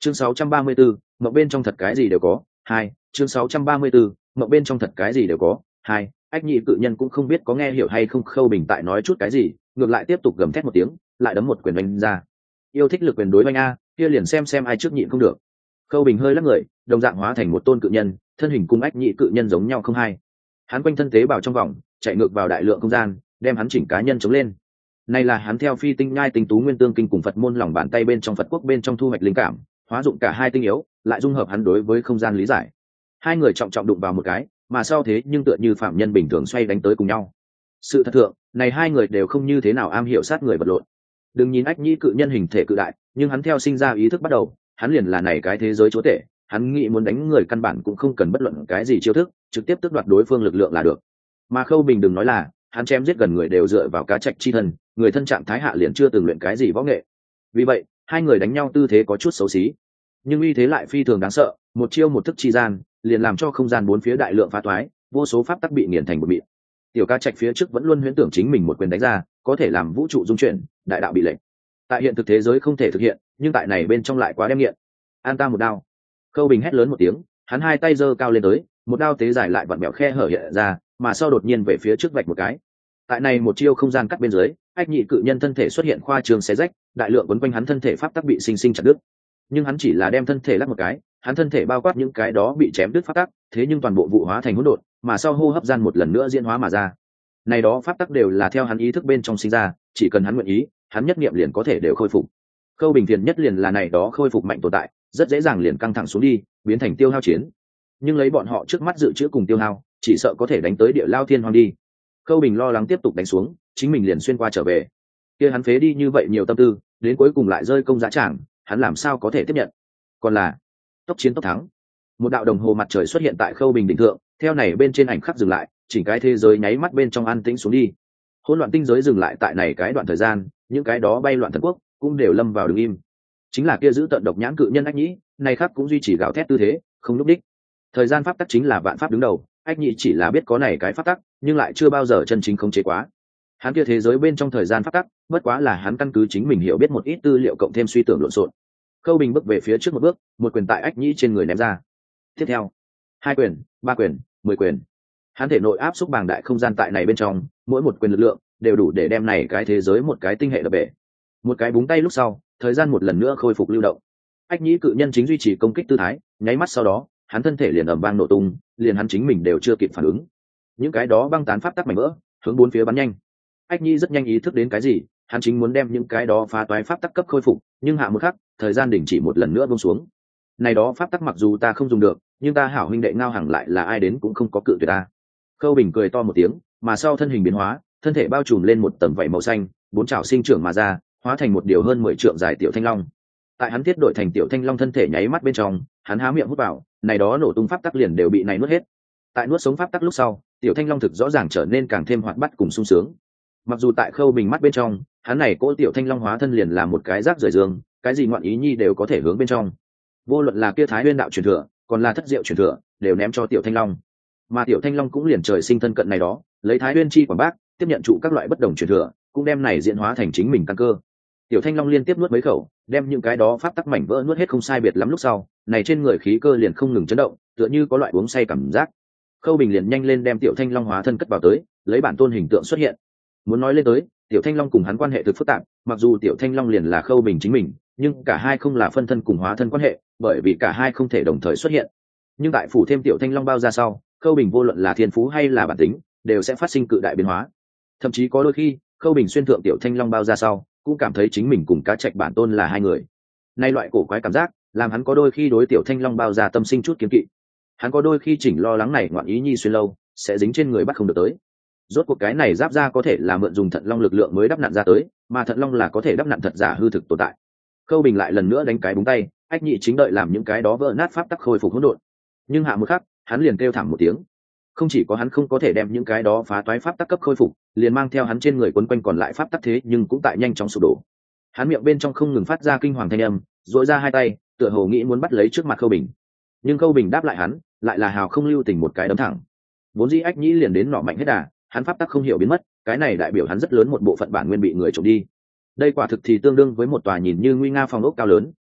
Chương 634, mộng bên trong thật cái gì đều có. Hai. Chương 634, mộng bên trong thật cái gì đều có. Hai. Ách Nhĩ cự nhân cũng không biết có nghe hiểu hay không Khâu Bình tại nói chút cái gì, ngược lại tiếp tục gầm thét một tiếng, lại đấm một quyền đánh ra. Yêu thích lực quyền đối oanh a, kia liền xem ai trước nhịn không được. Khâu Bình hơi lắc người, đồng dạng hóa thành một tôn cự nhân, thân hình cùng Ách Nhĩ cự nhân giống nhau không hai. Hắn quanh thân tế bào trong vòng, chạy ngược vào đại lượng không gian, đem hắn chỉnh cá nhân chống lên. Này là hắn theo phi tinh nhai tinh tú nguyên tương kinh cùng Phật môn lòng bàn tay bên trong Phật quốc bên trong thu hoạch linh cảm, hóa dụng cả hai tinh yếu, lại dung hợp hắn đối với không gian lý giải. Hai người trọng trọng đụng vào một cái, mà sau thế nhưng tựa như phạm nhân bình thường xoay đánh tới cùng nhau. Sự thật thượng, này hai người đều không như thế nào am hiểu sát người vật lộn. Đừng nhìn Ách Nhĩ cự nhân hình thể cự đại, nhưng hắn theo sinh ra ý thức bắt đầu, hắn liền là này cái thế giới chúa tể, hắn nghĩ muốn đánh người căn bản cũng không cần bất luận cái gì chiêu thức, trực tiếp tước đoạt đối phương lực lượng là được. Mà Khâu Bình đừng nói là, hắn chém giết gần người đều dựa vào cá trạch chi thân, người thân trạng thái hạ liền chưa từng luyện cái gì võ nghệ. Vì vậy, hai người đánh nhau tư thế có chút xấu xí, nhưng uy thế lại phi thường đáng sợ, một chiêu một thức chi gian, liền làm cho không gian bốn phía đại lượng phá toái, vô số pháp tắc bị nghiền thành bột mịn. Tiểu Cá Trạch phía trước vẫn luôn huyễn tưởng chính mình một quyền đánh ra, có thể làm vũ trụ dung chuyển, đại đạo bị lệnh. Tại hiện thực thế giới không thể thực hiện, nhưng tại này bên trong lại quá đem nghiện. An ta một đao. Khâu Bình hét lớn một tiếng, hắn hai tay giơ cao lên tới, một đao tế dài lại vặn mèo khe hở hiện ra, mà sau đột nhiên về phía trước vạch một cái. Tại này một chiêu không gian cắt bên dưới, Ách Nhĩ cự nhân thân thể xuất hiện khoa trương xé rách, đại lượng quấn quanh hắn thân thể pháp tắc bị sinh sinh chặt đứt. Nhưng hắn chỉ là đem thân thể lắc một cái, hắn thân thể bao quát những cái đó bị chém đứt pháp tắc, thế nhưng toàn bộ vụ hóa thành hỗn độn, mà sau hô hấp gian một lần nữa diễn hóa mà ra. Này đó pháp tắc đều là theo hắn ý thức bên trong sinh ra, chỉ cần hắn nguyện ý, hắn nhất niệm liền có thể đều khôi phục. Khâu Bình phiền nhất liền là này đó khôi phục mạnh tồn tại, rất dễ dàng liền căng thẳng xuống đi, biến thành tiêu hao chiến. Nhưng lấy bọn họ trước mắt dự trữ cùng tiêu hao, chỉ sợ có thể đánh tới địa lao thiên hoang đi. Khâu Bình lo lắng tiếp tục đánh xuống, chính mình liền xuyên qua trở về. Kia hắn phế đi như vậy nhiều tâm tư, đến cuối cùng lại rơi công giá tràng, hắn làm sao có thể tiếp nhận? Còn là tốc chiến tốc thắng. Một đạo đồng hồ mặt trời xuất hiện tại Khâu Bình đỉnh thượng, theo này bên trên ảnh khắc dừng lại, chỉnh cái thế giới nháy mắt bên trong an tĩnh xuống đi. Hỗn loạn tinh giới dừng lại tại này cái đoạn thời gian, những cái đó bay loạn thần quốc cũng đều lâm vào đứng im. Chính là kia giữ tận độc nhãn cự nhân Ách Nhĩ, này khắc cũng duy trì gào thét tư thế, không lúc đích. Thời gian pháp tắc chính là vạn pháp đứng đầu, Ách Nhĩ chỉ là biết có này cái pháp tắc, nhưng lại chưa bao giờ chân chính khống chế quá. Hắn kia thế giới bên trong thời gian pháp tắc, bất quá là hắn căn cứ chính mình hiểu biết một ít tư liệu cộng thêm suy tưởng lộn xộn. Khâu Bình bước về phía trước một bước, một quyền tại Ách Nhĩ trên người ném ra. Tiếp theo, 2 quyền, 3 quyền, 10 quyền. Hắn thể nội áp xúc bàng đại không gian tại này bên trong, mỗi một quyền lực lượng đều đủ để đem này cái thế giới một cái tinh hệ đập bể. Một cái búng tay lúc sau, thời gian một lần nữa khôi phục lưu động. Ách Nhĩ cự nhân chính duy trì công kích tư thái, nháy mắt sau đó, hắn thân thể liền ầm vang nổ tung, liền hắn chính mình đều chưa kịp phản ứng. Những cái đó băng tán pháp tắc mảnh vỡ, hướng bốn phía bắn nhanh. Ách Nhĩ rất nhanh ý thức đến cái gì, hắn chính muốn đem những cái đó phá toái pháp tắc cấp khôi phục, nhưng hạ một khắc, thời gian đình chỉ một lần nữa buông xuống. Này đó pháp tắc mặc dù ta không dùng được, nhưng ta hảo huynh đệ Ngao Hằng lại là ai đến cũng không có cự tuyệt ta. Khâu Bình cười to một tiếng, mà sau thân hình biến hóa, thân thể bao trùm lên một tầng vảy màu xanh, bốn chảo sinh trưởng mà ra, hóa thành một điều hơn 10 trượng dài tiểu thanh long. Tại hắn thiết đổi thành tiểu thanh long thân thể nháy mắt bên trong, hắn há miệng hút vào, này đó nổ tung pháp tắc liền đều bị này nuốt hết. Tại nuốt sống pháp tắc lúc sau, tiểu thanh long thực rõ ràng trở nên càng thêm hoạt bát cùng sung sướng. Mặc dù tại Khâu Bình mắt bên trong, hắn này cỗ tiểu thanh long hóa thân liền là một cái rác rưởi dương, cái gì ngoạn ý nhi đều có thể hướng bên trong. Vô luận là kia Thái Nguyên đạo truyền thừa, còn là thất diệu truyền thừa, đều ném cho tiểu thanh long. Mà tiểu thanh long cũng liền trời sinh thân cận này đó, lấy Thái Nguyên chi quảng bác, tiếp nhận trụ các loại bất đồng truyền thừa, cũng đem này diễn hóa thành chính mình căn cơ. Tiểu thanh long liên tiếp nuốt mấy khẩu, đem những cái đó pháp tắc mảnh vỡ nuốt hết không sai biệt lắm lúc sau, này trên người khí cơ liền không ngừng chấn động, tựa như có loại uống say cảm giác. Khâu Bình liền nhanh lên đem tiểu thanh long hóa thân cất vào tới, lấy bản tôn hình tượng xuất hiện. Muốn nói lên tới, tiểu thanh long cùng hắn quan hệ thực phức tạp, mặc dù tiểu thanh long liền là Khâu Bình chính mình, nhưng cả hai không là phân thân cùng hóa thân quan hệ, bởi vì cả hai không thể đồng thời xuất hiện. Nhưng tại phủ thêm tiểu thanh long bao ra sau, Khâu Bình vô luận là thiên phú hay là bản tính, đều sẽ phát sinh cự đại biến hóa. Thậm chí có đôi khi, Khâu Bình xuyên thượng tiểu thanh long bao ra sau, cũng cảm thấy chính mình cùng Cá Trạch bản tôn là hai người. Nay loại cổ quái cảm giác, làm hắn có đôi khi đối tiểu thanh long bao ra tâm sinh chút kiêng kỵ. Hắn có đôi khi chỉnh lo lắng này ngoạn ý nhi xuyên lâu, sẽ dính trên người bắt không được tới. Rốt cuộc cái này giáp ra có thể là mượn dùng thận long lực lượng mới đắp nặn ra tới, mà thận long là có thể đắp nặn thật giả hư thực tồn tại. Khâu Bình lại lần nữa đánh cái búng tay, Ách Nhĩ chính đợi làm những cái đó vỡ nát pháp tắc khôi phục hỗn độn. Nhưng hạ một khắc, hắn liền kêu thảm một tiếng. Không chỉ có hắn không có thể đem những cái đó phá toái pháp tắc cấp khôi phục, liền mang theo hắn trên người quấn quanh còn lại pháp tắc thế nhưng cũng tại nhanh chóng sụp đổ. Hắn miệng bên trong không ngừng phát ra kinh hoàng thanh âm, duỗi ra hai tay, tựa hồ nghĩ muốn bắt lấy trước mặt Khâu Bình. Nhưng Khâu Bình đáp lại hắn, lại là hào không lưu tình một cái đấm thẳng. Vốn dĩ Ách Nhĩ liền đến nọ mạnh hết đà, hắn pháp tắc không hiểu biến mất, cái này đại biểu hắn rất lớn một bộ phận bản nguyên bị người trộm đi. Đây quả thực thì tương đương với một tòa nhìn như nguy nga phòng ốc cao lớn,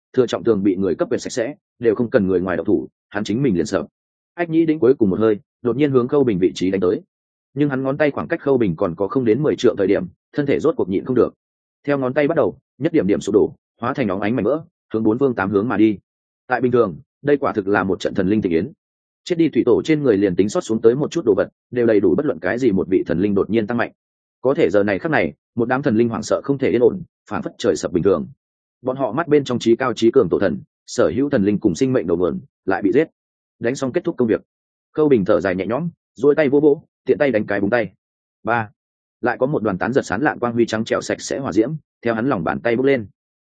thừa trọng tường bị người cấp quyền sạch sẽ, đều không cần người ngoài độc thủ, hắn chính mình liền sợ. Ách Nhĩ Đĩnh cuối cùng một hơi, đột nhiên hướng Khâu Bình vị trí đánh tới. Nhưng hắn ngón tay khoảng cách Khâu Bình còn có không đến 10 trượng thời điểm, thân thể rốt cuộc nhịn không được. Theo ngón tay bắt đầu, nhất điểm điểm sụp đổ, hóa thành óng ánh mảnh vỡ, hướng bốn phương tám hướng mà đi. Tại bình thường, đây quả thực là một trận thần linh thị yến. Chết đi thủy tổ trên người liền tính sót xuống tới một chút đồ vật, đều đầy đủ bất luận cái gì một vị thần linh đột nhiên tăng mạnh. Có thể giờ này khắc này, một đám thần linh hoảng sợ không thể yên ổn, phản phất trời sập bình thường. Bọn họ mắt bên trong trí cao trí cường tổ thần, sở hữu thần linh cùng sinh mệnh đầu nguồn, lại bị giết. Đánh xong kết thúc công việc. Khâu Bình thở dài nhẹ nhõm, duỗi tay vỗ vỗ, tiện tay đánh cái búng tay. Ba, lại có một đoàn tán giật sán lạn quang huy trắng trẻo sạch sẽ hỏa diễm, theo hắn lòng bàn tay bốc lên.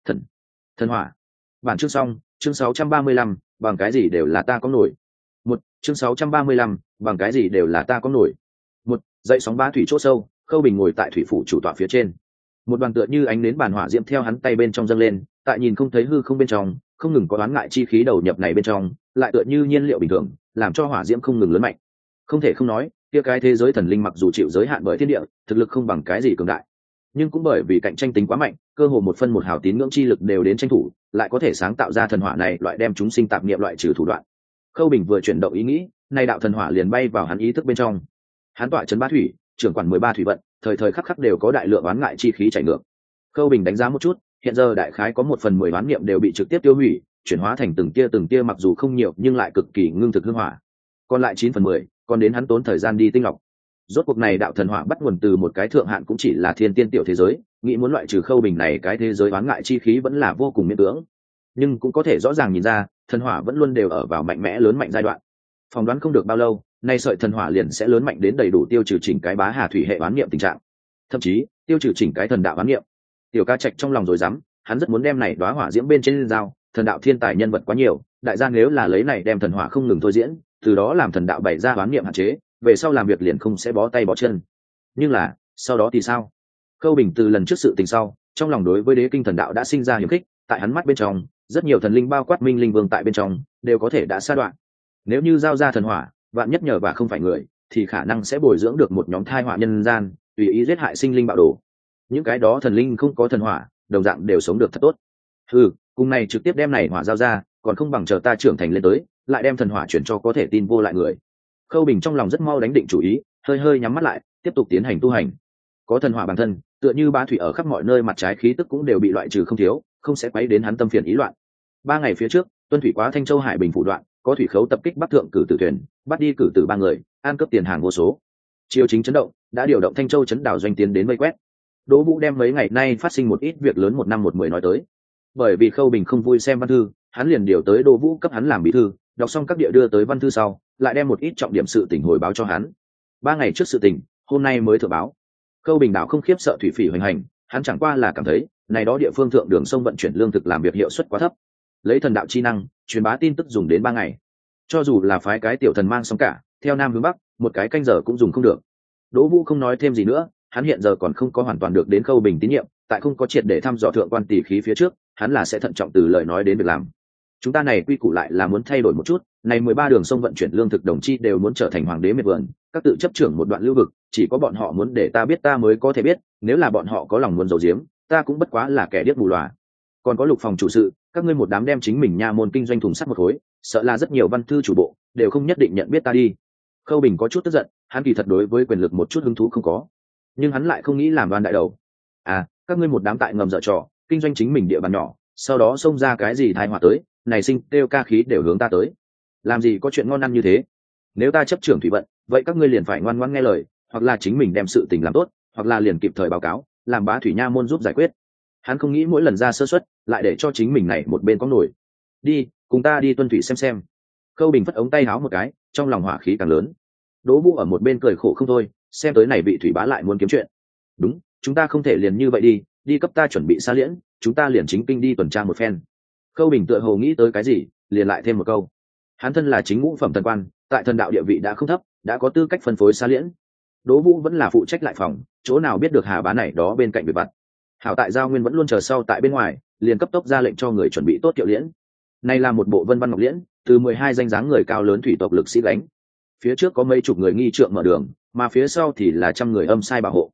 Thần hỏa. Bản chương xong, chương 635, bằng cái gì đều là ta có nổi. Chương 635, bằng cái gì đều là ta có nổi. Dậy sóng ba thủy chỗ sâu, Khâu Bình ngồi tại thủy phủ chủ tọa phía trên. Một đoàn tựa như ánh nến bàn hỏa diễm theo hắn tay bên trong dâng lên, tại nhìn không thấy hư không bên trong, không ngừng có đoán ngại chi khí đầu nhập này bên trong, lại tựa như nhiên liệu bình thường, làm cho hỏa diễm không ngừng lớn mạnh. Không thể không nói, kia cái thế giới thần linh mặc dù chịu giới hạn bởi thiên địa, thực lực không bằng cái gì cường đại, nhưng cũng bởi vì cạnh tranh tính quá mạnh, cơ hồ một phân một hào tín ngưỡng chi lực đều đến tranh thủ, lại có thể sáng tạo ra thần hỏa này loại đem chúng sinh tạp niệm loại trừ thủ đoạn. Khâu Bình vừa chuyển động ý nghĩ, nay đạo thần hỏa liền bay vào hắn ý thức bên trong. Hắn tọa trấn bá thủy, trưởng quản 13 thủy vận, thời thời khắc khắc đều có đại lượng oán ngại chi khí chảy ngược. Khâu Bình đánh giá một chút, hiện giờ đại khái có 1/10 oán niệm đều bị trực tiếp tiêu hủy, chuyển hóa thành từng tia mặc dù không nhiều nhưng lại cực kỳ ngưng thực hương hỏa. Còn lại 9/10, còn đến hắn tốn thời gian đi tinh lọc. Rốt cuộc này đạo thần hỏa bắt nguồn từ một cái thượng hạn cũng chỉ là thiên tiên tiểu thế giới, nghĩ muốn loại trừ Khâu Bình này cái thế giới oán ngại chi khí vẫn là vô cùng miễn cưỡng. Nhưng cũng có thể rõ ràng nhìn ra, thần hỏa vẫn luôn đều ở vào mạnh mẽ lớn mạnh giai đoạn. Phỏng đoán không được bao lâu, nay sợi thần hỏa liền sẽ lớn mạnh đến đầy đủ tiêu trừ chỉnh cái bá hà thủy hệ oán niệm tình trạng, thậm chí tiêu trừ chỉnh cái thần đạo oán niệm. Tiểu Ca Trạch trong lòng rồi dám, hắn rất muốn đem này đóa hỏa diễm bên trên dao, thần đạo thiên tài nhân vật quá nhiều, đại gia nếu là lấy này đem thần hỏa không ngừng thôi diễn, từ đó làm thần đạo bày ra oán niệm hạn chế, về sau làm việc liền không sẽ bó tay bó chân. Nhưng là, sau đó thì sao? Khâu Bình từ lần trước sự tình sau, trong lòng đối với đế kinh thần đạo đã sinh ra hiểm khích, tại hắn mắt bên trong, rất nhiều thần linh bao quát minh linh vương tại bên trong, đều có thể đã sa đoạn. Nếu như giao ra thần hỏa, vạn nhất nhờ và không phải người, thì khả năng sẽ bồi dưỡng được một nhóm thai họa nhân gian, tùy ý giết hại sinh linh bạo đồ. Những cái đó thần linh không có thần hỏa, đồng dạng đều sống được thật tốt. Cùng này trực tiếp đem này hỏa giao ra, còn không bằng chờ ta trưởng thành lên tới, lại đem thần hỏa chuyển cho có thể tin vô lại người. Khâu Bình trong lòng rất mau đánh định chủ ý, hơi hơi nhắm mắt lại, tiếp tục tiến hành tu hành. Có thần hỏa bản thân, tựa như bá thủy ở khắp mọi nơi mặt trái khí tức cũng đều bị loại trừ không thiếu, không sẽ quấy đến hắn tâm phiền ý loạn. 3 ngày phía trước, tuân thủy quá Thanh Châu Hải Bình phủ đoạn, có thủy khấu tập kích Bắc thượng cử tử thuyền, bắt đi cử tử 3 người, an cướp tiền hàng vô số. Triều chính chấn động, đã điều động Thanh Châu chấn đảo doanh tiến đến vây quét. Đỗ Vũ đem mấy ngày nay phát sinh một ít việc lớn 1 năm 1 10 nói tới. Bởi vì Khâu Bình không vui xem văn thư, hắn liền điều tới Đỗ Vũ cấp hắn làm bí thư, đọc xong các địa đưa tới văn thư sau, lại đem một ít trọng điểm sự tình hồi báo cho hắn. 3 ngày trước sự tình, hôm nay mới thừa báo. Khâu Bình đảo không khiếp sợ thủy phỉ hoành hành, hắn chẳng qua là cảm thấy, này đó địa phương thượng đường sông vận chuyển lương thực làm việc hiệu suất quá thấp. Lấy thần đạo chi năng, truyền bá tin tức dùng đến 3 ngày. Cho dù là phái cái tiểu thần mang xong cả, theo nam hướng bắc, một cái canh giờ cũng dùng không được. Đỗ Vũ không nói thêm gì nữa, hắn hiện giờ còn không có hoàn toàn được đến Khâu Bình tín nhiệm, tại không có triệt để thăm dò thượng quan tỷ khí phía trước, hắn là sẽ thận trọng từ lời nói đến việc làm. Chúng ta này quy củ lại là muốn thay đổi một chút, này 13 đường sông vận chuyển lương thực đồng chi đều muốn trở thành hoàng đế miệt vườn, các tự chấp trưởng một đoạn lưu vực, chỉ có bọn họ muốn để ta biết ta mới có thể biết, nếu là bọn họ có lòng muốn giấu giếm, ta cũng bất quá là kẻ điếc mù lòa. Còn có Lục phòng chủ sự, các ngươi một đám đem chính mình nha môn kinh doanh thùng sắt một khối, sợ là rất nhiều văn thư chủ bộ đều không nhất định nhận biết ta đi. Khâu Bình có chút tức giận, hắn kỳ thật đối với quyền lực một chút hứng thú không có, nhưng hắn lại không nghĩ làm đoan đại đầu. Các ngươi một đám tại ngầm dở trò, kinh doanh chính mình địa bàn nhỏ, sau đó xông ra cái gì tai họa tới, này sinh kêu ca khí đều hướng ta tới. Làm gì có chuyện ngon ăn như thế? Nếu ta chấp trưởng thủy vận, vậy các ngươi liền phải ngoan ngoãn nghe lời, hoặc là chính mình đem sự tình làm tốt, hoặc là liền kịp thời báo cáo, làm bá thủy nha môn giúp giải quyết. Hắn không nghĩ mỗi lần ra sơ suất, lại để cho chính mình này một bên có nổi. Đi, cùng ta đi tuân thủy xem. Khâu Bình phất ống tay háo một cái, trong lòng hỏa khí càng lớn. Đỗ Vũ ở một bên cười khổ không thôi, xem tới này vị thủy bá lại muốn kiếm chuyện. Đúng, chúng ta không thể liền như vậy đi cấp ta chuẩn bị xa liễn, chúng ta liền chính kinh đi tuần tra một phen. Khâu Bình tựa hồ nghĩ tới cái gì, liền lại thêm một câu. Hắn thân là chính ngũ phẩm thần quan, tại thần đạo địa vị đã không thấp, đã có tư cách phân phối xa liễn. Đỗ Vũ vẫn là phụ trách lại phòng, chỗ nào biết được Hà bá này đó bên cạnh việc vặt. Hảo tại Giao Nguyên vẫn luôn chờ sau tại bên ngoài, liền cấp tốc ra lệnh cho người chuẩn bị tốt kiệu liễn. Này là một bộ vân văn ngọc liễn, từ 12 danh dáng người cao lớn thủy tộc lực sĩ gánh. Phía trước có mấy chục người nghi trượng mở đường, mà phía sau thì là trăm người âm sai bảo hộ.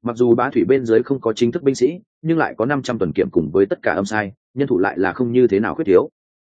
Mặc dù bá thủy bên dưới không có chính thức binh sĩ, nhưng lại có 500 tuần kiểm cùng với tất cả âm sai, nhân thủ lại là không như thế nào khuyết thiếu.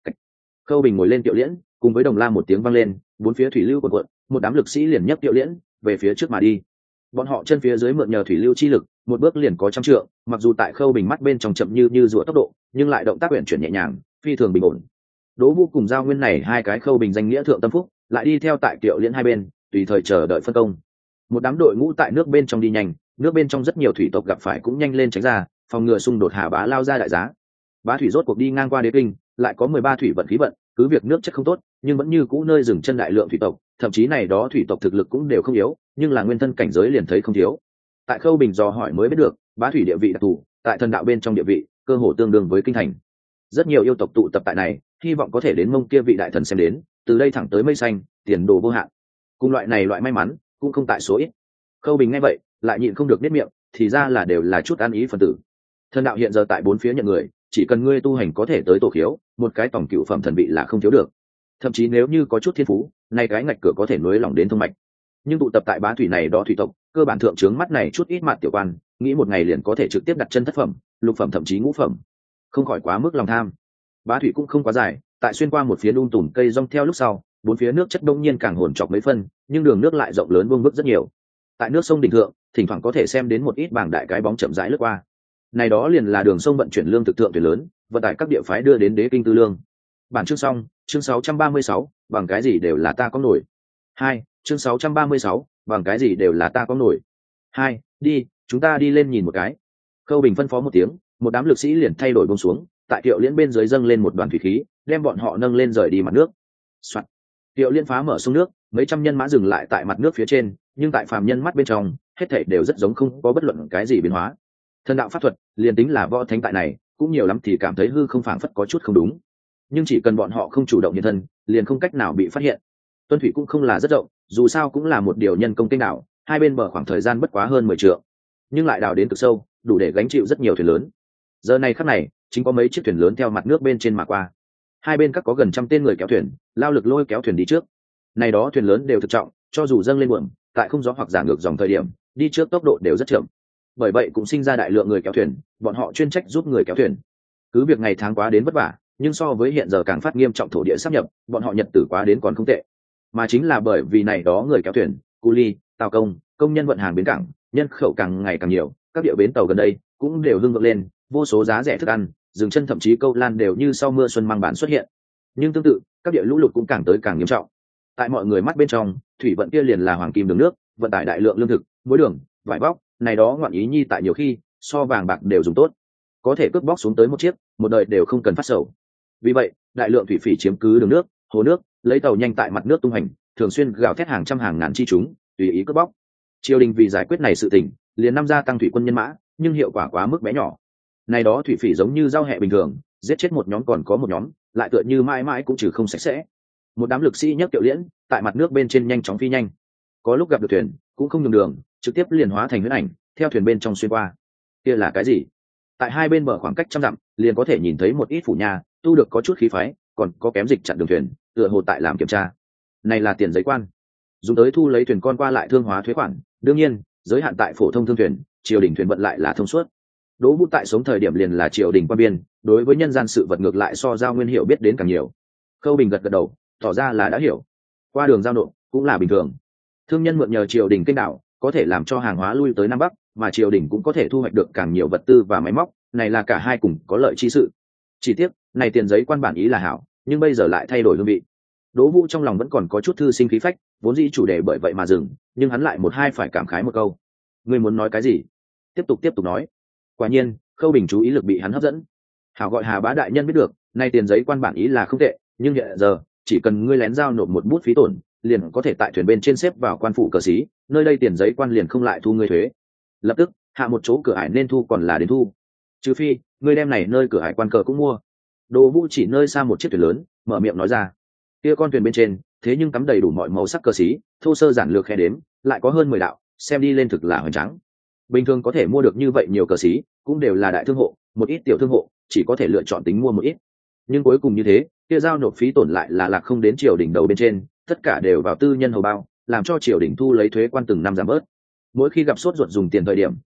Khâu Bình ngồi lên Tiệu Liễn, cùng với Đồng La một tiếng vang lên, bốn phía thủy lưu cuộn cuộn, một đám lực sĩ liền nhấc Tiệu Liễn về phía trước mà đi. Bọn họ chân phía dưới mượn nhờ thủy lưu chi lực, một bước liền có trăm trượng, mặc dù tại Khâu Bình mắt bên trong chậm như rùa tốc độ, nhưng lại động tác uyển chuyển nhẹ nhàng, phi thường bình ổn. Đỗ Vũ cùng Giao Nguyên này hai cái Khâu Bình danh nghĩa thượng tâm phúc, lại đi theo tại Tiệu Liễn hai bên, tùy thời chờ đợi phân công. Một đám đội ngũ tại nước bên trong đi nhanh, nước bên trong rất nhiều thủy tộc gặp phải cũng nhanh lên tránh ra, phòng ngừa xung đột Hà Bá lao ra đại giá. Bá thủy rốt cuộc đi ngang qua Đế Kinh, lại có 13 thủy vận khí vận, cứ việc nước chất không tốt, nhưng vẫn như cũ nơi dừng chân đại lượng thủy tộc, thậm chí này đó thủy tộc thực lực cũng đều không yếu, nhưng là nguyên thân cảnh giới liền thấy không thiếu. Tại Khâu Bình dò hỏi mới biết được, Bá thủy địa vị đặc thù, tại thần đạo bên trong địa vị, cơ hồ tương đương với kinh thành. Rất nhiều yêu tộc tụ tập tại này, hy vọng có thể đến mông kia vị đại thần xem đến, từ đây thẳng tới mây xanh, tiền đồ vô hạn. Cùng loại này loại may mắn, cũng không tại số ít. Khâu Bình nghe vậy, lại nhịn không được niết miệng, thì ra là đều là chút ăn ý phần tử. Thần đạo hiện giờ tại bốn phía nhận người, chỉ cần ngươi tu hành có thể tới tổ khiếu, một cái tổng cựu phẩm thần vị là không thiếu được. Thậm chí nếu như có chút thiên phú, nay cái ngạch cửa có thể nối lỏng đến thông mạch. Nhưng tụ tập tại Bá thủy này đó thủy tộc, cơ bản thượng trướng mắt này chút ít mạn tiểu quan, nghĩ một ngày liền có thể trực tiếp đặt chân thất phẩm, lục phẩm thậm chí ngũ phẩm, không khỏi quá mức lòng tham. Bá thủy cũng không quá dài, tại xuyên qua một phía tùm cây rong theo lúc sau, bốn phía nước chất đông nhiên càng hỗn trọc mấy phân, nhưng đường nước lại rộng lớn vuông vức rất nhiều. Tại nước sông đỉnh thượng, thỉnh thoảng có thể xem đến một ít bảng đại cái bóng chậm rãi lướt qua. Này đó liền là đường sông vận chuyển lương thực thượng thuyền lớn, vận tải các địa phái đưa đến Đế Kinh tư lương. Bản chương xong, chương 636, bằng cái gì đều là ta có nổi. 2, chương 636, bằng cái gì đều là ta có nổi. 2, đi, chúng ta đi lên nhìn một cái. Khâu Bình phân phó một tiếng, một đám lực sĩ liền thay đổi buông xuống, tại Tiệu Liễn bên dưới dâng lên một đoàn thủy khí, đem bọn họ nâng lên rời đi mặt nước. Soạt. Tiệu Liễn phá mở sông nước, mấy trăm nhân mã dừng lại tại mặt nước phía trên, nhưng tại phàm nhân mắt bên trong, hết thảy đều rất giống, không có bất luận cái gì biến hóa. Thần đạo pháp thuật, liền tính là võ thánh tại này, cũng nhiều lắm thì cảm thấy hư không phảng phất có chút không đúng. Nhưng chỉ cần bọn họ không chủ động hiện thân, liền không cách nào bị phát hiện. Tuân thủy cũng không là rất rộng, dù sao cũng là một điều nhân công kênh đảo, hai bên bờ khoảng thời gian bất quá hơn 10 trượng, nhưng lại đào đến cực sâu, đủ để gánh chịu rất nhiều thuyền lớn. Giờ này khắc này, chính có mấy chiếc thuyền lớn theo mặt nước bên trên mà qua. Hai bên các có gần trăm tên người kéo thuyền, lao lực lôi kéo thuyền đi trước. Này đó thuyền lớn đều thực trọng, cho dù dâng lên buồm, tại không gió hoặc giả ngược dòng thời điểm, đi trước tốc độ đều rất chậm. Bởi vậy cũng sinh ra đại lượng người kéo thuyền, bọn họ chuyên trách giúp người kéo thuyền. Cứ việc ngày tháng quá đến vất vả, nhưng so với hiện giờ càng phát nghiêm trọng thổ địa sáp nhập, bọn họ nhật tử quá đến còn không tệ. Mà chính là bởi vì này đó người kéo thuyền, cu ly, tàu công nhân vận hàng bến cảng, nhân khẩu càng ngày càng nhiều, các địa bến tàu gần đây cũng đều hưng vượng lên, vô số giá rẻ thức ăn, dừng chân thậm chí câu lan đều như sau mưa xuân mang bản xuất hiện. Nhưng tương tự, các địa lũ lụt cũng càng tới càng nghiêm trọng. Tại mọi người mắt bên trong, thủy vận kia liền là hoàng kim đường nước, vận tải đại lượng lương thực, muối đường, vải vóc, này đó ngoạn ý nhi tại nhiều khi so vàng bạc đều dùng tốt, có thể cướp bóc xuống tới một chiếc, một đời đều không cần phát sầu. Vì vậy, đại lượng thủy phỉ chiếm cứ đường nước, hồ nước, lấy tàu nhanh tại mặt nước tung hành, thường xuyên gào thét hàng trăm hàng ngàn chi chúng, tùy ý cướp bóc. Triều đình vì giải quyết này sự tình, liền năm gia tăng thủy quân nhân mã, nhưng hiệu quả quá mức bé nhỏ. Này đó thủy phỉ giống như giao hẹ bình thường, giết chết một nhóm còn có một nhóm, lại tựa như mãi mãi cũng trừ không sạch sẽ. Một đám lực sĩ nhấc Tiệu Liễn, tại mặt nước bên trên nhanh chóng phi nhanh. Có lúc gặp được thuyền, cũng không nhường đường, trực tiếp liền hóa thành huyễn ảnh, theo thuyền bên trong xuyên qua. Kia là cái gì? Tại hai bên bờ khoảng cách trăm dặm, liền có thể nhìn thấy một ít phủ nhà, tu được có chút khí phái, còn có kém dịch chặn đường thuyền, tựa hồ tại làm kiểm tra. Này là tiền giấy quan, dùng tới thu lấy thuyền con qua lại thương hóa thuế khoản. Đương nhiên, giới hạn tại phổ thông thương thuyền, triều đình thuyền vận lại là thông suốt. Đỗ Vũ tại sống thời điểm liền là triều đình quan biên, đối với nhân gian sự vật ngược lại so Giao Nguyên hiểu biết đến càng nhiều. Khâu Bình gật gật đầu, tỏ ra là đã hiểu. Qua đường giao nộp cũng là bình thường. Thương nhân mượn nhờ triều đình kênh đảo, có thể làm cho hàng hóa lui tới Nam Bắc, mà triều đình cũng có thể thu hoạch được càng nhiều vật tư và máy móc, này là cả hai cùng có lợi chi sự. Chỉ tiếc, này tiền giấy quan bản ý là hảo, nhưng bây giờ lại thay đổi hương vị. Đỗ Vũ trong lòng vẫn còn có chút thư sinh khí phách, vốn dĩ chủ đề bởi vậy mà dừng, nhưng hắn lại một hai phải cảm khái một câu. Ngươi muốn nói cái gì? Tiếp tục nói. Quả nhiên, Khâu Bình chú ý lực bị hắn hấp dẫn. Hảo gọi Hà Bá đại nhân biết được, nay tiền giấy quan bản ý là không tệ, nhưng hiện giờ, chỉ cần ngươi lén giao nộp một bút phí tổn, liền có thể tại thuyền bên trên xếp vào quan phủ cờ xí, nơi đây tiền giấy quan liền không lại thu ngươi thuế. Lập tức, hạ một chỗ cửa ải nên thu còn là đến thu. Trừ phi, ngươi đem này nơi cửa ải quan cờ cũng mua. Đỗ Vũ chỉ nơi xa một chiếc thuyền lớn, mở miệng nói ra. Kia con thuyền bên trên, thế nhưng cắm đầy đủ mọi màu sắc cờ xí, thô sơ giản lược khe đếm, lại có hơn 10 đạo, xem đi lên thực là hoành tráng. Bình thường có thể mua được như vậy nhiều cờ xí, cũng đều là đại thương hộ, một ít tiểu thương hộ chỉ có thể lựa chọn tính mua một ít. Nhưng cuối cùng như thế, kia giao nộp phí tổn lại là lạc không đến triều đình đầu bên trên, tất cả đều vào tư nhân hầu bao, làm cho triều đình thu lấy thuế quan từng năm giảm bớt. Mỗi khi gặp sốt ruột dùng tiền thời điểm,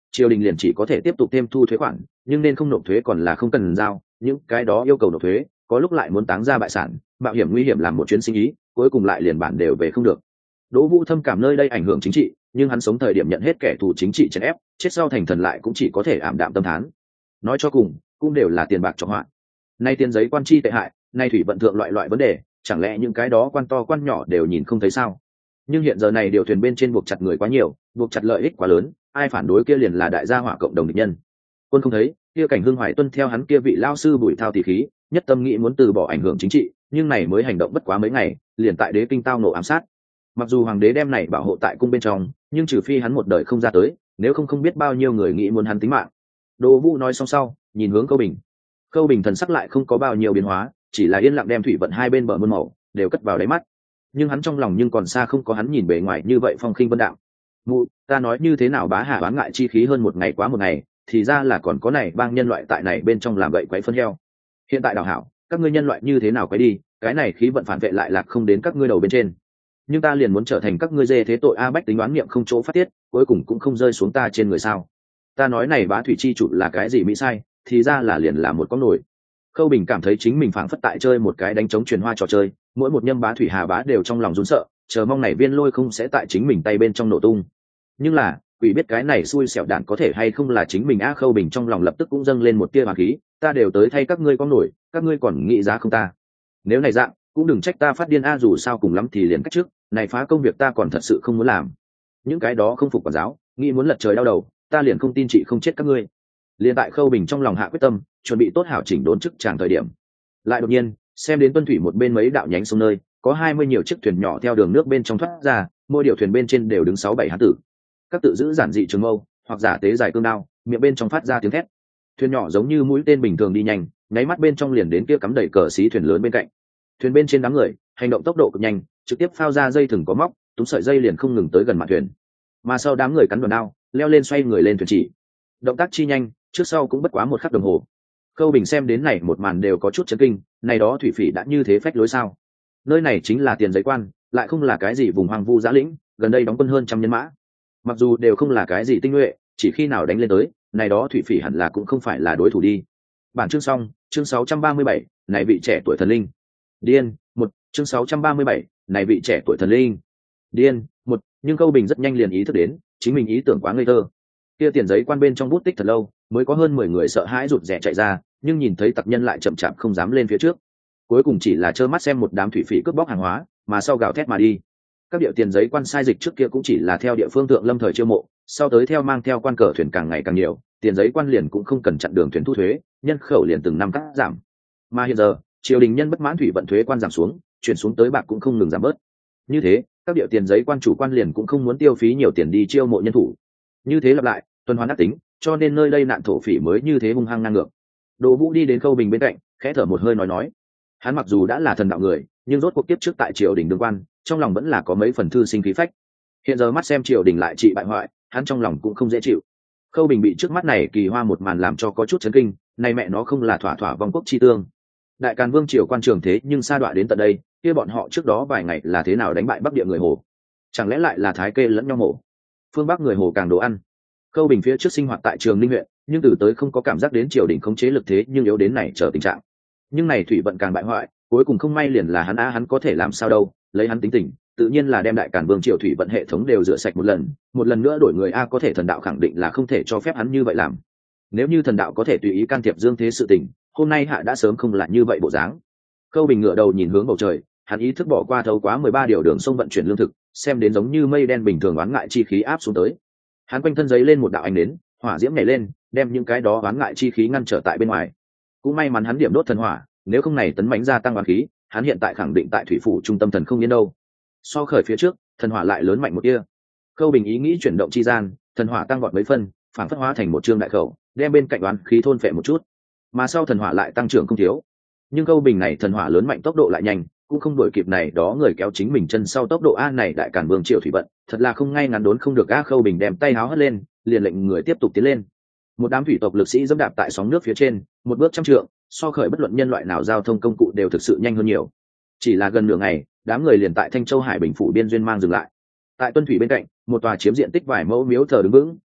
triều đình liền chỉ có thể tiếp tục thêm thu thuế khoản, nhưng nên không nộp thuế còn là không cần giao, những cái đó yêu cầu nộp thuế có lúc lại muốn táng ra bại sản, mạo hiểm nguy hiểm làm một chuyến sinh ý, cuối cùng lại liền bản đều về không được. Đỗ Vũ thâm cảm nơi đây ảnh hưởng chính trị, nhưng hắn sống thời điểm nhận hết kẻ thù chính trị chèn ép, chết sau thành thần lại cũng chỉ có thể ảm đạm tâm thán. Nói cho cùng cũng đều là tiền bạc cho họa. Nay tiền giấy quan chi tệ hại, nay thủy vận thượng loại vấn đề, chẳng lẽ những cái đó quan to quan nhỏ đều nhìn không thấy sao? Nhưng hiện giờ này điều thuyền bên trên buộc chặt người quá nhiều, buộc chặt lợi ích quá lớn, ai phản đối kia liền là đại gia hỏa cộng đồng địch nhân. Quân không thấy, kia Cảnh Hưng Hoài tuân theo hắn kia vị lao sư Bùi Thao tỷ khí, nhất tâm nghĩ muốn từ bỏ ảnh hưởng chính trị, nhưng này mới hành động bất quá mấy ngày, liền tại đế kinh tao nổ ám sát. Mặc dù hoàng đế đem này bảo hộ tại cung bên trong, nhưng trừ phi hắn một đời không ra tới, nếu không biết bao nhiêu người nghĩ muốn hắn tính mạng. Đỗ Vũ nói xong sau, nhìn hướng Khâu Bình. Khâu Bình thần sắc lại không có bao nhiêu biến hóa, chỉ là yên lặng đem thủy vận hai bên bờ muôn màu đều cất vào đáy mắt. Nhưng hắn trong lòng nhưng còn xa không có hắn nhìn bề ngoài như vậy phong khinh vân đạm. Mụ, ta nói như thế nào bá hà oán ngại chi khí hơn một ngày quá một ngày, thì ra là còn có này bang nhân loại tại này bên trong làm gậy quấy phân heo. Hiện tại đào hảo, các ngươi nhân loại như thế nào quấy đi, cái này khí vận phản vệ lại lạc không đến các ngươi đầu bên trên. Nhưng ta liền muốn trở thành các ngươi dê thế tội a bách tính đoán niệm không chỗ phát tiết, cuối cùng cũng không rơi xuống ta trên người sao? Ta nói này bá thủy chi chủ là cái gì mỹ sai, thì ra là liền là một con nổi. Khâu Bình cảm thấy chính mình phảng phất tại chơi một cái đánh trống truyền hoa trò chơi, mỗi một nhâm bá thủy hà bá đều trong lòng run sợ, chờ mong này viên lôi không sẽ tại chính mình tay bên trong nổ tung. Nhưng là, quỷ biết cái này xui xẻo đạn có thể hay không là chính mình a. Khâu Bình trong lòng lập tức cũng dâng lên một tia hỏa khí, ta đều tới thay các ngươi con nổi, các ngươi còn nghĩ giá không ta? Nếu này dạng, cũng đừng trách ta phát điên a, dù sao cùng lắm thì liền cách trước, này phá công việc ta còn thật sự không muốn làm. Những cái đó không phục quản giáo, nghĩ muốn lật trời đau đầu, ta liền không tin chị không chết các ngươi. Liền tại Khâu Bình trong lòng hạ quyết tâm, chuẩn bị tốt hảo chỉnh đốn chức tràng thời điểm, lại đột nhiên xem đến tuân thủy một bên mấy đạo nhánh sông nơi có 20 nhiều chiếc thuyền nhỏ theo đường nước bên trong thoát ra, mỗi điều thuyền bên trên đều đứng 6-7 hán tử, các tự giữ giản dị trường mâu hoặc giả tế dài cương đao, miệng bên trong phát ra tiếng thét. Thuyền nhỏ giống như mũi tên bình thường đi nhanh, nháy mắt bên trong liền đến kia cắm đầy cờ xí thuyền lớn bên cạnh. Thuyền bên trên đám người hành động tốc độ cực nhanh, trực tiếp phao ra dây thừng có móc, túm sợi dây liền không ngừng tới gần mạn thuyền, mà sau đám người cắn đòn đao leo lên xoay người lên thuyền chỉ. Động tác chi nhanh, trước sau cũng bất quá một khắc đồng hồ. Khâu Bình xem đến này một màn đều có chút chấn kinh, này đó thủy phỉ đã như thế phách lối sao? Nơi này chính là tiền giấy quan, lại không là cái gì vùng hoang vu giã lĩnh, gần đây đóng quân hơn trăm nhân mã. Mặc dù đều không là cái gì tinh nhuệ, chỉ khi nào đánh lên tới, này đó thủy phỉ hẳn là cũng không phải là đối thủ đi. Bản chương xong, chương 637, này vị trẻ tuổi thần linh. Điên, một, chương 637, này vị trẻ tuổi thần linh. Điên, một, nhưng Khâu Bình rất nhanh liền ý thức đến, chính mình ý tưởng quá ngây thơ. Kia tiền giấy quan bên trong bút tích thật lâu, mới có hơn 10 người sợ hãi rụt rè chạy ra, nhưng nhìn thấy tặc nhân lại chậm chạp không dám lên phía trước, cuối cùng chỉ là trơ mắt xem một đám thủy phỉ cướp bóc hàng hóa mà sau gào thét mà đi. Các địa tiền giấy quan sai dịch trước kia cũng chỉ là theo địa phương thượng lâm thời chiêu mộ, sau tới theo mang theo quan cờ thuyền càng ngày càng nhiều, tiền giấy quan liền cũng không cần chặn đường thuyền thu thuế, nhân khẩu liền từng năm cắt giảm. Mà hiện giờ triều đình nhân bất mãn thủy vận thuế quan giảm xuống, chuyển xuống tới bạc cũng không ngừng giảm bớt. Như thế các địa tiền giấy quan chủ quan liền cũng không muốn tiêu phí nhiều tiền đi chiêu mộ nhân thủ. Như thế lặp lại tuần hoàn ác tính, cho nên nơi đây nạn thổ phỉ mới như thế hung hăng ngang ngược. Đỗ Vũ đi đến Khâu Bình bên cạnh, khẽ thở một hơi nói, hắn mặc dù đã là thần đạo người, nhưng rốt cuộc kiếp trước tại triều đình đương quan, trong lòng vẫn là có mấy phần thư sinh khí phách. Hiện giờ mắt xem triều đình lại trị bại hoại, hắn trong lòng cũng không dễ chịu. Khâu Bình bị trước mắt này kỳ hoa một màn làm cho có chút chấn kinh, này mẹ nó không là thỏa thỏa vong quốc chi tương. Đại Càn Vương triều quan trường thế nhưng sa đọa đến tận đây, kia bọn họ trước đó vài ngày là thế nào đánh bại Bắc địa người Hồ? Chẳng lẽ lại là thái kê lẫn nhau mổ? Phương Bắc người Hồ càng đồ ăn. Khâu Bình phía trước sinh hoạt tại Trường Ninh huyện, nhưng từ tới không có cảm giác đến triều đình khống chế lực thế nhưng yếu đến này trở tình trạng. Nhưng này thủy vận càng bại hoại, cuối cùng không may liền là hắn hắn có thể làm sao đâu, lấy hắn tính tình, tự nhiên là đem Đại Càn Vương triều thủy vận hệ thống đều rửa sạch một lần nữa đổi người có thể thần đạo khẳng định là không thể cho phép hắn như vậy làm. Nếu như thần đạo có thể tùy ý can thiệp dương thế sự tình, hôm nay hạ đã sớm không là như vậy bộ dáng. Khâu Bình ngửa đầu nhìn hướng bầu trời, hắn ý thức bỏ qua thấu quá 13 điều đường sông vận chuyển lương thực, xem đến giống như mây đen bình thường oán ngại chi khí áp xuống tới. Hắn quanh thân giấy lên một đạo ánh nến, hỏa diễm nhảy lên, đem những cái đó oán ngại chi khí ngăn trở tại bên ngoài. Cũng may mắn hắn điểm đốt thần hỏa, nếu không này tấn mãnh gia tăng oán khí, hắn hiện tại khẳng định tại thủy phủ trung tâm thần không yên đâu. So khởi phía trước, thần hỏa lại lớn mạnh một tia. Khâu Bình ý nghĩ chuyển động chi gian, thần hỏa tăng vọt mấy phân, phản phất hóa thành một trương đại khẩu, đem bên cạnh oán khí thôn phệ một chút. Mà sau thần hỏa lại tăng trưởng không thiếu. Nhưng Khâu Bình này thần hỏa lớn mạnh tốc độ lại nhanh, cũng không đuổi kịp này đó người kéo chính mình chân sau tốc độ này Đại Càn Vương triều thủy vận, thật là không ngay ngắn đốn không được Khâu Bình đem tay háo hất lên, liền lệnh người tiếp tục tiến lên. Một đám thủy tộc lực sĩ dẫm đạp tại sóng nước phía trên, một bước trăm trượng, so khởi bất luận nhân loại nào giao thông công cụ đều thực sự nhanh hơn nhiều. Chỉ là gần nửa ngày, đám người liền tại Thanh Châu Hải Bình phủ biên duyên mang dừng lại. Tại Tuân Thủy bên cạnh, một tòa chiếm diện tích vài mẫu miếu thờ đứng vững,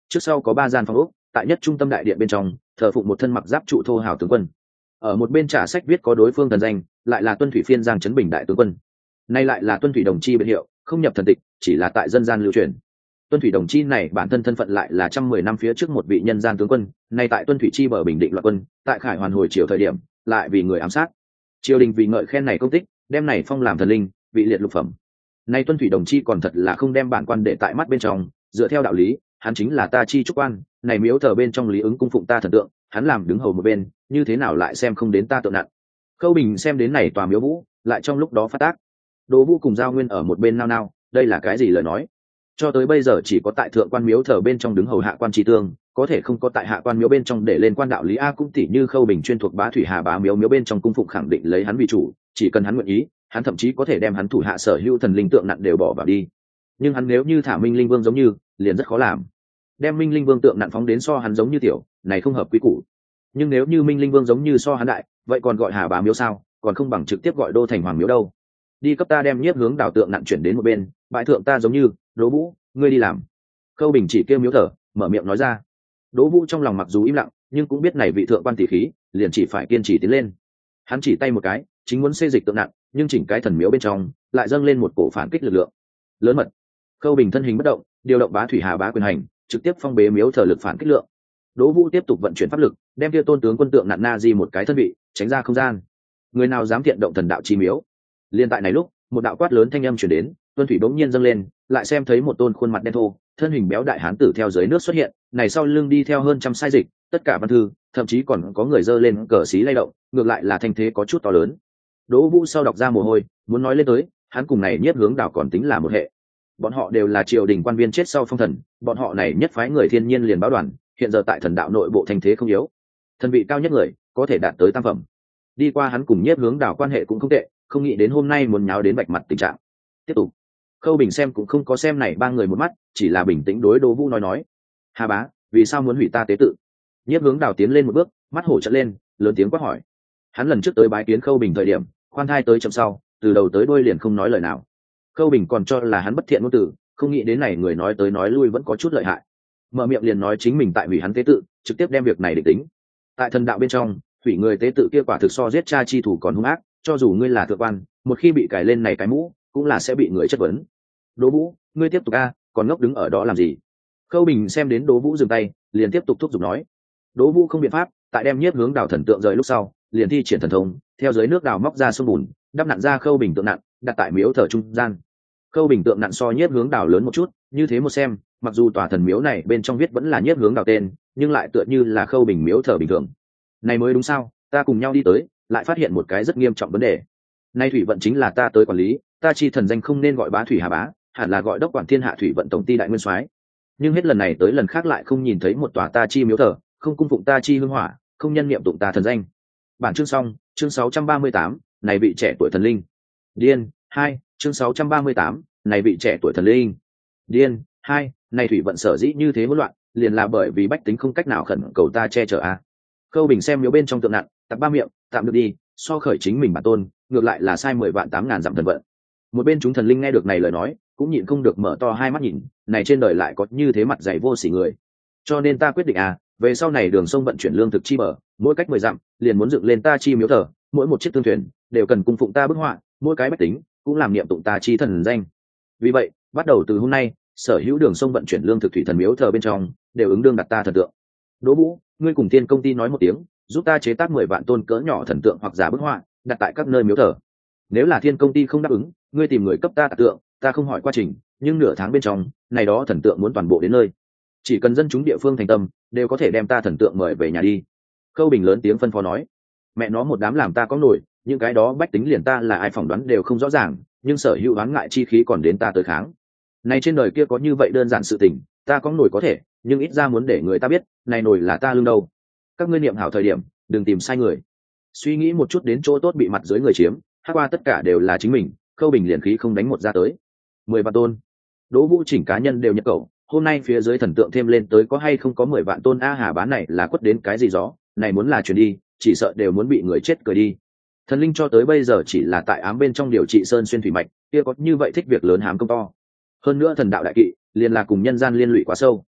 trước sau có 3 gian phòng ốc, tại nhất trung tâm đại điện bên trong thờ phụng một thân mặc giáp trụ thô hào tướng quân. Ở một bên trả sách viết có đối phương thần danh, lại là Tuân Thủy Phiên Giang Trấn Bình đại tướng quân. Nay lại là Tuân Thủy Đồng Chi biệt hiệu, không nhập thần tịch, chỉ là tại dân gian lưu truyền. Tuân Thủy Đồng Chi này bản thân thân phận lại là 110 năm phía trước một vị nhân gian tướng quân, nay tại Tuân Thủy Chi bờ Bình Định loạn quân, tại Khải Hoàn hồi triều thời điểm, lại vì người ám sát. Triều đình vì ngợi khen này công tích, đem này phong làm thần linh, vị liệt lục phẩm. Nay Tuân Thủy Đồng Chi còn thật là không đem bản quan để tại mắt bên trong, dựa theo đạo lý, hắn chính là ta chi trúc quan, này miếu thờ bên trong lý ứng cung phụng ta thần tượng, hắn làm đứng hầu một bên, như thế nào lại xem không đến ta tượng nặng. Khâu Bình xem đến này tòa miếu vũ, lại trong lúc đó phát tác. Đỗ Vũ cùng Giao Nguyên ở một bên nao nao, đây là cái gì lời nói? Cho tới bây giờ chỉ có tại thượng quan miếu thờ bên trong đứng hầu hạ quan tri tương, có thể không có tại hạ quan miếu bên trong để lên quan đạo lý a. Cũng tỉ như Khâu Bình chuyên thuộc Bá Thủy Hà Bá miếu bên trong cung phụng khẳng định lấy hắn vì chủ, chỉ cần hắn nguyện ý, hắn thậm chí có thể đem hắn thủ hạ sở hữu thần linh tượng nặng đều bỏ vào đi. Nhưng hắn nếu như thả Minh Linh Vương giống như, liền rất khó làm. Đem Minh Linh Vương tượng nặng phóng đến so hắn giống như tiểu, này không hợp quy củ. Nhưng nếu như Minh Linh Vương giống như so hắn đại, vậy còn gọi Hà Bá miếu sao, còn không bằng trực tiếp gọi Đô Thành Hoàng miếu đâu. Đi cấp ta đem Nhiếp Hướng Đảo tượng nặng chuyển đến một bên, bãi thượng ta giống như, Đỗ Vũ, ngươi đi làm. Khâu Bình chỉ kêu miếu thở, mở miệng nói ra. Đỗ Vũ trong lòng mặc dù im lặng, nhưng cũng biết này vị thượng quan tỷ khí, liền chỉ phải kiên trì tiến lên. Hắn chỉ tay một cái, chính muốn xê dịch tượng nặng, nhưng chỉnh cái thần miếu bên trong lại dâng lên một cổ phản kích lực lượng lớn mật. Khâu Bình thân hình bất động, điều động Bá Thủy Hà Bá quyền hành, trực tiếp phong bế miếu thờ lực phản kích lượng. Đỗ Vũ tiếp tục vận chuyển pháp lực, đem kia tôn tướng quân tượng nặng na di một cái thân vị, tránh ra không gian. Người nào dám thiện động thần đạo chi miếu? Liên tại này lúc, một đạo quát lớn thanh âm truyền đến, Tuân Thủy bỗng nhiên dâng lên, lại xem thấy một tôn khuôn mặt đen thô, thân hình béo đại hán tử theo dưới nước xuất hiện, này sau lưng đi theo hơn trăm sai dịch, tất cả văn thư, thậm chí còn có người giơ lên cờ xí lay động, ngược lại là thanh thế có chút to lớn. Đỗ Vũ sau đọc ra mồ hôi, muốn nói lên tới, hắn cùng này Nhiếp Hướng Đảo còn tính là một hệ. Bọn họ đều là triều đình quan viên chết sau phong thần, bọn họ này nhất phái người thiên nhiên liền báo đoàn, hiện giờ tại thần đạo nội bộ thanh thế không yếu. Thần vị cao nhất người, có thể đạt tới tam phẩm. Đi qua hắn cùng Nhiếp Hướng Đảo quan hệ cũng không tệ, không nghĩ đến hôm nay muốn nháo đến bạch mặt tình trạng. Tiếp tục. Khâu Bình xem cũng không có xem này ba người một mắt, chỉ là bình tĩnh đối Đỗ Vũ nói: Hà bá, vì sao muốn hủy ta tế tự? Nhiếp Hướng Đảo tiến lên một bước, mắt hổ trợn lên, lớn tiếng quát hỏi. Hắn lần trước tới bái kiến Khâu Bình thời điểm, khoan thai tới chậm sau, từ đầu tới đuôi liền không nói lời nào. Khâu Bình còn cho là hắn bất thiện ngôn từ, không nghĩ đến này người nói tới nói lui vẫn có chút lợi hại. Mở miệng liền nói chính mình tại hủy hắn tế tự, trực tiếp đem việc này định tính. Tại thần đạo bên trong, hủy người tế tự kia quả thực so giết cha chi thủ còn hung ác, cho dù ngươi là thượng quan, một khi bị cài lên này cái mũ, cũng là sẽ bị người chất vấn. Đỗ Vũ, ngươi tiếp tục a, còn ngốc đứng ở đó làm gì? Khâu Bình xem đến Đỗ Vũ dừng tay, liền tiếp tục thúc giục nói. Đỗ Vũ không biện pháp, tại đem Nhiếp Hướng Đảo thần tượng rời lúc sau, liền thi triển thần thông, theo dưới nước đào móc ra sông bùn, đắp nặn ra Khâu Bình tượng nặng, đặt tại miếu thờ trung gian. Khâu Bình tượng nặng so Nhiếp Hướng Đảo lớn một chút, như thế một xem, mặc dù tòa thần miếu này bên trong viết vẫn là Nhiếp Hướng Đảo tên, nhưng lại tựa như là Khâu Bình miếu thờ bình thường. Này mới đúng sao? Ta cùng nhau đi tới, lại phát hiện một cái rất nghiêm trọng vấn đề. Nay thủy vận chính là ta tới quản lý, ta chi thần danh không nên gọi Bá Thủy Hà Bá, hẳn là gọi đốc quản thiên hạ thủy vận tổng ty đại nguyên soái. Nhưng hết lần này tới lần khác lại không nhìn thấy một tòa ta chi miếu thờ, không cung phụng ta chi hương hỏa, không nhân niệm tụng ta thần danh. Bản chương xong, chương 638, này vị trẻ tuổi thần linh. Điên, 2, chương 638, này vị trẻ tuổi thần linh. Điên, 2, này thủy vận sở dĩ như thế hỗn loạn, liền là bởi vì bách tính không cách nào khẩn cầu ta che chở a. Khâu Bình xem miếu bên trong tượng nặng, tặc ba miệng, tạm được đi, so khởi chính mình bản tôn, ngược lại là sai 10 vạn 8.000 dặm thần vận. Một bên chúng thần linh nghe được này lời nói, cũng nhịn không được mở to hai mắt nhìn, này trên đời lại có như thế mặt dày vô sỉ người. Cho nên ta quyết định về sau này đường sông vận chuyển lương thực chi bờ, mỗi cách 10 dặm liền muốn dựng lên ta chi miếu thờ, mỗi một chiếc thương thuyền đều cần cung phụng ta bức họa, mỗi cái bách tính cũng làm niệm tụng ta chi thần danh. Vì vậy, bắt đầu từ hôm nay, sở hữu đường sông vận chuyển lương thực thủy thần miếu thờ bên trong đều ứng đương đặt ta thần tượng. Đỗ Vũ, ngươi cùng Tiên công ty nói một tiếng, giúp ta chế tác 10 vạn tôn cỡ nhỏ thần tượng hoặc giả bức họa, đặt tại các nơi miếu thờ. Nếu là Thiên công ty không đáp ứng, ngươi tìm người cấp ta tạc tượng, ta không hỏi quá trình, nhưng nửa tháng bên trong, này đó thần tượng muốn toàn bộ đến nơi. Chỉ cần dân chúng địa phương thành tâm, đều có thể đem ta thần tượng mời về nhà đi. Khâu Bình lớn tiếng phân phó nói. Mẹ nó một đám làm ta có nổi, những cái đó bách tính liền ta là ai phỏng đoán đều không rõ ràng, nhưng sở hữu đoán ngại chi khí còn đến ta tới kháng. Này trên đời kia có như vậy đơn giản sự tình, ta có nổi có thể, nhưng ít ra muốn để người ta biết, này nổi là ta lương đâu. Các ngươi niệm hảo thời điểm, đừng tìm sai người. Suy nghĩ một chút đến chỗ tốt bị mặt dưới người chiếm, hát qua tất cả đều là chính mình. Khâu Bình liền khí không đánh một ra tới. 10 vạn tôn. Đỗ Vũ chỉnh cá nhân đều nhập cầu, hôm nay phía dưới thần tượng thêm lên tới có hay không có 10 vạn tôn a. Hà bán này là quất đến cái gì gió, này muốn là chuyển đi, chỉ sợ đều muốn bị người chết cười đi. Thần linh cho tới bây giờ chỉ là tại ám bên trong điều trị sơn xuyên thủy mạch, kia có như vậy thích việc lớn hám công to. Hơn nữa thần đạo đại kỵ, liền là cùng nhân gian liên lụy quá sâu.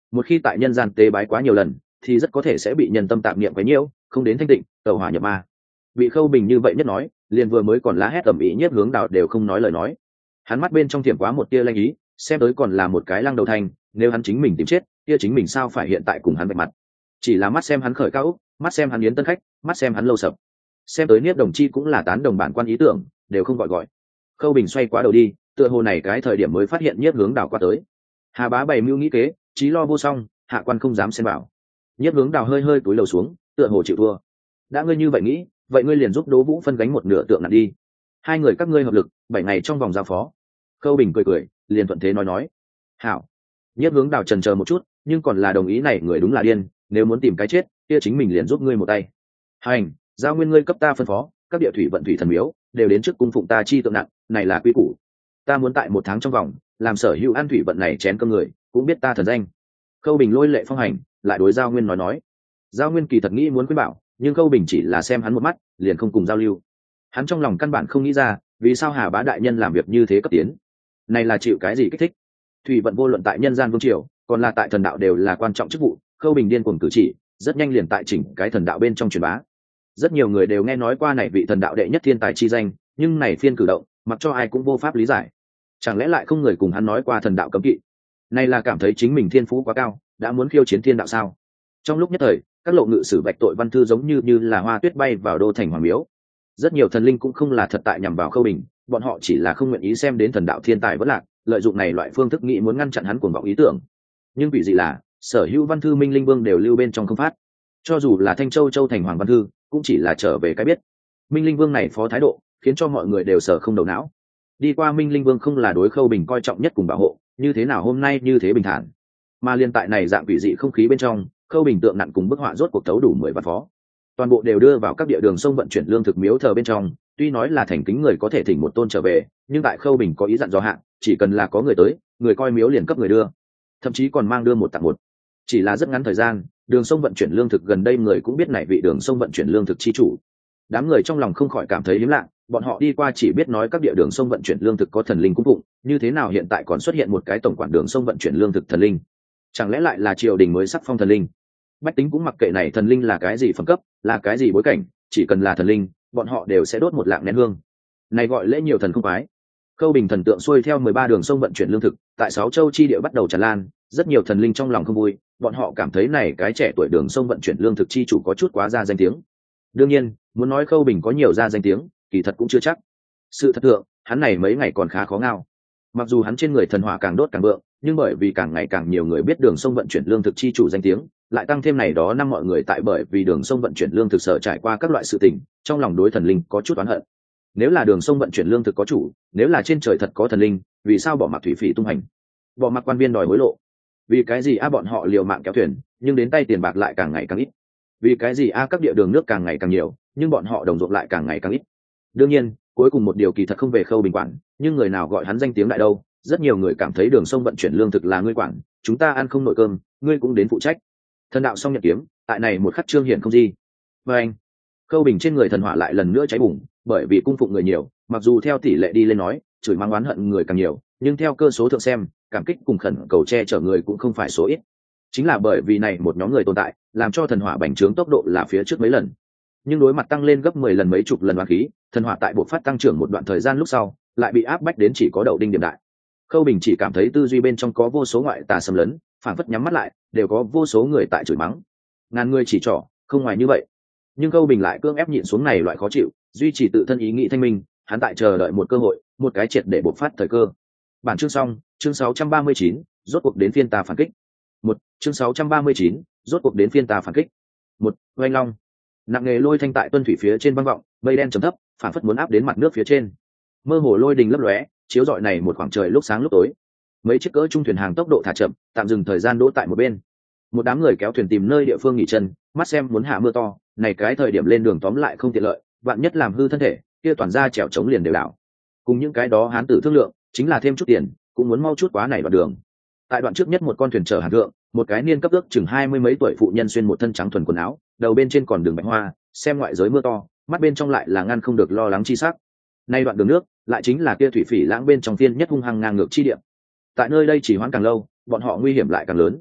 một khi tại nhân gian tế bái quá nhiều lần thì rất có thể sẽ bị nhân tâm tạp niệm quấy nhiễu, không đến thanh tịnh, tẩu hỏa nhập ma. Bị Khâu Bình như vậy nhất nói, liền vừa mới còn lá hét tầm ý Nhiếp Hướng Đào đều không nói lời nói. Hắn mắt bên trong tiềm quá một tia lanh ý, xem tới còn là một cái lăng đầu thanh, nếu hắn chính mình tìm chết, kia chính mình sao phải hiện tại cùng hắn vạch mặt. Chỉ là mắt xem hắn khởi cao, mắt xem hắn yến tân khách, mắt xem hắn lâu sập. Xem tới Niếp đồng chi cũng là tán đồng bản quan ý tưởng, đều không gọi. Khâu Bình xoay quá đầu đi, tựa hồ này cái thời điểm mới phát hiện Nhiếp Hướng Đào qua tới. Hà Bá bày mưu nghĩ kế, chí lo vô song, hạ quan không dám xen vào. Nhiếp Hướng Đào hơi hơi cúi đầu xuống, tựa hồ chịu thua. Đã ngươi như vậy nghĩ, vậy ngươi liền giúp Đỗ Vũ phân gánh một nửa tượng nặng đi. Hai người các ngươi hợp lực, 7 ngày trong vòng giao phó. Khâu Bình cười, liền thuận thế nói. Hảo. Nhiếp Hướng Đào chần chờ một chút, nhưng còn là đồng ý, này người đúng là điên, nếu muốn tìm cái chết, kia chính mình liền giúp ngươi một tay. Hành, giao nguyên ngươi cấp ta phân phó, các địa thủy vận thủy thần miếu đều đến trước cung phụng ta chi tượng nặng, này là quy củ. Ta muốn tại 1 tháng trong vòng, làm sở hữu an thủy vận này chén cơm người, cũng biết ta thần danh. Khâu Bình lôi lệ phong hành, lại đối Giao Nguyên nói. Giao Nguyên kỳ thật nghĩ muốn khuyên bảo, nhưng Khâu Bình chỉ là xem hắn một mắt, liền không cùng giao lưu. Hắn trong lòng căn bản không nghĩ ra, vì sao Hà Bá đại nhân làm việc như thế cấp tiến. Này là chịu cái gì kích thích? Thủy vận vô luận tại nhân gian vương triều, còn là tại thần đạo đều là quan trọng chức vụ. Khâu Bình điên cuồng cử chỉ, rất nhanh liền tại chỉnh cái thần đạo bên trong truyền bá. Rất nhiều người đều nghe nói qua này vị thần đạo đệ nhất thiên tài chi danh, nhưng này phiên cử động, mặc cho ai cũng vô pháp lý giải. Chẳng lẽ lại không người cùng hắn nói qua thần đạo cấm kỵ? Này là cảm thấy chính mình thiên phú quá cao, đã muốn khiêu chiến thiên đạo sao? Trong lúc nhất thời, các lộ ngự sử bạch tội văn thư giống như là hoa tuyết bay vào đô thành hoàng miếu. Rất nhiều thần linh cũng không là thật tại nhằm vào Khâu Bình, bọn họ chỉ là không nguyện ý xem đến thần đạo thiên tài vỡ lạc, lợi dụng này loại phương thức nghĩ muốn ngăn chặn hắn cuồng vọng ý tưởng. Nhưng vị gì là, sở hữu văn thư Minh Linh Vương đều lưu bên trong không phát. Cho dù là Thanh Châu Châu thành hoàng văn thư, cũng chỉ là trở về cái biết. Minh Linh Vương này phó thái độ, khiến cho mọi người đều sở không đầu não. Đi qua Minh Linh Vương không là đối Khâu Bình coi trọng nhất cùng bảo hộ, như thế nào hôm nay như thế bình thản. Mà liên tại này dạng quỷ dị không khí bên trong, Khâu Bình tượng nặng cùng bức họa rốt cuộc tấu đủ 10 vạn phó. Toàn bộ đều đưa vào các địa đường sông vận chuyển lương thực miếu thờ bên trong, tuy nói là thành kính người có thể thỉnh một tôn trở về, nhưng tại Khâu Bình có ý dặn dò hạn, chỉ cần là có người tới, người coi miếu liền cấp người đưa, thậm chí còn mang đưa một tặng một. Chỉ là rất ngắn thời gian, đường sông vận chuyển lương thực gần đây người cũng biết này vị đường sông vận chuyển lương thực chi chủ. Đám người trong lòng không khỏi cảm thấy hiếm lạ, bọn họ đi qua chỉ biết nói các địa đường sông vận chuyển lương thực có thần linh cung phụng, như thế nào hiện tại còn xuất hiện một cái tổng quản đường sông vận chuyển lương thực thần linh? Chẳng lẽ lại là triều đình mới sắc phong thần linh? Bách tính cũng mặc kệ này thần linh là cái gì phẩm cấp, là cái gì bối cảnh, chỉ cần là thần linh, bọn họ đều sẽ đốt một lạng nén hương. Này gọi lễ nhiều thần không phái. Khâu Bình thần tượng xuôi theo 13 đường sông vận chuyển lương thực, tại 6 châu chi địa bắt đầu tràn lan, rất nhiều thần linh trong lòng không vui, bọn họ cảm thấy này cái trẻ tuổi đường sông vận chuyển lương thực chi chủ có chút quá ra danh tiếng. Đương nhiên, muốn nói Khâu Bình có nhiều ra danh tiếng, kỳ thật cũng chưa chắc. Sự thật thượng, hắn này mấy ngày còn khá khó ngao. Mặc dù hắn trên người thần hỏa càng đốt càng vượng, nhưng bởi vì càng ngày càng nhiều người biết đường sông vận chuyển lương thực chi chủ danh tiếng, lại tăng thêm này đó năm mọi người tại bởi vì đường sông vận chuyển lương thực sở trải qua các loại sự tình, trong lòng đối thần linh có chút oán hận. Nếu là đường sông vận chuyển lương thực có chủ, nếu là trên trời thật có thần linh, vì sao bỏ mặc thủy phỉ tung hành, bỏ mặc quan viên đòi hối lộ? Vì cái gì bọn họ liều mạng kéo thuyền, nhưng đến tay tiền bạc lại càng ngày càng ít? Vì cái gì các địa đường nước càng ngày càng nhiều, nhưng bọn họ đồng ruộng lại càng ngày càng ít? Đương nhiên, cuối cùng một điều kỳ thật không về Khâu Bình quản, nhưng người nào gọi hắn danh tiếng đại đâu? Rất nhiều người cảm thấy đường sông vận chuyển lương thực là ngươi quản, chúng ta ăn không nổi cơm, ngươi cũng đến phụ trách. Thần đạo song nhật kiếm, tại này một khắc trương hiển không gì. Và anh, Khâu Bình trên người thần hỏa lại lần nữa cháy bùng, bởi vì cung phụng người nhiều, mặc dù theo tỷ lệ đi lên nói, chửi mắng oán hận người càng nhiều, nhưng theo cơ số thượng xem, cảm kích cùng khẩn cầu che chở người cũng không phải số ít. Chính là bởi vì này một nhóm người tồn tại, làm cho thần hỏa bành trướng tốc độ là phía trước mấy lần. Nhưng đối mặt tăng lên gấp 10 lần mấy chục lần oán khí, thần hỏa tại bộ phát tăng trưởng một đoạn thời gian lúc sau, lại bị áp bách đến chỉ có đậu đinh điểm đại. Khâu Bình chỉ cảm thấy tư duy bên trong có vô số ngoại tà xâm lấn, phảng phất nhắm mắt lại, đều có vô số người tại chửi mắng. Ngàn người chỉ trỏ, không ngoài như vậy. Nhưng Khâu Bình lại cưỡng ép nhịn xuống này loại khó chịu, duy trì tự thân ý nghĩ thanh minh, hắn tại chờ đợi một cơ hội, một cái triệt để bộc phát thời cơ. Bản chương xong, chương 639, rốt cuộc đến phiên ta phản kích. Chương 639, rốt cuộc đến phiên ta phản kích. Oanh long. Nặng nghề lôi thanh tại tuân thủy phía trên vang vọng, mây đen trầm thấp, phảng phất muốn áp đến mặt nước phía trên. Mơ hồ lôi đình lấp lóe, chiếu rọi này một khoảng trời lúc sáng lúc tối. Mấy chiếc cỡ trung thuyền hàng tốc độ thả chậm, tạm dừng thời gian đỗ tại một bên. Một đám người kéo thuyền tìm nơi địa phương nghỉ chân, mắt xem muốn hạ mưa to, này cái thời điểm lên đường tóm lại không tiện lợi, vạn nhất làm hư thân thể, kia toàn ra trèo chống liền đều đảo. Cùng những cái đó hán tử thương lượng, chính là thêm chút tiền, cũng muốn mau chút quá này đoạn đường. Tại đoạn trước nhất một con thuyền chở hàng thượng, một cái niên cấp ước chừng 20 mấy tuổi phụ nhân xuyên một thân trắng thuần quần áo, đầu bên trên còn đường bạch hoa, xem ngoại giới mưa to, mắt bên trong lại là ngăn không được lo lắng chi sắc. Nay đoạn đường nước, lại chính là kia thủy phỉ lãng bên trong phiên nhất hung hăng ngang ngược chi địa. Tại nơi đây chỉ hoãn càng lâu, bọn họ nguy hiểm lại càng lớn.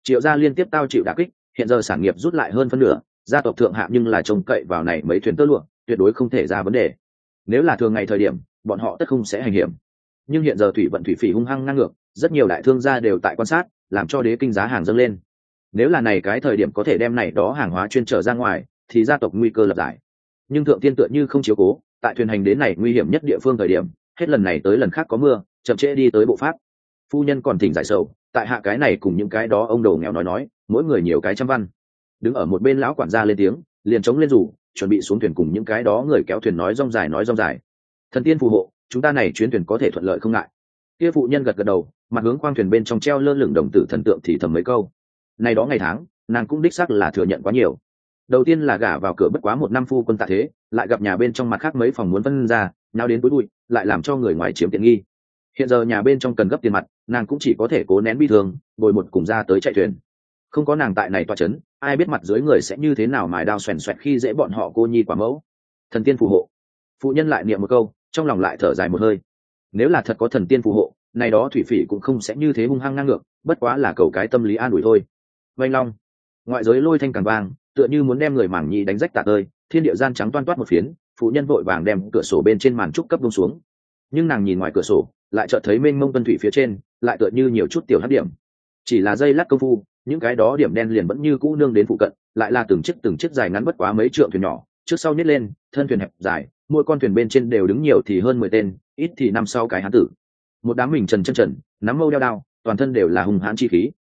Triệu gia liên tiếp tao chịu đả kích, hiện giờ sản nghiệp rút lại hơn phân nửa, gia tộc thượng hạ nhưng là trông cậy vào này mấy thuyền tơ lụa, tuyệt đối không thể ra vấn đề. Nếu là thường ngày thời điểm, bọn họ tất không sẽ hành hiểm. Nhưng hiện giờ thủy vận thủy phỉ hung hăng ngang ngược, rất nhiều đại thương gia đều tại quan sát, làm cho đế kinh giá hàng dâng lên. Nếu là này cái thời điểm có thể đem này đó hàng hóa chuyên trở ra ngoài, thì gia tộc nguy cơ lập giải. Nhưng thượng tiên tựa như không chiếu cố, tại thuyền hành đến này nguy hiểm nhất địa phương thời điểm, hết lần này tới lần khác có mưa, chậm trễ đi tới bộ pháp. Phu nhân còn thỉnh giải sầu, tại hạ cái này cùng những cái đó ông đầu nghèo nói, mỗi người nhiều cái trăm văn. Đứng ở một bên lão quản gia lên tiếng, liền chống lên rủ, chuẩn bị xuống thuyền cùng những cái đó người kéo thuyền nói rong dài. Thần tiên phù hộ, chúng ta này chuyến thuyền có thể thuận lợi không ngại. Kia phụ nhân gật gật đầu, mặt hướng khoang thuyền bên trong treo lơ lửng đồng tử thần tượng thì thầm mấy câu. Này đó ngày tháng, nàng cũng đích xác là thừa nhận quá nhiều. Đầu tiên là gả vào cửa bất quá 1 năm phu quân tạ thế, lại gặp nhà bên trong mặt khác mấy phòng muốn phân ra, nhau đến túi bụi, lại làm cho người ngoài chiếm tiện nghi. Hiện giờ nhà bên trong cần gấp tiền mặt, nàng cũng chỉ có thể cố nén bi thương, bồi một cùng ra tới chạy thuyền. Không có nàng tại này tọa chấn, ai biết mặt dưới người sẽ như thế nào mài đao xoèn xoẹt khi dễ bọn họ cô nhi quả mẫu. Thần tiên phù hộ. Phụ nhân lại niệm một câu, trong lòng lại thở dài một hơi. Nếu là thật có thần tiên phù hộ, này đó thủy phỉ cũng không sẽ như thế hung hăng ngang ngược, bất quá là cầu cái tâm lý an ủi thôi. Vành long, ngoại giới lôi thanh càng vang, tựa như muốn đem người mảng nhị đánh rách tạc ơi, thiên địa gian trắng toan toát một phiến, phụ nhân vội vàng đem cửa sổ bên trên màn trúc cấp buông xuống. Nhưng nàng nhìn ngoài cửa sổ, lại chợt thấy mênh mông vân thủy phía trên, lại tựa như nhiều chút tiểu hắc điểm. Chỉ là giây lát công phu, những cái đó điểm đen liền vẫn như cũ nương đến phụ cận, lại là từng chiếc dài ngắn bất quá mấy trượng thuyền nhỏ, trước sau nhét lên, thân thuyền hẹp dài, mỗi con thuyền bên trên đều đứng nhiều thì hơn 10 tên, ít thì 5-6 cái hán tử. Một đám mình trần, nắm mâu đeo đao, toàn thân đều là hung hãn chi khí.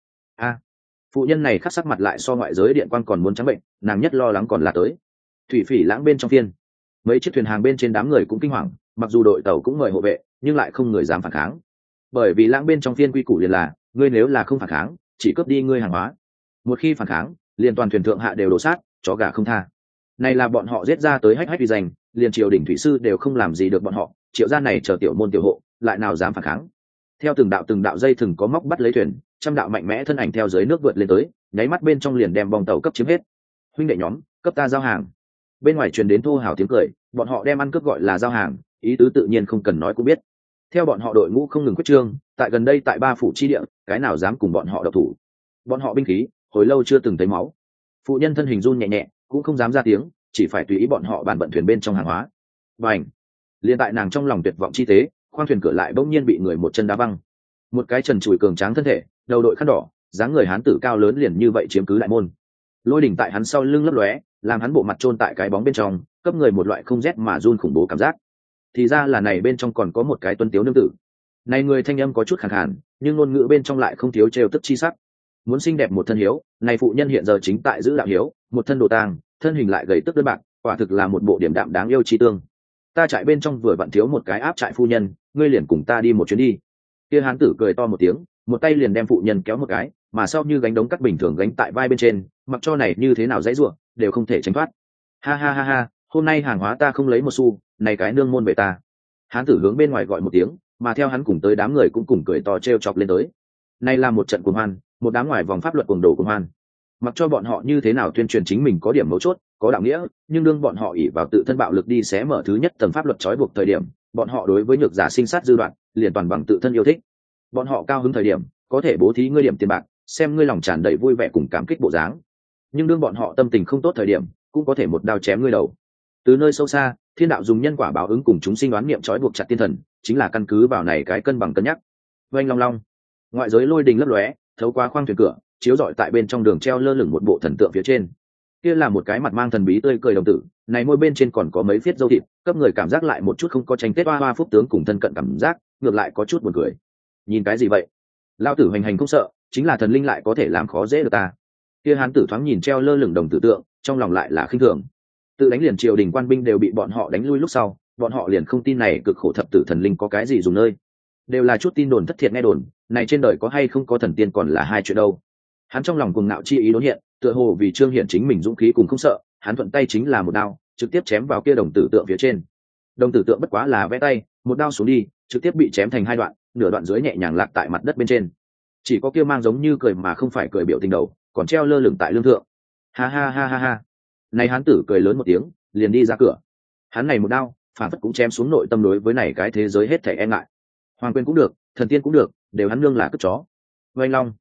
Phụ nhân này khắc sắc mặt lại so ngoại giới điện quan còn muốn trắng bệnh, nàng nhất lo lắng còn là tới thủy phỉ lãng bên trong phiên. Mấy chiếc thuyền hàng bên trên đám người cũng kinh hoàng, mặc dù đội tàu cũng mời hộ vệ, nhưng lại không người dám phản kháng. Bởi vì lãng bên trong phiên quy củ liền là, ngươi nếu là không phản kháng, chỉ cướp đi ngươi hàng hóa. Một khi phản kháng, liền toàn thuyền thượng hạ đều đổ sát, chó gà không tha. Này là bọn họ giết ra tới hách vì giành, liền triều đỉnh thủy sư đều không làm gì được bọn họ, triệu gia này chờ tiểu môn tiểu hộ, lại nào dám phản kháng. Theo từng đạo dây thừng có móc bắt lấy thuyền, trăm đạo mạnh mẽ thân ảnh theo dưới nước vượt lên tới, nháy mắt bên trong liền đem bong tàu cấp chiếm hết. Huynh đệ nhóm, cấp ta giao hàng. Bên ngoài truyền đến thô hào tiếng cười, bọn họ đem ăn cướp gọi là giao hàng, ý tứ tự nhiên không cần nói cũng biết. Theo bọn họ đội ngũ không ngừng quyết trương, tại gần đây tại 3 phủ chi địa, cái nào dám cùng bọn họ độc thủ. Bọn họ binh khí, hồi lâu chưa từng thấy máu. Phụ nhân thân hình run nhẹ nhẹ, cũng không dám ra tiếng, chỉ phải tùy ý bọn họ bàn bận thuyền bên trong hàng hóa. Bành! Liên tại nàng trong lòng tuyệt vọng chi tế, khoang thuyền cửa lại bỗng nhiên bị người một chân đá văng. Một cái trần trụi cường tráng thân thể, đầu đội khăn đỏ, dáng người hán tử cao lớn liền như vậy chiếm cứ đại môn. Lôi đỉnh tại hắn sau lưng lấp lóe, làm hắn bộ mặt chôn tại cái bóng bên trong, cấp người một loại không rét mà run khủng bố cảm giác. Thì ra là này bên trong còn có một cái tuấn tiếu nương tử. Này người thanh âm có chút khàn khàn, nhưng ngôn ngữ bên trong lại không thiếu trêu tức chi sắc. Muốn xinh đẹp một thân hiếu, này phụ nhân hiện giờ chính tại giữ đạo hiếu, một thân đồ tang, thân hình lại gầy tức đơn bạc, quả thực là một bộ điểm đạm đáng yêu chi tương. Ta trại bên trong vừa vặn thiếu một cái áp trại phu nhân, ngươi liền cùng ta đi một chuyến đi. Kia hán tử cười to một tiếng, một tay liền đem phụ nhân kéo một cái, mà sau như gánh đống cắt bình thường gánh tại vai bên trên, mặc cho này như thế nào dãy rủa, đều không thể tránh thoát. Ha, hôm nay hàng hóa ta không lấy một xu, này cái nương môn về ta. Hán tử hướng bên ngoài gọi một tiếng, mà theo hắn cùng tới đám người cũng cùng cười to trêu chọc lên tới. Này là một trận cuồng hoan, một đám ngoài vòng pháp luật cuồng đồ cuồng hoan. Mặc cho bọn họ như thế nào tuyên truyền chính mình có điểm mấu chốt, có đạo nghĩa, nhưng đương bọn họ ỷ vào tự thân bạo lực đi xé mở thứ nhất tầng pháp luật trói buộc thời điểm, bọn họ đối với nhược giả sinh sát dư đoạn, liền toàn bằng tự thân yêu thích. Bọn họ cao hứng thời điểm, có thể bố thí ngươi điểm tiền bạc, xem ngươi lòng tràn đầy vui vẻ cùng cảm kích bộ dáng. Nhưng đương bọn họ tâm tình không tốt thời điểm, cũng có thể một đao chém ngươi đầu. Từ nơi sâu xa, thiên đạo dùng nhân quả báo ứng cùng chúng sinh đoán niệm trói buộc chặt tiên thần, chính là căn cứ vào này cái cân bằng cân nhắc. Oanh long long, ngoại giới lôi đình lấp lóe, thấu qua khoang thuyền cửa, chiếu rọi tại bên trong đường treo lơ lửng một bộ thần tượng phía trên. Kia là một cái mặt mang thần bí tươi cười đồng tử, này môi bên trên còn có mấy phiết dâu thịt, cấp người cảm giác lại một chút không có tranh tết hoa hoa phúc tướng cùng thân cận cảm giác, ngược lại có chút buồn cười. Nhìn cái gì vậy? Lão tử hành không sợ, chính là thần linh lại có thể làm khó dễ được ta. Kia hán tử thoáng nhìn treo lơ lửng đồng tử tượng, trong lòng lại là khinh thường. Tự đánh liền triều đình quan binh đều bị bọn họ đánh lui lúc sau, bọn họ liền không tin này cực khổ thập tử thần linh có cái gì dùng nơi. Đều là chút tin đồn thất thiệt nghe đồn, này trên đời có hay không có thần tiên còn là hai chuyện đâu. Hắn trong lòng cuồng ngạo chi ý đốn hiện, tựa hồ vì trương hiện chính mình dũng khí cùng không sợ, hắn thuận tay chính là một đao, trực tiếp chém vào kia đồng tử tượng phía trên. Đồng tử tượng bất quá là vẽ tay, một đao xuống đi, trực tiếp bị chém thành 2 đoạn, nửa đoạn dưới nhẹ nhàng lạc tại mặt đất bên trên. Chỉ có kia mang giống như cười mà không phải cười biểu tình đầu, còn treo lơ lửng tại lưng thượng. Ha. Này hán tử cười lớn một tiếng, liền đi ra cửa. Hắn này một đao, phản phất cũng chém xuống nội tâm đối với này cái thế giới hết thảy e ngại. Hoàng quyền cũng được, thần tiên cũng được, đều hắn nương là cất chó. Oanh long,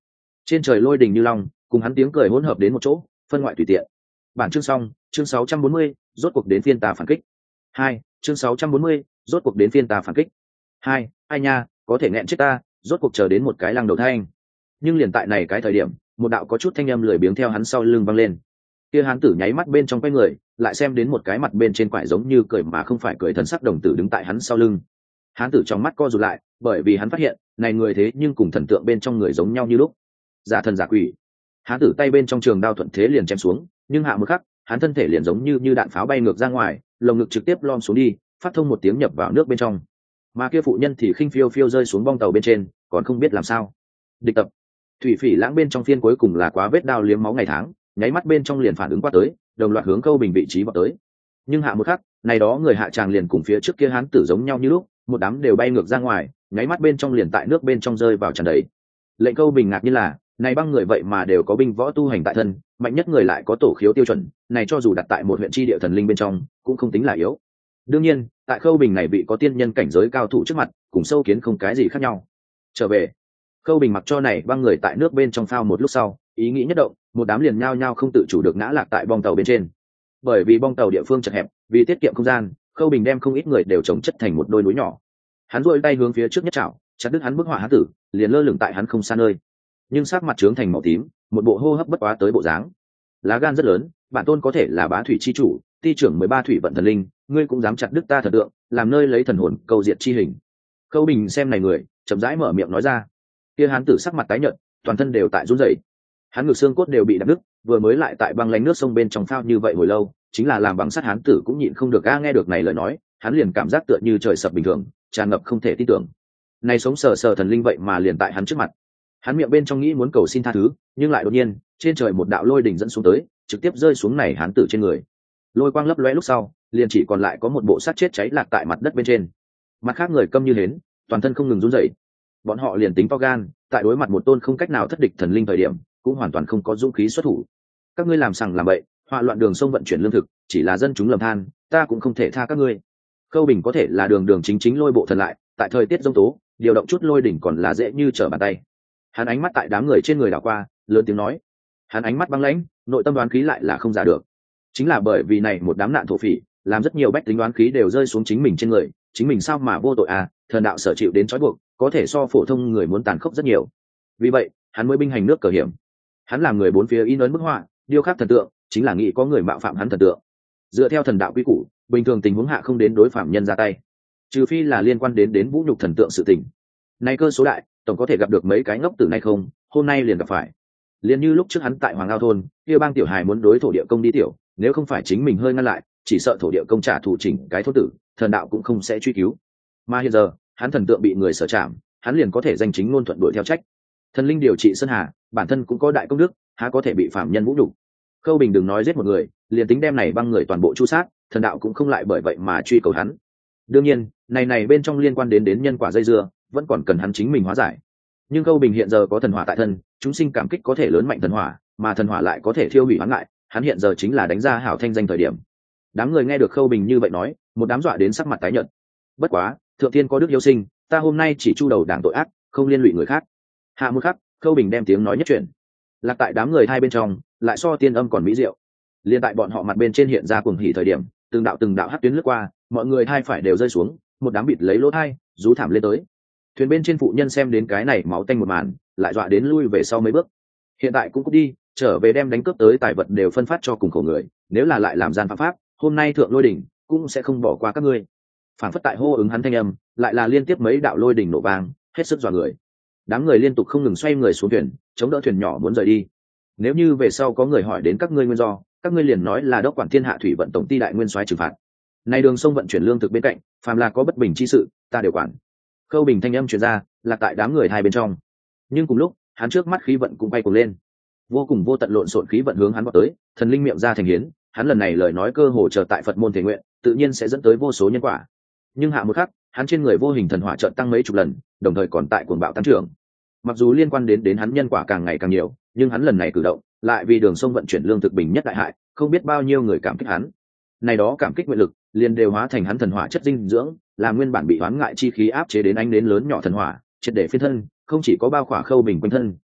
Trên trời lôi đình như long, cùng hắn tiếng cười hỗn hợp đến một chỗ, phân ngoại tùy tiện. Bản chương xong, chương 640, rốt cuộc đến phiên ta phản kích. 2, chương 640, rốt cuộc đến phiên ta phản kích. 2, ai nha, có thể nghẹn chết ta, rốt cuộc chờ đến một cái lăng đầu thanh. Nhưng liền tại này cái thời điểm, một đạo có chút thanh âm lười biếng theo hắn sau lưng vang lên. Kia hán tử nháy mắt bên trong quay người, lại xem đến một cái mặt bên trên quải giống như cười mà không phải cười thần sắc đồng tử đứng tại hắn sau lưng. Hán tử trong mắt co rụt lại, bởi vì hắn phát hiện, này người thế nhưng cùng thần tượng bên trong người giống nhau như lúc. Giả thần giả quỷ. Hán tử tay bên trong trường đao thuận thế liền chém xuống, nhưng hạ một khắc, hắn thân thể liền giống như đạn pháo bay ngược ra ngoài, lồng ngực trực tiếp lom xuống đi, phát thông một tiếng nhập vào nước bên trong. Mà kia phụ nhân thì khinh phiêu phiêu rơi xuống bong tàu bên trên, còn không biết làm sao. Địch tập. Thủy Phỉ Lãng bên trong phiên cuối cùng là quá vết đao liếm máu ngày tháng, nháy mắt bên trong liền phản ứng qua tới, đồng loạt hướng Khâu Bình vị trí vọt tới. Nhưng hạ một khắc, này đó người hạ tràng liền cùng phía trước kia hán tử giống nhau như lúc, một đám đều bay ngược ra ngoài, nháy mắt bên trong liền tại nước bên trong rơi vào tràn đầy. Lệnh Khâu Bình ngạc nhiên là, này băng người vậy mà đều có binh võ tu hành tại thân, mạnh nhất người lại có tổ khiếu tiêu chuẩn, này cho dù đặt tại một huyện chi địa thần linh bên trong, cũng không tính là yếu. Đương nhiên, tại Khâu Bình này vị có tiên nhân cảnh giới cao thủ trước mặt, cùng sâu kiến không cái gì khác nhau. Trở về, Khâu Bình mặc cho này băng người tại nước bên trong phao một lúc sau, ý nghĩ nhất động, một đám liền nhao nhao không tự chủ được ngã lạc tại bong tàu bên trên. Bởi vì bong tàu địa phương chật hẹp, vì tiết kiệm không gian, Khâu Bình đem không ít người đều chồng chất thành một đôi núi nhỏ. Hắn duỗi tay hướng phía trước nhất chảo, chặt đứt hắn bức họa hán tử, liền lơ lửng tại hắn không xa nơi. Nhưng sắc mặt trướng thành màu tím, một bộ hô hấp bất quá tới bộ dáng. Lá gan rất lớn, bản tôn có thể là bá thủy chi chủ, ti trưởng 13 thủy vận thần linh, ngươi cũng dám chặt đứt ta thần tượng, làm nơi lấy thần hồn câu diệt chi hình. Khâu Bình xem này người, chậm rãi mở miệng nói ra. Kia hán tử sắc mặt tái nhợt, toàn thân đều tại run rẩy. Hắn ngực xương cốt đều bị đập đứt, vừa mới lại tại băng lánh nước sông bên trong phao như vậy hồi lâu, chính là làm bằng sắt hán tử cũng nhịn không được nghe được này lời nói, hắn liền cảm giác tựa như trời sập bình thường, tràn ngập không thể tin tưởng. Này sống sờ sờ thần linh vậy mà liền tại hắn trước mặt. Hắn miệng bên trong nghĩ muốn cầu xin tha thứ, nhưng lại đột nhiên, trên trời một đạo lôi đỉnh dẫn xuống tới, trực tiếp rơi xuống này hán tử trên người. Lôi quang lấp lóe lúc sau, liền chỉ còn lại có một bộ xác chết cháy lạc tại mặt đất bên trên. Mặt khác người câm như hến, toàn thân không ngừng run rẩy. Bọn họ liền tính to gan, tại đối mặt một tôn không cách nào thất địch thần linh thời điểm, cũng hoàn toàn không có dũng khí xuất thủ. Các ngươi làm sằng làm bậy, họa loạn đường sông vận chuyển lương thực, chỉ là dân chúng lầm than, ta cũng không thể tha các ngươi. Khâu Bình có thể là đường đường chính chính lôi bộ thần lại, tại thời tiết giông tố, điều động chút lôi đỉnh còn là dễ như trở bàn tay. Hắn ánh mắt tại đám người trên người đảo qua, lớn tiếng nói. Hắn ánh mắt băng lãnh, nội tâm đoán khí lại là không giả được. Chính là bởi vì này một đám nạn thổ phỉ, làm rất nhiều bách tính đoán khí đều rơi xuống chính mình trên người, chính mình sao mà vô tội à, thần đạo sở chịu đến trói buộc, có thể so phổ thông người muốn tàn khốc rất nhiều. Vì vậy, hắn mới binh hành nước cờ hiểm. Hắn làm người bốn phía in ấn bức họa, điêu khắc thần tượng, chính là nghĩ có người mạo phạm hắn thần tượng. Dựa theo thần đạo quy củ, bình thường tình huống hạ không đến đối phạm nhân ra tay, trừ phi là liên quan đến vũ nhục thần tượng sự tình. Nay cơ số đại, tổng có thể gặp được mấy cái ngốc tử này không, hôm nay liền gặp phải. Liền như lúc trước hắn tại Hoàng Ao thôn, kia bang tiểu hài muốn đối thổ địa công đi tiểu, nếu không phải chính mình hơi ngăn lại, chỉ sợ thổ địa công trả thù chỉnh cái thôn tử, thần đạo cũng không sẽ truy cứu. Mà hiện giờ, hắn thần tượng bị người sở trảm, hắn liền có thể danh chính ngôn thuận đuổi theo trách. Thần linh điều trị sơn hà, bản thân cũng có đại công đức, há có thể bị phạm nhân vũ nhục. Khâu Bình đừng nói giết một người, liền tính đem này băng người toàn bộ chu sát, thần đạo cũng không lại bởi vậy mà truy cầu hắn. Đương nhiên, này bên trong liên quan đến nhân quả dây dưa, vẫn còn cần hắn chính mình hóa giải. Nhưng Khâu Bình hiện giờ có thần hỏa tại thân, chúng sinh cảm kích có thể lớn mạnh thần hỏa, mà thần hỏa lại có thể thiêu hủy hoán ngại, hắn hiện giờ chính là đánh ra hảo thanh danh thời điểm. Đám người nghe được Khâu Bình như vậy nói, một đám dọa đến sắc mặt tái nhợt. Bất quá, thượng thiên có đức hiếu sinh, ta hôm nay chỉ chu đầu đảng tội ác, không liên lụy người khác. Hạ một khắc, Khâu Bình đem tiếng nói nhất chuyển. Lạc tại đám người hai bên trong, lại so tiên âm còn mỹ diệu. Liên tại bọn họ mặt bên trên hiện ra cuồng hỉ thời điểm, từng đạo hắc tuyến lướt qua, mọi người hai phải đều rơi xuống, một đám bịt lấy lỗ thai, rú thảm lên tới. Thuyền bên trên phụ nhân xem đến cái này máu tanh một màn, lại dọa đến lui về sau mấy bước. Hiện tại cũng cút đi, trở về đem đánh cướp tới tài vật đều phân phát cho cùng khổ người, nếu là lại làm gian phạm pháp, hôm nay thượng lôi đỉnh cũng sẽ không bỏ qua các ngươi. Phản phất tại hô ứng hắn thanh âm, lại là liên tiếp mấy đạo lôi đỉnh nổ vang, hết sức dọa người. Đám người liên tục không ngừng xoay người xuống thuyền, chống đỡ thuyền nhỏ muốn rời đi. Nếu như về sau có người hỏi đến các ngươi nguyên do, các ngươi liền nói là đốc quản thiên hạ thủy vận tổng ty đại nguyên soái trừng phạt. Nay đường sông vận chuyển lương thực bên cạnh, phàm là có bất bình chi sự, ta đều quản. Khâu Bình thanh âm truyền ra, là tại đám người hai bên trong. Nhưng cùng lúc, hắn trước mắt khí vận cũng bay cuồng lên, vô cùng vô tận lộn xộn khí vận hướng hắn vọt tới, thần linh miệng ra thành hiến, hắn lần này lời nói cơ hồ chờ tại Phật môn thể nguyện, tự nhiên sẽ dẫn tới vô số nhân quả. Nhưng hạ một khắc, hắn trên người vô hình thần hỏa chợt tăng mấy chục lần, đồng thời còn tại cuồng bạo tăng trưởng. Mặc dù liên quan đến hắn nhân quả càng ngày càng nhiều, nhưng hắn lần này cử động, lại vì đường sông vận chuyển lương thực bình nhất đại hại, không biết bao nhiêu người cảm kích hắn. Này đó cảm kích nguyện lực, liền đều hóa thành hắn thần hỏa chất dinh dưỡng, làm nguyên bản bị hoán ngại chi khí áp chế đến ánh đến lớn nhỏ thần hỏa, triệt để phiên thân, không chỉ có bao khỏa Khâu Bình quanh thân,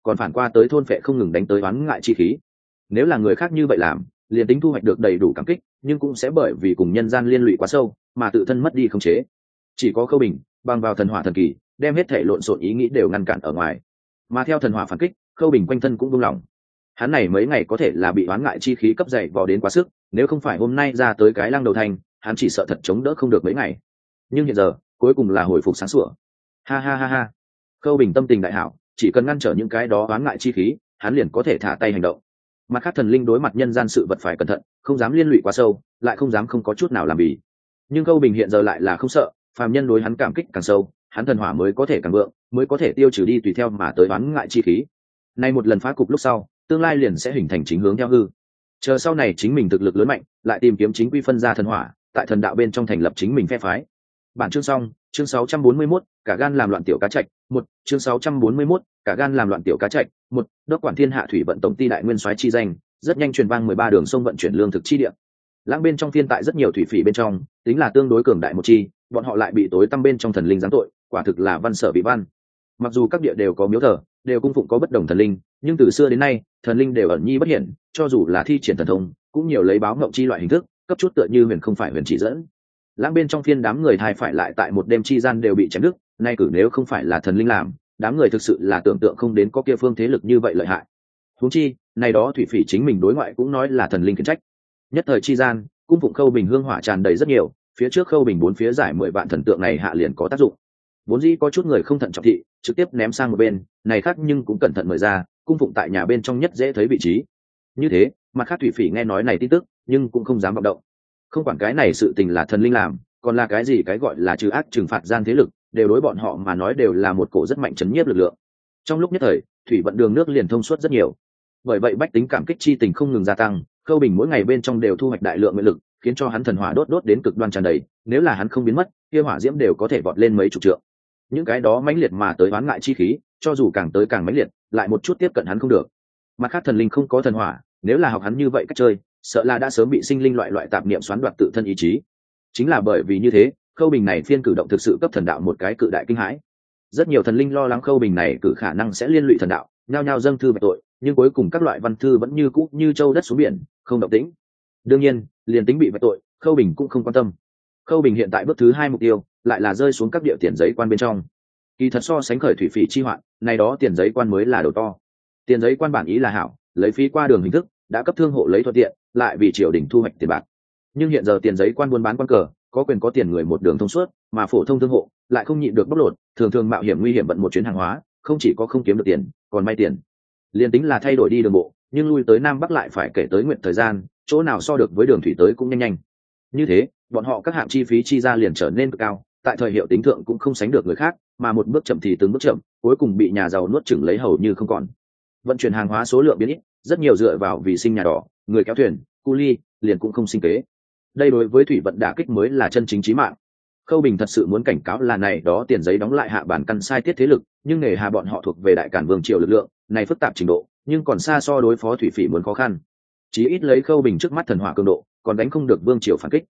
còn phản qua tới thôn phệ không ngừng đánh tới oán ngại chi khí. Nếu là người khác như vậy làm, liền tính thu hoạch được đầy đủ cảm kích, nhưng cũng sẽ bởi vì cùng nhân gian liên lụy quá sâu mà tự thân mất đi khống chế. Chỉ có Khâu Bình bằng vào thần hỏa thần kỳ, đem hết thể lộn xộn ý nghĩ đều ngăn cản ở ngoài. Mà theo thần hỏa phản kích, Khâu Bình quanh thân cũng buông lỏng. Hắn này mấy ngày có thể là bị oán ngại chi khí cấp dày vò đến quá sức, nếu không phải hôm nay ra tới cái lăng đầu thành, hắn chỉ sợ thật chống đỡ không được mấy ngày. Nhưng hiện giờ, cuối cùng là hồi phục sáng sủa. Ha ha ha ha. Khâu Bình tâm tình đại hảo, chỉ cần ngăn trở những cái đó oán ngại chi khí, hắn liền có thể thả tay hành động. Mặt khác thần linh đối mặt nhân gian sự vật phải cẩn thận, không dám liên lụy quá sâu, lại không dám không có chút nào làm bì. Nhưng Khâu Bình hiện giờ lại là không sợ, phàm nhân đối hắn cảm kích càng sâu, hắn thần hỏa mới có thể càng vượng, mới có thể tiêu trừ đi tùy theo mà tới oán ngại chi khí. Nay một lần phá cục lúc sau, tương lai liền sẽ hình thành chính hướng theo hư. Chờ sau này chính mình thực lực lớn mạnh, lại tìm kiếm chính quy phân ra thần hỏa, tại thần đạo bên trong thành lập chính mình phe phái. Bản chương xong, chương 641, cả gan làm loạn tiểu cá trạch, một chương 641, cả gan làm loạn tiểu cá trạch, một đốc quản thiên hạ thủy vận tổng ty đại nguyên soái chi danh, rất nhanh truyền vang 13 đường sông vận chuyển lương thực chi địa. Lãng bên trong phiên tại rất nhiều thủy phỉ bên trong, tính là tương đối cường đại một chi, bọn họ lại bị tối tăm bên trong thần linh giáng tội, quả thực là văn sở bị văn. Mặc dù các địa đều có miếu thờ, đều cung phụng có bất đồng thần linh, nhưng từ xưa đến nay, thần linh đều ẩn nhi bất hiển, cho dù là thi triển thần thông, cũng nhiều lấy báo ngộng chi loại hình thức, cấp chút tựa như huyền không phải huyền chỉ dẫn. Lãng bên trong phiên đám người thai phải lại tại một đêm chi gian đều bị chém đứt, nay cử nếu không phải là thần linh làm, đám người thực sự là tưởng tượng không đến có kia phương thế lực như vậy lợi hại. Huống chi, này đó thủy phỉ chính mình đối ngoại cũng nói là thần linh khiển trách. Nhất thời chi gian, cung phụng Khâu Bình hương hỏa tràn đầy rất nhiều, phía trước Khâu Bình bốn phía giải 10 vạn thần tượng này hạ liền có tác dụng. Vốn dĩ có chút người không thận trọng thị, trực tiếp ném sang một bên, này khác nhưng cũng cẩn thận mời ra, cung phụng tại nhà bên trong nhất dễ thấy vị trí. Như thế, mặt khác thủy phỉ nghe nói này tin tức, nhưng cũng không dám vọng động. Không quản cái này sự tình là thần linh làm, còn là cái gì cái gọi là trừ ác trừng phạt gian thế lực, đều đối bọn họ mà nói đều là một cổ rất mạnh chấn nhiếp lực lượng. Trong lúc nhất thời, thủy vận đường nước liền thông suốt rất nhiều. Bởi vậy bách tính cảm kích chi tình không ngừng gia tăng, Khâu Bình mỗi ngày bên trong đều thu hoạch đại lượng nguyện lực, khiến cho hắn thần hỏa đốt đốt đến cực đoan tràn đầy, nếu là hắn không biến mất, kia hỏa diễm đều có thể vọt lên mấy chục trượng. Những cái đó mãnh liệt mà tới oán ngại chi khí, cho dù càng tới càng mãnh liệt, lại một chút tiếp cận hắn không được. Mặt khác thần linh không có thần hỏa, nếu là học hắn như vậy cách chơi, sợ là đã sớm bị sinh linh loại tạp niệm xoắn đoạt tự thân ý chí. Chính là bởi vì như thế, Khâu Bình này phiên cử động thực sự cấp thần đạo một cái cự đại kinh hãi. Rất nhiều thần linh lo lắng Khâu Bình này cử khả năng sẽ liên lụy thần đạo, nhao nhao dâng thư bạch tội, nhưng cuối cùng các loại văn thư vẫn như cũ như châu đất xuống biển, không động tĩnh. Đương nhiên, liền tính bị bạch tội, Khâu Bình cũng không quan tâm. Khâu Bình hiện tại bước thứ 2 mục tiêu, lại là rơi xuống các địa tiền giấy quan bên trong. Kỳ thật so sánh khởi thủy phỉ chi hoạn, này đó tiền giấy quan mới là đầu to. Tiền giấy quan bản ý là hảo, lấy phí qua đường hình thức, đã cấp thương hộ lấy thuận tiện, lại vì triều đình thu hoạch tiền bạc. Nhưng hiện giờ tiền giấy quan buôn bán quan cờ, có quyền có tiền người một đường thông suốt, mà phổ thông thương hộ lại không nhịn được bóc lột, thường thường mạo hiểm nguy hiểm vận một chuyến hàng hóa, không chỉ có không kiếm được tiền, còn may tiền. Liên tính là thay đổi đi đường bộ, nhưng lui tới Nam Bắc lại phải kể tới nguyện thời gian, chỗ nào so được với đường thủy tới cũng nhanh nhanh. Như thế, bọn họ các hạng chi phí chi ra liền trở nên cực cao, tại thời hiệu tính thượng cũng không sánh được người khác, mà một bước chậm thì từng bước chậm, cuối cùng bị nhà giàu nuốt chửng lấy hầu như không còn. Vận chuyển hàng hóa số lượng biến ít, rất nhiều dựa vào vì sinh nhà đỏ, người kéo thuyền, cu ly, liền cũng không sinh kế. Đây đối với thủy vận đả kích mới là chân chính chí mạng. Khâu Bình thật sự muốn cảnh cáo là này đó tiền giấy đóng lại hạ bản căn sai tiết thế lực, nhưng nghề hà bọn họ thuộc về đại cản vương triều lực lượng, này phức tạp trình độ, nhưng còn xa so đối phó thủy phỉ muốn khó khăn. Chí ít lấy Khâu Bình trước mắt thần hỏa cường độ, còn đánh không được vương triều phản kích.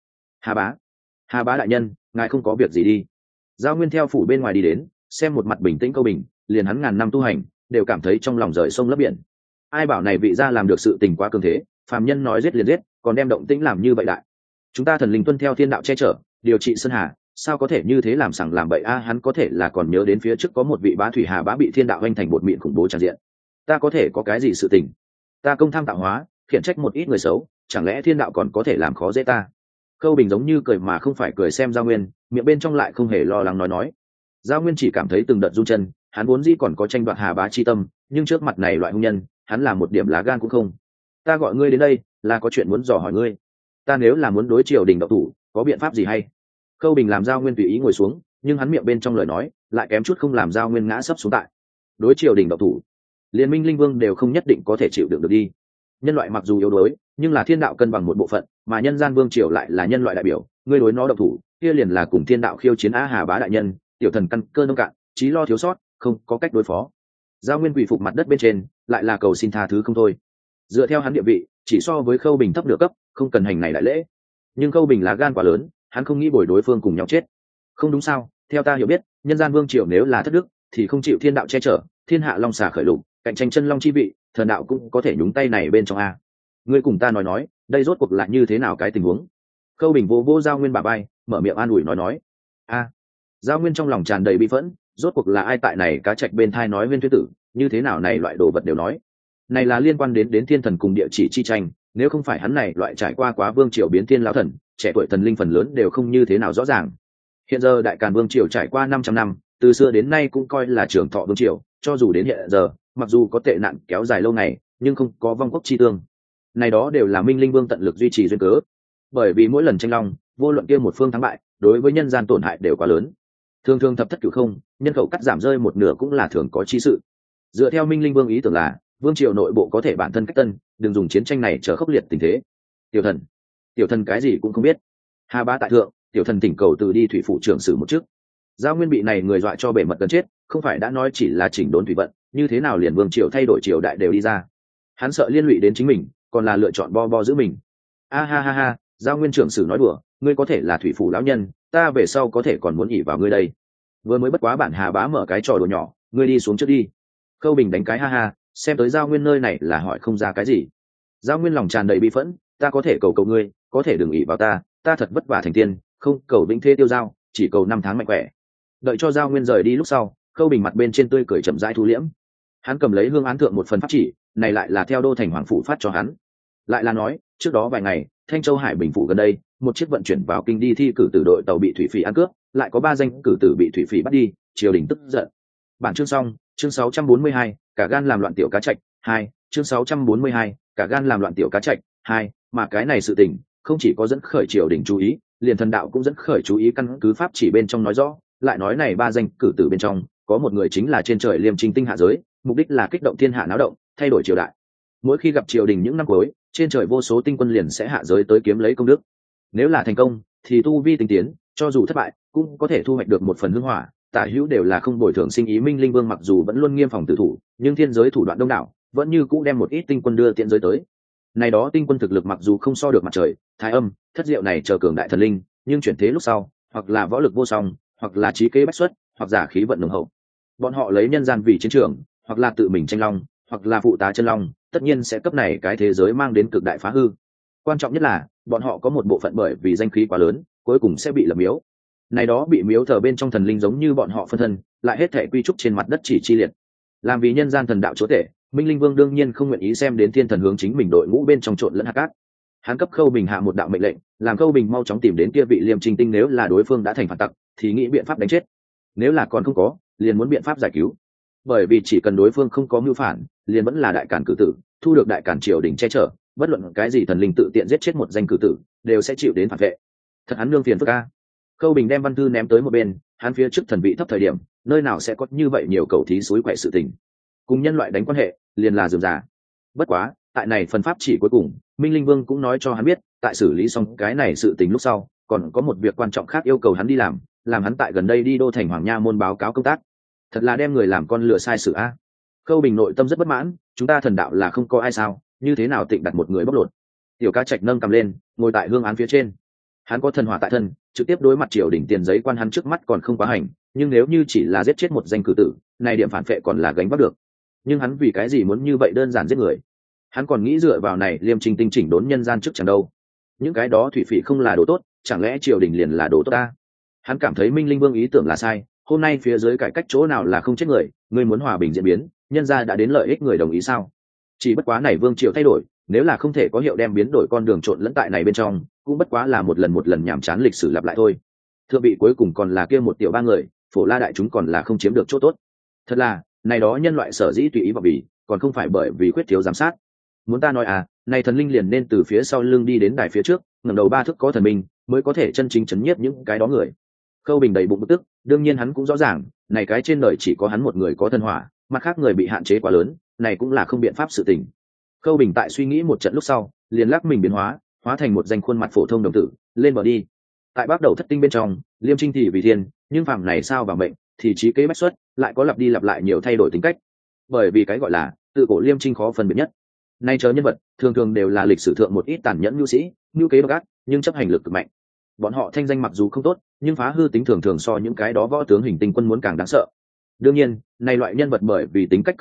Hà bá đại nhân, ngài không có việc gì đi. Giao Nguyên theo phủ bên ngoài đi đến, xem một mặt bình tĩnh Khâu Bình, liền hắn ngàn năm tu hành, đều cảm thấy trong lòng rời sông lấp biển. Ai bảo này vị gia làm được sự tình quá cường thế, phàm nhân nói giết liền giết, còn đem động tĩnh làm như vậy đại. Chúng ta thần linh tuân theo thiên đạo che chở, điều trị sơn hà, sao có thể như thế làm sằng làm bậy a? Hắn có thể là còn nhớ đến phía trước có một vị bá thủy hà bá bị thiên đạo hoành thành bột mịn khủng bố tràn diện. Ta có thể có cái gì sự tình? Ta công tham tạo hóa, khiển trách một ít người xấu, chẳng lẽ thiên đạo còn có thể làm khó dễ ta? Khâu Bình giống như cười mà không phải cười xem Giao Nguyên, miệng bên trong lại không hề lo lắng nói. Giao Nguyên chỉ cảm thấy từng đợt run chân, hắn vốn dĩ còn có tranh đoạt hà bá chi tâm, nhưng trước mặt này loại hung nhân, hắn là một điểm lá gan cũng không. Ta gọi ngươi đến đây, là có chuyện muốn dò hỏi ngươi. Ta nếu là muốn đối triều đình độc thủ, có biện pháp gì hay? Khâu Bình làm Giao Nguyên tùy ý ngồi xuống, nhưng hắn miệng bên trong lời nói, lại kém chút không làm Giao Nguyên ngã sấp xuống tại. Đối triều đình độc thủ, liên minh linh vương đều không nhất định có thể chịu đựng được đi. Nhân loại mặc dù yếu đuối, nhưng là thiên đạo cân bằng một bộ phận, mà nhân gian vương triều lại là nhân loại đại biểu, ngươi đối nó độc thủ, kia liền là cùng thiên đạo khiêu chiến á hà bá đại nhân, tiểu thần căn cơ nông cạn, trí lo thiếu sót, không có cách đối phó. Giao Nguyên quỳ phục mặt đất bên trên, lại là cầu xin tha thứ không thôi. Dựa theo hắn địa vị, chỉ so với Khâu Bình thấp nửa cấp, không cần hành này đại lễ. Nhưng Khâu Bình là gan quá lớn, hắn không nghĩ bồi đối phương cùng nhau chết. Không đúng sao? Theo ta hiểu biết, nhân gian vương triều nếu là thất đức, thì không chịu thiên đạo che chở, thiên hạ long xà khởi lục, cạnh tranh chân long chi vị, thần đạo cũng có thể nhúng tay này bên trong a. Ngươi cùng ta nói, đây rốt cuộc là như thế nào cái tình huống? Khâu Bình vô vô Giao Nguyên bà bay, mở miệng an ủi nói. A. Giao Nguyên trong lòng tràn đầy bi phẫn, rốt cuộc là ai tại này cá trạch bên thai nói Nguyên Thuyết Tử, như thế nào này loại đồ vật đều nói. Này là liên quan đến thiên thần cùng địa chỉ chi tranh, nếu không phải hắn này loại trải qua quá vương triều biến thiên lão thần, trẻ tuổi thần linh phần lớn đều không như thế nào rõ ràng. Hiện giờ đại càn vương triều trải qua 500 năm, từ xưa đến nay cũng coi là trường thọ vương triều, cho dù đến hiện giờ, mặc dù có tệ nạn kéo dài lâu ngày, nhưng không có vong quốc chi tương. Này đó đều là Minh Linh Vương tận lực duy trì duyên cớ. Bởi vì mỗi lần tranh long, vô luận kia một phương thắng bại, đối với nhân gian tổn hại đều quá lớn. Thường thường thập thất cửu không, nhân khẩu cắt giảm rơi một nửa cũng là thường có chi sự. Dựa theo Minh Linh Vương ý tưởng là, vương triều nội bộ có thể bản thân cách tân, đừng dùng chiến tranh này trở khốc liệt tình thế. Tiểu thần cái gì cũng không biết. Hà Bá tại thượng, tiểu thần thỉnh cầu từ đi thủy phủ trưởng sử một chức. Giao Nguyên bị này người dọa cho bể mật gần chết, không phải đã nói chỉ là chỉnh đốn thủy vận, như thế nào liền vương triều thay đổi triều đại đều đi ra. Hắn sợ liên lụy đến chính mình, còn là lựa chọn bo giữ mình. A ha ha ha, Giao Nguyên trưởng sử nói đùa, ngươi có thể là thủy phủ lão nhân, ta về sau có thể còn muốn ỉ vào ngươi đây. Vừa mới bất quá bản Hà Bá mở cái trò đùa nhỏ, ngươi đi xuống trước đi. Khâu Bình đánh cái ha ha, xem tới Giao Nguyên nơi này là hỏi không ra cái gì. Giao Nguyên lòng tràn đầy bi phẫn, ta có thể cầu ngươi, có thể đừng ỉ vào ta thật vất vả thành tiên, không cầu vĩnh thế tiêu giao, chỉ cầu 5 tháng mạnh khỏe. Đợi cho Giao Nguyên rời đi lúc sau, Khâu Bình mặt bên trên tươi cười chậm rãi thu liễm. Hắn cầm lấy hương án thượng một phần pháp chỉ, này lại là theo đô thành hoàng phủ phát cho hắn. Lại là nói, trước đó vài ngày, Thanh Châu Hải Bình phủ gần đây, một chiếc vận chuyển vào kinh đi thi cử tử đội tàu bị thủy phỉ ăn cướp, lại có 3 danh cử tử bị thủy phỉ bắt đi, triều đình tức giận. Bản chương xong, chương 642, cả gan làm loạn tiểu cá trạch 2, chương 642, cả gan làm loạn tiểu cá trạch 2, mà cái này sự tình, không chỉ có dẫn khởi triều đình chú ý, liền thần đạo cũng dẫn khởi chú ý, căn cứ pháp chỉ bên trong nói rõ, lại nói này 3 danh cử tử bên trong, có một người chính là trên trời Liêm Trinh tinh hạ giới, mục đích là kích động thiên hạ náo động, thay đổi triều đại. Mỗi khi gặp triều đình những năm cuối, trên trời vô số tinh quân liền sẽ hạ giới tới kiếm lấy công đức. Nếu là thành công, thì tu vi tinh tiến, cho dù thất bại, cũng có thể thu hoạch được một phần hương hỏa. Tả hữu đều là không bồi thường sinh ý. Minh Linh Vương mặc dù vẫn luôn nghiêm phòng tử thủ, nhưng thiên giới thủ đoạn đông đảo, vẫn như cũ đem một ít tinh quân đưa tiện giới tới. Này đó tinh quân thực lực mặc dù không so được mặt trời, thái âm, thất diệu này chờ cường đại thần linh, nhưng chuyển thế lúc sau, hoặc là võ lực vô song, hoặc là trí kế bách xuất, hoặc giả khí vận nồng hậu. Bọn họ lấy nhân gian vì chiến trường, hoặc là tự mình tranh long, hoặc là phụ tá chân long, tất nhiên sẽ cấp này cái thế giới mang đến cực đại phá hư. Quan trọng nhất là, bọn họ có một bộ phận bởi vì danh khí quá lớn, cuối cùng sẽ bị lập miếu. Này đó bị miếu thờ bên trong thần linh giống như bọn họ phân thân, lại hết thể quy trúc trên mặt đất chỉ chi liệt. Làm vì nhân gian thần đạo chúa tể, Minh Linh Vương đương nhiên không nguyện ý xem đến thiên thần hướng chính mình đội ngũ bên trong trộn lẫn hạt cát. Hắn cấp Khâu Bình hạ một đạo mệnh lệnh, làm Khâu Bình mau chóng tìm đến kia vị Liêm Trinh tinh, nếu là đối phương đã thành phản tặc, thì nghĩ biện pháp đánh chết. Nếu là còn không có, liền muốn biện pháp giải cứu. Bởi vì chỉ cần đối phương không có mưu phản, liền vẫn là đại càn cử tử, thu được đại càn triều đình che chở, bất luận cái gì thần linh tự tiện giết chết một danh cử tử, đều sẽ chịu đến phản vệ. Thật hắn nương phiền phức a. Khâu Bình đem văn thư ném tới một bên, hắn phía trước thần vị thấp thời điểm, nơi nào sẽ có như vậy nhiều cầu thí suối quậy sự tình. Cùng nhân loại đánh quan hệ, liền là dườm già. Bất quá, tại này phần pháp chỉ cuối cùng, Minh Linh Vương cũng nói cho hắn biết, tại xử lý xong cái này sự tình lúc sau, còn có một việc quan trọng khác yêu cầu hắn đi làm hắn tại gần đây đi đô thành Hoàng Nha môn báo cáo công tác. Thật là đem người làm con lừa sai sự a. Khâu Bình nội tâm rất bất mãn, chúng ta thần đạo là không có ai sao, như thế nào tịnh đặt một người bóc lột. Tiểu Cá Trạch nâng cầm lên, ngồi tại hương án phía trên. Hắn có thần hỏa tại thân, trực tiếp đối mặt triều đình tiền giấy quan hắn trước mắt còn không quá hành, nhưng nếu như chỉ là giết chết một danh cử tử, này điểm phản phệ còn là gánh vác được. Nhưng hắn vì cái gì muốn như vậy đơn giản giết người? Hắn còn nghĩ dựa vào này Liêm Trinh tinh chỉnh đốn nhân gian trước chẳng đâu. Những cái đó thủy phỉ không là đồ tốt, chẳng lẽ triều đình liền là đồ tốt ta? Hắn cảm thấy Minh Linh Vương ý tưởng là sai, hôm nay phía dưới cải cách chỗ nào là không chết người muốn hòa bình diễn biến, nhân gia đã đến lợi ích người đồng ý sao? Chỉ bất quá này vương triều thay đổi, nếu là không thể có hiệu đem biến đổi con đường trộn lẫn tại này bên trong, cũng bất quá là một lần nhàm chán lịch sử lặp lại thôi. Thượng vị cuối cùng còn là kia một tiểu ba người, phổ la đại chúng còn là không chiếm được chỗ tốt. Thật là, này đó nhân loại sở dĩ tùy ý vào bì, còn không phải bởi vì khuyết thiếu giám sát. Muốn ta nói à, này thần linh liền nên từ phía sau lưng đi đến đài phía trước, ngẩng đầu ba thước có thần minh, mới có thể chân chính chấn nhiếp những cái đó người. Khâu Bình đầy bụng bực tức, đương nhiên hắn cũng rõ ràng, này cái trên đời chỉ có hắn một người có thần hỏa, mặt khác người bị hạn chế quá lớn, này cũng là không biện pháp sự tình. Khâu Bình tại suy nghĩ một trận lúc sau, liền lắc mình biến hóa thành một danh khuôn mặt phổ thông đồng tử, lên bờ đi. Tại bắt đầu thất tinh bên trong, Liêm Trinh thì vì thiên, nhưng phàm này sao vào mệnh, thì trí kế bách xuất, lại có lặp đi lặp lại nhiều thay đổi tính cách. Bởi vì cái gọi là tự cổ Liêm Trinh khó phân biệt nhất. Nay chờ nhân vật, thường thường đều là lịch sử thượng một ít tàn nhẫn nhu sĩ, nhu kế độc ác, nhưng chấp hành lực cực mạnh. Bọn họ thanh danh mặc dù không tốt, nhưng phá hư tính thường thường so những cái đó võ tướng hình tinh quân muốn càng đáng sợ. Đương nhiên, này loại nhân vật bởi vì tính cách cực đoan,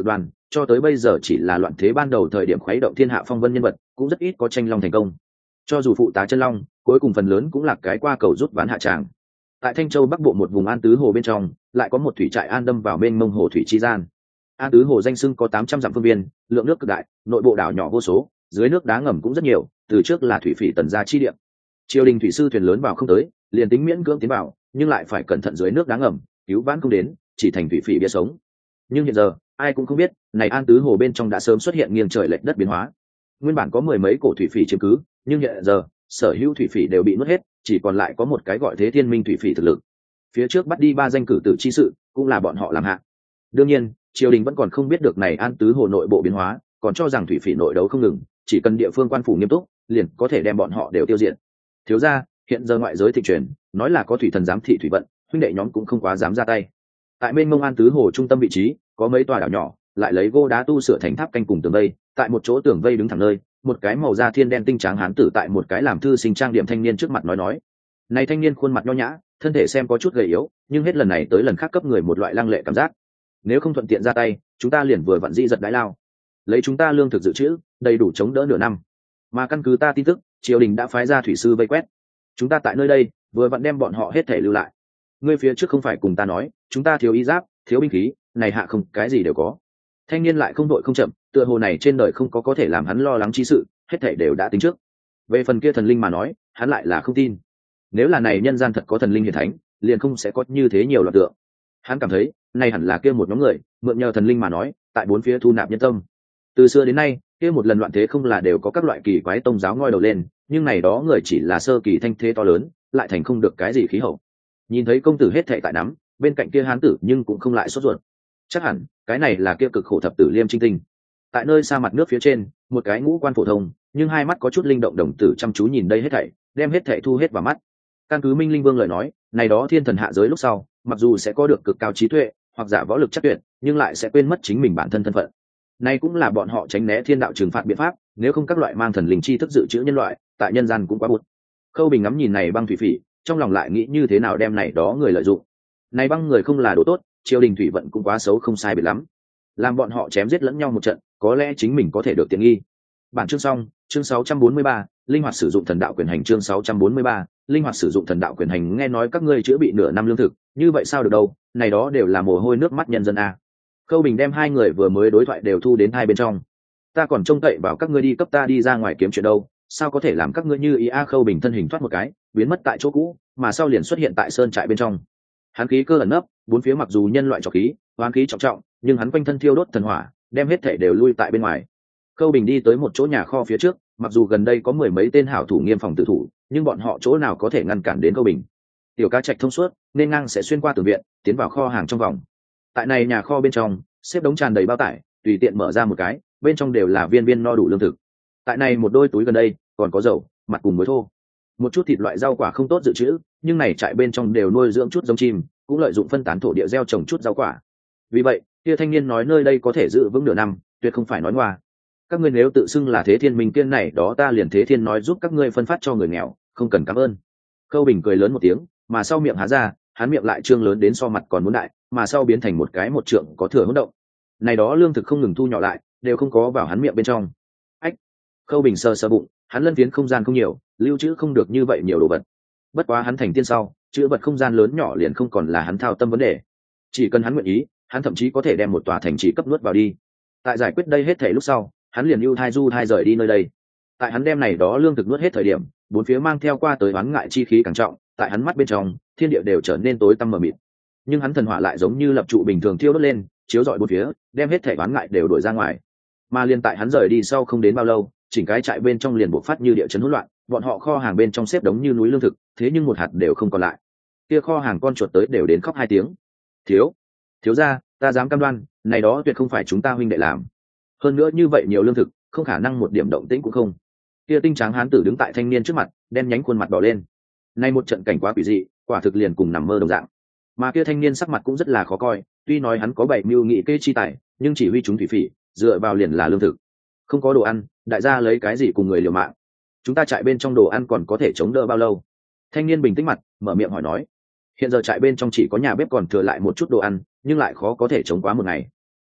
cho tới bây giờ chỉ là loạn thế ban đầu thời điểm khuấy động thiên hạ phong vân nhân vật, cũng rất ít có tranh long thành công. Cho dù phụ tá chân long, cuối cùng phần lớn cũng là cái qua cầu rút ván hạ tràng. Tại Thanh Châu Bắc Bộ một vùng An Tứ Hồ bên trong, lại có một thủy trại an đâm vào bên mông hồ thủy chi gian. An Tứ Hồ danh xưng có 800 dặm phương viên, lượng nước cực đại, nội bộ đảo nhỏ vô số, dưới nước đá ngầm cũng rất nhiều, từ trước là thủy phỉ tần gia chi địa. Triều đình thủy sư thuyền lớn vào không tới, liền tính miễn cưỡng tiến vào, nhưng lại phải cẩn thận dưới nước đá ngầm, cứu vãn không đến, chỉ thành thủy phỉ bia sống. Nhưng hiện giờ, ai cũng không biết, này An Tứ Hồ bên trong đã sớm xuất hiện nghiêng trời lệch đất biến hóa. Nguyên bản có mười mấy cổ thủy phỉ chiếm cứ, nhưng hiện giờ, sở hữu thủy phỉ đều bị nuốt hết, chỉ còn lại có một cái gọi Thế Thiên Minh thủy phỉ thực lực. Phía trước bắt đi 3 danh cử tử chi sự, cũng là bọn họ làm hạ. Đương nhiên, triều đình vẫn còn không biết được này An Tứ Hồ nội bộ biến hóa, còn cho rằng thủy phỉ nội đấu không ngừng, chỉ cần địa phương quan phủ nghiêm túc, liền có thể đem bọn họ đều tiêu diệt. Thiếu gia, hiện giờ ngoại giới thịnh truyền, nói là có thủy thần giám thị thủy vận, huynh đệ nhóm cũng không quá dám ra tay. Tại bên mông An Tứ Hồ trung tâm vị trí, có mấy tòa đảo nhỏ, lại lấy gỗ đá tu sửa thành tháp canh cùng tường vây, tại một chỗ tường vây đứng thẳng nơi, một cái màu da thiên đen tinh tráng hán tử tại một cái làm thư sinh trang điểm thanh niên trước mặt nói. Này thanh niên khuôn mặt nho nhã, thân thể xem có chút gầy yếu, nhưng hết lần này tới lần khác cấp người một loại lăng lệ cảm giác. Nếu không thuận tiện ra tay, chúng ta liền vừa vặn dĩ giật đái lao, lấy chúng ta lương thực dự trữ, đầy đủ chống đỡ nửa năm. Mà căn cứ ta tin tức, triều đình đã phái ra thủy sư vây quét. Chúng ta tại nơi đây, vừa vặn đem bọn họ hết thể lưu lại. Ngươi phía trước không phải cùng ta nói, chúng ta thiếu y giáp, thiếu binh khí, này hạ không cái gì đều có. Thanh niên lại không đội không chậm, tựa hồ này trên đời không có thể làm hắn lo lắng chi sự, hết thể đều đã tính trước. Về phần kia thần linh mà nói, hắn lại là không tin. Nếu là này nhân gian thật có thần linh hiển thánh, liền không sẽ có như thế nhiều loạn tượng. Hắn cảm thấy, này hẳn là kia một nhóm người, mượn nhờ thần linh mà nói, tại bốn phía thu nạp nhân tâm. Từ xưa đến nay, kia một lần loạn thế không là đều có các loại kỳ quái tông giáo ngoi đầu lên, nhưng này đó người chỉ là sơ kỳ thanh thế to lớn, lại thành không được cái gì khí hậu. Nhìn thấy công tử hết thảy tại nắm, bên cạnh kia hán tử nhưng cũng không lại sốt ruột. Chắc hẳn, cái này là kia cực khổ thập tử Liêm Trinh Tinh. Tại nơi xa mặt nước phía trên, một cái ngũ quan phổ thông, nhưng hai mắt có chút linh động đồng tử chăm chú nhìn đây hết thảy, đem hết thảy thu hết vào mắt. Căn cứ Minh Linh Vương lời nói, này đó thiên thần hạ giới lúc sau, mặc dù sẽ có được cực cao trí tuệ, hoặc giả võ lực chắc tuyệt, nhưng lại sẽ quên mất chính mình bản thân thân phận. Này cũng là bọn họ tránh né thiên đạo trừng phạt biện pháp, nếu không các loại mang thần linh chi thức dự trữ nhân loại, tại nhân gian cũng quá bụt. Khâu Bình ngắm nhìn này băng thủy phỉ, trong lòng lại nghĩ như thế nào đem này đó người lợi dụng. Này băng người không là đồ tốt, triều đình thủy vận cũng quá xấu không sai biệt lắm. Làm bọn họ chém giết lẫn nhau một trận, có lẽ chính mình có thể được tiện nghi. Bản chương xong, chương 643, linh hoạt sử dụng thần đạo quyền hành chương 643, linh hoạt sử dụng thần đạo quyền hành nghe nói các ngươi chữa bị nửa năm lương thực, như vậy sao được đâu, này đó đều là mồ hôi nước mắt nhân dân a. Khâu Bình đem hai người vừa mới đối thoại đều thu đến hai bên trong. Ta còn trông cậy vào các ngươi đi cấp ta đi ra ngoài kiếm chuyện đâu, sao có thể làm các ngươi như ý a. Khâu Bình thân hình thoát một cái, biến mất tại chỗ cũ, mà sau liền xuất hiện tại sơn trại bên trong. Hắn khí cơ ẩn nấp, bốn phía mặc dù nhân loại trọc khí, hoán khí trọng trọng, nhưng hắn quanh thân thiêu đốt thần hỏa, đem hết thể đều lui tại bên ngoài. Khâu Bình đi tới một chỗ nhà kho phía trước, mặc dù gần đây có mười mấy tên hảo thủ nghiêm phòng tự thủ, nhưng bọn họ chỗ nào có thể ngăn cản đến Khâu Bình. Tiểu cá trạch thông suốt, nên ngang sẽ xuyên qua tường viện, tiến vào kho hàng trong vòng. Tại này nhà kho bên trong, xếp đống tràn đầy bao tải, tùy tiện mở ra một cái, bên trong đều là viên viên no đủ lương thực. Tại này một đôi túi gần đây, còn có dầu, mặt cùng muối thô. Một chút thịt loại rau quả không tốt dự trữ, nhưng này trại bên trong đều nuôi dưỡng chút giống chim, cũng lợi dụng phân tán thổ địa gieo trồng chút rau quả. Vì vậy, kia thanh niên nói nơi đây có thể giữ vững nửa năm, tuyệt không phải nói ngoa. Các ngươi nếu tự xưng là Thế Thiên Minh kiên này đó ta liền Thế Thiên nói giúp các ngươi phân phát cho người nghèo, không cần cảm ơn. Khâu Bình cười lớn một tiếng, mà sau miệng há ra, hắn miệng lại trương lớn đến so mặt còn muốn đại, mà sau biến thành một cái một trượng có thừa hỗn động. Này đó lương thực không ngừng thu nhỏ lại, đều không có vào hắn miệng bên trong. Ách! Khâu Bình sờ sờ bụng, hắn lân phiến không gian không nhiều, lưu trữ không được như vậy nhiều đồ vật. Bất quá hắn thành tiên sau, chữ vật không gian lớn nhỏ liền không còn là hắn thao tâm vấn đề. Chỉ cần hắn nguyện ý, hắn thậm chí có thể đem một tòa thành trì cấp nuốt vào đi. Tại giải quyết đây hết thảy lúc sau, hắn liền ưu thai du thai rời đi nơi đây. Tại hắn đem này đó lương thực nuốt hết thời điểm, bốn phía mang theo qua tới oán ngại chi khí càng trọng, tại hắn mắt bên trong, thiên địa đều trở nên tối tăm mờ mịt. Nhưng hắn thần hỏa lại giống như lập trụ bình thường thiêu đốt lên, chiếu rọi bốn phía, đem hết thảy oán ngại đều đuổi ra ngoài. Mà liên tại hắn rời đi sau không đến bao lâu, chỉnh cái trại bên trong liền bộc phát như địa chấn hỗn loạn, bọn họ kho hàng bên trong xếp đống như núi lương thực, thế nhưng một hạt đều không còn lại. Kia kho hàng con chuột tới đều đến khóc hai tiếng. Thiếu gia, ta dám cam đoan, này đó tuyệt không phải chúng ta huynh đệ làm. Hơn nữa như vậy nhiều lương thực, không khả năng một điểm động tĩnh cũng không. Kia tinh tráng hán tử đứng tại thanh niên trước mặt, đen nhánh khuôn mặt đỏ lên. Nay một trận cảnh quá quỷ dị, quả thực liền cùng nằm mơ đồng dạng. Mà kia thanh niên sắc mặt cũng rất là khó coi, tuy nói hắn có bảy mưu nghị kê chi tài, nhưng chỉ huy chúng thủy phỉ, dựa vào liền là lương thực. Không có đồ ăn, đại gia lấy cái gì cùng người liều mạng? Chúng ta trại bên trong đồ ăn còn có thể chống đỡ bao lâu? Thanh niên bình tĩnh mặt, mở miệng hỏi nói. Hiện giờ trại bên trong chỉ có nhà bếp còn thừa lại một chút đồ ăn, nhưng lại khó có thể chống quá một ngày.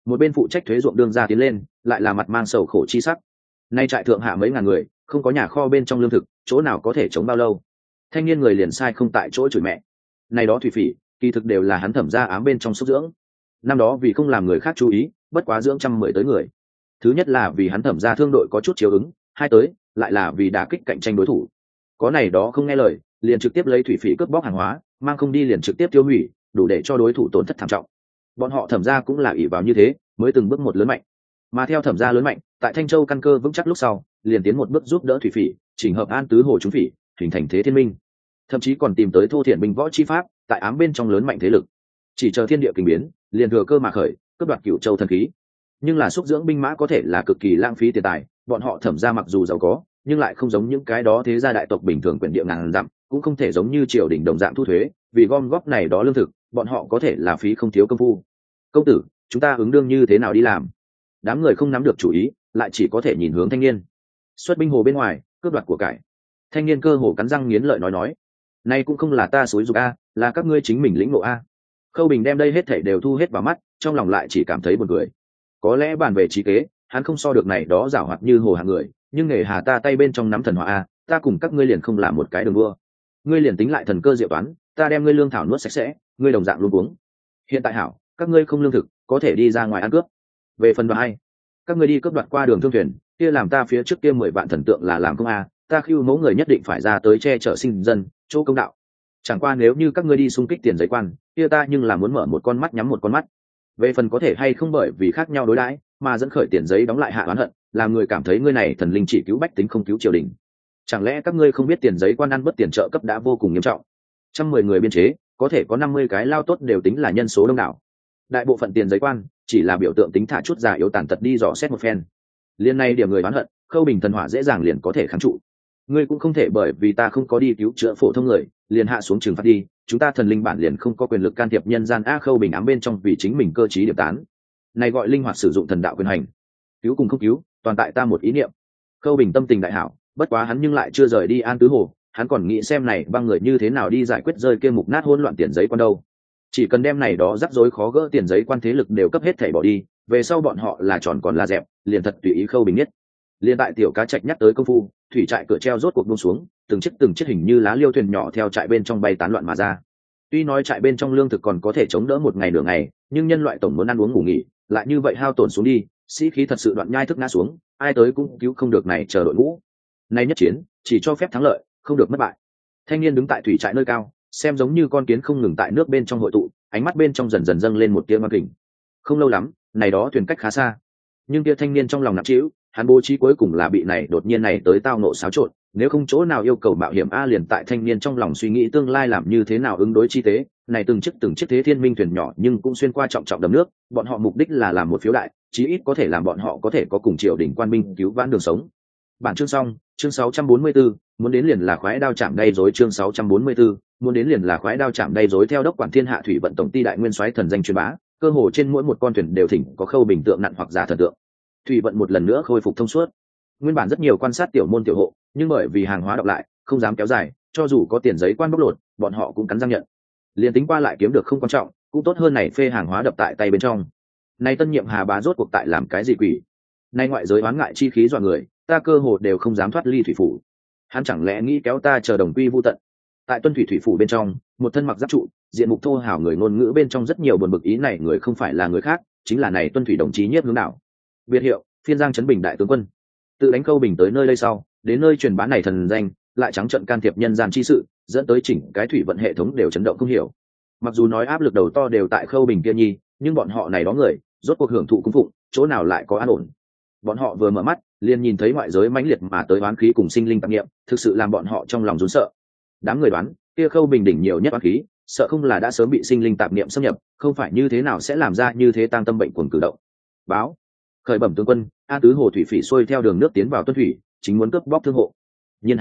Một bên phụ trách thuế ruộng đương ra tiến lên, lại là mặt mang sầu khổ chi sắc. Nay trại thượng hạ mấy ngàn người, không có nhà kho bên trong lương thực, chỗ nào có thể chống bao lâu? Thanh niên người liền sai không tại chỗ chửi mẹ. Này đó thủy phỉ, kỳ thực đều là hắn thẩm ra ám bên trong xúc dưỡng. Năm đó vì không làm người khác chú ý, bất quá dưỡng 110 tới người. Thứ nhất là vì hắn thẩm ra thương đội có chút chiếu ứng, hai tới lại là vì đả kích cạnh tranh đối thủ. Có này đó không nghe lời, liền trực tiếp lấy thủy phỉ cướp bóc hàng hóa, mang không đi liền trực tiếp tiêu hủy, đủ để cho đối thủ tổn thất thảm trọng. Bọn họ thẩm ra cũng là ỷ vào như thế, mới từng bước một lớn mạnh. Mà theo thẩm ra lớn mạnh, tại Thanh Châu căn cơ vững chắc lúc sau, liền tiến một bước giúp đỡ thủy phỉ, chỉnh hợp an tứ hồ chúng phỉ, hình thành thế thiên minh. Thậm chí còn tìm tới thô thiện binh võ chi pháp, tại ám bên trong lớn mạnh thế lực. Chỉ chờ thiên địa kinh biến, liền thừa cơ mà khởi, cướp đoạt Cửu Châu thần khí. Nhưng là xúc dưỡng binh mã có thể là cực kỳ lãng phí tiền tài, bọn họ thẩm ra mặc dù giàu có, nhưng lại không giống những cái đó thế gia đại tộc bình thường quyền địa ngàn dặm, cũng không thể giống như triều đình đồng dạng thu thuế, vì gom góp này đó lương thực, bọn họ có thể là phí không thiếu công phu. Công tử, chúng ta ứng đương như thế nào đi làm? Đám người không nắm được chủ ý, lại chỉ có thể nhìn hướng thanh niên. Xuất binh hồ bên ngoài, cướp đoạt của cải. Thanh niên cơ hồ cắn răng nghiến lợi nói, nay cũng không là ta xúi giục a, là các ngươi chính mình lĩnh ngộ a. Khâu Bình đem đây hết thảy đều thu hết vào mắt, trong lòng lại chỉ cảm thấy buồn cười. Có lẽ bàn về trí kế, hắn không so được này đó giảo hoạt như hồ hàng người, nhưng nghề hà ta tay bên trong nắm thần hỏa a, ta cùng các ngươi liền không làm một cái đường đua. Ngươi liền tính lại thần cơ diệu toán, ta đem ngươi lương thảo nuốt sạch sẽ, ngươi đồng dạng luôn uống. Hiện tại hảo, các ngươi không lương thực, có thể đi ra ngoài ăn cướp. Về phần hai, các ngươi đi cướp đoạt qua đường thương thuyền, kia làm ta phía trước kia 10 vạn thần tượng là làm công a, ta khiêu mẫu người nhất định phải ra tới che chở sinh dân, chỗ công đạo. Chẳng qua nếu như các ngươi đi xung kích tiền giấy quan, kia ta nhưng là muốn mở một con mắt nhắm một con mắt. Về phần có thể hay không bởi vì khác nhau đối đãi mà dẫn khởi tiền giấy đóng lại hạ oán hận, làm người cảm thấy ngươi này thần linh chỉ cứu bách tính không cứu triều đình. Chẳng lẽ các ngươi không biết tiền giấy quan ăn bất tiền trợ cấp đã vô cùng nghiêm trọng? 110 người biên chế, có thể có 50 cái lao tốt đều tính là nhân số đông đảo. Đại bộ phận tiền giấy quan chỉ là biểu tượng tính thả chút già yếu tàn tật đi dò xét một phen. Liên này điểm người oán hận, Khâu Bình thần hỏa dễ dàng liền có thể kháng trụ. Ngươi cũng không thể bởi vì ta không có đi cứu chữa phổ thông người, liền hạ xuống trừng phạt đi, chúng ta thần linh bản liền không có quyền lực can thiệp nhân gian a. Khâu Bình ám bên trong vì chính mình cơ trí điểm tán, này gọi linh hoạt sử dụng thần đạo quyền hành. Cứu cùng không cứu, toàn tại ta một ý niệm. Khâu Bình tâm tình đại hảo, bất quá hắn nhưng lại chưa rời đi An Tứ Hồ, hắn còn nghĩ xem này băng người như thế nào đi giải quyết rơi kia mục nát hỗn loạn tiền giấy quan đâu. Chỉ cần đem này đó rắc rối khó gỡ tiền giấy quan thế lực đều cấp hết thảy bỏ đi, về sau bọn họ là tròn còn là dẹp, liền thật tùy ý Khâu Bình nhất. Liên tại tiểu cá trạch nhắc tới công phu, thủy trại cửa treo rốt cuộc buông xuống, từng chiếc hình như lá liêu thuyền nhỏ theo trại bên trong bay tán loạn mà ra. Tuy nói trại bên trong lương thực còn có thể chống đỡ một ngày nửa ngày, nhưng nhân loại tổng muốn ăn uống ngủ nghỉ, lại như vậy hao tổn xuống đi, sĩ khí thật sự đoạn nhai thức ngã xuống, ai tới cũng cứu không được này chờ đội ngũ. Nay nhất chiến, chỉ cho phép thắng lợi, không được mất bại. Thanh niên đứng tại thủy trại nơi cao, xem giống như con kiến không ngừng tại nước bên trong hội tụ, ánh mắt bên trong dần dần dâng lên một tia ngoan kình. Không lâu lắm, này đó thuyền cách khá xa, nhưng tia thanh niên trong lòng nặng trĩu, hắn bố trí cuối cùng là bị này đột nhiên này tới tao nộ xáo trộn, nếu không chỗ nào yêu cầu mạo hiểm a. Liền tại thanh niên trong lòng suy nghĩ tương lai làm như thế nào ứng đối chi tế, này từng chiếc thế thiên minh thuyền nhỏ nhưng cũng xuyên qua trọng trọng đầm nước, bọn họ mục đích là làm một phiếu đại, chí ít có thể làm bọn họ có thể có cùng triều đình quan binh cứu vãn đường sống. Bản chương xong, chương 644, muốn đến liền là khoái đao chạm đay rối. Chương 644, muốn đến liền là khoái đao chạm đay rối. Theo đốc quản thiên hạ thủy vận tổng ty đại nguyên soái thần danh truyền bá, cơ hồ trên mỗi một con thuyền đều thỉnh có Khâu Bình tượng nặn hoặc giả thần tượng. Thủy vận một lần nữa khôi phục thông suốt. Nguyên bản rất nhiều quan sát tiểu môn tiểu hộ, nhưng bởi vì hàng hóa đọc lại, không dám kéo dài, cho dù có tiền giấy quan bóc lột, bọn họ cũng cắn răng nhận. Liền tính qua lại kiếm được không quan trọng, cũng tốt hơn này phê hàng hóa đập tại tay bên trong. Nay tân nhiệm Hà Bá rốt cuộc tại làm cái gì quỷ? Nay ngoại giới oán ngại chi khí dọa người, ta cơ hồ đều không dám thoát ly thủy phủ. Hắn chẳng lẽ nghĩ kéo ta chờ đồng quy vu tận? Tại Tuân thủy phủ bên trong, một thân mặc giáp trụ, diện mục thô hào người ngôn ngữ bên trong rất nhiều buồn bực ý này người không phải là người khác, chính là này Tuân thủy đồng chí Nhiếp Hướng Đạo. Biệt hiệu Phiên Giang Trấn Bình đại tướng quân. Tự đánh Khâu Bình tới nơi đây sau, đến nơi truyền bá này thần danh, lại trắng trợn can thiệp nhân gian chi sự, dẫn tới chỉnh cái thủy vận hệ thống đều chấn động không hiểu. Mặc dù nói áp lực đầu to đều tại Khâu Bình kia nhi, nhưng bọn họ này đó người, rốt cuộc hưởng thụ cung phụng, chỗ nào lại có an ổn. Bọn họ vừa mở mắt, liền nhìn thấy ngoại giới mãnh liệt mà tới oán khí cùng sinh linh tạp niệm, thực sự làm bọn họ trong lòng run sợ. Đám người đoán, kia Khâu Bình đỉnh nhiều nhất oán khí, sợ không là đã sớm bị sinh linh tạp niệm xâm nhập, không phải như thế nào sẽ làm ra như thế tang tâm bệnh cuồng cử động. Báo, khởi bẩm tướng quân, An Tứ Hồ thủy phỉ xuôi theo đường nước tiến vào Tuân thủy, chính muốn cướp bóc thương hộ. Nhiên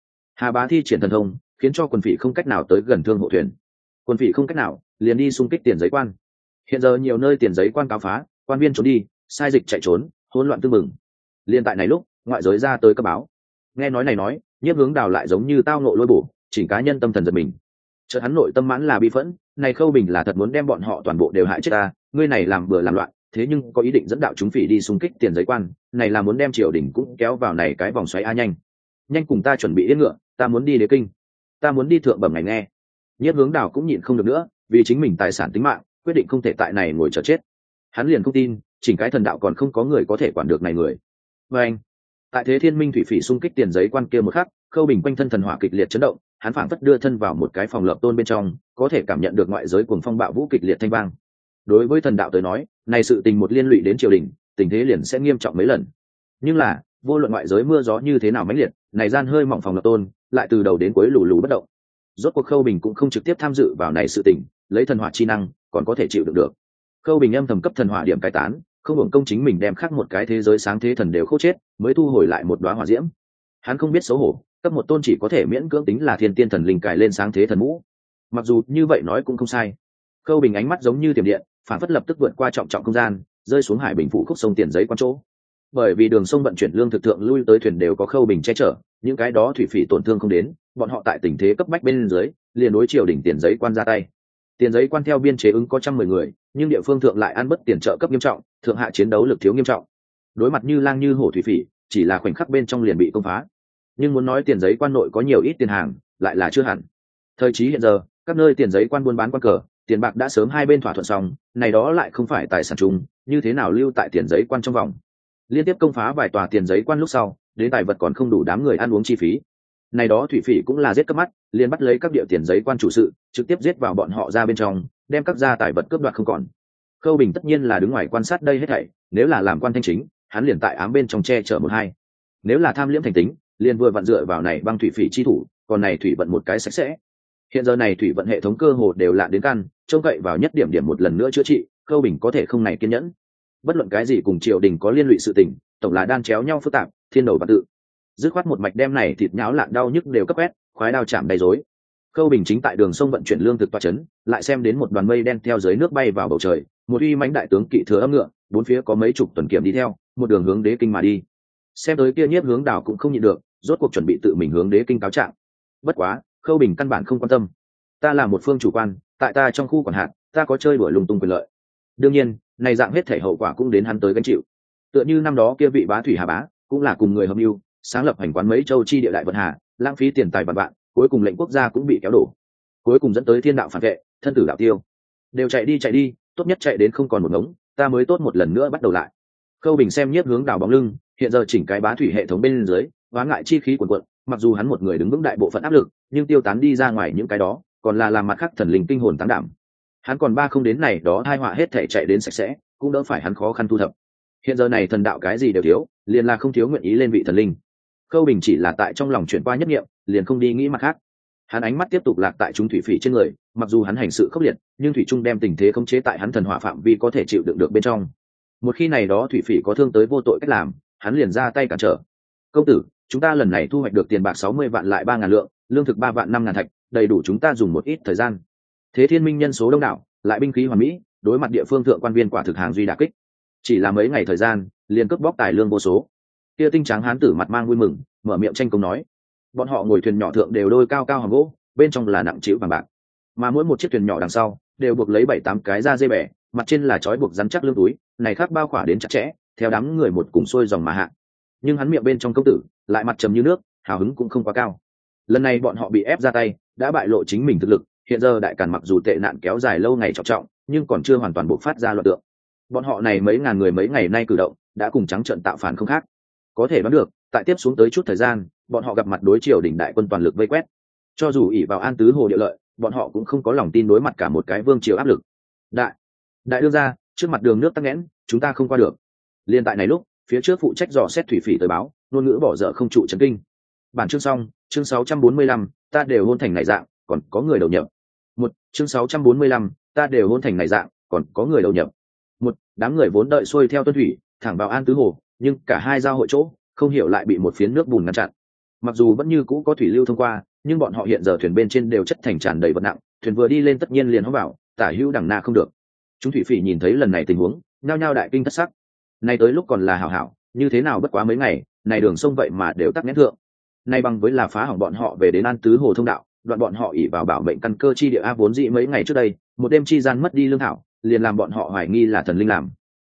Hà Bá thi triển thần thông, khiến cho quần phỉ không cách nào tới gần thương hộ thuyền. Quần phỉ không cách nào, liền đi xung kích tiền giấy quan. Hiện giờ nhiều nơi tiền giấy quan cáo phá, quan viên trốn đi, sai dịch chạy trốn, hỗn loạn tương mừng. Liên tại này lúc, ngoại giới ra tới cấp báo. Nghe nói này nói, Nhiếp Hướng Đào lại giống như tao ngộ lôi bổ, chỉnh cá nhân tâm thần giật mình. Chợt hắn nội tâm mãn là bi phẫn, này Khâu Bình là thật muốn đem bọn họ toàn bộ đều hại chết ta, ngươi này làm bừa làm loạn, thế nhưng có ý định dẫn đạo chúng phỉ đi xung kích Tiền Giấy Quan, này là muốn đem triều đình cũng kéo vào này cái vòng xoáy. Nhanh nhanh cùng ta chuẩn bị yên ngựa, ta muốn đi Đế Kinh, ta muốn đi thượng bẩm ngày nghe. Nhiếp Hướng Đào cũng nhịn không được nữa, vì chính mình tài sản tính mạng, quyết định không thể tại này ngồi chờ chết. Hắn liền không tin chỉnh cái thần đạo còn không có người có thể quản được này người. Và anh, tại thế thiên minh thủy phỉ xung kích Tiền Giấy Quan kia một khắc, Khâu Bình quanh thân thần hỏa kịch liệt chấn động, hắn phảng phất đưa thân vào một cái phòng lập tôn bên trong, có thể cảm nhận được ngoại giới cuồng phong bạo vũ kịch liệt thanh vang. Đối với thần đạo tới nói, này sự tình một liên lụy đến triều đình, tình thế liền sẽ nghiêm trọng mấy lần. Nhưng là, vô luận ngoại giới mưa gió như thế nào mãnh liệt, này gian hơi mỏng phòng lập tôn, lại từ đầu đến cuối lù lù bất động. Rốt cuộc Khâu Bình cũng không trực tiếp tham dự vào này sự tình, lấy thần hỏa chi năng, còn có thể chịu đựng được. Khâu Bình âm thầm cấp thần hỏa điểm cải tán, không hưởng công chính mình đem khác một cái thế giới sáng thế thần đều khô chết, mới thu hồi lại một đóa hỏa diễm. Hắn không biết xấu hổ, cấp một tôn chỉ có thể miễn cưỡng tính là thiên tiên thần linh cải lên sáng thế thần mũ. Mặc dù như vậy nói cũng không sai. Khâu Bình ánh mắt giống như tiềm điện, phản phất lập tức vượt qua trọng trọng không gian, rơi xuống Hải Bình phủ khúc sông Tiền Giấy Quan chỗ. Bởi vì đường sông vận chuyển lương thực thượng lui tới thuyền đều có Khâu Bình che chở, những cái đó thủy phỉ tổn thương không đến, bọn họ tại tình thế cấp bách bên dưới, liền đối triều đỉnh Tiền Giấy Quan ra tay. Tiền Giấy Quan theo biên chế ứng có 110 người, nhưng địa phương thượng lại ăn bất tiền trợ cấp nghiêm trọng, thượng hạ chiến đấu lực thiếu nghiêm trọng. Đối mặt như lang như hổ thủy phỉ, chỉ là khoảnh khắc bên trong liền bị công phá. Nhưng muốn nói Tiền Giấy Quan nội có nhiều ít tiền hàng, lại là chưa hẳn. Thời chí hiện giờ, các nơi Tiền Giấy Quan buôn bán quan cờ, tiền bạc đã sớm hai bên thỏa thuận xong, này đó lại không phải tài sản chung, như thế nào lưu tại Tiền Giấy Quan trong vòng. Liên tiếp công phá vài tòa Tiền Giấy Quan lúc sau, đến tài vật còn không đủ đám người ăn uống chi phí. Này đó thủy phỉ cũng là giết cấp mắt, liền bắt lấy các địa Tiền Giấy Quan chủ sự, trực tiếp giết vào bọn họ ra bên trong, đem các gia tài vật cướp đoạt không còn. Khâu Bình tất nhiên là đứng ngoài quan sát đây hết thảy, nếu là làm quan thanh chính, hắn liền tại ám bên trong che chở một hai. Nếu là tham liễm thành tính, liền vừa vặn dựa vào này băng thủy phỉ chi thủ, còn này thủy vận một cái sạch sẽ. Hiện giờ này thủy vận hệ thống cơ hồ đều lạ đến căn, trông cậy vào nhất điểm điểm một lần nữa chữa trị, Khâu Bình có thể không này kiên nhẫn. Bất luận cái gì cùng triều đình có liên lụy sự tình, tổng là đan chéo nhau phức tạp, thiên đầu và tự. Dứt khoát một mạch đem này thịt nháo lạn đau nhức đều cấp quét, khoái đao chạm đầy rối. Khâu Bình chính tại đường sông vận chuyển lương thực toa chấn, lại xem đến một đoàn mây đen theo dưới nước bay vào bầu trời, một uy mãnh đại tướng kỵ thừa âm ngựa, bốn phía có mấy chục tuần kiểm đi theo, một đường hướng Đế Kinh mà đi. Xem tới kia Nhiếp Hướng Đào cũng không nhịn được, rốt cuộc chuẩn bị tự mình hướng Đế Kinh cáo trạng. Bất quá, Khâu Bình căn bản không quan tâm. Ta là một phương chủ quan, tại ta trong khu quản hạt, ta có chơi đuổi lung tung quyền lợi. Đương nhiên, này dạng hết thể hậu quả cũng đến hắn tới gánh chịu. Tựa như năm đó kia vị bá thủy Hà Bá, cũng là cùng người hợp mưu, sáng lập hành quán mấy châu chi địa đại vận hà, lãng phí tiền tài vạn vạn, cuối cùng lệnh quốc gia cũng bị kéo đổ, cuối cùng dẫn tới thiên đạo phản vệ, thân tử đạo tiêu. Đều chạy đi, tốt nhất chạy đến không còn một ngống, ta mới tốt một lần nữa bắt đầu lại. Khâu Bình xem Nhiếp Hướng Đào bóng lưng, hiện giờ chỉnh cái bá thủy hệ thống bên dưới, hóa ngại chi khí cuồn cuộn, mặc dù hắn một người đứng vững đại bộ phận áp lực, nhưng tiêu tán đi ra ngoài những cái đó, còn là làm mặt khác thần linh kinh hồn táng đảm. Hắn còn ba không đến này đó tai họa hết thể chạy đến sạch sẽ, cũng đỡ phải hắn khó khăn thu thập. Hiện giờ này thần đạo cái gì đều thiếu, liền là không thiếu nguyện ý lên vị thần linh. Khâu Bình chỉ là tại trong lòng chuyển qua nhất niệm, liền không đi nghĩ mặt khác. Hắn ánh mắt tiếp tục lạc tại chúng thủy phỉ trên người, mặc dù hắn hành sự khốc liệt, nhưng thủy trung đem tình thế khống chế tại hắn thần hỏa phạm vi có thể chịu đựng được bên trong. Một khi này đó thủy phỉ có thương tới vô tội cách làm, hắn liền ra tay cản trở. Công tử, chúng ta lần này thu hoạch được tiền bạc 60 vạn lại 3.000 lượng, lương thực 3 vạn 5.000 thạch, đầy đủ chúng ta dùng một ít thời gian. Thế Thiên Minh nhân số đông đảo, lại binh khí hoàn mỹ, đối mặt địa phương thượng quan viên quả thực hàng duy đả kích. Chỉ là mấy ngày thời gian, liền cướp bóc tài lương vô số. Kia tinh tráng hán tử mặt mang vui mừng, mở miệng tranh công nói: bọn họ ngồi thuyền nhỏ thượng đều đôi cao cao hòn gỗ, bên trong là nặng trĩu vàng bạc, mà mỗi một chiếc thuyền nhỏ đằng sau đều buộc lấy 7-8 cái da dây bẻ, mặt trên là trói buộc rắn chắc lưng túi, này khác bao khỏa đến chặt chẽ, theo đám người một cùng xuôi dòng mà hạ. Nhưng hắn miệng bên trong công tử lại mặt trầm như nước, hào hứng cũng không quá cao. Lần này bọn họ bị ép ra tay, đã bại lộ chính mình thực lực, hiện giờ đại càn mặc dù tệ nạn kéo dài lâu ngày trọng trọng, nhưng còn chưa hoàn toàn bộc phát ra loạn tượng. Bọn họ này mấy ngàn người mấy ngày nay cử động, đã cùng trắng trợn tạo phản không khác. Có thể đoán được, tại tiếp xuống tới chút thời gian, bọn họ gặp mặt đối triều đỉnh đại quân toàn lực vây quét. Cho dù ỷ vào An Tứ Hồ địa lợi, bọn họ cũng không có lòng tin đối mặt cả một cái vương triều áp lực. Đại đương gia, trước mặt đường nước tắc nghẽn, chúng ta không qua được. Liên tại này lúc, phía trước phụ trách dò xét thủy phỉ tới báo, ngôn ngữ bỏ dở không trụ chấn kinh. Bản chương xong, chương 645, ta đều hôn thành này dạng, còn có người đầu nhập. Chương 645, ta đều hôn thành này dạng, còn có người đầu nhập. Đám người vốn đợi xuôi theo tuân thủy, thẳng vào An Tứ Hồ, nhưng cả hai giao hội chỗ, không hiểu lại bị một phiến nước bùn ngăn chặn. Mặc dù vẫn như cũ có thủy lưu thông qua, nhưng bọn họ hiện giờ thuyền bên trên đều chất thành tràn đầy vật nặng, thuyền vừa đi lên tất nhiên liền hóa vào, tả hữu đằng na không được. Chúng thủy phỉ nhìn thấy lần này tình huống, nhao nhao đại kinh thất sắc. Nay tới lúc còn là hảo hảo, như thế nào bất quá mấy ngày, này đường sông vậy mà đều tắc nghẽn thượng. Nay bằng với là phá hỏng bọn họ về đến An Tứ Hồ thông đạo, đoạn bọn họ ỷ vào bảo mệnh căn cơ chi địa a vốn dĩ mấy ngày trước đây, một đêm chi gian mất đi lương thảo, liền làm bọn họ hoài nghi là thần linh làm.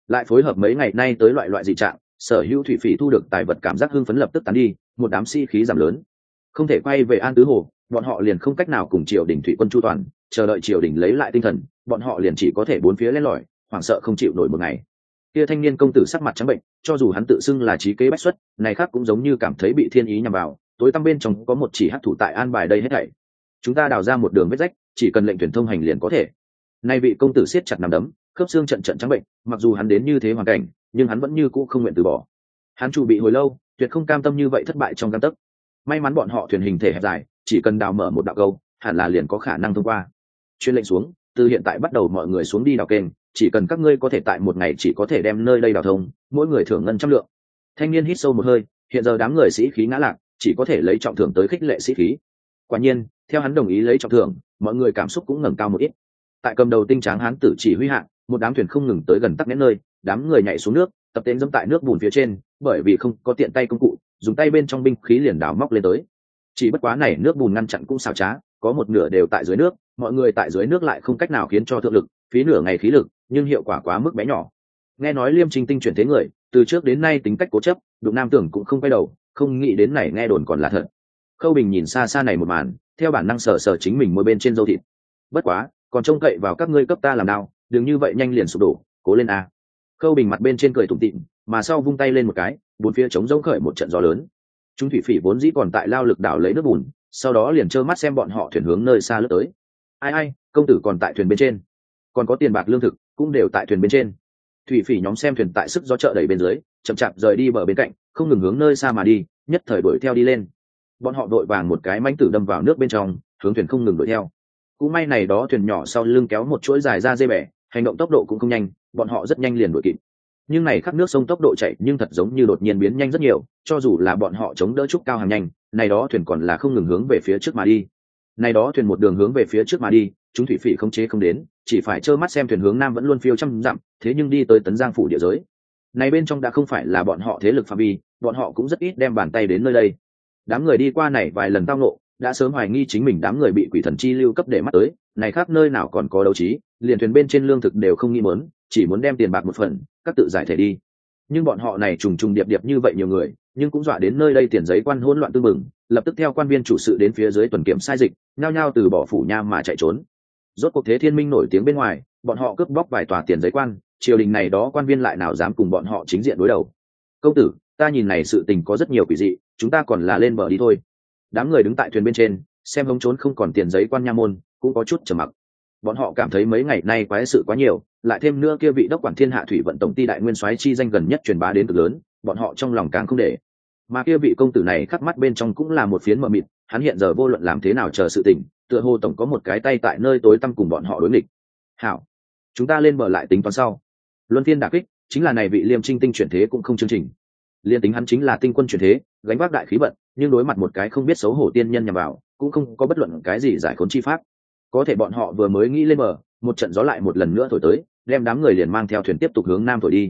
lại phối hợp mấy ngày nay tới loại dị trạng, sở hữu thủy phỉ thu được tài vật cảm giác hưng phấn lập tức tán đi, một đám khí giảm lớn. Không thể quay về An Tứ Hồ, bọn họ liền không cách nào cùng triều đình thủy quân chu toàn, chờ đợi triều đình lấy lại tinh thần, bọn họ liền chỉ có thể bốn phía lên lỏi, hoảng sợ không chịu nổi một ngày. Kia thanh niên công tử sắc mặt trắng bệnh, cho dù hắn tự xưng là trí kế bách xuất, này khác cũng giống như cảm thấy bị thiên ý nhằm vào, tối tăm bên trong có một chỉ hắc thủ tại an bài đây hết thảy. Chúng ta đào ra một đường vết rách, chỉ cần lệnh thuyền thông hành liền có thể. Nay vị công tử siết chặt nắm đấm, khớp xương trận trắng bệnh, mặc dù hắn đến như thế hoàn cảnh, nhưng hắn vẫn như cũ không nguyện từ bỏ. Hắn chuẩn bị hồi lâu, tuyệt không cam tâm như vậy thất bại trong gang tấc. May mắn bọn họ thuyền hình thể hẹp dài, chỉ cần đào mở một đạo câu, hẳn là liền có khả năng thông qua. Chuyên lệnh xuống, từ hiện tại bắt đầu mọi người xuống đi đào kênh, chỉ cần các ngươi có thể tại một ngày chỉ có thể đem nơi đây đào thông, mỗi người thưởng ngân 100 lượng. Thanh niên hít sâu một hơi, hiện giờ đám người sĩ khí ngã lạc, chỉ có thể lấy trọng thưởng tới khích lệ sĩ khí. Quả nhiên, theo hắn đồng ý lấy trọng thưởng, mọi người cảm xúc cũng ngẩng cao một ít. Tại cầm đầu tinh tráng hán tử chỉ huy hạ, một đám thuyền không ngừng tới gần tắc nghẽn nơi, đám người nhảy xuống nước, tập tên dẫm tại nước bùn phía trên, bởi vì không có tiện tay công cụ, dùng tay bên trong binh khí liền đào móc lên tới. Chỉ bất quá này nước bùn ngăn chặn cũng xảo trá, có một nửa đều tại dưới nước, mọi người tại dưới nước lại không cách nào khiến cho thượng lực, phí nửa ngày khí lực, nhưng hiệu quả quá mức bé nhỏ. Nghe nói Liêm Trinh tinh chuyển thế người, từ trước đến nay tính cách cố chấp, Đụng Nam Tưởng cũng không quay đầu, không nghĩ đến này nghe đồn còn là thật. Khâu Bình nhìn xa xa này một màn, theo bản năng sờ sờ chính mình môi bên trên râu thịt. Bất quá, còn trông cậy vào các ngươi cấp ta làm nào, đừng như vậy nhanh liền sụp đổ, cố lên a. Khâu Bình mặt bên trên cười tủm tỉm, mà sau vung tay lên một cái, bốn phía trống rỗng khởi một trận gió lớn. Chúng thủy phỉ vốn dĩ còn tại lao lực đảo lấy nước bùn, sau đó liền trơ mắt xem bọn họ thuyền hướng nơi xa lướt tới. Ai, công tử còn tại thuyền bên trên, còn có tiền bạc lương thực cũng đều tại thuyền bên trên. Thủy phỉ nhóm xem thuyền tại sức gió chợ đẩy bên dưới, chậm chạp rời đi bờ bên cạnh, không ngừng hướng nơi xa mà đi, nhất thời đuổi theo đi lên. Bọn họ đội vàng một cái mãnh tử đâm vào nước bên trong, hướng thuyền không ngừng đuổi theo. Cũng may này đó thuyền nhỏ sau lưng kéo một chuỗi dài ra dây bẻ, hành động tốc độ cũng không nhanh, bọn họ rất nhanh liền đuổi kịp. Nhưng này khắp nước sông tốc độ chạy nhưng thật giống như đột nhiên biến nhanh rất nhiều, cho dù là bọn họ chống đỡ trúc cao hàng nhanh, này đó thuyền còn là không ngừng hướng về phía trước mà đi. Này đó thuyền một đường hướng về phía trước mà đi, chúng thủy phỉ không chế không đến, chỉ phải trơ mắt xem thuyền hướng nam vẫn luôn phiêu trăm dặm, thế nhưng đi tới Tấn Giang phủ địa giới. Này bên trong đã không phải là bọn họ thế lực phạm vi, bọn họ cũng rất ít đem bàn tay đến nơi đây. Đám người đi qua này vài lần tao ngộ, đã sớm hoài nghi chính mình đám người bị quỷ thần chi lưu cấp để mắt tới, này khác nơi nào còn có đấu trí, liền thuyền bên trên lương thực đều không nghĩ muốn, chỉ muốn đem tiền bạc một phần, các tự giải thể đi. Nhưng bọn họ này trùng trùng điệp điệp như vậy nhiều người, nhưng cũng dọa đến nơi đây tiền giấy quan hỗn loạn tương mừng, lập tức theo quan viên chủ sự đến phía dưới tuần kiểm sai dịch, nhao nhao từ bỏ phủ nha mà chạy trốn. Rốt cuộc Thế Thiên Minh nổi tiếng bên ngoài, bọn họ cướp bóc vài tòa tiền giấy quan, triều đình này đó quan viên lại nào dám cùng bọn họ chính diện đối đầu. Công tử, ta nhìn này sự tình có rất nhiều quỷ dị, chúng ta còn là lên bờ đi thôi. Đám người đứng tại thuyền bên trên, xem hống trốn không còn tiền giấy quan nha môn, cũng có chút trầm mặc. Bọn họ cảm thấy mấy ngày nay quái sự quá nhiều, lại thêm nữa kia vị đốc quản thiên hạ thủy vận tổng ty đại nguyên soái chi danh gần nhất truyền bá đến cực lớn, bọn họ trong lòng càng không để. Mà kia vị công tử này khắc mắt bên trong cũng là một phiến mờ mịt, hắn hiện giờ vô luận làm thế nào chờ sự tình, tựa hồ tổng có một cái tay tại nơi tối tăm cùng bọn họ đối nghịch. Hảo, chúng ta lên bờ lại tính toán sau. Luân phiên đả kích, chính là này vị Liêm Trinh tinh chuyển thế cũng không chương trình. Liên tính hắn chính là tinh quân chuyển thế, gánh vác đại khí vận, nhưng đối mặt một cái không biết xấu hổ tiên nhân nhằm vào, cũng không có bất luận cái gì giải khốn chi pháp. Có thể bọn họ vừa mới nghĩ lên bờ, một trận gió lại một lần nữa thổi tới, đem đám người liền mang theo thuyền tiếp tục hướng nam thổi đi.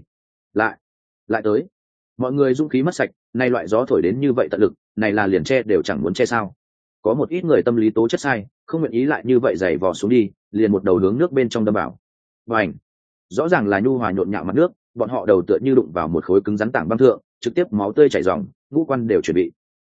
Lại tới. Mọi người dũng khí mất sạch, nay loại gió thổi đến như vậy tận lực, này là liền che đều chẳng muốn che sao? Có một ít người tâm lý tố chất sai, không nguyện ý lại như vậy giày vò xuống đi, liền một đầu hướng nước bên trong đâm vào. Bành! Rõ ràng là nhu hòa nhộn nhạo mặt nước, bọn họ đầu tựa như đụng vào một khối cứng rắn tảng băng thượng, trực tiếp máu tươi chảy ròng, ngũ quan đều chuẩn bị.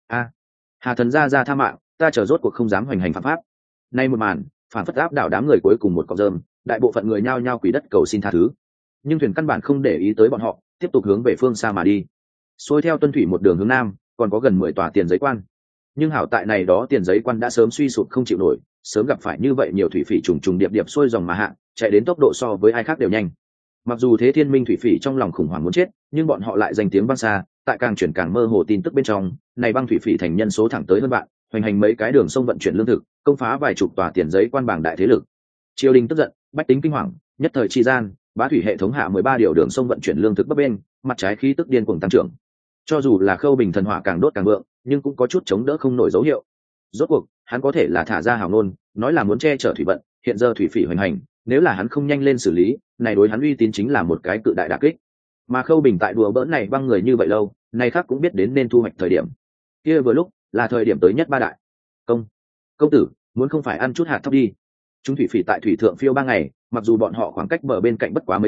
Hà thần ra tha mạng, ta chờ rốt cuộc không dám hoành hành phạm pháp. Nay một màn, phản phất áp đảo đám người cuối cùng một cọng rơm, đại bộ phận người nhao nhao quỳ đất cầu xin tha thứ. Nhưng thuyền căn bản không để ý tới bọn họ, tiếp tục hướng về phương xa mà đi. Xuôi theo tuân thủy một đường hướng nam, còn có gần 10 tòa tiền giấy quan. Nhưng hảo tại này đó tiền giấy quan đã sớm suy sụp không chịu nổi, sớm gặp phải như vậy nhiều thủy phỉ trùng trùng điệp điệp xuôi dòng mà hạ, chạy đến tốc độ so với ai khác đều nhanh. Mặc dù Thế Thiên Minh thủy phỉ trong lòng khủng hoảng muốn chết, nhưng bọn họ lại danh tiếng vang xa, tại càng chuyển càng mơ hồ tin tức bên trong, này băng thủy phỉ thành nhân số thẳng tới hơn bạn, hoành hành mấy cái đường sông vận chuyển lương thực, công phá vài chục tòa tiền giấy quan bảng đại thế lực. Triều đình tức giận, bách tính kinh hoàng, nhất thời chi gian, bá thủy hệ thống hạ 13 điều đường sông vận chuyển lương thực bấp bênh, mặt trái khí tức điên cuồng tăng trưởng. Cho dù là Khâu Bình thần hỏa càng đốt càng vượng, nhưng cũng có chút chống đỡ không nổi dấu hiệu. Rốt cuộc, hắn có thể là thả ra hào ngôn, nói là muốn che chở thủy vận, hiện giờ thủy phỉ hoành hành, nếu là hắn không nhanh lên xử lý, này đối hắn uy tín chính là một cái cự đại đả kích. Mà Khâu Bình tại đùa bỡn này băng người như vậy lâu, này khác cũng biết đến nên thu hoạch thời điểm. Kia vừa lúc là thời điểm tới nhất ba đại. Công tử, muốn không phải ăn chút hạt thóc đi. Chúng thủy phỉ tại thủy thượng phiêu 3 ngày, mặc dù bọn họ khoảng cách bờ bên cạnh bất quá mấy trượng,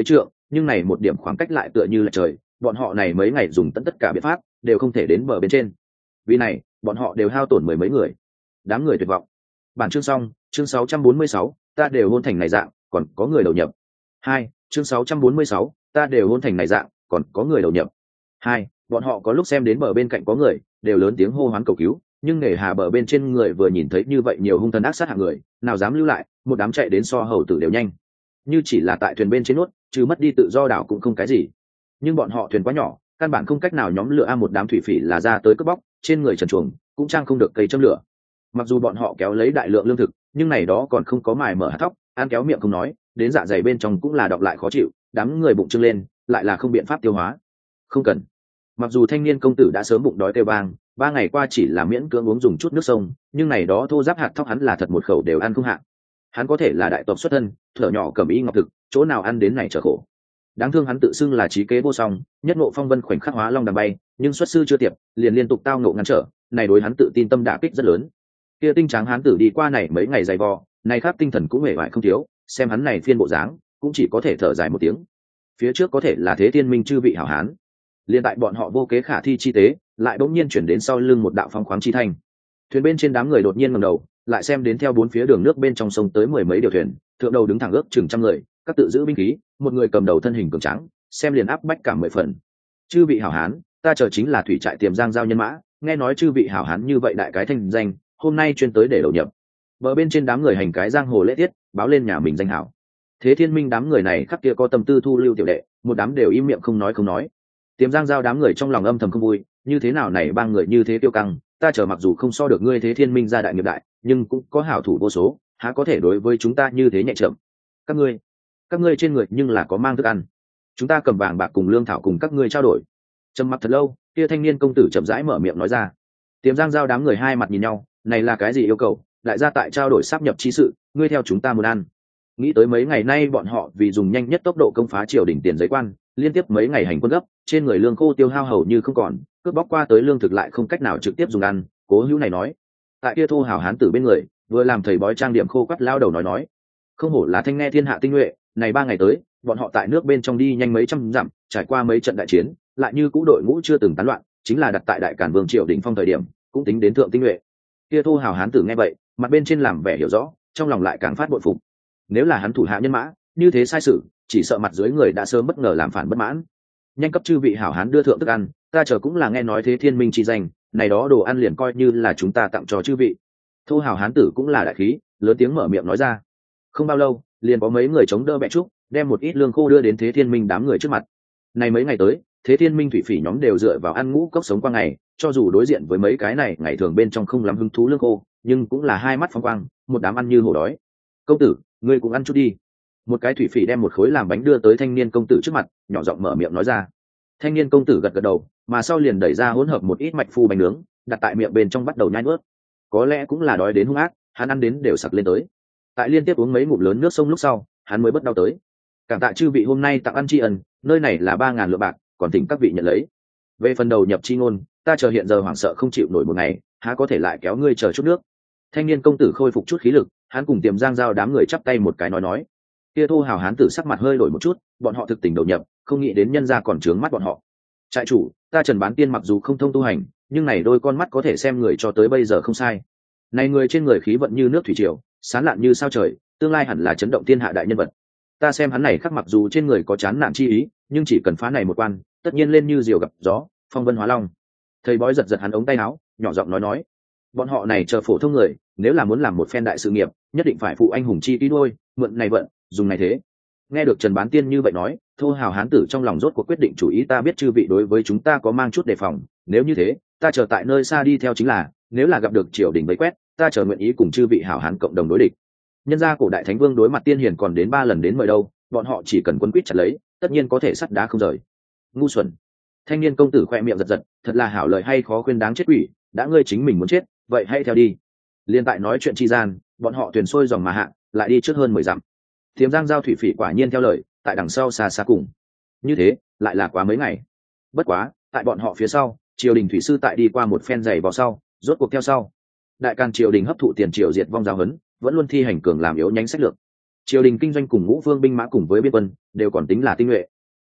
nhưng này một điểm khoảng cách lại tựa như là trời, bọn họ này mấy ngày dùng tất cả biện pháp đều không thể đến bờ bên trên. Vì này bọn họ đều hao tổn mười mấy người. Đám người tuyệt vọng. Bản chương xong. Chương 646, ta đều hôn thành này dạng còn có người đầu nhập. Hai, chương 646, ta đều hôn thành này dạng còn có người đầu nhập. Hai, bọn họ có lúc xem đến bờ bên cạnh có người đều lớn tiếng hô hoán cầu cứu, nhưng nể hà bờ bên trên người vừa nhìn thấy như vậy nhiều hung thần ác sát hạng người, nào dám lưu lại, một đám chạy đến so hầu tử đều nhanh. Như chỉ là tại thuyền bên trên nuốt, chứ mất đi tự do đảo cũng không cái gì. Nhưng bọn họ thuyền quá nhỏ, căn bản không cách nào nhóm lửa. Một đám thủy phỉ là ra tới cướp bóc, trên người trần truồng cũng trang không được cây châm lửa. Mặc dù bọn họ kéo lấy đại lượng lương thực, nhưng này đó còn không có mài mở hạt thóc, ăn kéo miệng không nói, đến dạ dày bên trong cũng là đọc lại khó chịu, đám người bụng trưng lên, lại là không biện pháp tiêu hóa. Không cần. Mặc dù thanh niên công tử đã sớm bụng đói kêu vang, 3 ngày qua chỉ là miễn cưỡng uống dùng chút nước sông, nhưng này đó thô giáp hạt thóc hắn là thật một khẩu đều ăn không hạ. Hắn có thể là đại tộc xuất thân, thở nhỏ cầm y ngọc thực, chỗ nào ăn đến này trở khổ. Đáng thương hắn tự xưng là trí kế vô song, nhất ngộ phong vân khoảnh khắc hóa long đằng bay, nhưng xuất sư chưa tiệp, liền liên tục tao ngộ ngăn trở, này đối hắn tự tin tâm đả kích rất lớn. Kia tinh tráng hắn tử đi qua này mấy ngày dày vò, này khác tinh thần cũng hề bại không thiếu, xem hắn này phiên bộ dáng, cũng chỉ có thể thở dài một tiếng. Phía trước có thể là Thế Thiên Minh chư vị hảo hán, liên tại bọn họ vô kế khả thi chi tế, lại bỗng nhiên chuyển đến sau lưng một đạo phong khoáng chi thanh. Thuyền bên trên đám người đột nhiên ngẩng đầu, lại xem đến theo bốn phía đường nước bên trong sông tới mười mấy điều thuyền, thượng đầu đứng thẳng ước chừng trăm người, các tự giữ binh khí, một người cầm đầu thân hình cường tráng, xem liền áp bách cả 10 phần. Chư vị hảo hán, ta chờ chính là thủy trại Tiềm Giang giao nhân mã, nghe nói chư vị hảo hán như vậy đại cái thanh danh, hôm nay chuyên tới để đầu nhập. Bờ bên trên đám người hành cái giang hồ lễ tiết, báo lên nhà mình danh hảo. Thế Thiên Minh đám người này khắc kia có tâm tư thu lưu tiểu đệ, một đám đều im miệng không nói. Tiềm Giang giao đám người trong lòng âm thầm không vui, như thế nào này ba người như thế tiêu căng, ta chờ mặc dù không so được ngươi Thế Thiên Minh gia đại nghiệp đại, nhưng cũng có hảo thủ vô số, há có thể đối với chúng ta như thế nhẹ chậm. Các ngươi trên người nhưng là có mang thức ăn, chúng ta cầm vàng bạc cùng lương thảo cùng các ngươi trao đổi. Trầm mặc thật lâu, kia thanh niên công tử chậm rãi mở miệng nói ra. Tiềm Giang giao đám người hai mặt nhìn nhau, này là cái gì yêu cầu? Đại gia tại trao đổi sáp nhập chi sự, ngươi theo chúng ta muốn ăn. Nghĩ tới mấy ngày nay bọn họ vì dùng nhanh nhất tốc độ công phá triều đình tiền giấy quan, liên tiếp mấy ngày hành quân gấp, trên người lương khô tiêu hao hầu như không còn, cướp bóc qua tới lương thực lại không cách nào trực tiếp dùng ăn. Cố hữu này nói, tại kia thô hào hán tử bên người, vừa làm thầy bói trang điểm khô quắt lao đầu nói, không hổ là thanh nghe thiên hạ tinh nhuệ, này 3 ngày tới, bọn họ tại nước bên trong đi nhanh mấy trăm dặm, trải qua mấy trận đại chiến, lại như cũ đội ngũ chưa từng tán loạn, chính là đặt tại đại cản vương triều đỉnh phong thời điểm, cũng tính đến thượng tinh nhuệ. Kia thô hào hán tử nghe vậy, mặt bên trên làm vẻ hiểu rõ, trong lòng lại càng phát bội phục. Nếu là hắn thủ hạ nhân mã, như thế sai sự, chỉ sợ mặt dưới người đã sớm bất ngờ làm phản bất mãn. Nhanh cấp chư vị hảo hán đưa thượng thức ăn, ta chờ cũng là nghe nói Thế Thiên Minh chi danh, này đó đồ ăn liền coi như là chúng ta tặng cho chư vị. Thô hào hán tử cũng là đại khí, lớn tiếng mở miệng nói ra. Không bao lâu, liền có mấy người chống đỡ bẹ trúc, đem một ít lương khô đưa đến Thế Thiên Minh đám người trước mặt. Này mấy ngày tới, Thế Thiên Minh thủy phỉ nhóm đều dựa vào ăn ngũ cốc sống qua ngày, cho dù đối diện với mấy cái này ngày thường bên trong không lắm hứng thú lương khô, nhưng cũng là hai mắt phóng quang, một đám ăn như hổ đói. Công tử, ngươi cũng ăn chút đi. Một cái thủy phỉ đem một khối làm bánh đưa tới thanh niên công tử trước mặt, nhỏ giọng mở miệng nói ra. Thanh niên công tử gật gật đầu, mà sau liền đẩy ra hỗn hợp một ít mạch phu bánh nướng, đặt tại miệng bên trong bắt đầu nhai nuốt. Có lẽ cũng là đói đến hung ác, hắn ăn đến đều sặc lên tới. Tại liên tiếp uống mấy ngụm lớn nước sông lúc sau, hắn mới bất đau tới. Cảm tạ chư vị hôm nay tặng ăn tri ân, nơi này là 3.000 lượng bạc, còn thỉnh các vị nhận lấy. Về phần đầu nhập chi ngôn, ta chờ hiện giờ hoảng sợ không chịu nổi một ngày, há có thể lại kéo ngươi chờ chút nước. Thanh niên công tử khôi phục chút khí lực, hắn cùng Tiềm Giang giao đám người chắp tay một cái nói. Kia thô hào hán tử sắc mặt hơi đổi một chút, bọn họ thực tình đầu nhập, không nghĩ đến nhân gia còn trướng mắt bọn họ. Trại chủ, ta Trần Bán Tiên mặc dù không thông tu hành, nhưng này đôi con mắt có thể xem người cho tới bây giờ không sai. Này người trên người khí vận như nước thủy triều, sáng lạn như sao trời, tương lai hẳn là chấn động thiên hạ đại nhân vật. Ta xem hắn này khắc mặc dù trên người có chán nản chi ý, nhưng chỉ cần phá này một quan, tất nhiên lên như diều gặp gió, phong vân hóa long. Thầy bói giật hắn ống tay áo, nhỏ giọng nói, bọn họ này chờ phổ thông người, nếu là muốn làm một phen đại sự nghiệp, nhất định phải phụ anh hùng chi tí đuôi, mượn này vận, dùng này thế. Nghe được Trần Bán Tiên như vậy nói, thô hào hán tử trong lòng rốt cuộc quyết định chủ ý. Ta biết chư vị đối với chúng ta có mang chút đề phòng, nếu như thế, ta chờ tại nơi xa đi theo chính là, nếu là gặp được triều đình bấy quét, ta chờ nguyện ý cùng chư vị hảo hán cộng đồng đối địch. Nhân gia cổ đại thánh vương đối mặt tiên hiền còn đến 3 lần đến mời đâu, bọn họ chỉ cần quân quyết chặt lấy, tất nhiên có thể sắt đá không rời. Ngu xuẩn. Thanh niên công tử khoe miệng giật giật, thật là hảo lời hay khó khuyên đáng chết quỷ, đã ngươi chính mình muốn chết, vậy hãy theo đi. Liên tại nói chuyện chi gian, bọn họ thuyền xuôi dòng mà hạ, lại đi trước hơn 10 dặm. Tiềm Giang giao thủy phỉ quả nhiên theo lời, tại đằng sau xa xa cùng. Như thế, lại là quá mấy ngày. Bất quá, tại bọn họ phía sau, triều đình thủy sư tại đi qua một phen giày vào sau, rốt cuộc theo sau. Đại Càn triều đình hấp thụ tiền triều diệt vong giáo huấn, vẫn luôn thi hành cường làm yếu nhánh sách lược. Triều đình kinh doanh cùng ngũ phương binh mã cùng với biên quân, đều còn tính là tinh nhuệ.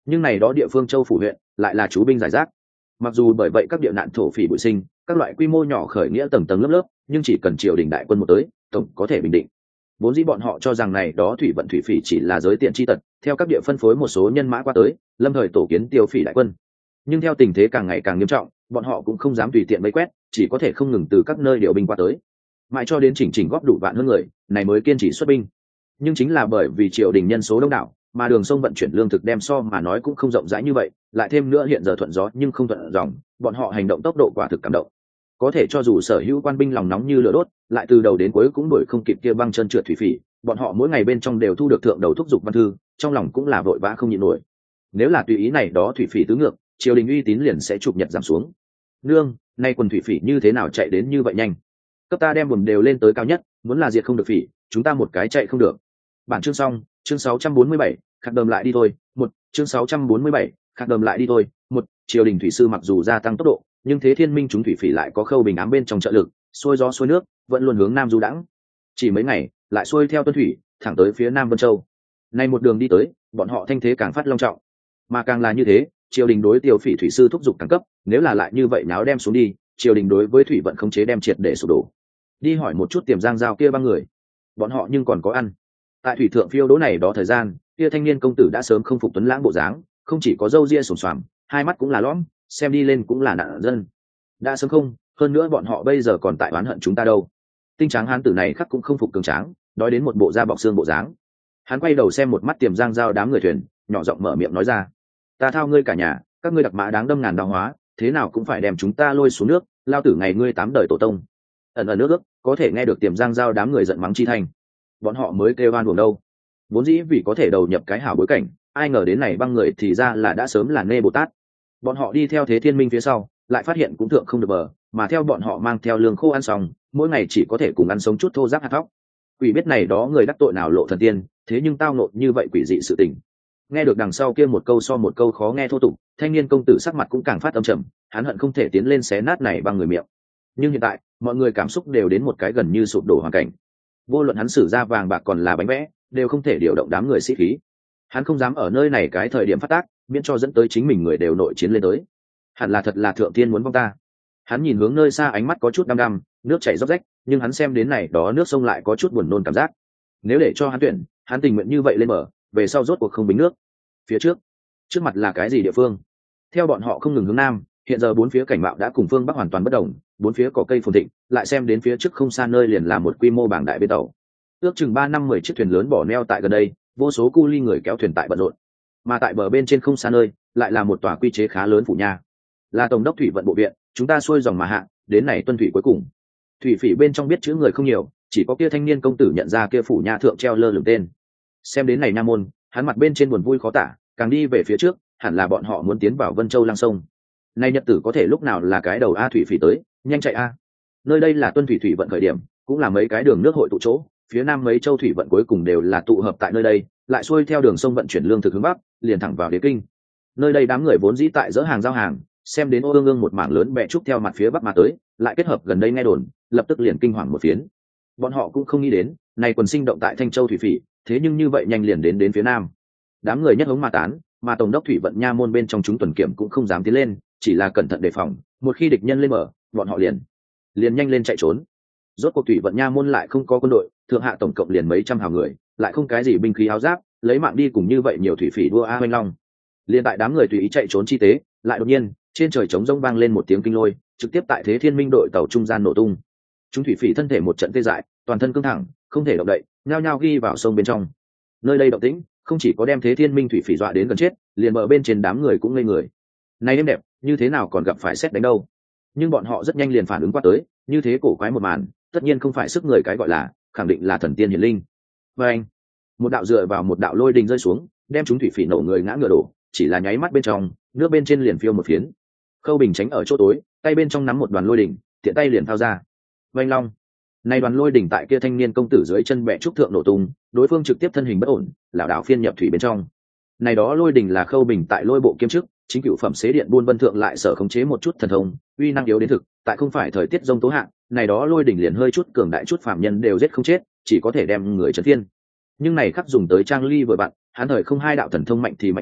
nhưng này đó địa phương châu phủ huyện lại là chú binh giải rác. Mặc dù bởi vậy các địa nạn thổ phỉ bụi sinh, các loại quy mô nhỏ khởi nghĩa tầng tầng lớp lớp, nhưng chỉ cần triều đình đại quân một tới, tổng có thể bình định. Vốn dĩ bọn họ cho rằng này đó thủy vận thủy phỉ chỉ là giới tiện chi tật, theo các địa phân phối một số nhân mã qua tới, lâm thời tổ kiến tiêu phỉ đại quân. Nhưng theo tình thế càng ngày càng nghiêm trọng, bọn họ cũng không dám tùy tiện vây quét, chỉ có thể không ngừng từ các nơi điều binh qua tới, mãi cho đến chỉnh góp đủ vạn hơn người, này mới kiên trì xuất binh. Nhưng chính là bởi vì triều đình nhân số đông đảo, mà đường sông vận chuyển lương thực đem so mà nói cũng không rộng rãi như vậy, lại thêm nữa hiện giờ thuận gió nhưng không thuận dòng, bọn họ hành động tốc độ quả thực cảm động. Có thể cho dù sở hữu quan binh lòng nóng như lửa đốt, lại từ đầu đến cuối cũng đuổi không kịp kia băng chân trượt thủy phỉ, bọn họ mỗi ngày bên trong đều thu được thượng đầu thúc giục văn thư, trong lòng cũng là vội vã không nhịn nổi. Nếu là tùy ý này đó thủy phỉ tứ ngược, triều đình uy tín liền sẽ chụp nhật giảm xuống. Nương, nay quần thủy phỉ như thế nào chạy đến như vậy nhanh? Cấp ta đem buồm đều lên tới cao nhất, muốn là diệt không được phỉ, chúng ta một cái chạy không được. Bản chương xong, chương 647, khạc đầm lại đi thôi. Chương 647, khạc đầm lại đi thôi. Triều đình thủy sư mặc dù gia tăng tốc độ, nhưng thế thiên minh chúng thủy phỉ lại có khâu bình ám bên trong trợ lực, xuôi gió xuôi nước, vẫn luôn hướng nam du đãng. Chỉ mấy ngày, lại xuôi theo tuân thủy, thẳng tới phía nam Vân Châu. Nay một đường đi tới, bọn họ thanh thế càng phát long trọng, mà càng là như thế, triều đình đối tiêu phỉ thủy sư thúc giục càng cấp, nếu là lại như vậy náo đem xuống đi, triều đình đối với thủy vận khống chế đem triệt để sụp đổ. Đi hỏi một chút Tiềm Giang Giao kia ba người, bọn họ nhưng còn có ăn. Tại thủy thượng phiêu đỗ này đó thời gian, kia thanh niên công tử đã sớm không phục tuấn lãng bộ dáng, không chỉ có râu ria sồm xoàm, hai mắt cũng là lõm, xem đi lên cũng là nạn dân. Đã sớm không, hơn nữa bọn họ bây giờ còn tại oán hận chúng ta đâu. Tinh tráng hán tử này khắc cũng không phục cường tráng, đói đến một bộ da bọc xương bộ dáng. Hắn quay đầu xem một mắt Tiềm Giang Giao đám người thuyền, nhỏ giọng mở miệng nói ra: ta thao ngươi cả nhà, các ngươi đặc mã đáng đâm ngàn đao hóa, thế nào cũng phải đem chúng ta lôi xuống nước, lao tử ngày ngươi 8 đời tổ tông. Ẩn nước ước, có thể nghe được Tiềm Giang Giao đám người giận mắng chi thành. Bọn họ mới kêu oan uổng đâu. Vốn dĩ vì có thể đầu nhập cái hảo bối cảnh, ai ngờ đến này băng người thì ra là đã sớm là nê Bồ Tát. Bọn họ đi theo thế thiên minh phía sau, lại phát hiện cũng thượng không được bờ, mà theo bọn họ mang theo lương khô ăn xong, mỗi ngày chỉ có thể cùng ăn sống chút thô rác hạt thóc. Quỷ biết này đó người đắc tội nào lộ thần tiên, thế nhưng tao nộ như vậy quỷ dị sự tình. Nghe được đằng sau kia một câu so một câu khó nghe thô tục, thanh niên công tử sắc mặt cũng càng phát âm trầm, hắn hận không thể tiến lên xé nát này bằng người miệng. Nhưng hiện tại, mọi người cảm xúc đều đến một cái gần như sụp đổ hoàn cảnh. Vô luận hắn sử ra vàng bạc còn là bánh vẽ, đều không thể điều động đám người sĩ khí. Hắn không dám ở nơi này cái thời điểm phát tác, miễn cho dẫn tới chính mình người đều nội chiến lên tới. Hẳn là thật là thượng tiên muốn vong ta. Hắn nhìn hướng nơi xa, ánh mắt có chút đăm đăm, nước chảy róc rách, nhưng hắn xem đến này đó nước sông lại có chút buồn nôn cảm giác. Nếu để cho hắn tuyển, hắn tình nguyện như vậy lên bờ, về sau rốt cuộc không bính nước. Phía trước mặt là cái gì địa phương? Theo bọn họ không ngừng hướng nam, hiện giờ bốn phía cảnh mạo đã cùng phương bắc hoàn toàn bất đồng, bốn phía có cây phồn thịnh, lại xem đến phía trước không xa nơi liền là một quy mô bảng đại bến tàu. Ước chừng 3-5-10 chiếc thuyền lớn bỏ neo tại gần đây, vô số cu ly người kéo thuyền tại bận rộn. Mà tại bờ bên trên không xa nơi, lại là một tòa quy chế khá lớn phủ nha. Là tổng đốc thủy vận bộ viện, chúng ta xuôi dòng mà hạ, đến này tuân thủy cuối cùng. Thủy phỉ bên trong biết chữ người không nhiều, chỉ có kia thanh niên công tử nhận ra kia phủ nha thượng treo lơ lửng tên. Xem đến này nha môn, hắn mặt bên trên buồn vui khó tả, càng đi về phía trước, hẳn là bọn họ muốn tiến vào Vân Châu Lang sông. Nay nhật tử có thể lúc nào là cái đầu a thủy phỉ tới, nhanh chạy a. Nơi đây là tuân thủy vận khởi điểm, cũng là mấy cái đường nước hội tụ chỗ, phía nam mấy châu thủy vận cuối cùng đều là tụ hợp tại nơi đây, lại xuôi theo đường sông vận chuyển lương thực hướng bắc, liền thẳng vào Đế Kinh. Nơi đây đám người vốn dĩ tại dỡ hàng giao hàng, xem đến ô ương ương một mảng lớn bẹ trúc theo mặt phía bắc mà tới, lại kết hợp gần đây nghe đồn, lập tức liền kinh hoàng một phiến. Bọn họ cũng không nghĩ đến, này quần sinh động tại Thanh Châu thủy phỉ, thế nhưng như vậy nhanh liền đến phía nam. Đám người nhất hống mà tán, mà tổng đốc thủy vận nha môn bên trong chúng tuần kiểm cũng không dám tiến lên, chỉ là cẩn thận đề phòng, một khi địch nhân lên mở, bọn họ liền nhanh lên chạy trốn. Rốt cuộc thủy vận nha môn lại không có quân đội, thượng hạ tổng cộng liền mấy trăm hào người, lại không cái gì binh khí áo giáp, lấy mạng đi cùng như vậy nhiều thủy phỉ đua a hoành long. Liên tại đám người tùy ý chạy trốn chi tế, lại đột nhiên trên trời trống rông vang lên một tiếng kinh lôi, trực tiếp tại thế thiên minh đội tàu trung gian nổ tung. Chúng thủy phỉ thân thể một trận tê dại, toàn thân cứng thẳng, không thể động đậy, nhao nhao ghi vào sông bên trong. Nơi đây động tĩnh không chỉ có đem thế thiên minh thủy phỉ dọa đến gần chết, liền bờ bên trên đám người cũng ngây người. Này đêm đẹp, như thế nào còn gặp phải sét đánh đâu? Nhưng bọn họ rất nhanh liền phản ứng qua tới, như thế cổ quái một màn, tất nhiên không phải sức người cái gọi là, khẳng định là thần tiên hiển linh. Và anh, một đạo dựa vào một đạo lôi đình rơi xuống, đem chúng thủy phỉ nổ người ngã ngựa đổ, chỉ là nháy mắt bên trong, nước bên trên liền phiêu một phiến. Khâu Bình tránh ở chỗ tối, tay bên trong nắm một đoàn lôi đỉnh, tiện tay liền thao ra. Vành long, này đoàn lôi đỉnh tại kia thanh niên công tử dưới chân bẹ trúc thượng nổ tung, đối phương trực tiếp thân hình bất ổn, lảo đảo phiên nhập thủy bên trong. Này đó lôi đỉnh là Khâu Bình tại lôi bộ kiêm chức, chính cửu phẩm xế điện buôn vân thượng lại sở khống chế một chút thần thông, uy năng yếu đến thực, tại không phải thời tiết rông tố hạn, này đó lôi đỉnh liền hơi chút cường đại chút phàm nhân đều giết không chết, chỉ có thể đem người chấn thiên. Nhưng này khắc dùng tới Trang Ly vừa bạn, hắn thời không hai đạo thần thông mạnh thì mạnh vậy,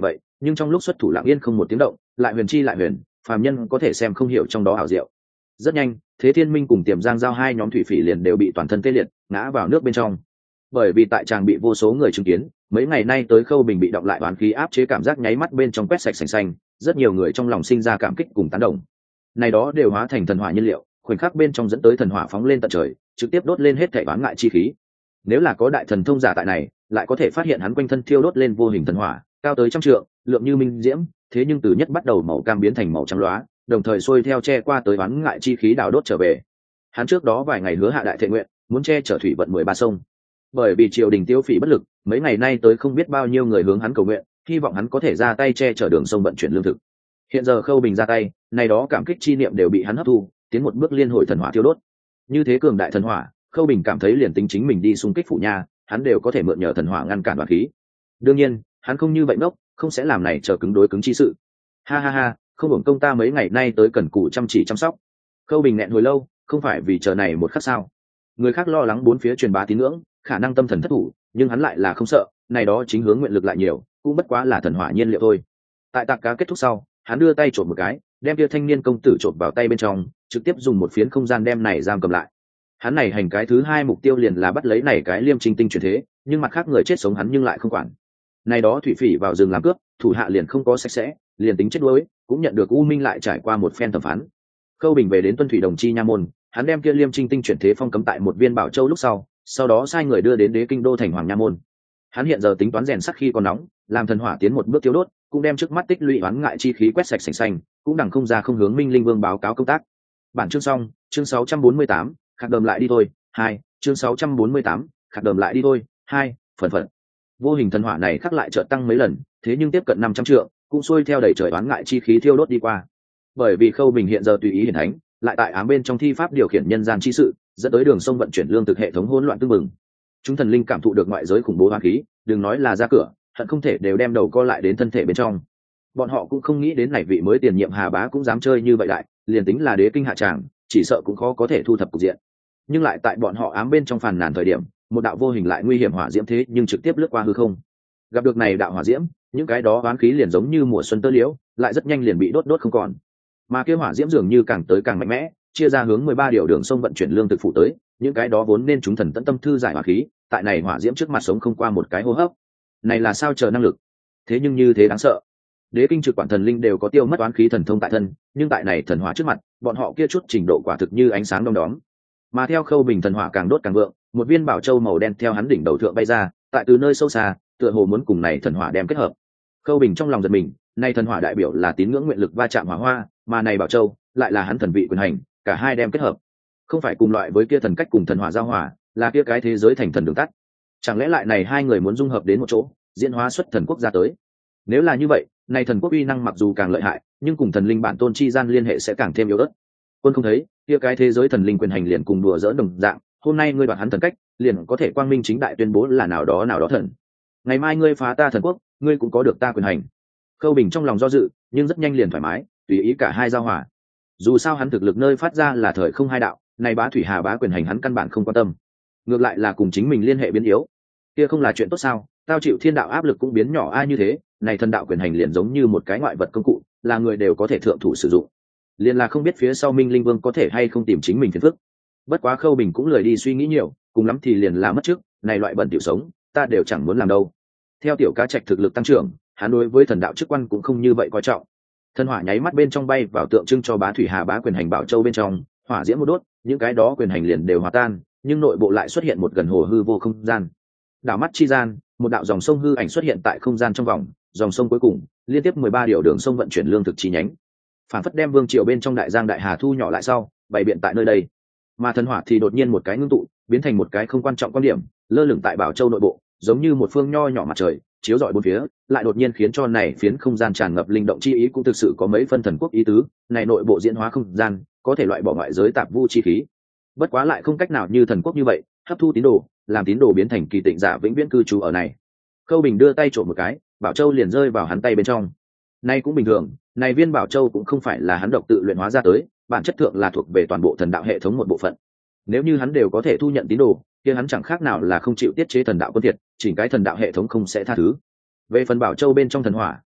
nhưng trong lúc xuất thủ lặng yên không một tiếng động, lại huyền chi lại huyền, phàm nhân có thể xem không hiểu trong đó ảo diệu. Rất nhanh, Thế Thiên Minh cùng Tiềm Giang Giao hai nhóm thủy phỉ liền đều bị toàn thân tê liệt, ngã vào nước bên trong. Bởi vì tại tràng bị vô số người chứng kiến, mấy ngày nay tới Khâu Bình bị động lại oán khí áp chế cảm giác nháy mắt bên trong quét sạch sành xanh, rất nhiều người trong lòng sinh ra cảm kích cùng tán đồng. Này đó đều hóa thành thần hỏa nhiên liệu, khoảnh khắc bên trong dẫn tới thần hỏa phóng lên tận trời, trực tiếp đốt lên hết thảy oán ngại chi khí. Nếu là có đại thần thông giả tại này, lại có thể phát hiện hắn quanh thân thiêu đốt lên vô hình thần hỏa, cao tới trăm trượng, lượng như minh diễm, thế nhưng từ nhất bắt đầu màu cam biến thành màu trắng loá, đồng thời xuôi theo che qua tới oán ngại chi khí đào đốt trở về. Hắn trước đó vài ngày hứa hạ đại thệ nguyện, muốn che chở thủy vận 13 sông. Bởi vì triều đình tiêu phỉ bất lực, mấy ngày nay tới không biết bao nhiêu người hướng hắn cầu nguyện, hy vọng hắn có thể ra tay che chở đường sông vận chuyển lương thực. Hiện giờ Khâu Bình ra tay, này đó cảm kích chi niệm đều bị hắn hấp thu, tiến một bước liên hồi thần hỏa thiêu đốt. Như thế cường đại thần hỏa, Khâu Bình cảm thấy liền tính chính mình đi xung kích phủ nha, hắn đều có thể mượn nhờ thần hỏa ngăn cản đoạt khí. Đương nhiên, hắn không như vậy ngốc, không sẽ làm này chờ cứng đối cứng chi sự. Ha ha ha, không hưởng công ta mấy ngày nay tới cần cù chăm chỉ chăm sóc. Khâu Bình nghẹn hồi lâu, không phải vì chờ này một khắc sao? Người khác lo lắng bốn phía truyền bá tín ngưỡng, khả năng tâm thần thất thủ, nhưng hắn lại là không sợ, này đó chính hướng nguyện lực lại nhiều, cũng bất quá là thần hỏa nhiên liệu thôi. Tại tạc cá kết thúc sau, hắn đưa tay trộm một cái, đem kia thanh niên công tử trộm vào tay bên trong, trực tiếp dùng một phiến không gian đem này giam cầm lại. Hắn này hành cái thứ hai mục tiêu liền là bắt lấy này cái Liêm Trinh tinh chuyển thế, nhưng mặt khác người chết sống hắn nhưng lại không quản. Này đó thủy phỉ vào rừng làm cướp, thủ hạ liền không có sạch sẽ, liền tính chết đuối, cũng nhận được U Minh lại trải qua một phen thẩm phán. Khâu Bình về đến Tuân Thủy Đồng Chi nha môn, hắn đem kia Liêm Trinh tinh chuyển thế phong cấm tại một viên Bảo Châu lúc sau đó sai người đưa đến đế kinh đô thành Hoàng Nha môn. Hắn hiện giờ tính toán rèn sắc khi còn nóng, làm thần hỏa tiến một bước tiêu đốt, cũng đem trước mắt tích lũy oán ngại chi khí quét sạch sành xanh, cũng đằng không ra không hướng Minh Linh Vương báo cáo công tác. Bản chương xong, chương 648, khạc đờm lại đi thôi. 2, chương 648, khạc đờm lại đi thôi. 2, phần. Vô hình thần hỏa này khắc lại chợt tăng mấy lần, thế nhưng tiếp cận 500 trượng, cũng xuôi theo đầy trời oán ngại chi khí thiêu đốt đi qua. Bởi vì Khâu Bình hiện giờ tùy ý hiển thánh, lại tại ám bên trong thi pháp điều khiển nhân gian chi sự, dẫn tới đường sông vận chuyển lương thực hệ thống hỗn loạn tương mừng. Chúng thần linh cảm thụ được ngoại giới khủng bố oán khí, đừng nói là ra cửa, hận không thể đều đem đầu co lại đến thân thể bên trong. Bọn họ cũng không nghĩ đến này vị mới tiền nhiệm Hà Bá cũng dám chơi như vậy đại, liền tính là đế kinh hạ tràng, chỉ sợ cũng khó có thể thu thập cục diện. Nhưng lại tại bọn họ ám bên trong phàn nàn thời điểm, một đạo vô hình lại nguy hiểm hỏa diễm thế nhưng trực tiếp lướt qua hư không. Gặp được này đạo hỏa diễm, những cái đó oán khí liền giống như mùa xuân tơ liễu, lại rất nhanh liền bị đốt không còn. Mà kia hỏa diễm dường như càng tới càng mạnh mẽ, chia ra hướng 13 điều đường sông vận chuyển lương thực phụ tới, những cái đó vốn nên chúng thần tận tâm thư giải hỏa khí, tại này hỏa diễm trước mặt sống không qua một cái hô hấp. Này là sao chờ năng lực? Thế nhưng như thế đáng sợ. Đế kinh trực quản thần linh đều có tiêu mất oán khí thần thông tại thân, nhưng tại này thần hỏa trước mặt, bọn họ kia chút trình độ quả thực như ánh sáng đom đóm. Mà theo Khâu Bình thần hỏa càng đốt càng vượng, một viên bảo châu màu đen theo hắn đỉnh đầu thượng bay ra, tại từ nơi sâu xa, tựa hồ muốn cùng này thần hỏa đem kết hợp. Khâu Bình trong lòng giật mình, này thần hỏa đại biểu là tín ngưỡng nguyện lực va chạm hỏa hoa, mà này bảo châu lại là hắn thần vị quyền hành, cả hai đem kết hợp. Không phải cùng loại với kia thần cách cùng thần hỏa giao hòa, là kia cái thế giới thành thần đường tắt. Chẳng lẽ lại này hai người muốn dung hợp đến một chỗ, diễn hóa xuất thần quốc gia tới? Nếu là như vậy, này thần quốc uy năng mặc dù càng lợi hại, nhưng cùng thần linh bản tôn chi gian liên hệ sẽ càng thêm yếu ớt. Quân không thấy, kia cái thế giới thần linh quyền hành liền cùng đùa dỡ đồng dạng, hôm nay ngươi đoạt hắn thần cách, liền có thể quang minh chính đại tuyên bố là nào đó thần. Ngày mai ngươi phá ta thần quốc, ngươi cũng có được ta quyền hành. Khâu Bình trong lòng do dự, nhưng rất nhanh liền thoải mái, tùy ý cả hai giao hòa. Dù sao hắn thực lực nơi phát ra là thời không hai đạo, này Bá Thủy Hà Bá quyền hành hắn căn bản không quan tâm. Ngược lại là cùng chính mình liên hệ biến yếu, kia không là chuyện tốt sao? Tao chịu thiên đạo áp lực cũng biến nhỏ ai như thế, này thần đạo quyền hành liền giống như một cái ngoại vật công cụ, là người đều có thể thượng thủ sử dụng. Liền là không biết phía sau Minh Linh Vương có thể hay không tìm chính mình phiền phức. Bất quá Khâu Bình cũng lười đi suy nghĩ nhiều, cùng lắm thì liền là mất trước, này loại bẩn tiểu sống, ta đều chẳng muốn làm đâu. Theo tiểu cá trạch thực lực tăng trưởng, hắn đối với thần đạo chức quan cũng không như vậy coi trọng. Thần hỏa nháy mắt bên trong bay vào tượng trưng cho Bá Thủy Hà Bá quyền hành Bảo Châu bên trong, hỏa diễm một đốt, những cái đó quyền hành liền đều hòa tan, nhưng nội bộ lại xuất hiện một gần hồ hư vô không gian. Đảo mắt chi gian, một đạo dòng sông hư ảnh xuất hiện tại không gian trong vòng, dòng sông cuối cùng liên tiếp 13 điều đường sông vận chuyển lương thực chi nhánh, phản phất đem vương triều bên trong đại giang đại hà thu nhỏ lại sau bày biện tại nơi đây. Mà thần hỏa thì đột nhiên một cái ngưng tụ, biến thành một cái không quan trọng quan điểm, lơ lửng tại Bảo Châu nội bộ, giống như một phương nho nhỏ mặt trời chiếu rọi bốn phía, lại đột nhiên khiến cho này phiến không gian tràn ngập linh động chi ý, cũng thực sự có mấy phân thần quốc ý tứ. Này nội bộ diễn hóa không gian có thể loại bỏ ngoại giới tạp vu chi khí, bất quá lại không cách nào như thần quốc như vậy hấp thu tín đồ, làm tín đồ biến thành kỳ tịnh giả vĩnh viễn cư trú ở này. Khâu Bình đưa tay trộm một cái, Bảo Châu liền rơi vào hắn tay bên trong. Nay cũng bình thường, này viên Bảo Châu cũng không phải là hắn độc tự luyện hóa ra tới, bản chất thượng là thuộc về toàn bộ thần đạo hệ thống một bộ phận. Nếu như hắn đều có thể thu nhận tín đồ, kia hắn chẳng khác nào là không chịu tiết chế thần đạo quân thiệt, chỉnh cái thần đạo hệ thống không sẽ tha thứ. Về phần Bảo Châu bên trong thần hỏa,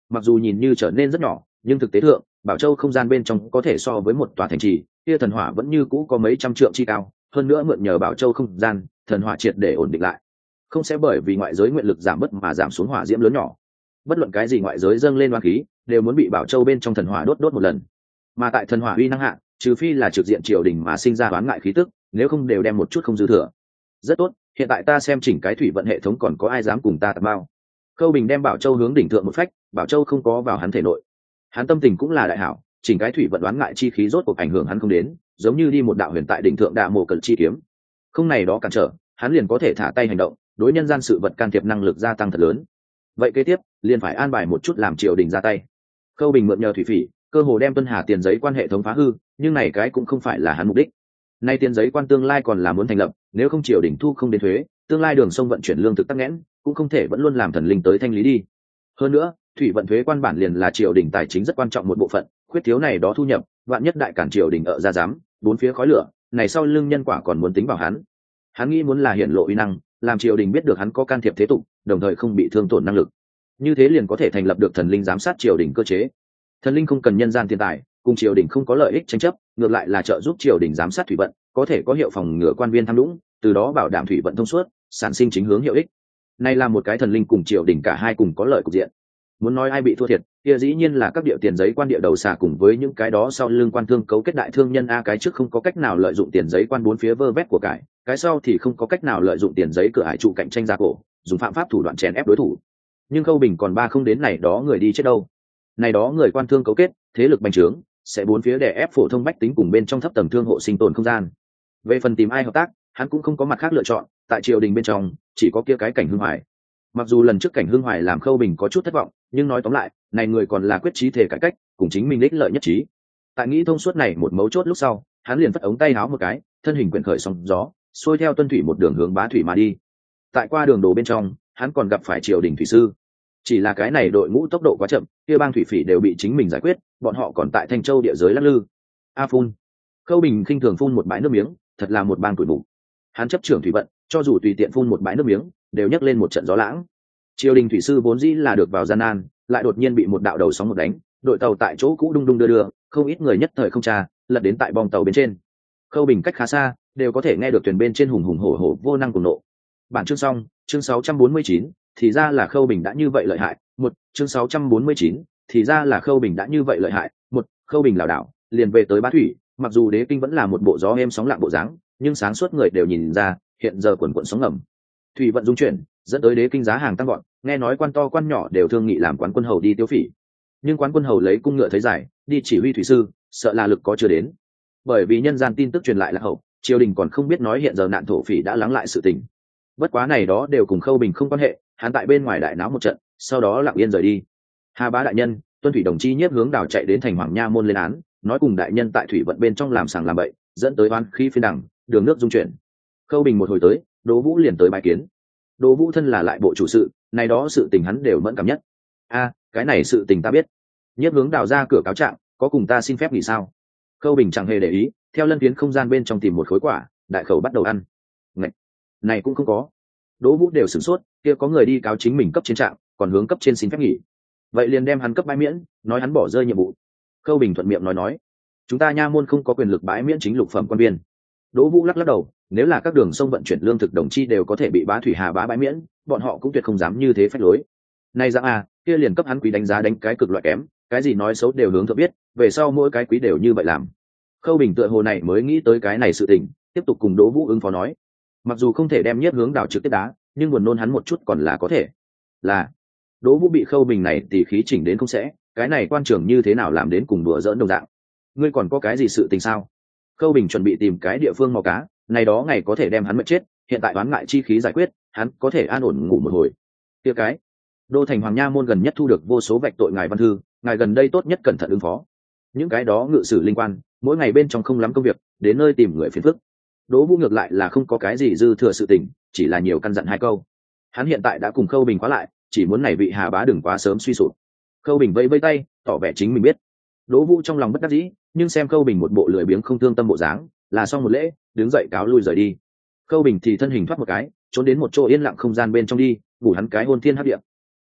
mặc dù nhìn như trở nên rất nhỏ nhưng thực tế thượng bảo châu không gian bên trong có thể so với một tòa thành trì, kia thần hỏa vẫn như cũ có mấy trăm trượng chi cao. Hơn nữa mượn nhờ bảo châu không gian, thần hỏa triệt để ổn định lại, không sẽ bởi vì ngoại giới nguyện lực giảm bớt mà giảm xuống hỏa diễm lớn nhỏ. Bất luận cái gì ngoại giới dâng lên oán khí đều muốn bị bảo châu bên trong thần hỏa đốt một lần. Mà tại thần hỏa uy năng hạ, trừ phi là trực diện triều đình mà sinh ra oán ngại khí tức, nếu không đều đem một chút không dư thừa. Rất tốt, hiện tại ta xem chỉnh cái thủy vận hệ thống còn có ai dám cùng ta tạt bao. Khâu Bình đem bảo châu hướng đỉnh thượng một phách, bảo châu không có vào hắn thể nội. Hắn tâm tình cũng là đại hảo, chỉnh cái thủy vận đoán ngại chi khí rốt cuộc ảnh hưởng hắn không đến, giống như đi một đạo huyền tại đỉnh thượng đạ mộ cận chi kiếm. Không này đó cản trở, hắn liền có thể thả tay hành động, đối nhân gian sự vật can thiệp năng lực gia tăng thật lớn. Vậy kế tiếp, liền phải an bài một chút làm triều đình ra tay. Khâu Bình mượn nhờ thủy phỉ, cơ hồ đem Tuân Hà tiền giấy quan hệ thống phá hư, nhưng này cái cũng không phải là hắn mục đích. Nay tiền giấy quan tương lai còn là muốn thành lập, nếu không triều đình thu không đến thuế, tương lai đường sông vận chuyển lương thực tắc nghẽn, cũng không thể vẫn luôn làm thần linh tới thanh lý đi. Hơn nữa, thủy vận thuế quan bản liền là triều đình tài chính rất quan trọng một bộ phận, khuyết thiếu này đó thu nhập, vạn nhất đại cản triều đình ở ra giám, bốn phía khói lửa, này sau lưng nhân quả còn muốn tính vào hắn. Hắn nghĩ muốn là hiển lộ uy năng, làm triều đình biết được hắn có can thiệp thế tục, đồng thời không bị thương tổn năng lực. Như thế liền có thể thành lập được thần linh giám sát triều đình cơ chế. Thần linh không cần nhân gian tiền tài, cùng triều đình không có lợi ích tranh chấp, ngược lại là trợ giúp triều đình giám sát thủy vận, có thể có hiệu phòng ngừa quan viên tham nhũng, từ đó bảo đảm thủy vận thông suốt, sản sinh chính hướng hiệu ích. Này là một cái thần linh cùng triều đình cả hai cùng có lợi cục diện. Muốn nói ai bị thua thiệt, kia dĩ nhiên là các địa tiền giấy quan địa đầu xà cùng với những cái đó sau lưng quan thương cấu kết đại thương nhân a, cái trước không có cách nào lợi dụng tiền giấy quan bốn phía vơ vét của cải, cái sau thì không có cách nào lợi dụng tiền giấy cửa ải trụ cạnh tranh gia cổ, dùng phạm pháp thủ đoạn chèn ép đối thủ. Nhưng Khâu Bình còn ba không đến này đó người đi chết đâu. Này đó người quan thương cấu kết, thế lực bành trướng, sẽ bốn phía đè ép phổ thông bách tính cùng bên trong thấp tầng thương hộ sinh tồn không gian. Về phần tìm ai hợp tác, hắn cũng không có mặt khác lựa chọn, tại triều đình bên trong chỉ có kia cái Cảnh Hưng Hoài. Mặc dù lần trước Cảnh Hưng Hoài làm Khâu Bình có chút thất vọng, nhưng nói tóm lại, này người còn là quyết chí thể cải cách, cùng chính mình ích lợi nhất trí. Tại nghĩ thông suốt này một mấu chốt lúc sau, hắn liền phất ống tay háo một cái, thân hình quyển khởi sóng gió, xuôi theo Tuân Thủy một đường hướng Bá Thủy mà đi. Tại qua đường đồ bên trong, hắn còn gặp phải triều đình thủy sư. Chỉ là cái này đội ngũ tốc độ quá chậm, kia bang thủy phỉ đều bị chính mình giải quyết, bọn họ còn tại Thanh Châu địa giới lắc lư. A phun. Khâu Bình khinh thường phun một bãi nước miếng, thật là một bang tuổi mù. Hắn chấp trưởng thủy vận, cho dù tùy tiện phun một bãi nước miếng, đều nhấc lên một trận gió lãng. Triều đình thủy sư vốn dĩ là được vào gian nan, lại đột nhiên bị một đạo đầu sóng một đánh, đội tàu tại chỗ cũ đung đung đưa đưa, không ít người nhất thời không tra, lật đến tại bong tàu bên trên. Khâu Bình cách khá xa, đều có thể nghe được thuyền bên trên hùng hùng hổ hổ vô năng cùng nộ. Bản chương xong, chương 649, thì ra là Khâu Bình đã như vậy lợi hại. Một chương 649, thì ra là Khâu Bình đã như vậy lợi hại. Một Khâu Bình lảo đảo, liền về tới Bá Thủy, mặc dù đế kinh vẫn là một bộ gió êm sóng lặng bộ dáng, nhưng sáng suốt người đều nhìn ra, hiện giờ quần quần sóng ngầm. Thủy vận dung chuyển, dẫn tới đế kinh giá hàng tăng gọn, nghe nói quan to quan nhỏ đều thương nghị làm quán quân hầu đi tiêu phỉ. Nhưng quán quân hầu lấy cung ngựa thấy giải, đi chỉ huy thủy sư, sợ là lực có chưa đến. Bởi vì nhân gian tin tức truyền lại là hậu, triều đình còn không biết nói hiện giờ nạn thổ phỉ đã lắng lại sự tình. Bất quá này đó đều cùng Khâu Bình không quan hệ, hắn tại bên ngoài đại náo một trận, sau đó lặng yên rời đi. Hà Bá đại nhân, Tuân Thủy đồng chi nhiếp hướng Đào chạy đến thành Hoàng Nha môn lên án, nói cùng đại nhân tại thủy vận bên trong làm sàng làm bậy, dẫn tới oan khí phiên đẳng, đường nước dung chuyển. Khâu Bình một hồi tới, Đỗ Vũ liền tới bái kiến. Đỗ Vũ thân là lại bộ chủ sự, này đó sự tình hắn đều mẫn cảm nhất. A, cái này sự tình ta biết. Nhiếp hướng Đào ra cửa cáo trạng, có cùng ta xin phép nghỉ sao? Khâu Bình chẳng hề để ý, theo lân phiến không gian bên trong tìm một khối quả, đại khẩu bắt đầu ăn. Ngậy, này cũng không có. Đỗ Vũ đều sửng sốt, kia có người đi cáo chính mình cấp trên trạng, còn hướng cấp trên xin phép nghỉ. Vậy liền đem hắn cấp bãi miễn, nói hắn bỏ rơi nhiệm vụ. Khâu Bình thuận miệng nói, chúng ta nha môn không có quyền lực bãi miễn chính lục phẩm quan viên. Đỗ Vũ lắc lắc đầu, nếu là các đường sông vận chuyển lương thực đồng chi đều có thể bị Bá Thủy Hà Bá bãi miễn, bọn họ cũng tuyệt không dám như thế phách lối. Này dạng à, kia liền cấp hắn quý đánh giá đánh cái cực loại kém, cái gì nói xấu đều hướng thượng biết, về sau mỗi cái quý đều như vậy làm. Khâu Bình tựa hồ này mới nghĩ tới cái này sự tình, tiếp tục cùng Đỗ Vũ ứng phó nói, mặc dù không thể đem Nhiếp hướng Đào trực tiếp đá, nhưng buồn nôn hắn một chút còn là có thể. Là Đỗ Vũ bị Khâu Bình này tỉ khí chỉnh đến không sẽ, cái này quan trưởng như thế nào làm đến cùng đùa giỡn đồng dạng. Ngươi còn có cái gì sự tình sao? Khâu Bình chuẩn bị tìm cái địa phương mò cá, này đó ngày có thể đem hắn mệt chết, hiện tại đoán ngại chi khí giải quyết, hắn có thể an ổn ngủ một hồi. Kia cái, đô thành Hoàng Nha môn gần nhất thu được vô số vạch tội ngài văn thư, ngài gần đây tốt nhất cẩn thận ứng phó. Những cái đó ngự sử linh quan, mỗi ngày bên trong không lắm công việc, đến nơi tìm người phiền phức. Đỗ Vũ ngược lại là không có cái gì dư thừa sự tình, chỉ là nhiều căn dặn hai câu. Hắn hiện tại đã cùng Khâu Bình khóa lại, chỉ muốn này vị Hà Bá đừng quá sớm suy sụp. Khâu Bình vẫy vẫy tay, tỏ vẻ chính mình biết. Đỗ Vũ trong lòng bất đắc dĩ, nhưng xem Khâu Bình một bộ lười biếng không thương tâm bộ dáng, là xong một lễ, đứng dậy cáo lui rời đi. Khâu Bình thì thân hình thoát một cái, trốn đến một chỗ yên lặng không gian bên trong đi, ngủ hắn cái hôn thiên hấp địa.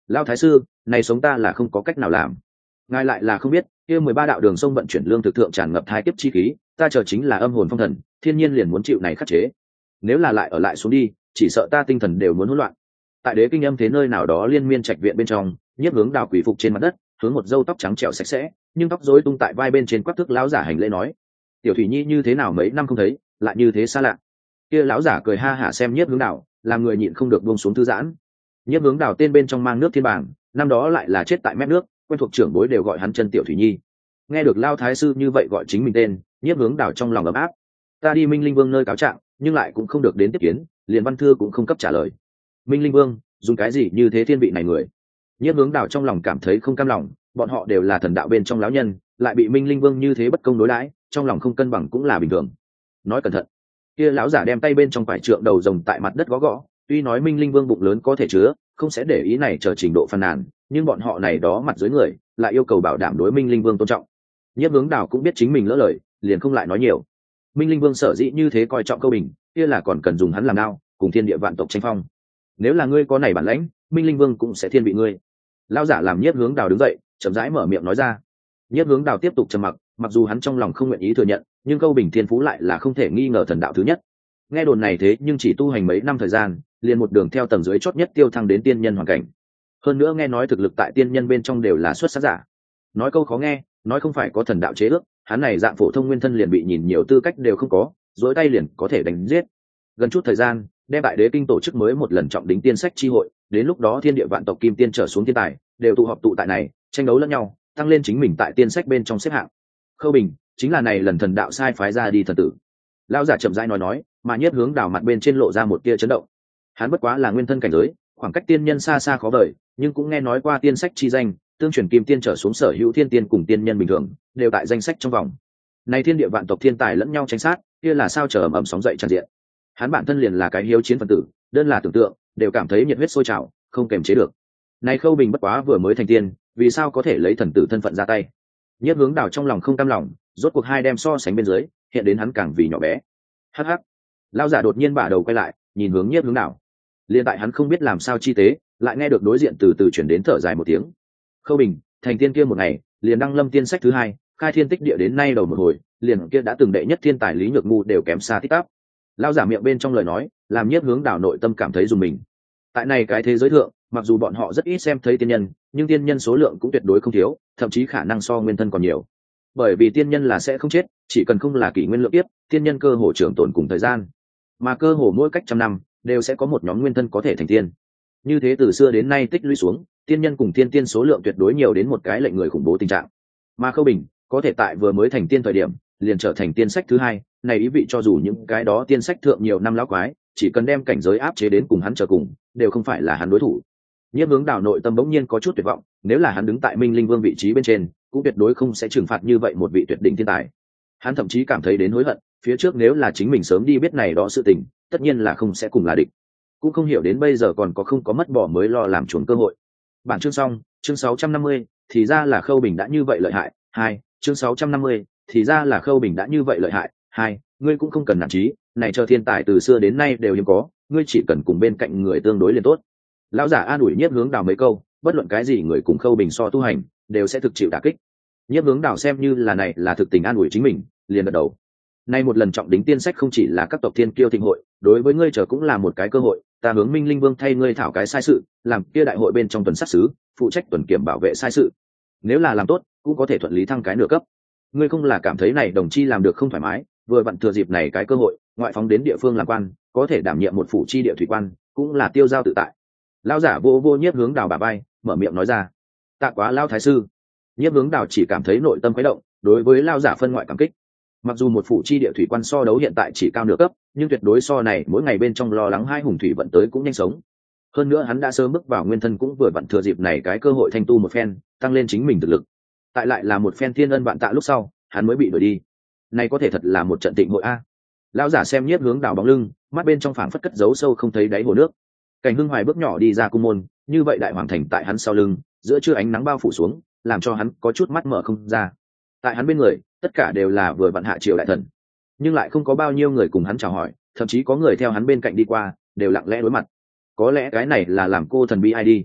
Lão thái sư, này sống ta là không có cách nào làm. Ngài lại là không biết, kia 13 đạo đường sông vận chuyển lương thực thượng tràn ngập thai kiếp chi khí, ta chờ chính là âm hồn phong thần, thiên nhiên liền muốn chịu này khắc chế. Nếu là lại ở lại xuống đi, chỉ sợ ta tinh thần đều muốn hỗn loạn. Tại Đế Kinh Âm thế nơi nào đó liên miên trạch viện bên trong, Nhiếp Hướng Đào quỳ phục trên mặt đất, hướng một râu tóc trắng trẻo sạch sẽ, nhưng tóc rối tung tại vai bên trên quắc thước lão giả hành lễ nói: "Tiểu Thủy Nhi như thế nào mấy năm không thấy, lại như thế xa lạ." Kia lão giả cười ha hả xem Nhiếp Hướng Đào, làm người nhịn không được buông xuống thư giãn. Nhiếp Hướng Đào tên bên trong mang nước thiên bảng, năm đó lại là chết tại mép nước, quen thuộc trưởng bối đều gọi hắn chân Tiểu Thủy Nhi. Nghe được Lao thái sư như vậy gọi chính mình tên, Nhiếp Hướng Đào trong lòng ấm áp. Ta đi Minh Linh Vương nơi cáo trạng, nhưng lại cũng không được đến tiếp kiến, liền văn thư cũng không cấp trả lời. Minh Linh Vương dùng cái gì như thế thiên vị này người? Nhiếp Hướng Đào trong lòng cảm thấy không cam lòng, bọn họ đều là thần đạo bên trong lão nhân, lại bị Minh Linh Vương như thế bất công đối đãi, trong lòng không cân bằng cũng là bình thường. Nói cẩn thận. Kia lão giả đem tay bên trong quải trượng đầu rồng tại mặt đất gõ gõ, tuy nói Minh Linh Vương bụng lớn có thể chứa, không sẽ để ý này chờ trình độ phàn nàn, nhưng bọn họ này đó mặt dưới người, lại yêu cầu bảo đảm đối Minh Linh Vương tôn trọng. Nhiếp Hướng Đào cũng biết chính mình lỡ lời, liền không lại nói nhiều. Minh Linh Vương sở dĩ như thế coi trọng Câu Bình, kia là còn cần dùng hắn làm đao, cùng thiên địa vạn tộc tranh phong. Nếu là ngươi có này bản lãnh, Minh Linh Vương cũng sẽ thiên vị ngươi. Lão giả làm Nhiếp Hướng Đào đứng dậy, chậm rãi mở miệng nói ra. Nhiếp Hướng Đào tiếp tục trầm mặc, mặc dù hắn trong lòng không nguyện ý thừa nhận, nhưng Câu Bình thiên phú lại là không thể nghi ngờ thần đạo thứ nhất. Nghe đồn này thế nhưng chỉ tu hành mấy năm thời gian, liền một đường theo tầng dưới chót nhất tiêu thăng đến tiên nhân hoàn cảnh. Hơn nữa nghe nói thực lực tại tiên nhân bên trong đều là xuất sắc giả. Nói câu khó nghe, nói không phải có thần đạo chế ước, hắn này dạng phổ thông nguyên thân liền bị nhìn nhiều tư cách đều không có, dối tay liền có thể đánh giết. Gần chút thời gian, đem tại Đế Kinh tổ chức mới một lần trọng đính tiên sách chi hội, đến lúc đó thiên địa vạn tộc kim tiên trở xuống thiên tài, đều tụ họp tụ tại này, tranh đấu lẫn nhau, tăng lên chính mình tại tiên sách bên trong xếp hạng. Khâu Bình chính là này lần thần đạo sai phái ra đi thần tử. Lão giả chậm rãi nói, mà Nhiếp Hướng Đào mặt bên trên lộ ra một tia chấn động. Hắn bất quá là nguyên thân cảnh giới, khoảng cách tiên nhân xa xa khó vời, nhưng cũng nghe nói qua tiên sách chi danh, tương truyền kim tiên trở xuống sở hữu thiên tiên cùng tiên nhân bình thường, đều tại danh sách trong vòng. Này thiên địa vạn tộc thiên tài lẫn nhau tranh sát, kia là sao chờ ầm sóng dậy tràn diện. Hắn bản thân liền là cái hiếu chiến phân tử, đơn là tưởng tượng, đều cảm thấy nhiệt huyết sôi trào, không kềm chế được. Này Khâu Bình bất quá vừa mới thành tiên, vì sao có thể lấy thần tử thân phận ra tay? Nhiếp Hướng Đào trong lòng không cam lòng, rốt cuộc hai đem so sánh bên dưới, hiện đến hắn càng vì nhỏ bé. Hắc hắc. Lão giả đột nhiên bả đầu quay lại, nhìn hướng Nhiếp Hướng Đào. Liên tại hắn không biết làm sao chi tế, lại nghe được đối diện từ từ chuyển đến thở dài một tiếng. Khâu Bình, thành tiên kia một ngày, liền đăng lâm tiên sách thứ hai, khai thiên tích địa đến nay đầu một hồi, liền kia đã từng đệ nhất thiên tài Lý Nhược Ngu đều kém xa tích tắp. Lão giả miệng bên trong lời nói, làm Nhiếp Hướng Đào nội tâm cảm thấy rùng mình. Tại này cái thế giới thượng, mặc dù bọn họ rất ít xem thấy tiên nhân, nhưng tiên nhân số lượng cũng tuyệt đối không thiếu, thậm chí khả năng so nguyên thân còn nhiều. Bởi vì tiên nhân là sẽ không chết, chỉ cần không là kỷ nguyên lượng tiếp, tiên nhân cơ hồ trường tồn cùng thời gian, mà cơ hồ mỗi cách trăm năm đều sẽ có một nhóm nguyên thân có thể thành tiên. Như thế từ xưa đến nay tích lũy xuống, tiên nhân cùng tiên tiên số lượng tuyệt đối nhiều đến một cái lệnh người khủng bố tình trạng. Mà Khâu Bình có thể tại vừa mới thành tiên thời điểm liền trở thành tiên sách thứ hai, này ý vị cho dù những cái đó tiên sách thượng nhiều năm lão quái, chỉ cần đem cảnh giới áp chế đến cùng hắn trở cùng, đều không phải là hắn đối thủ. Nhiếp Hướng Đào nội tâm bỗng nhiên có chút tuyệt vọng, nếu là hắn đứng tại Minh Linh Vương vị trí bên trên, cũng tuyệt đối không sẽ trừng phạt như vậy một vị tuyệt đỉnh thiên tài. Hắn thậm chí cảm thấy đến hối hận, phía trước nếu là chính mình sớm đi biết này đó sự tình, tất nhiên là không sẽ cùng là địch. Cũng không hiểu đến bây giờ còn có không có mất bỏ mới lo làm chuồn cơ hội. Bản chương xong, chương 650, thì ra là Khâu Bình đã như vậy lợi hại. 2, chương 650, thì ra là Khâu Bình đã như vậy lợi hại. 2, ngươi cũng không cần nản chí, này chờ thiên tài từ xưa đến nay đều hiếm có, ngươi chỉ cần cùng bên cạnh người tương đối liền tốt. Lão giả an ủi Nhiếp Hướng Đào mấy câu, bất luận cái gì người cùng Khâu Bình so tu hành, đều sẽ thực chịu đả kích. Nhiếp Hướng Đào xem như là này là thực tình an ủi chính mình, liền gật đầu. Nay một lần trọng đính tiên sách không chỉ là các tộc thiên kiêu thịnh hội, đối với ngươi chờ cũng là một cái cơ hội, ta hướng Minh Linh Vương thay ngươi thảo cái sai sự, làm kia đại hội bên trong tuần sát sứ, phụ trách tuần kiểm bảo vệ sai sự. Nếu là làm tốt, cũng có thể thuận lý thăng cái nửa cấp. Ngươi không là cảm thấy này đồng chi làm được không thoải mái, vừa vặn thừa dịp này cái cơ hội, ngoại phóng đến địa phương làm quan, có thể đảm nhiệm một phủ chi địa thủy quan, cũng là tiêu giao tự tại. Lão giả vô vô Nhiếp Hướng Đào bả vai, mở miệng nói ra. Tạ quá lão thái sư. Nhiếp Hướng Đào chỉ cảm thấy nội tâm khuấy động, đối với lão giả phân ngoại cảm kích. Mặc dù một phủ chi địa thủy quan so đấu hiện tại chỉ cao nửa cấp, nhưng tuyệt đối so này mỗi ngày bên trong lo lắng hai hùng thủy vận tới cũng nhanh sống. Hơn nữa hắn đã sớm bước vào nguyên thân, cũng vừa vặn thừa dịp này cái cơ hội thanh tu một phen, tăng lên chính mình thực lực. Tại lại là một phen thiên ân vạn tạ lúc sau, hắn mới bị đuổi đi. Này có thể thật là một trận tịnh hội a. Lão giả xem Nhiếp Hướng Đào bóng lưng, mắt bên trong phảng phất cất giấu sâu không thấy đáy hồ nước. Cảnh Hưng Hoài bước nhỏ đi ra cung môn, như vậy đại hoàng thành tại hắn sau lưng, giữa trưa ánh nắng bao phủ xuống, làm cho hắn có chút mắt mở không ra. Tại hắn bên người, tất cả đều là vừa vặn hạ triều đại thần, nhưng lại không có bao nhiêu người cùng hắn chào hỏi, thậm chí có người theo hắn bên cạnh đi qua, đều lặng lẽ đối mặt. Có lẽ cái này là làm cô thần bi ai đi.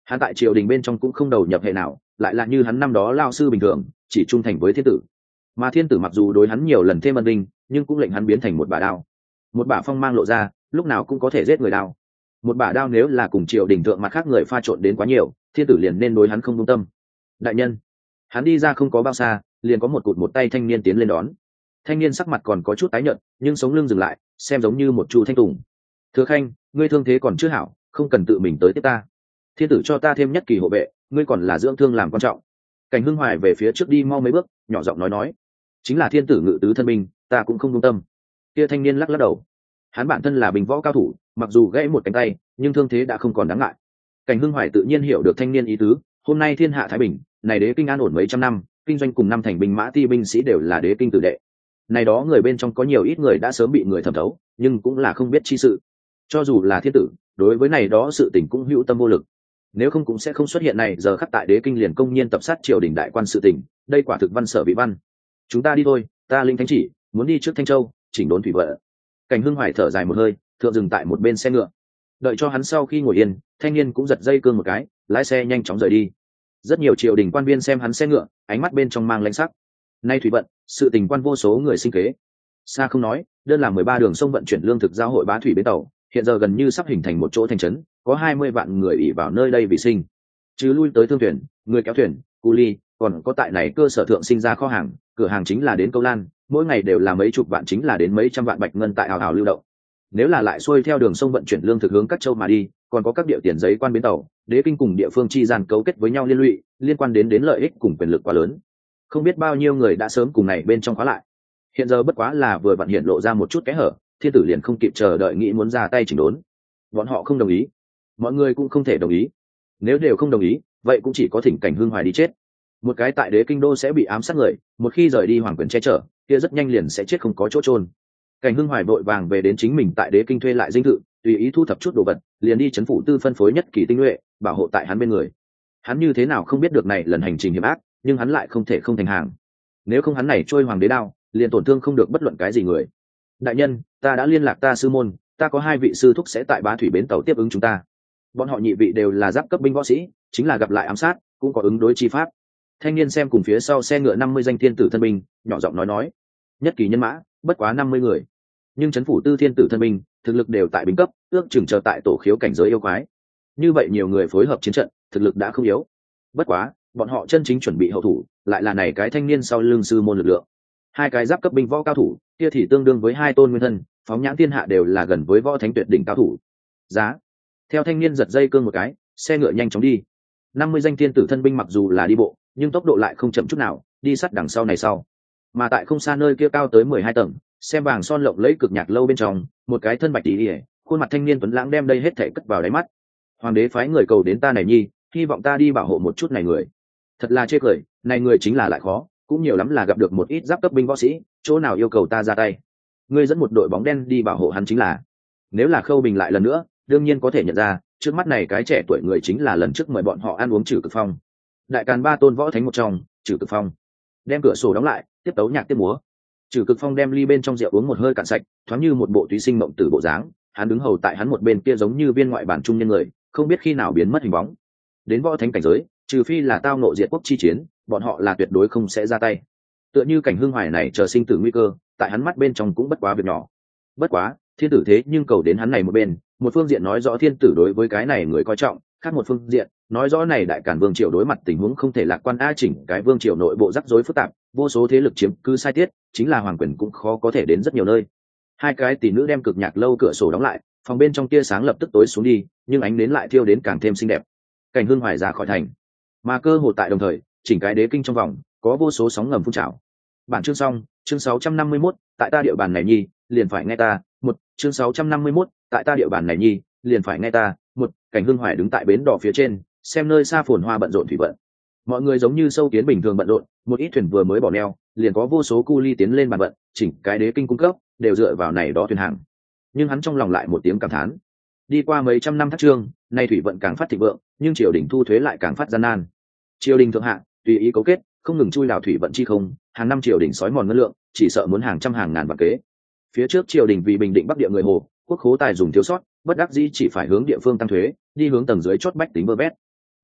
Hắn tại triều đình bên trong cũng không đầu nhập hệ nào, lại là như hắn năm đó lao sư bình thường, chỉ trung thành với thiên tử. Mà thiên tử mặc dù đối hắn nhiều lần thêm ân đinh, nhưng cũng lệnh hắn biến thành một bả đao. Một bả phong mang lộ ra, lúc nào cũng có thể giết người đao. Một bả đao nếu là cùng triều đình thượng mặt khác người pha trộn đến quá nhiều, thiên tử liền nên đối hắn không công tâm. Đại nhân. Hắn đi ra không có bao xa, liền có một cụt một tay thanh niên tiến lên đón. Thanh niên sắc mặt còn có chút tái nhợt, nhưng sống lưng dừng lại, xem giống như một chu thanh tùng. Thừa khanh, ngươi thương thế còn chưa hảo, không cần tự mình tới tiếp ta. Thiên tử cho ta thêm nhất kỳ hộ vệ, ngươi còn là dưỡng thương làm quan trọng. Cảnh Hưng Hoài về phía trước đi mau mấy bước, nhỏ giọng nói, chính là thiên tử ngự tứ thân binh, ta cũng không công tâm. Kia thanh niên lắc lắc đầu. Hắn bản thân là bình võ cao thủ, mặc dù gãy một cánh tay, nhưng thương thế đã không còn đáng ngại. Cảnh Hưng Hoài tự nhiên hiểu được thanh niên ý tứ, hôm nay thiên hạ thái bình, này đế kinh an ổn mấy trăm năm, kinh doanh cùng năm thành binh mã ti binh sĩ đều là đế kinh tử đệ. Này đó người bên trong có nhiều ít người đã sớm bị người thẩm thấu, nhưng cũng là không biết chi sự. Cho dù là thiên tử, đối với này đó sự tình cũng hữu tâm vô lực. Nếu không cũng sẽ không xuất hiện này giờ khắc tại đế kinh liền công nhiên tập sát triều đình đại quan sự tình, đây quả thực văn sở vị văn. Chúng ta đi thôi, ta linh thánh chỉ, muốn đi trước Thanh Châu, chỉnh đốn thủy vận. Cảnh Hưng Hoài thở dài một hơi, thượng dừng tại một bên xe ngựa. Đợi cho hắn sau khi ngồi yên, thanh niên cũng giật dây cương một cái, lái xe nhanh chóng rời đi. Rất nhiều triều đình quan viên xem hắn xe ngựa, ánh mắt bên trong mang lãnh sắc. Nay thủy vận, sự tình quan vô số người sinh kế. Xa không nói, đơn là 13 đường sông vận chuyển lương thực giao hội bá thủy bến tàu, hiện giờ gần như sắp hình thành một chỗ thành trấn, có 20 vạn người ỷ vào nơi đây vì sinh. Chứ lui tới thương thuyền, người kéo thuyền, cu ly, còn có tại này cơ sở thượng sinh ra kho hàng, cửa hàng chính là đến câu lan, mỗi ngày đều là mấy chục vạn chính là đến mấy trăm vạn bạch ngân tại hào hào lưu động. Nếu là lại xuôi theo đường sông vận chuyển lương thực hướng các châu mà đi, còn có các địa tiền giấy quan bến tàu, đế kinh cùng địa phương chi gian cấu kết với nhau liên lụy, liên quan đến lợi ích cùng quyền lực quá lớn. Không biết bao nhiêu người đã sớm cùng này bên trong khóa lại. Hiện giờ bất quá là vừa vặn hiện lộ ra một chút kẽ hở, thiên tử liền không kịp chờ đợi nghĩ muốn ra tay chỉnh đốn. Bọn họ không đồng ý, mọi người cũng không thể đồng ý. Nếu đều không đồng ý, vậy cũng chỉ có thỉnh Cảnh Hưng Hoài đi chết. Một cái tại đế kinh đô sẽ bị ám sát người, một khi rời đi hoàng quyền che chở, kia rất nhanh liền sẽ chết không có chỗ chôn. Cảnh Hưng Hoài vội vàng về đến chính mình tại đế kinh thuê lại dinh thự, tùy ý thu thập chút đồ vật, liền đi trấn phủ tư phân phối nhất kỳ tinh nhuệ, bảo hộ tại hắn bên người. Hắn như thế nào không biết được này lần hành trình hiểm ác, nhưng hắn lại không thể không thành hàng. Nếu không hắn này trôi hoàng đế đao, liền tổn thương không được bất luận cái gì người. Đại nhân, ta đã liên lạc ta sư môn, ta có 2 vị sư thúc sẽ tại bá thủy bến tàu tiếp ứng chúng ta. Bọn họ nhị vị đều là giáp cấp binh võ sĩ, chính là gặp lại ám sát, cũng có ứng đối chi pháp. Thanh niên xem cùng phía sau xe ngựa 50 danh thiên tử thân binh, nhỏ giọng nói, nhất kỳ nhân mã, bất quá 50 người. Nhưng trấn phủ tư thiên tử thân binh, thực lực đều tại binh cấp, ước chừng chờ tại tổ khiếu cảnh giới yêu quái. Như vậy nhiều người phối hợp chiến trận, thực lực đã không yếu. Bất quá, bọn họ chân chính chuẩn bị hậu thủ, lại là này cái thanh niên sau lưng sư môn lực lượng. 2 cái giáp cấp binh võ cao thủ, kia thì tương đương với 2 tôn nguyên thân, phóng nhãn thiên hạ đều là gần với võ thánh tuyệt đỉnh cao thủ. Giá. Theo thanh niên giật dây cương một cái, xe ngựa nhanh chóng đi. 50 danh thiên tử thân binh mặc dù là đi bộ, nhưng tốc độ lại không chậm chút nào, đi sát đằng sau này sau. Mà tại không xa nơi kia cao tới 12 tầng, xem vàng son lộng lẫy cực nhạc lâu bên trong, một cái thân bạch tỷ liễu, khuôn mặt thanh niên tuấn lãng đem đây hết thảy cất vào đáy mắt. Hoàng đế phái người cầu đến ta này nhi, hy vọng ta đi bảo hộ một chút này người. Thật là chê cười, này người chính là lại khó, cũng nhiều lắm là gặp được một ít giáp cấp binh võ sĩ, chỗ nào yêu cầu ta ra tay. Ngươi dẫn một đội bóng đen đi bảo hộ hắn chính là. Nếu là Khâu Bình lại lần nữa, đương nhiên có thể nhận ra, trước mắt này cái trẻ tuổi người chính là lần trước mời bọn họ ăn uống Trử Cực Phong. Đại Càn 3 tôn võ thánh một trong, Trử Cực Phong. Đem cửa sổ đóng lại, tiếp tấu nhạc tiếp múa. Trử Cực Phong đem ly bên trong rượu uống một hơi cạn sạch, thoáng như một bộ túy sinh mộng tử bộ dáng, hắn đứng hầu tại hắn một bên kia giống như viên ngoại bản trung nhân người, không biết khi nào biến mất hình bóng. Đến võ thánh cảnh giới, trừ phi là tao nộ diệt quốc chi chiến, bọn họ là tuyệt đối không sẽ ra tay. Tựa như Cảnh Hưng Hoài này chờ sinh tử nguy cơ, tại hắn mắt bên trong cũng bất quá việc nhỏ. Bất quá, thiên tử thế nhưng cầu đến hắn này một bên, một phương diện nói rõ thiên tử đối với cái này người coi trọng, khác một phương diện nói rõ này đại càn vương triều đối mặt tình huống không thể lạc quan, chỉnh cái vương triều nội bộ rắc rối phức tạp, vô số thế lực chiếm cứ sai tiết, chính là hoàng quyền cũng khó có thể đến rất nhiều nơi. 2 cái tỷ nữ đem cực nhạc lâu cửa sổ đóng lại, phòng bên trong tia sáng lập tức tối xuống đi, nhưng ánh nến lại thiêu đến càng thêm xinh đẹp. Cảnh Hưng Hoài ra khỏi thành, mà cơ hồ tại đồng thời, chỉnh cái đế kinh trong vòng có vô số sóng ngầm phun trào. Bản chương xong, chương 651, tại ta địa bàn này nhi, liền phải nghe ta. Một chương 651, tại ta địa bàn này nhi, liền phải nghe ta. Một Cảnh Hưng Hoài đứng tại bến đỏ phía trên, xem nơi xa phồn hoa bận rộn thủy vận. Mọi người giống như sâu kiến bình thường bận rộn, một ít thuyền vừa mới bỏ neo, liền có vô số cu ly tiến lên bàn bận, chỉnh cái đế kinh cung cấp đều dựa vào này đó thuyền hàng. Nhưng hắn trong lòng lại một tiếng cảm thán. Đi qua mấy trăm năm thác trương, nay thủy vận càng phát thịnh vượng, nhưng triều đình thu thuế lại càng phát gian nan. Triều đình thượng hạ tùy ý cấu kết, không ngừng chui đào thủy vận chi không, hàng năm triều đình sói mòn ngân lượng, chỉ sợ muốn hàng trăm hàng ngàn vạn kế. Phía trước triều đình vì bình định bắc địa người hồ, quốc khố tài dùng thiếu sót, bất đắc dĩ chỉ phải hướng địa phương tăng thuế, đi hướng tầng dưới chót bách tính vơ vét.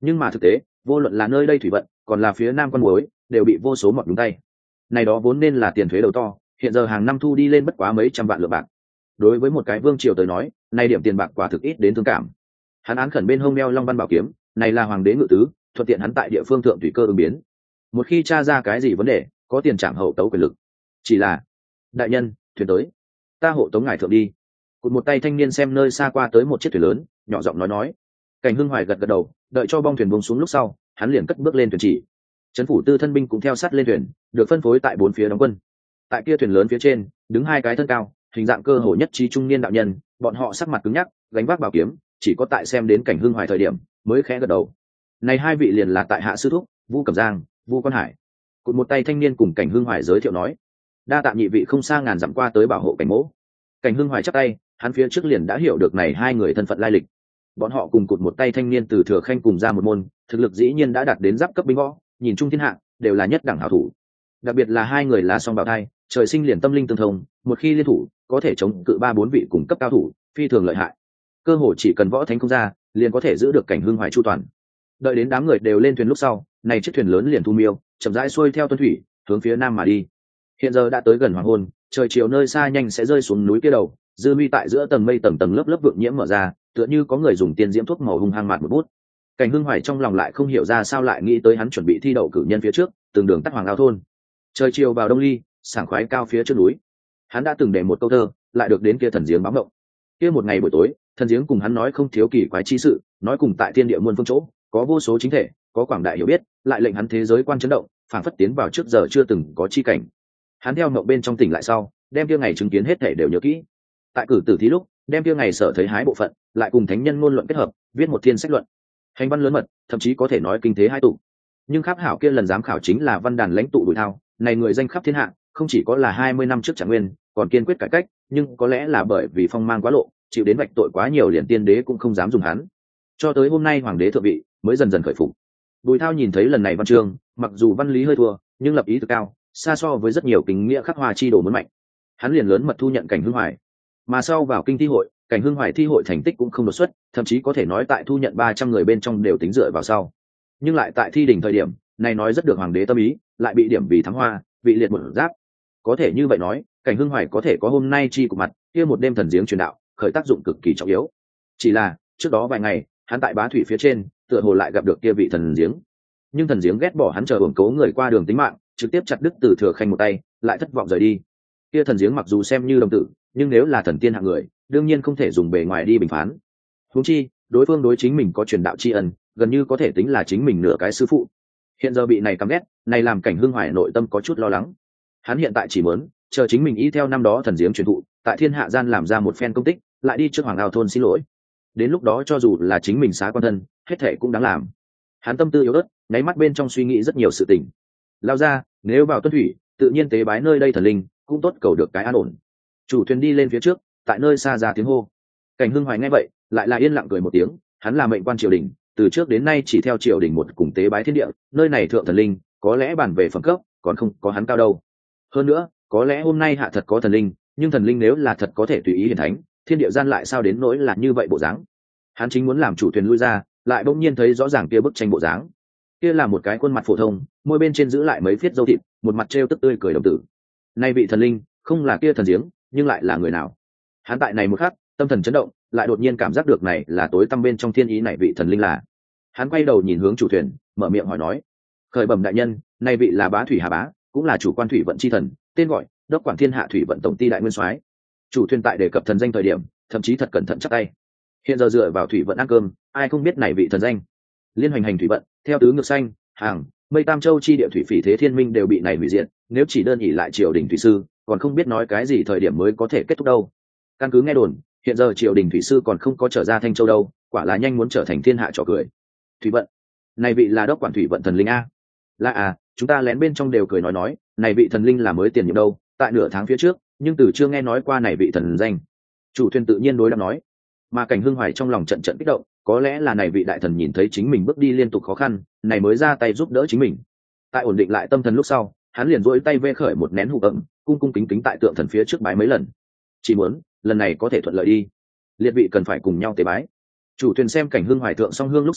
Nhưng mà thực tế vô luận là nơi đây thủy vận còn là phía nam con muối đều bị vô số mọt đúng tay. Này đó vốn nên là tiền thuế đầu to, hiện giờ hàng năm thu đi lên bất quá mấy trăm vạn lượng bạc. Đối với một cái vương triều tới nói, này điểm tiền bạc quả thực ít đến thương cảm. Hắn án khẩn bên hông đeo long văn bảo kiếm, này là hoàng đế ngự tứ, thuận tiện hắn tại địa phương thượng tùy cơ ứng biến. Một khi tra ra cái gì vấn đề, có tiền trảm hậu tấu quyền lực. Chỉ là, đại nhân, thuyền tới, ta hộ tống ngài thượng đi. Cụt một tay thanh niên xem nơi xa qua tới một chiếc thuyền lớn, nhỏ giọng nói. Cảnh Hưng Hoài gật gật đầu, đợi cho bong thuyền buông xuống lúc sau, hắn liền cất bước lên thuyền chỉ. Trấn phủ tư thân binh cũng theo sát lên thuyền, được phân phối tại bốn phía đóng quân. Tại kia thuyền lớn phía trên, đứng hai cái thân cao, hình dạng cơ hồ nhất trí trung niên đạo nhân, bọn họ sắc mặt cứng nhắc, gánh vác bảo kiếm, chỉ có tại xem đến Cảnh Hưng Hoài thời điểm, mới khẽ gật đầu. Này hai vị liền là tại hạ sư thúc, Vu Cẩm Giang, Vu Quan Hải. Cụt một tay thanh niên cùng Cảnh Hưng Hoài giới thiệu nói, đa tạ nhị vị không xa ngàn dặm qua tới bảo hộ Cảnh mỗ. Cảnh Hưng Hoài chắp tay, hắn phía trước liền đã hiểu được này hai người thân phận lai lịch. Bọn họ cùng cụt một tay thanh niên từ Thừa Khanh cùng ra một môn, thực lực dĩ nhiên đã đạt đến giáp cấp binh võ, nhìn chung thiên hạ đều là nhất đẳng hảo thủ. Đặc biệt là hai người là song bảo thai, trời sinh liền tâm linh tương thông, một khi liên thủ có thể chống cự ba bốn vị cùng cấp cao thủ, phi thường lợi hại. Cơ hồ chỉ cần võ thánh không ra, liền có thể giữ được Cảnh Hưng Hoài chu toàn. Đợi đến đám người đều lên thuyền lúc sau, này chiếc thuyền lớn liền thu miêu, chậm rãi xuôi theo tuân thủy, hướng phía nam mà đi. Hiện giờ đã tới gần hoàng hôn, trời chiều nơi xa nhanh sẽ rơi xuống núi kia đầu, dư mi tại giữa tầng mây tầng tầng lớp lớp vượng nhiễm mở ra, tựa như có người dùng tiên diễm thuốc màu hung hăng mạt một bút. Cảnh Hưng Hoài trong lòng lại không hiểu ra sao lại nghĩ tới hắn chuẩn bị thi đậu cử nhân phía trước, từng đường tắt hoàng ao thôn. Trời chiều vào đông ly, sảng khoái cao phía trước núi. Hắn đã từng để một câu thơ, lại được đến kia thần giếng báo mộng. Kia một ngày buổi tối, thần giếng cùng hắn nói không thiếu kỳ quái chi sự, nói cùng tại thiên địa muôn phương chỗ, có vô số chính thể, có quảng đại hiểu biết, lại lệnh hắn thế giới quan chấn động, phảng phất tiến vào trước giờ chưa từng có chi cảnh. Hắn theo mộng bên trong tỉnh lại sau, đem kia ngày chứng kiến hết thể đều nhớ kỹ. Tại cử tử thí lúc, đem kia ngày sở thấy hái bộ phận, lại cùng thánh nhân ngôn luận kết hợp, viết một thiên sách luận. Hành văn lớn mật, thậm chí có thể nói kinh thế hai tụ. Nhưng khắc hảo kia lần giám khảo chính là văn đàn lãnh tụ Bùi Thao, này người danh khắp thiên hạ, không chỉ có là 20 năm trước Trạng Nguyên, còn kiên quyết cải cách, nhưng có lẽ là bởi vì phong mang quá lộ, chịu đến vạch tội quá nhiều, liền tiên đế cũng không dám dùng hắn. Cho tới hôm nay hoàng đế thượng vị, mới dần dần khởi phục. Bùi Thao nhìn thấy lần này văn chương, mặc dù văn lý hơi thua, nhưng lập ý thực cao, xa so với rất nhiều kính nghĩa khắc hoa chi đồ muốn mạnh. Hắn liền lớn mật thu nhận Cảnh Hưng Hoài. Mà sau vào kinh thi hội, Cảnh Hưng Hoài thi hội thành tích cũng không đột xuất, thậm chí có thể nói tại thu nhận 300 người bên trong đều tính dựa vào sau. Nhưng lại tại thi đỉnh thời điểm, này nói rất được hoàng đế tâm ý, lại bị điểm vì thắng hoa, bị liệt một giáp. Có thể như vậy nói, Cảnh Hưng Hoài có thể có hôm nay chi của mặt, kia một đêm thần giếng truyền đạo, khởi tác dụng cực kỳ trọng yếu. Chỉ là, trước đó vài ngày, hắn tại Bá Thủy phía trên, tựa hồ lại gặp được kia vị thần giếng. Nhưng thần giếng ghét bỏ hắn chờ uổng cố người qua đường tính mạng, trực tiếp chặt đứt từ Thừa Khanh một tay, lại thất vọng rời đi. Kia thần giếng mặc dù xem như đồng tử, nhưng nếu là thần tiên hạng người, đương nhiên không thể dùng bề ngoài đi bình phán. Huống chi, đối phương đối chính mình có truyền đạo tri ân, gần như có thể tính là chính mình nửa cái sư phụ. Hiện giờ bị này căm ghét, này làm Cảnh Hưng Hoài nội tâm có chút lo lắng. Hắn hiện tại chỉ muốn chờ chính mình y theo năm đó thần giếng truyền thụ, tại thiên hạ gian làm ra một phen công tích, lại đi trước hoàng ao thôn xin lỗi. Đến lúc đó cho dù là chính mình xá quan thân, hết thể cũng đáng làm. Hắn tâm tư yếu ớt, nháy mắt bên trong suy nghĩ rất nhiều sự tình. Lao ra, nếu vào tuân thủy, tự nhiên tế bái nơi đây thần linh, cũng tốt cầu được cái an ổn. Chủ thuyền đi lên phía trước, tại nơi xa ra tiếng hô. Cảnh Hưng Hoài nghe vậy, lại là yên lặng cười một tiếng. Hắn là mệnh quan triều đình, từ trước đến nay chỉ theo triều đình một cùng tế bái thiên địa, nơi này thượng thần linh, có lẽ bàn về phẩm cấp, còn không có hắn cao đâu. Hơn nữa, có lẽ hôm nay hạ thật có thần linh, nhưng thần linh nếu là thật có thể tùy ý hiển thánh, thiên địa gian lại sao đến nỗi là như vậy bộ dáng. Hắn chính muốn làm chủ thuyền lui ra, lại bỗng nhiên thấy rõ ràng kia bức tranh bộ dáng. Kia là một cái khuôn mặt phổ thông, môi bên trên giữ lại mấy phiết râu thịt, một mặt trêu tức tươi cười đồng tử. Nay vị thần linh, không là kia thần giếng, nhưng lại là người nào? Hắn tại này một khắc, tâm thần chấn động, lại đột nhiên cảm giác được này là tối tăm bên trong thiên ý này vị thần linh là. Hắn quay đầu nhìn hướng chủ thuyền, mở miệng hỏi nói: "Khởi bẩm đại nhân, nay vị là Bá Thủy Hà Bá, cũng là chủ quan thủy vận chi thần, tên gọi đốc quản thiên hạ thủy vận tổng ty đại nguyên soái." Chủ thuyền tại đề cập thần danh thời điểm, thậm chí thật cẩn thận chắp tay. Hiện giờ dựa vào thủy vận ăn cơm, ai không biết này vị thần danh? Liên hoành hành thủy vận, theo tứ ngược xanh, hàng, mây tam châu chi địa thủy phỉ thế thiên minh đều bị này hủy diệt, nếu chỉ đơn ỷ lại triều đình thủy sư, còn không biết nói cái gì thời điểm mới có thể kết thúc đâu. Căn cứ nghe đồn, hiện giờ triều đình thủy sư còn không có trở ra Thanh Châu đâu, quả là nhanh muốn trở thành thiên hạ trò cười. Thủy vận, này vị là đốc quản thủy vận thần linh a? Là à, chúng ta lén bên trong đều cười nói, này vị thần linh là mới tiền nhiệm đâu, tại nửa tháng phía trước, nhưng từ chưa nghe nói qua này vị thần danh. Chủ thuyền tự nhiên đối đáp nói. Mà Cảnh Hưng Hoài trong lòng trận trận kích động, có lẽ là này vị đại thần nhìn thấy chính mình bước đi liên tục khó khăn, này mới ra tay giúp đỡ chính mình. Tại ổn định lại tâm thần lúc sau, hắn liền duỗi tay vê khởi một nén hụt ẩm, cung cung kính kính tại tượng thần phía trước bái mấy lần. Chỉ muốn lần này có thể thuận lợi đi, liệt vị cần phải cùng nhau tế bái. Chủ thuyền xem Cảnh Hưng Hoài thượng song hương lúc sau,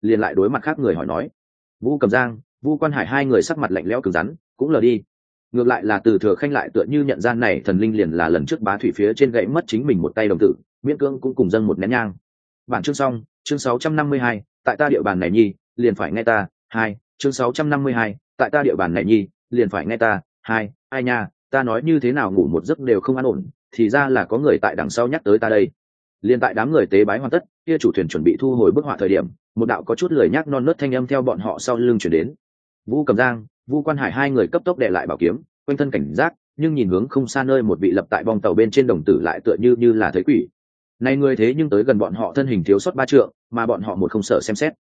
liền lại đối mặt khác người hỏi nói. Vu Cầm Giang, Vu Quan Hải hai người sắc mặt lạnh lẽo cứng rắn, cũng lờ đi. Ngược lại là Từ Thừa Khanh lại tựa như nhận ra này thần linh liền là lần trước bá thủy phía trên gãy mất chính mình một tay đồng tử, miễn cưỡng cũng cùng dâng một nén nhang. Bản chương xong, chương 652, tại ta địa bàn này nhi, liền phải nghe ta. Hai, chương 652, tại ta địa bàn này nhi, liền phải nghe ta. Hai, ai nha, ta nói như thế nào ngủ một giấc đều không an ổn, thì ra là có người tại đằng sau nhắc tới ta đây. Liên tại đám người tế bái hoàn tất, kia chủ thuyền chuẩn bị thu hồi bức họa thời điểm, một đạo có chút lười nhác non nớt thanh âm theo bọn họ sau lưng truyền đến. Vu Cầm Giang, Vu Quan Hải hai người cấp tốc đè lại bảo kiếm, quanh thân cảnh giác, nhưng nhìn hướng không xa nơi một vị lập tại bong tàu bên trên đồng tử lại tựa như là thấy quỷ. Này người thế nhưng tới gần bọn họ thân hình thiếu sót 3 trượng, mà bọn họ một không sợ xem xét.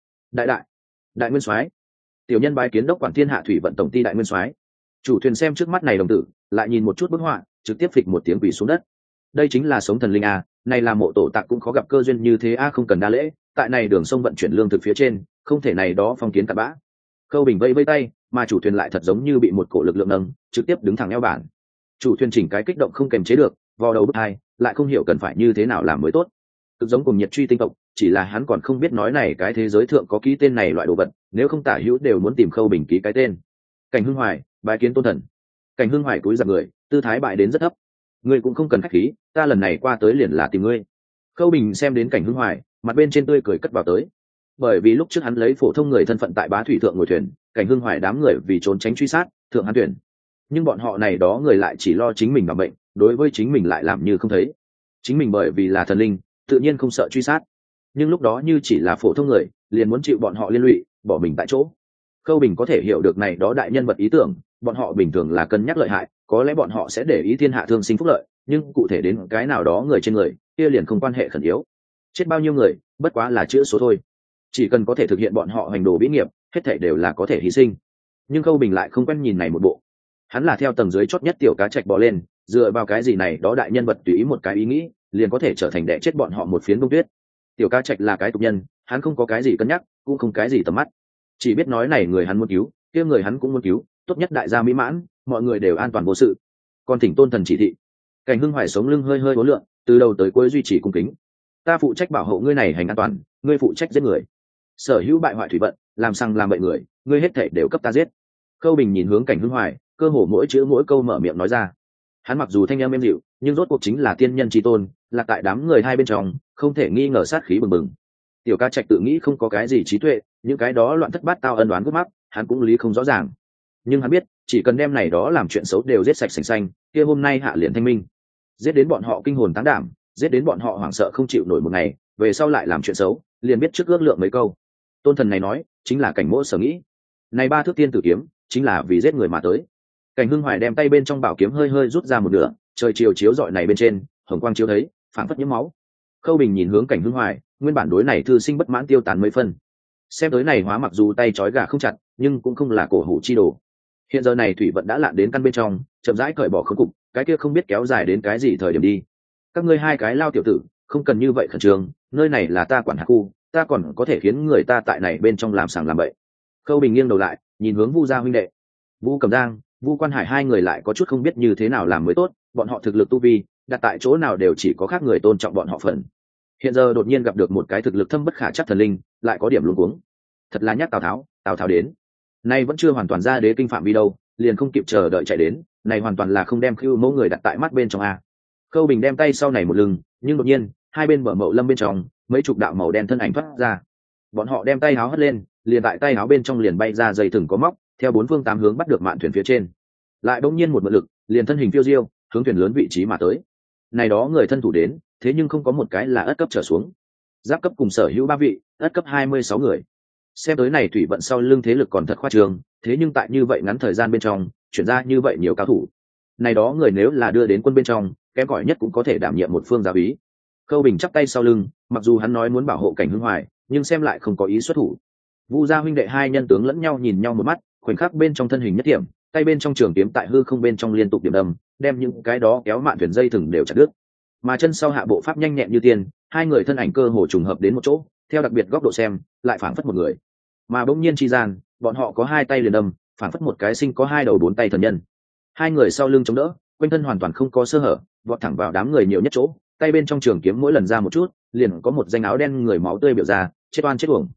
Đại nguyên soái, tiểu nhân bái kiến đốc quản thiên hạ thủy vận tổng ty đại nguyên soái. Chủ thuyền xem trước mắt này đồng tử, lại nhìn một chút bức họa, trực tiếp phịch một tiếng quỳ xuống đất. Đây chính là sống thần linh a, này là mộ tổ tạc cũng khó gặp cơ duyên như thế a, không cần đa lễ, tại này đường sông vận chuyển lương thực phía trên, không thể này đó phong kiến cặn bã. Khâu Bình vây vây tay, mà chủ thuyền lại thật giống như bị một cổ lực lượng nâng, trực tiếp đứng thẳng eo bản. Chủ thuyền chỉnh cái kích động không kềm chế được, vò đầu bứt tai, lại không hiểu cần phải như thế nào làm mới tốt. Cực giống cùng nhiệt truy tinh tộc, chỉ là hắn còn không biết nói này cái thế giới thượng có ký tên này loại đồ vật, nếu không tả hữu đều muốn tìm Khâu Bình ký cái tên. Cảnh Hưng Hoài, bái kiến tôn thần. Cảnh Hưng Hoài cúi dạp người, tư thái bại đến rất thấp. Ngươi cũng không cần khách khí, ta lần này qua tới liền là tìm ngươi. Khâu Bình xem đến Cảnh Hưng Hoài, mặt bên trên tươi cười cất vào tới. Bởi vì lúc trước hắn lấy phổ thông người thân phận tại bá thủy thượng ngồi thuyền, Cảnh Hưng Hoài đám người vì trốn tránh truy sát, thượng hắn thuyền. Nhưng bọn họ này đó người lại chỉ lo chính mình mà bệnh, đối với chính mình lại làm như không thấy. Chính mình bởi vì là thần linh, tự nhiên không sợ truy sát. Nhưng lúc đó như chỉ là phổ thông người, liền muốn chịu bọn họ liên lụy, bỏ mình tại chỗ. Khâu Bình có thể hiểu được này đó đại nhân vật ý tưởng, bọn họ bình thường là cân nhắc lợi hại, có lẽ bọn họ sẽ để ý thiên hạ thương sinh phúc lợi, nhưng cụ thể đến cái nào đó người trên người, kia liền không quan hệ khẩn yếu. Chết bao nhiêu người, bất quá là chữa số thôi. Chỉ cần có thể thực hiện bọn họ hành đồ vĩ nghiệp, hết thảy đều là có thể hy sinh. Nhưng Khâu Bình lại không quen nhìn này một bộ. Hắn là theo tầng dưới chót nhất tiểu cá trạch bò lên, dựa vào cái gì này đó đại nhân vật tùy ý một cái ý nghĩ, liền có thể trở thành đẻ chết bọn họ một phiến bông tuyết. Tiểu cá trạch là cái tục nhân, hắn không có cái gì cân nhắc, cũng không cái gì tầm mắt, chỉ biết nói này người hắn muốn cứu, kia người hắn cũng muốn cứu, tốt nhất đại gia mỹ mãn, mọi người đều an toàn vô sự. Còn thỉnh tôn thần chỉ thị. Cảnh Hưng Hoài sống lưng hơi hơi uốn lượn, từ đầu tới cuối duy trì cung kính. Ta phụ trách bảo hộ ngươi này hành an toàn, ngươi phụ trách giết người. Sở hữu bại hoại thủy vận, làm sang làm bậy người, ngươi hết thảy đều cấp ta giết. Khâu Bình nhìn hướng Cảnh Hưng Hoài, cơ hồ mỗi chữ mỗi câu mở miệng nói ra. Hắn mặc dù thanh âm êm dịu, nhưng rốt cuộc chính là tiên nhân chi tôn, là tại đám người hai bên trong, không thể nghi ngờ sát khí bừng bừng. Tiểu ca trạch tự nghĩ không có cái gì trí tuệ, những cái đó loạn thất bát tao ân đoán gút mắc, hắn cũng lý không rõ ràng. Nhưng hắn biết, chỉ cần đem này đó làm chuyện xấu đều giết sạch sành xanh, kia hôm nay hạ liền thanh minh. Giết đến bọn họ kinh hồn táng đảm, giết đến bọn họ hoảng sợ không chịu nổi một ngày, về sau lại làm chuyện xấu, liền biết trước ước lượng mấy câu. Tôn thần này nói, chính là Cảnh Mỗ sở nghĩ. Này 3 thước tiên tử kiếm, chính là vì giết người mà tới. Cảnh Hưng Hoài đem tay bên trong bảo kiếm hơi hơi rút ra một nửa, trời chiều chiếu rọi này bên trên, hồng quang chiếu thấy, phảng phất nhiễm máu. Khâu Bình nhìn hướng Cảnh Hưng Hoài, nguyên bản đối này thư sinh bất mãn tiêu tán mấy phân. Xem tới này hóa mặc dù tay trói gà không chặt, nhưng cũng không là cổ hủ chi đồ. Hiện giờ này thủy vận đã lặn đến căn bên trong, chậm rãi cởi bỏ khớp cục, cái kia không biết kéo dài đến cái gì thời điểm đi. Các ngươi hai cái lao tiểu tử, không cần như vậy khẩn trương, nơi này là ta quản hạt khu, ta còn có thể khiến người ta tại này bên trong làm sàng làm bậy. Khâu Bình nghiêng đầu lại, nhìn hướng Vu gia huynh đệ. Vu Cầm Giang, Vu Quan Hải hai người lại có chút không biết như thế nào làm mới tốt, bọn họ thực lực tu vi, đặt tại chỗ nào đều chỉ có khác người tôn trọng bọn họ phần. Hiện giờ đột nhiên gặp được một cái thực lực thâm bất khả chắc thần linh, lại có điểm luống cuống. Thật là nhắc Tào Tháo đến. Nay vẫn chưa hoàn toàn ra đế kinh phạm vi đâu, liền không kịp chờ đợi chạy đến, này hoàn toàn là không đem Khưu Mẫu người đặt tại mắt bên trong a. Khâu Bình đem tay sau này một lưng, nhưng đột nhiên, hai bên bờ mậu lâm bên trong, mấy chục đạo màu đen thân ảnh thoát ra. Bọn họ đem tay áo hất lên, liền tại tay áo bên trong liền bay ra dây thừng có móc, theo 4 phương 8 hướng bắt được mạn thuyền phía trên. Lại bỗng nhiên một mượn lực, liền thân hình phiêu diêu, hướng thuyền lớn vị trí mà tới. Này đó người thân thủ đến, thế nhưng không có một cái là ất cấp trở xuống. Giáp cấp cùng sở hữu 3 vị, ất cấp 26 người. Xem tới này thủy vận sau lưng thế lực còn thật khoa trương, thế nhưng tại như vậy ngắn thời gian bên trong, chuyển ra như vậy nhiều cao thủ. Này đó người nếu là đưa đến quân bên trong, kém cỏi nhất cũng có thể đảm nhiệm một phương giáo úy. Khâu Bình chắp tay sau lưng, mặc dù hắn nói muốn bảo hộ Cảnh Hưng Hoài, nhưng xem lại không có ý xuất thủ. Vu gia huynh đệ hai nhân tướng lẫn nhau nhìn nhau một mắt, khoảnh khắc bên trong thân hình nhất điểm, tay bên trong trường kiếm tại hư không bên trong liên tục điểm đâm, đem những cái đó kéo mạn thuyền dây thừng đều chặt đứt. Mà chân sau hạ bộ pháp nhanh nhẹn như tiên, hai người thân ảnh cơ hồ trùng hợp đến một chỗ, theo đặc biệt góc độ xem, lại phảng phất một người. Mà bỗng nhiên chi gian, bọn họ có 2 tay liền đâm, phảng phất một cái sinh có 2 đầu 4 tay thần nhân. Hai người sau lưng chống đỡ, quanh thân hoàn toàn không có sơ hở, vọt thẳng vào đám người nhiều nhất chỗ, tay bên trong trường kiếm mỗi lần ra một chút, liền có một danh áo đen người máu tươi biểu ra, chết oan chết uổng.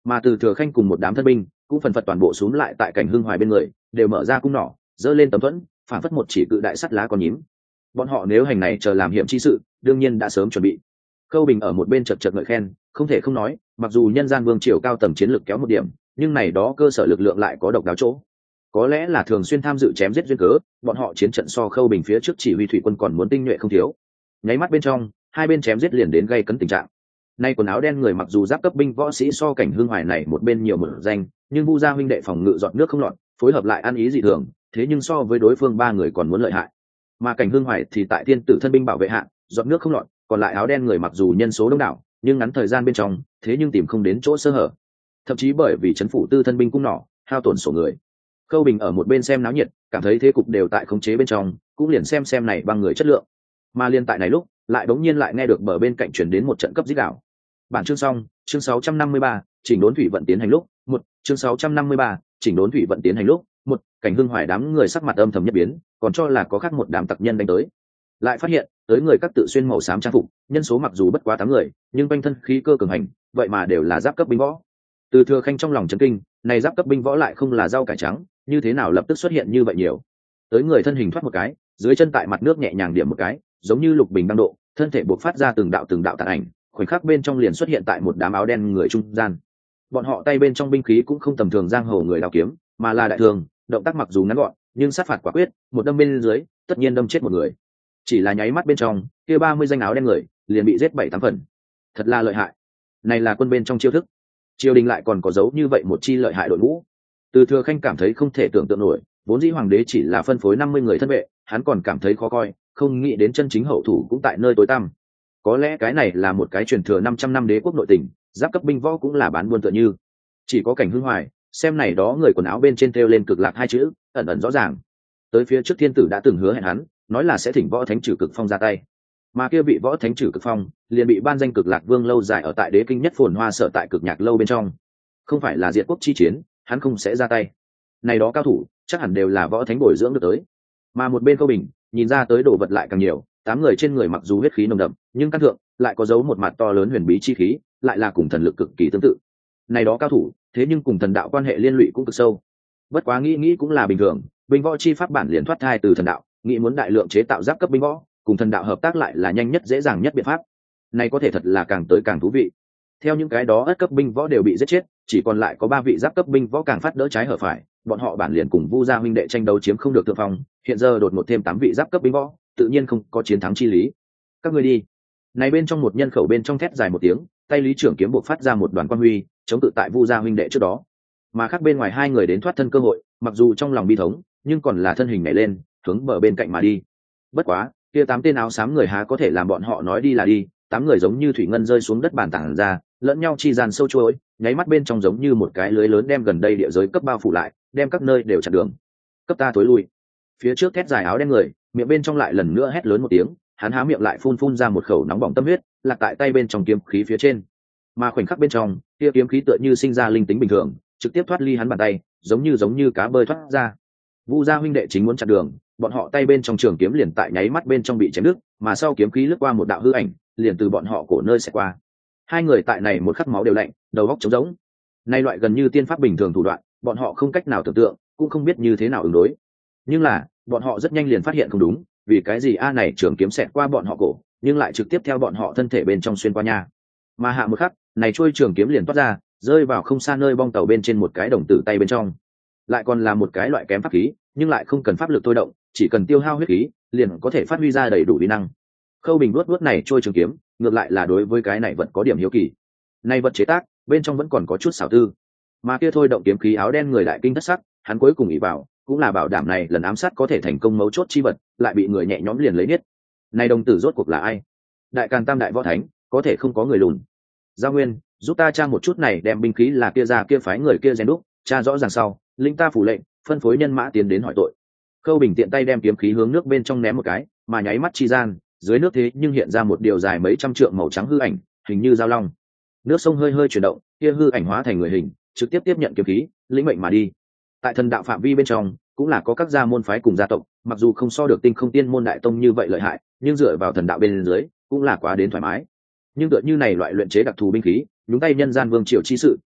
mà Từ Thừa Khanh cùng một đám thân binh cũng phần phật toàn bộ xuống lại tại Cảnh Hưng Hoài bên người, đều mở ra cung nỏ, giơ lên tấm thuẫn, phản phất một chỉ cự đại sắt lá con nhím. Bọn họ nếu hành này chờ làm hiểm chi sự, đương nhiên đã sớm chuẩn bị. Khâu Bình ở một bên chật chật ngợi khen, không thể không nói, mặc dù nhân gian vương triều cao tầng chiến lược kéo một điểm, nhưng này đó cơ sở lực lượng lại có độc đáo chỗ. Có lẽ là thường xuyên tham dự chém giết duyên cớ, bọn họ chiến trận so Khâu Bình phía trước chỉ huy thủy quân còn muốn tinh nhuệ không thiếu. Nháy mắt bên trong, hai bên chém giết liền đến gây cấn tình trạng. Nay quần áo đen người mặc dù giáp cấp binh võ sĩ so Cảnh Hưng Hoài này một bên nhiều một danh, nhưng Vu gia huynh đệ phòng ngự dọn nước không lọt, phối hợp lại ăn ý dị thường, thế nhưng so với đối phương ba người còn muốn lợi hại. Mà Cảnh Hưng Hoài thì tại thiên tử thân binh bảo vệ hạ, dọn nước không lọt, còn lại áo đen người mặc dù nhân số đông đảo, nhưng ngắn thời gian bên trong, thế nhưng tìm không đến chỗ sơ hở. Thậm chí bởi vì trấn phủ tư thân binh cung nỏ, hao tổn số người. Khâu Bình ở một bên xem náo nhiệt, cảm thấy thế cục đều tại khống chế bên trong, cũng liền xem này bằng người chất lượng. Mà liên tại này lúc, lại đống nhiên lại nghe được bờ bên cạnh truyền đến một trận cấp rít gào. Bản chương xong, chương 653, chỉnh đốn thủy vận tiến hành lúc, một chương 653, chỉnh đốn thủy vận tiến hành lúc, một Cảnh Hưng Hoài đám người sắc mặt âm thầm nhất biến, còn cho là có khác một đám tặc nhân đánh tới. Lại phát hiện, tới người các tự xuyên màu xám trang phục, nhân số mặc dù bất quá 8 người, nhưng quanh thân khí cơ cường hành, vậy mà đều là giáp cấp binh võ. Từ Thừa Khanh trong lòng chấn kinh, này giáp cấp binh võ lại không là rau cải trắng, như thế nào lập tức xuất hiện như vậy nhiều. Tới người thân hình thoát một cái, dưới chân tại mặt nước nhẹ nhàng điểm một cái, giống như lục bình đăng độ, thân thể bộc phát ra từng đạo tàn ảnh, khoảnh khắc bên trong liền xuất hiện tại một đám áo đen người trung gian. Bọn họ tay bên trong binh khí cũng không tầm thường giang hồ người đao kiếm, mà là đại thường, động tác mặc dù ngắn gọn, nhưng sát phạt quả quyết, một đâm bên dưới, tất nhiên đâm chết một người. Chỉ là nháy mắt bên trong, kia 30 danh áo đen người liền bị giết 7-8 phần. Thật là lợi hại. Này là quân bên trong chiêu thức. Triều đình lại còn có dấu như vậy một chi lợi hại đội ngũ. Từ Thừa Khanh cảm thấy không thể tưởng tượng nổi, vốn dĩ hoàng đế chỉ là phân phối 50 người thân vệ, hắn còn cảm thấy khó coi, không nghĩ đến chân chính hậu thủ cũng tại nơi tối tăm. Có lẽ cái này là một cái truyền thừa 500 năm đế quốc nội tình, giáp cấp binh võ cũng là bán buôn tựa như. Chỉ có Cảnh Hưng Hoài, xem này đó người quần áo bên trên treo lên cực lạc hai chữ, ẩn ẩn rõ ràng. Tới phía trước thiên tử đã từng hứa hẹn hắn, nói là sẽ thỉnh võ thánh trừ cực phong ra tay. Mà kia vị võ thánh trừ cực phong, liền bị ban danh cực lạc vương lâu dài ở tại đế kinh nhất phồn hoa sở tại cực nhạc lâu bên trong. Không phải là diệt quốc chi chiến, hắn không sẽ ra tay. Này đó cao thủ, chắc hẳn đều là võ thánh bồi dưỡng được tới. Mà một bên Câu Bình, nhìn ra tới đồ vật lại càng nhiều, 8 người trên người mặc dù huyết khí nồng đậm, nhưng căn thượng lại có dấu một mặt to lớn huyền bí chi khí, lại là cùng thần lực cực kỳ tương tự. Này đó cao thủ, thế nhưng cùng thần đạo quan hệ liên lụy cũng cực sâu. Bất quá nghĩ cũng là bình thường, binh võ chi pháp bản liền thoát thai từ thần đạo, nghĩ muốn đại lượng chế tạo giáp cấp binh võ, cùng thần đạo hợp tác lại là nhanh nhất dễ dàng nhất biện pháp. Này có thể thật là càng tới càng thú vị. Theo những cái đó ất cấp binh võ đều bị giết chết, chỉ còn lại có 3 vị giáp cấp binh võ càng phát đỡ trái hở phải, bọn họ bản liền cùng Vu gia huynh đệ tranh đấu chiếm không được thượng phong, hiện giờ đột ngột thêm 8 vị giáp cấp binh võ, tự nhiên không có chiến thắng chi lý. Các ngươi đi. Này bên trong một nhân khẩu bên trong thét dài một tiếng, tay lý trưởng kiếm buộc phát ra một đoàn quang huy, chống tự tại Vu gia huynh đệ trước đó. Mà khác bên ngoài 2 người đến thoát thân cơ hội, mặc dù trong lòng bi thống, nhưng còn là thân hình nhảy lên, hướng bờ bên cạnh mà đi. Bất quá, kia 8 tên áo xám người há có thể làm bọn họ nói đi là đi, 8 người giống như thủy ngân rơi xuống đất bàn tảng ra, lẫn nhau chi gian sâu chuỗi, nháy mắt bên trong giống như một cái lưới lớn đem gần đây địa giới cấp bao phủ lại, đem các nơi đều chặn đường. Cấp ta tối lui. Phía trước thét dài áo đen người, miệng bên trong lại lần nữa hét lớn một tiếng, hắn há miệng lại phun ra một khẩu nóng bỏng tâm huyết, lạc tại tay bên trong kiếm khí phía trên. Mà khoảnh khắc bên trong, kia kiếm khí tựa như sinh ra linh tính bình thường, trực tiếp thoát ly hắn bàn tay, giống như cá bơi thoát ra. Vu gia huynh đệ chính muốn chặn đường, bọn họ tay bên trong trường kiếm liền tại nháy mắt bên trong bị chém đứt, mà sau kiếm khí lướt qua một đạo hư ảnh, liền từ bọn họ cổ nơi sẽ qua. 2 người tại này một khắc máu đều lạnh, đầu óc trống rỗng. Nay loại gần như tiên pháp bình thường thủ đoạn, bọn họ không cách nào tưởng tượng, cũng không biết như thế nào ứng đối. Nhưng là, bọn họ rất nhanh liền phát hiện không đúng, vì cái gì này trường kiếm xẹt qua bọn họ cổ, nhưng lại trực tiếp theo bọn họ thân thể bên trong xuyên qua nha. Mà hạ một khắc, này trôi trường kiếm liền toát ra, rơi vào không xa nơi bong tàu bên trên một cái đồng tử tay bên trong. Lại còn là một cái loại kém pháp khí, nhưng lại không cần pháp lực thôi động, chỉ cần tiêu hao huyết khí, liền có thể phát huy ra đầy đủ uy năng. Khâu Bình vuốt này trôi trường kiếm, ngược lại là đối với cái này vật có điểm hiếu kỳ. Này vật chế tác, bên trong vẫn còn có chút xảo tư. Mà kia thôi động kiếm khí áo đen người đại kinh thất sắc, hắn cuối cùng ý bảo, cũng là bảo đảm này lần ám sát có thể thành công mấu chốt chi vật, lại bị người nhẹ nhõm liền lấy niết. Này đồng tử rốt cuộc là ai? Đại Càn Tam đại võ thánh, có thể không có người lùn. Giao Nguyên, giúp ta tra một chút này, đem binh khí là kia ra kia phái người kia rèn đúc, tra rõ ràng sau, linh ta phủ lệnh, phân phối nhân mã tiến đến hỏi tội. Khâu Bình tiện tay đem kiếm khí hướng nước bên trong ném một cái, mà nháy mắt chi gian, dưới nước thế nhưng hiện ra một điều dài mấy trăm trượng màu trắng hư ảnh, hình như dao long. Nước sông hơi chuyển động, kia hư ảnh hóa thành người hình, trực tiếp tiếp nhận kiếm khí, lĩnh mệnh mà đi. Tại thần đạo phạm vi bên trong, cũng là có các gia môn phái cùng gia tộc, mặc dù không so được Tinh Không Tiên môn đại tông như vậy lợi hại, nhưng dựa vào thần đạo bên dưới, cũng là quá đến thoải mái. Nhưng tựa như này loại luyện chế đặc thù binh khí, nhúng tay nhân gian vương triều chi sự,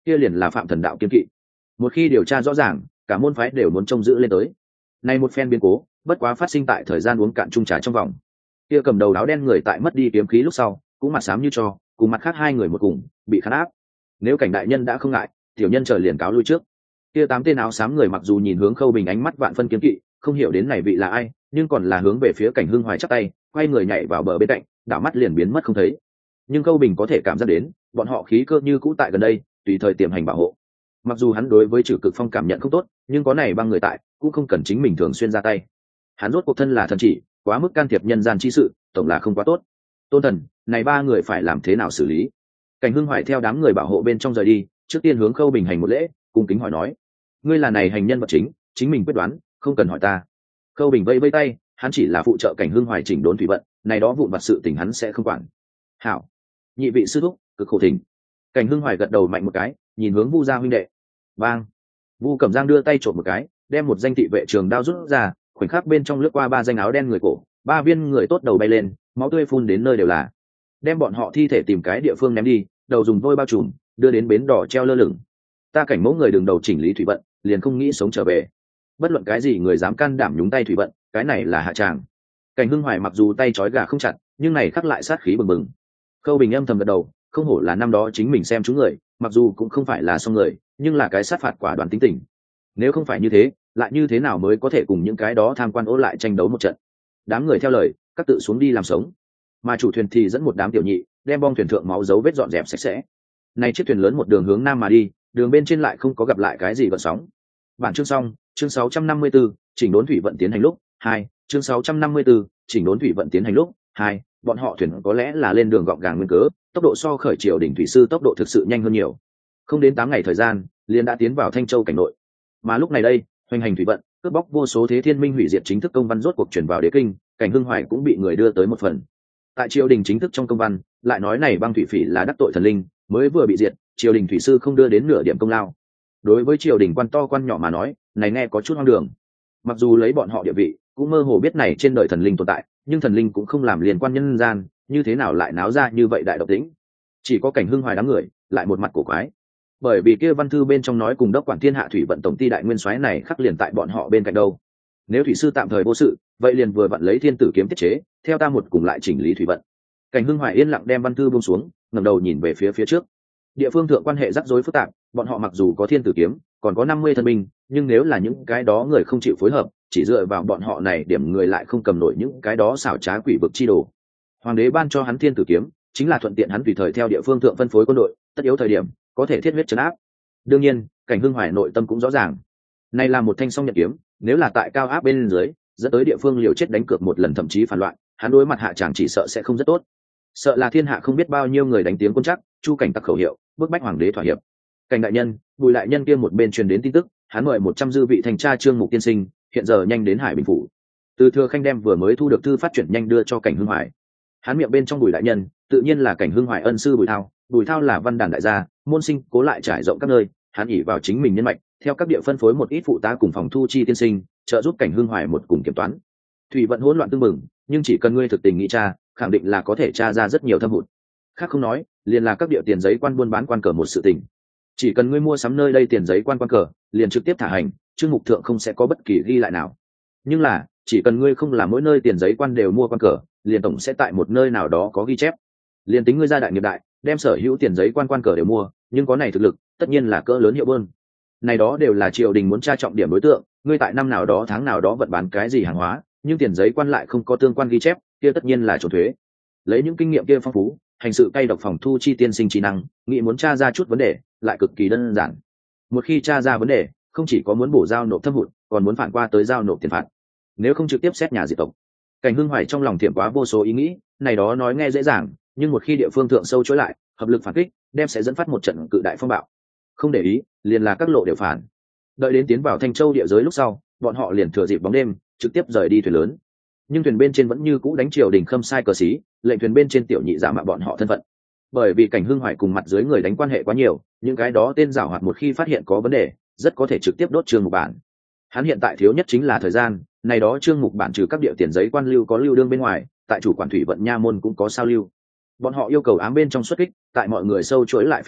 kia liền là phạm thần đạo kiên kỵ. Một khi điều tra rõ ràng, cả môn phái đều muốn trông giữ lên tới. Nay một phen biến cố, bất quá phát sinh tại thời gian uống cạn chung trà trong vòng. Kia cầm đầu áo đen người tại mất đi kiếm khí lúc sau, cũng mặt xám như cho, cùng mặt khác hai người một cùng bị khán áp. Nếu cảnh đại nhân đã không ngại, tiểu nhân chờ liền cáo lui trước. Kia 8 tên áo xám người mặc dù nhìn hướng Khâu Bình ánh mắt vạn phân kiên kỵ, không hiểu đến này vị là ai, nhưng còn là hướng về phía Cảnh Hưng Hoài chắp tay, quay người nhảy vào bờ bên cạnh, đảo mắt liền biến mất không thấy. Nhưng Khâu Bình có thể cảm giác đến, bọn họ khí cơ như cũ tại gần đây, tùy thời tiềm hành bảo hộ. Mặc dù hắn đối với Trử Cực Phong cảm nhận không tốt, nhưng có này băng người tại, cũng không cần chính mình thường xuyên ra tay. Hắn rốt cuộc thân là thần chỉ, quá mức can thiệp nhân gian chi sự, tổng là không quá tốt. Tôn Thần, này 3 người phải làm thế nào xử lý? Cảnh Hưng Hoài theo đám người bảo hộ bên trong rời đi, trước tiên hướng Khâu Bình hành một lễ, cung kính hỏi nói: ngươi là này hành nhân vật chính, chính mình quyết đoán, không cần hỏi ta. Khâu Bình vây vây tay, hắn chỉ là phụ trợ Cảnh Hưng Hoài chỉnh đốn thủy vận, này đó vụn vặt sự tình hắn sẽ không quản. Hảo, nhị vị sư thúc, cực khổ thỉnh. Cảnh Hưng Hoài gật đầu mạnh một cái, nhìn hướng Vu gia huynh đệ. Bang. Vu Cẩm Giang đưa tay trộm một cái, đem một danh thị vệ trường đao rút ra, khoảnh khắc bên trong lướt qua 3 danh áo đen người cổ, 3 viên người tốt đầu bay lên, máu tươi phun đến nơi đều là. Đem bọn họ thi thể tìm cái địa phương ném đi, đầu dùng vôi bao trùm, đưa đến bến đỏ treo lơ lửng. Ta Cảnh mẫu người đường đầu chỉnh lý thủy vận, liền không nghĩ sống trở về. Bất luận cái gì người dám can đảm nhúng tay thủy vận, cái này là hạ tràng. Cảnh Hưng Hoài mặc dù tay trói gà không chặt, nhưng này khắc lại sát khí bừng bừng. Khâu Bình âm thầm gật đầu, không hổ là năm đó chính mình xem chúng người, mặc dù cũng không phải là xong người, nhưng là cái sát phạt quả đoán tính tình. Nếu không phải như thế, lại như thế nào mới có thể cùng những cái đó tham quan ố lại tranh đấu một trận? Đám người theo lời, các tự xuống đi làm sống. Mà chủ thuyền thì dẫn một đám tiểu nhị, đem bong thuyền thượng máu dấu vết dọn dẹp sạch sẽ. Này chiếc thuyền lớn một đường hướng nam mà đi, đường bên trên lại không có gặp lại cái gì gợn sóng. Bản chương xong, chương 654, chỉnh đốn thủy vận tiến hành lúc 2, chương 654, chỉnh đốn thủy vận tiến hành lúc 2, bọn họ thuyền có lẽ là lên đường gọn gàng nguyên cớ, tốc độ so khởi triều đỉnh thủy sư tốc độ thực sự nhanh hơn nhiều. Không đến 8 ngày thời gian, liền đã tiến vào Thanh Châu cảnh nội. Mà lúc này đây, hoành hành thủy vận, cướp bóc vô số thế thiên minh hủy diệt chính thức công văn rốt cuộc chuyển vào đế kinh, Cảnh Hưng Hoài cũng bị người đưa tới một phần. Tại triều đình chính thức trong công văn, lại nói này băng thủy phỉ là đắc tội thần linh, mới vừa bị diệt, triều đình thủy sư không đưa đến nửa điểm công lao. Đối với triều đình quan to quan nhỏ mà nói, này nghe có chút hoang đường. Mặc dù lấy bọn họ địa vị, cũng mơ hồ biết này trên đời thần linh tồn tại, nhưng thần linh cũng không làm liên quan nhân gian, như thế nào lại náo ra như vậy đại độc tĩnh. Chỉ có Cảnh Hưng Hoài đám người lại một mặt cổ quái, bởi vì kia văn thư bên trong nói cùng đốc quản thiên hạ thủy vận tổng ty đại nguyên soái này khắc liền tại bọn họ bên cạnh đâu. Nếu thủy sư tạm thời vô sự, vậy liền vừa vặn lấy thiên tử kiếm tiết chế, theo ta một cùng lại chỉnh lý thủy vận. Cảnh Hưng Hoài yên lặng đem văn thư buông xuống, ngẩng đầu nhìn về phía trước. Địa phương thượng quan hệ rắc rối phức tạp, bọn họ mặc dù có thiên tử kiếm, còn có 50 thân binh, nhưng nếu là những cái đó người không chịu phối hợp, chỉ dựa vào bọn họ này điểm người lại không cầm nổi những cái đó xảo trá quỷ vực chi đồ. Hoàng đế ban cho hắn thiên tử kiếm, chính là thuận tiện hắn tùy thời theo địa phương thượng phân phối quân đội, tất yếu thời điểm có thể thiết huyết trấn áp. Đương nhiên, Cảnh Hưng Hoài nội tâm cũng rõ ràng, này là một thanh song nhật kiếm, nếu là tại cao áp bên dưới, dẫn tới địa phương liều chết đánh cược một lần thậm chí phản loạn, hắn đối mặt hạ tràng chỉ sợ sẽ không rất tốt. Sợ là thiên hạ không biết bao nhiêu người đánh tiếng quân chắc, chu cảnh tặc khẩu hiệu, bức bách hoàng đế thỏa hiệp. Cảnh đại nhân, Bùi đại nhân kia một bên truyền đến tin tức, hắn mời 100 dư vị thành tra Trương Mục tiên sinh, hiện giờ nhanh đến Hải Bình phủ. Từ Thừa Khanh đem vừa mới thu được thư phát chuyển nhanh đưa cho Cảnh Hưng Hoài. Hắn miệng bên trong Bùi đại nhân, tự nhiên là Cảnh Hưng Hoài ân sư Bùi Thao. Bùi Thao là văn đàn đại gia, môn sinh cố lại trải rộng các nơi, hắn ỷ vào chính mình nhân mạch, theo các địa phân phối một ít phụ tá cùng phòng thu chi tiên sinh, trợ giúp Cảnh Hưng Hoài một cùng kiểm toán. Thủy vận hỗn loạn tương mừng, nhưng chỉ cần ngươi thực tình nghĩ tra, khẳng định là có thể tra ra rất nhiều thâm hụt. Khác không nói, liền là các địa tiền giấy quan buôn bán quan cờ một sự tình. Chỉ cần ngươi mua sắm nơi đây tiền giấy quan cờ, liền trực tiếp thả hành, chương mục thượng không sẽ có bất kỳ ghi lại nào. Nhưng là, chỉ cần ngươi không làm mỗi nơi tiền giấy quan đều mua quan cờ, liền tổng sẽ tại một nơi nào đó có ghi chép. Liền tính ngươi gia đại nghiệp đại, đem sở hữu tiền giấy quan cờ đều mua, nhưng có này thực lực, tất nhiên là cỡ lớn hiệu bơn. Này đó đều là triều đình muốn tra trọng điểm đối tượng, ngươi tại năm nào đó tháng nào đó vận bán cái gì hàng hóa, nhưng tiền giấy quan lại không có tương quan ghi chép, kia tất nhiên là trốn thuế. Lấy những kinh nghiệm kia phong phú, hành sự cay độc phòng thu chi tiên sinh trí năng, nghĩ muốn tra ra chút vấn đề, lại cực kỳ đơn giản. Một khi tra ra vấn đề, không chỉ có muốn bổ giao nộp thâm hụt, còn muốn phản qua tới giao nộp tiền phạt. Nếu không trực tiếp xét nhà diệt tộc. Cảnh Hưng Hoài trong lòng thiểm quá vô số ý nghĩ, này đó nói nghe dễ dàng, nhưng một khi địa phương thượng sâu chối lại, hợp lực phản kích, đem sẽ dẫn phát một trận cự đại phong bạo. Không để ý, liền là các lộ đều phản. Đợi đến tiến vào Thanh Châu địa giới lúc sau, bọn họ liền thừa dịp bóng đêm, trực tiếp rời đi thuyền lớn. Nhưng thuyền bên trên vẫn như cũ đánh triều đình khâm sai cờ xí, lệnh thuyền bên trên tiểu nhị giả mạo bọn họ thân phận. Bởi vì Cảnh Hưng Hoài cùng mặt dưới người đánh quan hệ quá nhiều, những cái đó tên giảo hoạt một khi phát hiện có vấn đề, rất có thể trực tiếp đốt Trương Mục Bản. Hắn hiện tại thiếu nhất chính là thời gian, này đó Trương Mục Bản trừ các địa tiền giấy quan lưu có lưu đương bên ngoài, tại chủ quản thủy vận nha môn cũng có sao lưu. Bọn họ yêu cầu ám bên trong xuất kích, tại mọi người sâu chuỗi lại phía trước,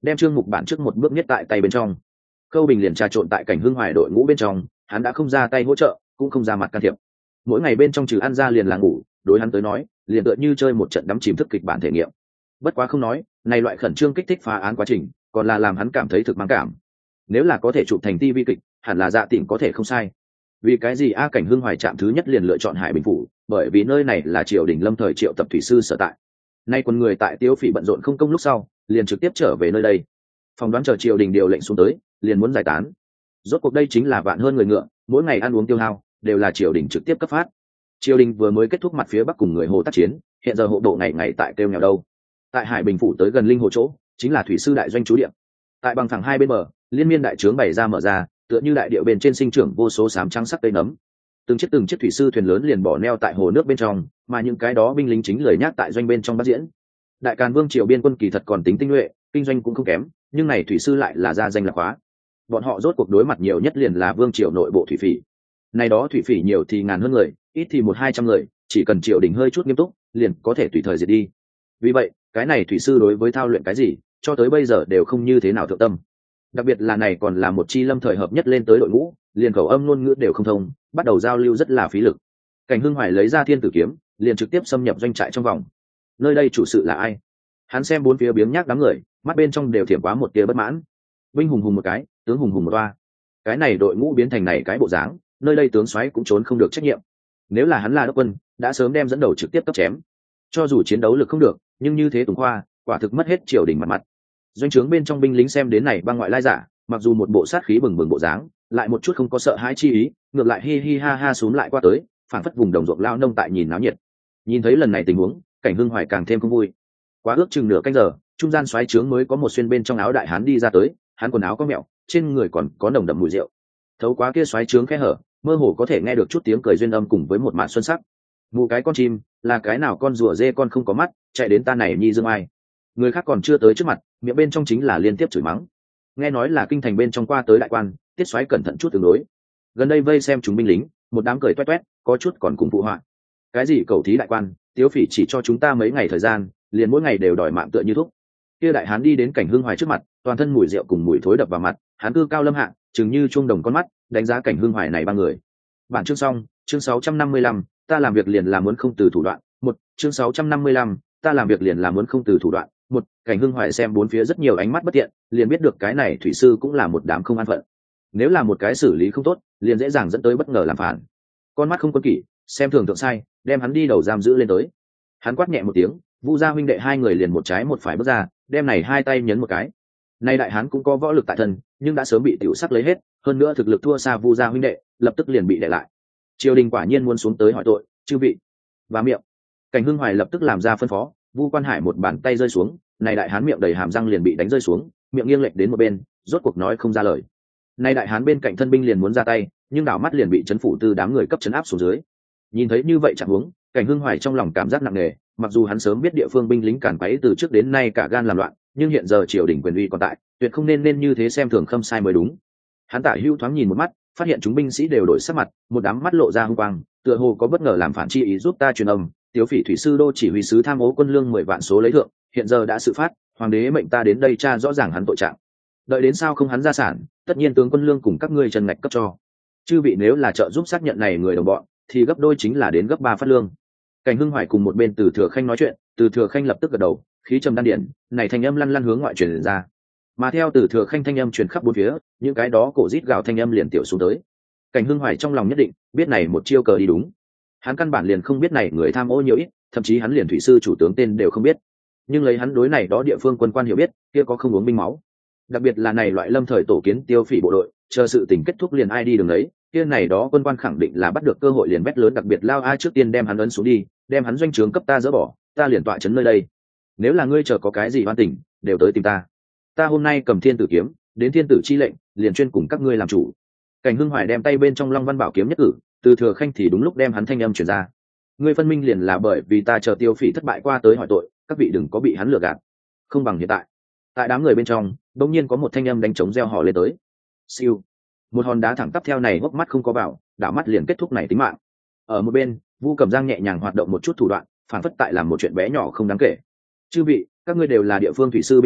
đem Trương Mục bản trước một bước nhất tại tay bên trong. Khâu Bình liền trà trộn tại Cảnh Hưng Hoài đội ngũ bên trong, hắn đã không ra tay hỗ trợ, cũng không ra mặt can thiệp. Mỗi ngày bên trong trừ ăn ra liền là ngủ, đối hắn tới nói, liền tựa như chơi một trận đắm chìm thức kịch bản thể nghiệm. Bất quá không nói, này loại khẩn trương kích thích phá án quá trình, còn là làm hắn cảm thấy thực mang cảm. Nếu là có thể chụp thành TV kịch, hẳn là Dạ Tỉnh có thể không sai. Vì cái gì Cảnh Hưng Hoài trạm thứ nhất liền lựa chọn Hải Bình phủ, bởi vì nơi này là triều đình lâm thời triệu tập thủy sư sở tại. Nay quân người tại Tiêu Phỉ bận rộn không công lúc sau, liền trực tiếp trở về nơi đây. Phòng đoán chờ triều đình điều lệnh xuống tới, liền muốn giải tán. Rốt cuộc đây chính là vạn hơn người ngựa, mỗi ngày ăn uống tiêu hao đều là triều đình trực tiếp cấp phát. Triều đình vừa mới kết thúc mặt phía bắc cùng người Hồ tác chiến, hiện giờ hộ độ ngày ngày tại kêu nghèo đâu. Tại Hải Bình phủ tới gần linh hồ chỗ, chính là thủy sư đại doanh trú địa. Tại bằng thẳng hai bên bờ, liên miên đại trướng bày ra mở ra, tựa như đại điệu bên trên sinh trưởng vô số xám trắng sắc cây nấm. Từng chiếc thủy sư thuyền lớn liền bỏ neo tại hồ nước bên trong, mà những cái đó binh lính chính lời nhác tại doanh bên trong bắt diễn. Đại Càn Vương triều biên quân kỳ thật còn tính tinh nhuệ, kinh doanh cũng không kém, nhưng này thủy sư lại là gia danh là khóa. Bọn họ rốt cuộc đối mặt nhiều nhất liền là vương triều nội bộ thủy phỉ. Này đó thủy phỉ nhiều thì ngàn hơn người, ít thì 100-200 người, chỉ cần triều đình hơi chút nghiêm túc, liền có thể tùy thời diệt đi. Vì vậy, cái này thủy sư đối với thao luyện cái gì, cho tới bây giờ đều không như thế nào thượng tâm. Đặc biệt là này còn là một chi lâm thời hợp nhất lên tới đội ngũ, liền khẩu âm ngôn ngữ đều không thông, bắt đầu giao lưu rất là phí lực. Cảnh Hưng Hoài lấy ra Thiên Tử kiếm, liền trực tiếp xâm nhập doanh trại trong vòng. Nơi đây chủ sự là ai? Hắn xem bốn phía biếng nhác đám người, mắt bên trong đều thiểm quá một tia bất mãn. Binh hùng hùng một cái, tướng hùng hùng một toa. Cái này đội ngũ biến thành này cái bộ dáng, nơi đây tướng soái cũng trốn không được trách nhiệm. Nếu là hắn là đốc quân, đã sớm đem dẫn đầu trực tiếp cấp chém. Cho dù chiến đấu lực không được, nhưng như thế Tùng Khoa, quả thực mất hết triều đình mặt mặt. Doanh trướng bên trong binh lính xem đến này băng ngoại lai giả, mặc dù một bộ sát khí bừng bừng bộ dáng, lại một chút không có sợ hãi chi ý, ngược lại hi hi ha ha xuống lại qua tới, phản phất vùng đồng ruộng lao nông tại nhìn náo nhiệt. Nhìn thấy lần này tình huống, Cảnh Hưng Hoài càng thêm không vui. Quá ước chừng nửa canh giờ, trung gian soái trướng mới có một xuyên bên trong áo đại hán đi ra tới, hắn quần áo có mẹo, trên người còn có nồng đậm mùi rượu. Thấu quá kia soái trướng khe hở, mơ hồ có thể nghe được chút tiếng cười duyên âm cùng với một mạn xuân sắc. Mù cái con chim, là cái nào con rùa dê con không có mắt, chạy đến ta này nhi dương ai. Người khác còn chưa tới trước mặt, miệng bên trong chính là liên tiếp chửi mắng. Nghe nói là kinh thành bên trong qua tới đại quan, tiết soái cẩn thận chút tương đối. Gần đây vây xem chúng binh lính, một đám cười toét toét, có chút còn cùng phụ họa. Cái gì cầu thí đại quan, Tiếu Phỉ chỉ cho chúng ta mấy ngày thời gian, liền mỗi ngày đều đòi mạng tựa như thúc. Kia đại hán đi đến Cảnh Hưng Hoài trước mặt, toàn thân mùi rượu cùng mùi thối đập vào mặt, hắn cư cao lâm hạ, chừng như chuông đồng con mắt, đánh giá Cảnh Hưng Hoài này ba người. Bản chương xong, chương 655, ta làm việc liền là muốn không từ thủ đoạn. Một, chương 655, ta làm việc liền là muốn không từ thủ đoạn. Một, Cảnh Hưng Hoài xem bốn phía rất nhiều ánh mắt bất tiện, liền biết được cái này thủy sư cũng là một đám không an phận. Nếu là một cái xử lý không tốt, liền dễ dàng dẫn tới bất ngờ làm phản. Con mắt không quân kỷ, xem thường thượng sai, đem hắn đi đầu giam giữ lên tới. Hắn quát nhẹ một tiếng, Vu gia huynh đệ hai người liền một trái một phải bước ra, đem này hai tay nhấn một cái. Nay đại hán cũng có võ lực tại thân, nhưng đã sớm bị tiểu sắc lấy hết, hơn nữa thực lực thua xa Vu gia huynh đệ, lập tức liền bị đè lại. Triều đình quả nhiên muốn xuống tới hỏi tội, chư vị. Và miệng. Cảnh Hưng Hoài lập tức làm ra phân phó, Vu Quan Hải một bàn tay rơi xuống, này đại hán miệng đầy hàm răng liền bị đánh rơi xuống, miệng nghiêng lệch đến một bên, rốt cuộc nói không ra lời. Nay đại hán bên cạnh thân binh liền muốn ra tay, nhưng đảo mắt liền bị trấn phủ tư đám người cấp trấn áp xuống dưới. Nhìn thấy như vậy chẳng huống, Cảnh Hưng Hoài trong lòng cảm giác nặng nề, mặc dù hắn sớm biết địa phương binh lính càn quấy từ trước đến nay cả gan làm loạn, nhưng hiện giờ triều đình quyền uy còn tại, tuyệt không nên như thế xem thường khâm sai mới đúng. Hắn tả hữu thoáng nhìn một mắt, phát hiện chúng binh sĩ đều đổi sắc mặt, một đám mắt lộ ra hung quang, tựa hồ có bất ngờ làm phản chi ý giúp ta truyền âm. Tiếu Phỉ thủy sư đô chỉ huy sứ tham ô quân lương 10 vạn số lấy thượng, hiện giờ đã sự phát, hoàng đế mệnh ta đến đây tra rõ ràng hắn tội trạng. Đợi đến sao không hắn ra sản, tất nhiên tướng quân lương cùng các ngươi trần ngạch cấp cho. Chư vị nếu là trợ giúp xác nhận này người đồng bọn, thì gấp đôi chính là đến gấp 3 phát lương. Cảnh Hưng Hoài cùng một bên Từ Thừa Khanh nói chuyện, Từ Thừa Khanh lập tức gật đầu, khí trầm đan điển, này thanh âm lăn lăn hướng ngoại truyền ra. Mà theo Từ Thừa Khanh thanh âm truyền khắp bốn phía, những cái đó cổ rít gào thanh âm liền tiểu xuống tới. Cảnh Hưng Hoài trong lòng nhất định, biết này một chiêu cờ đi đúng. Hắn căn bản liền không biết này người tham ô nhiều ít, thậm chí hắn liền thủy sư chủ tướng tên đều không biết. Nhưng lấy hắn đối này đó địa phương quân quan hiểu biết, kia có không uống binh máu. Đặc biệt là này loại lâm thời tổ kiến Tiêu Phỉ bộ đội, chờ sự tình kết thúc liền ai đi đường đấy, kia này đó quân quan khẳng định là bắt được cơ hội liền bét lớn, đặc biệt lao ai trước tiên đem hắn ấn xuống đi, đem hắn doanh trướng cấp ta dỡ bỏ, ta liền tọa trấn nơi đây. Nếu là ngươi chờ có cái gì oan tình, đều tới tìm ta. Ta hôm nay cầm Thiên Tử kiếm, đến Thiên Tử chi lệnh, liền chuyên cùng các ngươi làm chủ. Cảnh Hưng Hoài đem tay bên trong Long Văn Bảo kiếm nhất cử, Từ Thừa Khanh thì đúng lúc đem hắn thanh âm truyền ra. Ngươi phân minh liền là bởi vì ta chờ Tiêu Phỉ thất bại qua tới hỏi tội, các vị đừng có bị hắn lừa gạt. Không bằng hiện tại. Tại đám người bên trong, đột nhiên có một thanh âm đánh trống reo hò lên tới. Siêu. Một hòn đá thẳng tắp theo này hốc mắt không có vào, đảo mắt liền kết thúc này tính mạng. Ở một bên, Vu Cẩm Giang nhẹ nhàng hoạt động một chút thủ đoạn, phản phất tại làm một chuyện bé nhỏ không đáng kể. Chư vị, các ngươi đều là địa phương thủy sư binh mã,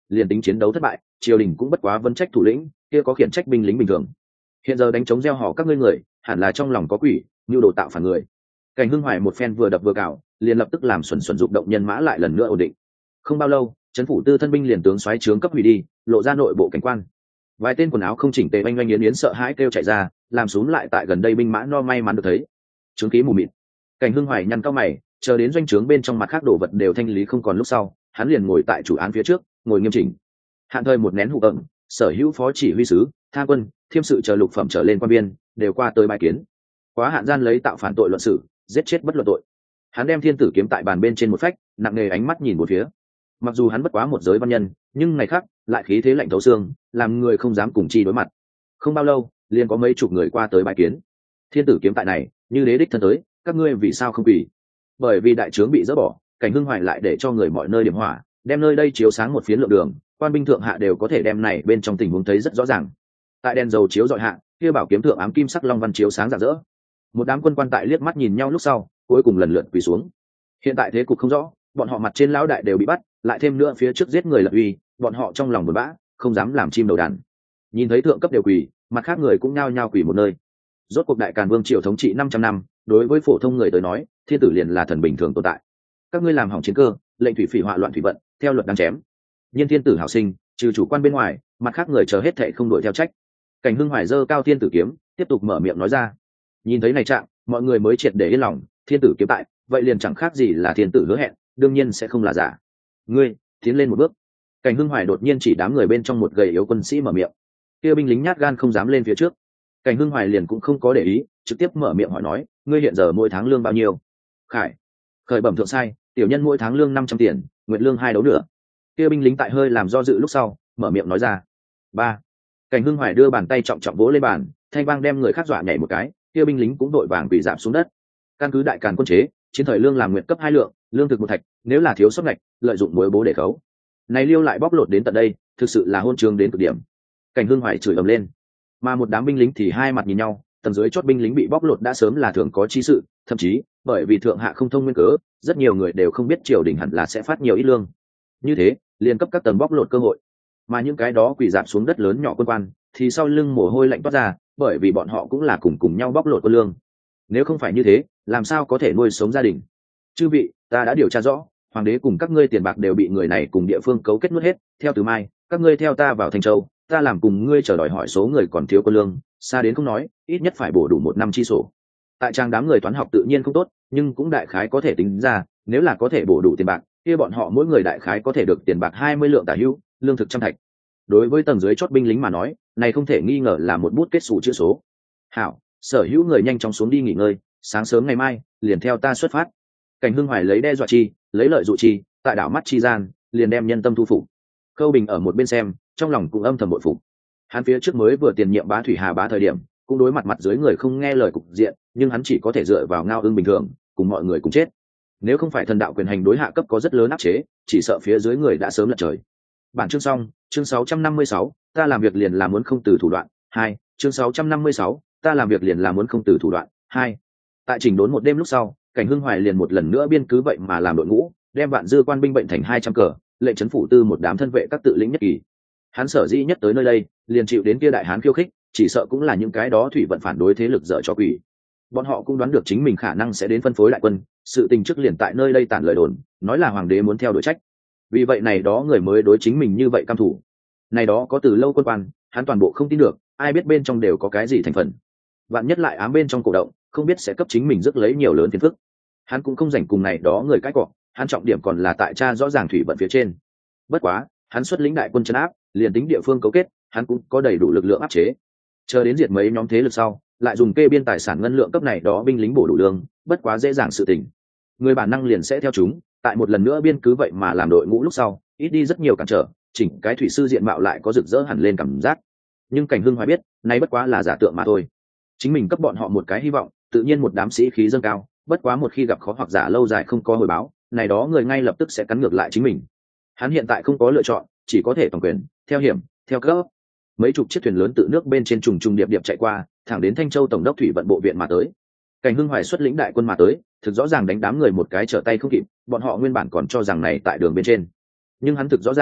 liền tính chiến đấu thất bại triều đình cũng bất quá vấn trách thủ lĩnh, kia có khiển trách binh lính bình thường. Hiện giờ đánh chống gieo họ các ngươi người hẳn là trong lòng có quỷ, nhu đồ tạo phản người. Cảnh Hưng Hoài một phen vừa đập vừa cào, liền lập tức làm xuẩn xuẩn dụng động nhân mã lại lần nữa ổn định. Không bao lâu, trấn phủ tư thân binh liền tướng xoáy trướng cấp hủy đi, lộ ra nội bộ cảnh quan. Vài tên quần áo không chỉnh tề oanh oanh yến yến sợ hãi kêu chạy ra, làm xuống lại tại gần đây binh mã no may mắn được thấy. Trướng khí mù mịt. Cảnh Hưng Hoài nhăn cao mày, chờ đến doanh trướng bên trong mặt khác đồ vật đều thanh lý không còn lúc sau, hắn liền ngồi tại chủ án phía trước, ngồi nghiêm chỉnh. Hạn thời một nén hụ ẩn, sở hữu phó chỉ huy sứ, tham quân, thiêm sự chờ lục phẩm trở lên quan viên, đều qua tới bài kiến. Quá hạn gian lấy tạo phản tội luận xử, giết chết bất luận tội. Hắn đem thiên tử kiếm tại bàn bên trên một phách, nặng nề ánh mắt nhìn một phía. Mặc dù hắn bất quá một giới văn nhân, nhưng ngày khác lại khí thế lạnh thấu xương, làm người không dám cùng chi đối mặt. Không bao lâu, liền có mấy chục người qua tới bài kiến. Thiên tử kiếm tại này, như đế đích thân tới, các ngươi vì sao không quỳ? Bởi vì đại trướng bị dỡ bỏ, Cảnh Hưng Hoài lại để cho người mọi nơi điểm hỏa, đem nơi đây chiếu sáng một phiến lượng đường, quan binh thượng hạ đều có thể đem này bên trong tình huống thấy rất rõ ràng. Tại đèn dầu chiếu dọi hạ, kia bảo kiếm thượng ám kim sắc long văn chiếu sáng rạng rỡ. Một đám quân quan tại liếc mắt nhìn nhau lúc sau, cuối cùng lần lượt quỳ xuống. Hiện tại thế cục không rõ, bọn họ mặt trên lão đại đều bị bắt, lại thêm nữa phía trước giết người lập uy, bọn họ trong lòng buồn bã, không dám làm chim đầu đàn. Nhìn thấy thượng cấp đều quỳ, mặt khác người cũng nhao nhao quỳ một nơi. Rốt cuộc đại Càn Vương triều thống trị 500 năm, đối với phổ thông người tới nói, thiên tử liền là thần bình thường tồn tại. Các ngươi làm hỏng chiến cơ, lệnh thủy phỉ họa loạn thủy vận, theo luật đang chém. Nhiên thiên tử hảo sinh, trừ chủ quan bên ngoài, mặt khác người chờ hết thệ không đuổi theo trách. Cảnh Hưng Hoài giơ cao thiên tử kiếm, tiếp tục mở miệng nói ra. Nhìn thấy này trạng, mọi người mới triệt để yên lòng, thiên tử kiếm tại, vậy liền chẳng khác gì là thiên tử hứa hẹn, đương nhiên sẽ không là giả. Ngươi, tiến lên một bước. Cảnh Hưng Hoài đột nhiên chỉ đám người bên trong một gầy yếu quân sĩ mở miệng. Kia binh lính nhát gan không dám lên phía trước. Cảnh Hưng Hoài liền cũng không có để ý, trực tiếp mở miệng hỏi nói, ngươi hiện giờ mỗi tháng lương bao nhiêu? Khởi bẩm thượng sai, tiểu nhân mỗi tháng lương 500 tiền, nguyệt lương 2 đấu nữa. Kia binh lính tại hơi làm do dự lúc sau, mở miệng nói ra. 3. Cảnh Hưng Hoài đưa bàn tay trọng trọng vỗ lên bàn, thanh vang đem người khác dọa nhảy một cái, kia binh lính cũng đội vàng quỳ rạp xuống đất. Căn cứ đại Càn quân chế, chiến thời lương làm nguyện cấp 2 lượng, lương thực 1 thạch, nếu là thiếu sót ngạch, lợi dụng muối bố để khấu. Này liêu lại bóc lột đến tận đây, thực sự là hôn trường đến cực điểm. Cảnh Hưng Hoài chửi ầm lên, mà một đám binh lính thì hai mặt nhìn nhau, tầng dưới chót binh lính bị bóc lột đã sớm là thường có chi sự, thậm chí bởi vì thượng hạ không thông nguyên cớ, rất nhiều người đều không biết triều đình hẳn là sẽ phát nhiều ít lương. Như thế, liền cấp các tầng bóc lột cơ hội. Mà những cái đó quỳ dạp xuống đất lớn nhỏ quân quan, thì sau lưng mồ hôi lạnh toát ra, bởi vì bọn họ cũng là cùng nhau bóc lột quân lương. Nếu không phải như thế, làm sao có thể nuôi sống gia đình? Chư vị, ta đã điều tra rõ, hoàng đế cùng các ngươi tiền bạc đều bị người này cùng địa phương cấu kết nuốt hết. Theo từ mai, các ngươi theo ta vào Thanh Châu, ta làm cùng ngươi chờ đòi hỏi số người còn thiếu quân lương, xa đến không nói, ít nhất phải bổ đủ 1 năm chi sổ. Tại trang đám người toán học tự nhiên không tốt, nhưng cũng đại khái có thể tính ra, nếu là có thể bổ đủ tiền bạc, kia bọn họ mỗi người đại khái có thể được tiền bạc 20 lượng tả hữu, lương thực 100 thạch. Đối với tầng dưới chót binh lính mà nói, này không thể nghi ngờ là một bút kết sổ chữ số. Hảo, sở hữu người nhanh chóng xuống đi nghỉ ngơi, sáng sớm ngày mai liền theo ta xuất phát. Cảnh Hưng Hoài lấy đe dọa chi, lấy lợi dụ chi, tại đảo mắt chi gian, liền đem nhân tâm thu phục. Khâu Bình ở một bên xem, trong lòng cũng âm thầm bội phục. Hắn phía trước mới vừa tiền nhiệm bá thủy hà bá thời điểm, cũng đối mặt dưới người không nghe lời cục diện, nhưng hắn chỉ có thể dựa vào ngao ương bình thường, cùng mọi người cùng chết. Nếu không phải thần đạo quyền hành đối hạ cấp có rất lớn áp chế, chỉ sợ phía dưới người đã sớm lật trời. Bản chương xong, chương 656, ta làm việc liền là muốn không từ thủ đoạn. 2, chương 656, ta làm việc liền là muốn không từ thủ đoạn. 2. Tại chỉnh đốn một đêm lúc sau, Cảnh Hưng Hoài liền một lần nữa biên cứ vậy mà làm đội ngũ, đem vạn dư quan binh bệnh thành 200 cờ, lệnh trấn phủ tư một đám thân vệ các tự lĩnh nhất kỳ. Hắn sở dĩ nhất tới nơi đây, liền chịu đến kia đại hán khiêu khích, chỉ sợ cũng là những cái đó thủy vận phản đối thế lực dở trò quỷ. Bọn họ cũng đoán được chính mình khả năng sẽ đến phân phối đại quân, sự tình trước liền tại nơi đây tản lời đồn, nói là hoàng đế muốn theo đội trách. Vì vậy này đó người mới đối chính mình như vậy cam thủ. Này đó có từ lâu quân quan, hắn toàn bộ không tin được, ai biết bên trong đều có cái gì thành phần. Vạn nhất lại ám bên trong cổ động, không biết sẽ cấp chính mình rước lấy nhiều lớn phiền phức. Hắn cũng không rảnh cùng này đó người cãi cọ, hắn trọng điểm còn là tại tra rõ ràng thủy vận phía trên. Bất quá, hắn xuất lĩnh đại quân trấn áp, liền tính địa phương cấu kết, hắn cũng có đầy đủ lực lượng áp chế. Chờ đến diệt mấy nhóm thế lực sau, lại dùng kê biên tài sản ngân lượng cấp này đó binh lính bổ đủ lương, bất quá dễ dàng sự tình. Người bản năng liền sẽ theo chúng, tại một lần nữa biên cứ vậy mà làm đội ngũ lúc sau, ít đi rất nhiều cản trở, chỉnh cái thủy sư diện mạo lại có rực rỡ hẳn lên cảm giác. Nhưng Cảnh Hưng Hoài biết, nay bất quá là giả tượng mà thôi. Chính mình cấp bọn họ một cái hy vọng, tự nhiên một đám sĩ khí dâng cao, bất quá một khi gặp khó hoặc giả lâu dài không có hồi báo, này đó người ngay lập tức sẽ cắn ngược lại chính mình. Hắn hiện tại không có lựa chọn, chỉ có thể toàn quyền, theo hiểm, theo cấp. Mấy chục chiếc thuyền lớn tự nước bên trên trùng trùng điệp điệp chạy qua, thẳng đến Thanh Châu tổng đốc thủy vận bộ viện mà tới. Cảnh Hưng Hoài xuất lĩnh đại quân mà tới, thực rõ ràng đánh đám người một cái trở tay không kịp, bọn họ nguyên bản còn cho rằng này tại đường bên trên. Nhưng hắn thực rõ ràng,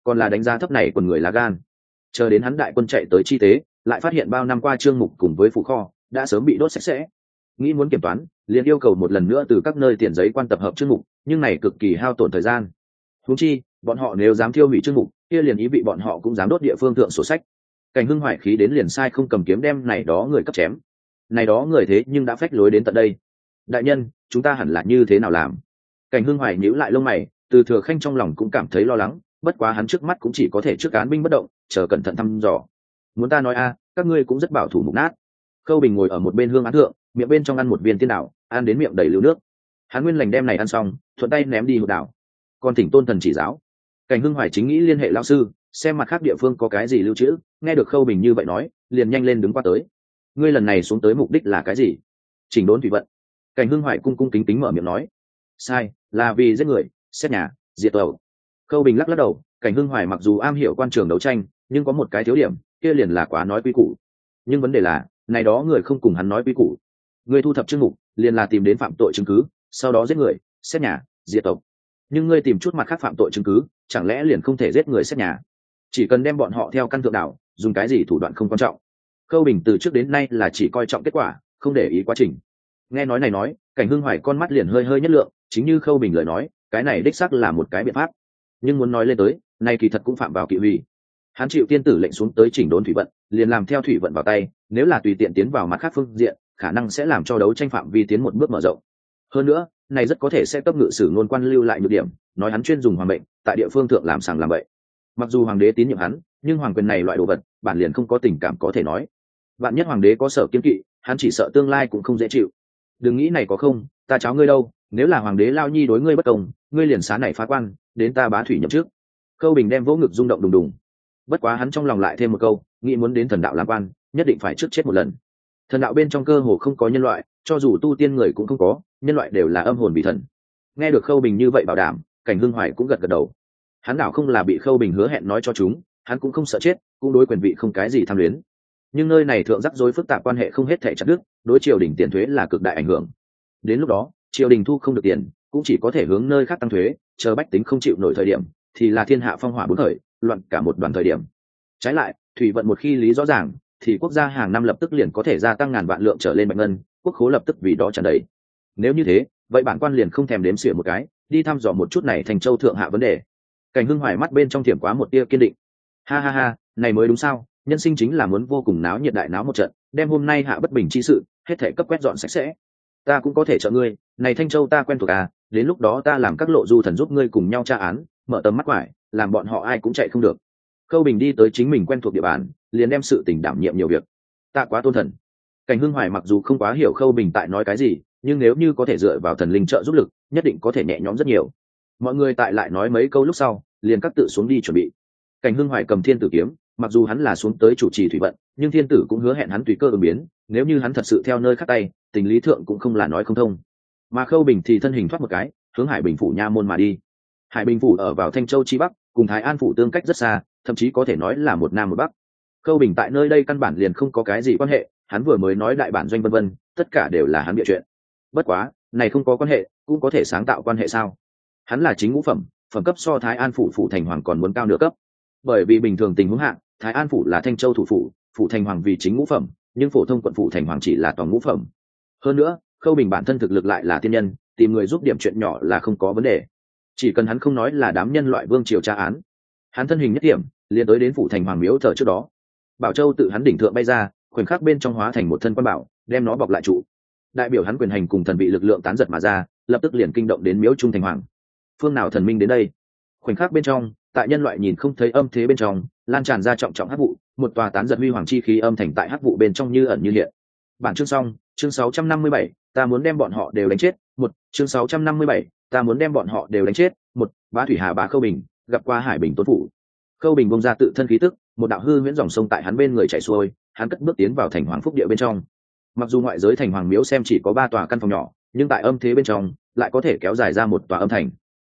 còn là đánh giá thấp này quần người lá gan. Chờ đến hắn đại quân chạy tới chi tế, lại phát hiện bao năm qua trương mục cùng với phủ kho đã sớm bị đốt sạch sẽ. Nghĩ muốn kiểm toán, liền yêu cầu một lần nữa từ các nơi tiền giấy quan tập hợp trương mục, nhưng này cực kỳ hao tổn thời gian. Huống chi, bọn họ nếu dám thiêu hủy trương mục, kia liền ý vị bọn họ cũng dám đốt địa phương thượng sổ sách. Cảnh Hưng Hoài khí đến liền sai không cầm kiếm đem này đó người cấp chém. Này đó người thế nhưng đã phách lối đến tận đây. Đại nhân, chúng ta hẳn là như thế nào làm? Cảnh Hưng Hoài nhíu lại lông mày, Từ Thừa Khanh trong lòng cũng cảm thấy lo lắng, bất quá hắn trước mắt cũng chỉ có thể trước án binh bất động, chờ cẩn thận thăm dò. Muốn ta nói a, các ngươi cũng rất bảo thủ mục nát. Khâu Bình ngồi ở một bên hương án thượng, miệng bên trong ăn một viên tiên đảo, ăn đến miệng đầy lưu nước. Hắn nguyên lành đem này ăn xong, thuận tay ném đi hột đảo. Còn thỉnh tôn thần chỉ giáo. Cảnh Hưng Hoài chính nghĩ liên hệ lão sư, xem mặt khác địa phương có cái gì lưu trữ, nghe được Khâu Bình như vậy nói, liền nhanh lên đứng qua tới. Ngươi lần này xuống tới mục đích là cái gì? Chỉnh đốn thủy vận. Cảnh Hưng Hoài cung cung kính kính mở miệng nói. Sai, là vì giết người, xét nhà, diệt tộc. Khâu Bình lắc lắc đầu, Cảnh Hưng Hoài mặc dù am hiểu quan trường đấu tranh, nhưng có một cái thiếu điểm, kia liền là quá nói quy củ. Nhưng vấn đề là, này đó người không cùng hắn nói quy củ. Ngươi thu thập chứng mục, liền là tìm đến phạm tội chứng cứ, sau đó giết người, xét nhà, diệt tộc. Nhưng ngươi tìm chút mặt khác phạm tội chứng cứ, chẳng lẽ liền không thể giết người xét nhà? Chỉ cần đem bọn họ theo căn thượng đảo, dùng cái gì thủ đoạn không quan trọng. Khâu Bình từ trước đến nay là chỉ coi trọng kết quả, không để ý quá trình. Nghe nói này nói, Cảnh Hưng Hoài con mắt liền hơi hơi nhất lượng, chính như Khâu Bình lời nói, cái này đích xác là một cái biện pháp. Nhưng muốn nói lên tới, này kỳ thật cũng phạm vào kỵ hủy. Hắn chịu tiên tử lệnh xuống tới chỉnh đốn thủy vận, liền làm theo thủy vận vào tay, nếu là tùy tiện tiến vào mặt khác phương diện, khả năng sẽ làm cho đấu tranh phạm vi tiến một bước mở rộng. Hơn nữa, này rất có thể sẽ cấp ngự sử ngôn quan lưu lại nhược điểm, nói hắn chuyên dùng hoàng mệnh, tại địa phương thượng làm sàng làm bậy. Mặc dù hoàng đế tín nhiệm hắn, nhưng hoàng quyền này loại đồ vật, bản liền không có tình cảm có thể nói. Vạn nhất hoàng đế có sở kiên kỵ, hắn chỉ sợ tương lai cũng không dễ chịu. Đừng nghĩ này có không, ta cháo ngươi đâu, nếu là hoàng đế lao nhi đối ngươi bất công, ngươi liền xá này phá quan, đến ta bá thủy nhậm trước. Khâu Bình đem vỗ ngực rung động đùng đùng. Bất quá hắn trong lòng lại thêm một câu, nghĩ muốn đến thần đạo làm quan, nhất định phải trước chết một lần. Thần đạo bên trong cơ hồ không có nhân loại, cho dù tu tiên người cũng không có, nhân loại đều là âm hồn bị thần. Nghe được Khâu Bình như vậy bảo đảm, Cảnh Hưng Hoài cũng gật gật đầu. Hắn đảo không là bị Khâu Bình hứa hẹn nói cho chúng, hắn cũng không sợ chết, cũng đối quyền vị không cái gì tham luyến. Nhưng nơi này thượng rắc rối phức tạp quan hệ không hết thảy chặt đứt, đối triều đình tiền thuế là cực đại ảnh hưởng. Đến lúc đó, triều đình thu không được tiền, cũng chỉ có thể hướng nơi khác tăng thuế, chờ bách tính không chịu nổi thời điểm, thì là thiên hạ phong hỏa bốn thời, loạn cả một đoàn thời điểm. Trái lại, thủy vận một khi lý rõ ràng, thì quốc gia hàng năm lập tức liền có thể gia tăng ngàn vạn lượng trở lên bạch ngân, quốc khố lập tức vì đó tràn đầy. Nếu như thế, vậy bản quan liền không thèm đếm xỉa một cái, đi thăm dò một chút này thành châu thượng hạ vấn đề. Cảnh Hưng Hoài mắt bên trong thiểm quá một tia kiên định. Ha ha ha, này mới đúng sao, nhân sinh chính là muốn vô cùng náo nhiệt đại náo một trận, đem hôm nay hạ bất bình chi sự, hết thể cấp quét dọn sạch sẽ. Ta cũng có thể trợ ngươi, này Thanh Châu ta quen thuộc à, đến lúc đó ta làm các lộ du thần giúp ngươi cùng nhau tra án, mở tầm mắt quải, làm bọn họ ai cũng chạy không được. Khâu Bình đi tới chính mình quen thuộc địa bàn, liền đem sự tình đảm nhiệm nhiều việc. Tạ quá tôn thần. Cảnh Hưng Hoài mặc dù không quá hiểu Khâu Bình tại nói cái gì, nhưng nếu như có thể dựa vào thần linh trợ giúp lực, nhất định có thể nhẹ nhõm rất nhiều. Mọi người tại lại nói mấy câu lúc sau, liền cắt tự xuống đi chuẩn bị. Cảnh Hưng Hoài cầm thiên tử kiếm, mặc dù hắn là xuống tới chủ trì thủy vận, nhưng thiên tử cũng hứa hẹn hắn tùy cơ ứng biến, nếu như hắn thật sự theo nơi khác tay, tình lý thượng cũng không là nói không thông. Mà Khâu Bình thì thân hình thoát một cái, hướng Hải Bình phủ nha môn mà đi. Hải Bình phủ ở vào Thanh Châu chi bắc, cùng Thái An phủ tương cách rất xa, thậm chí có thể nói là một nam một bắc. Khâu Bình tại nơi đây căn bản liền không có cái gì quan hệ, hắn vừa mới nói đại bản doanh vân vân, tất cả đều là hắn bịa chuyện. Bất quá, này không có quan hệ, cũng có thể sáng tạo quan hệ sao? Hắn là chính ngũ phẩm, phẩm cấp so Thái An phủ phủ thành hoàng còn muốn cao nửa cấp. Bởi vì bình thường tình huống hạng, Thái An phủ là Thanh Châu thủ phủ, phủ thành hoàng vì chính ngũ phẩm, nhưng phổ thông quận phủ thành hoàng chỉ là toàn ngũ phẩm. Hơn nữa, Khâu Bình bản thân thực lực lại là tiên nhân, tìm người giúp điểm chuyện nhỏ là không có vấn đề. Chỉ cần hắn không nói là đám nhân loại vương triều tra án, hắn thân hình nhất điểm liền tới đến phủ thành hoàng miếu thờ trước đó. Bảo Châu tự hắn đỉnh thượng bay ra, khoảnh khắc bên trong hóa thành một thân quan bảo, đem nó bọc lại trụ. Đại biểu hắn quyền hành cùng thần vị lực lượng tán giật mà ra, lập tức liền kinh động đến miếu trung thành hoàng. Phương nào thần minh đến đây? Khoảnh khắc bên trong, tại nhân loại nhìn không thấy âm thế bên trong, lan tràn ra trọng trọng hắc vụ, một tòa tán giật huy hoàng chi khí âm thành tại hắc vụ bên trong như ẩn như hiện. Bản chương xong, chương 657, ta muốn đem bọn họ đều đánh chết. Một chương 657, ta muốn đem bọn họ đều đánh chết. Một Bá Thủy Hà Bá Khâu Bình gặp qua Hải Bình Tôn phủ. Khâu Bình bông ra tự thân khí tức, một đạo hư huyễn dòng sông tại hắn bên người chảy xuôi, hắn cất bước tiến vào thành hoàng phúc địa bên trong. Mặc dù ngoại giới thành hoàng miếu xem chỉ có 3 tòa căn phòng nhỏ, nhưng tại âm thế bên trong lại có thể kéo dài ra một tòa âm thành.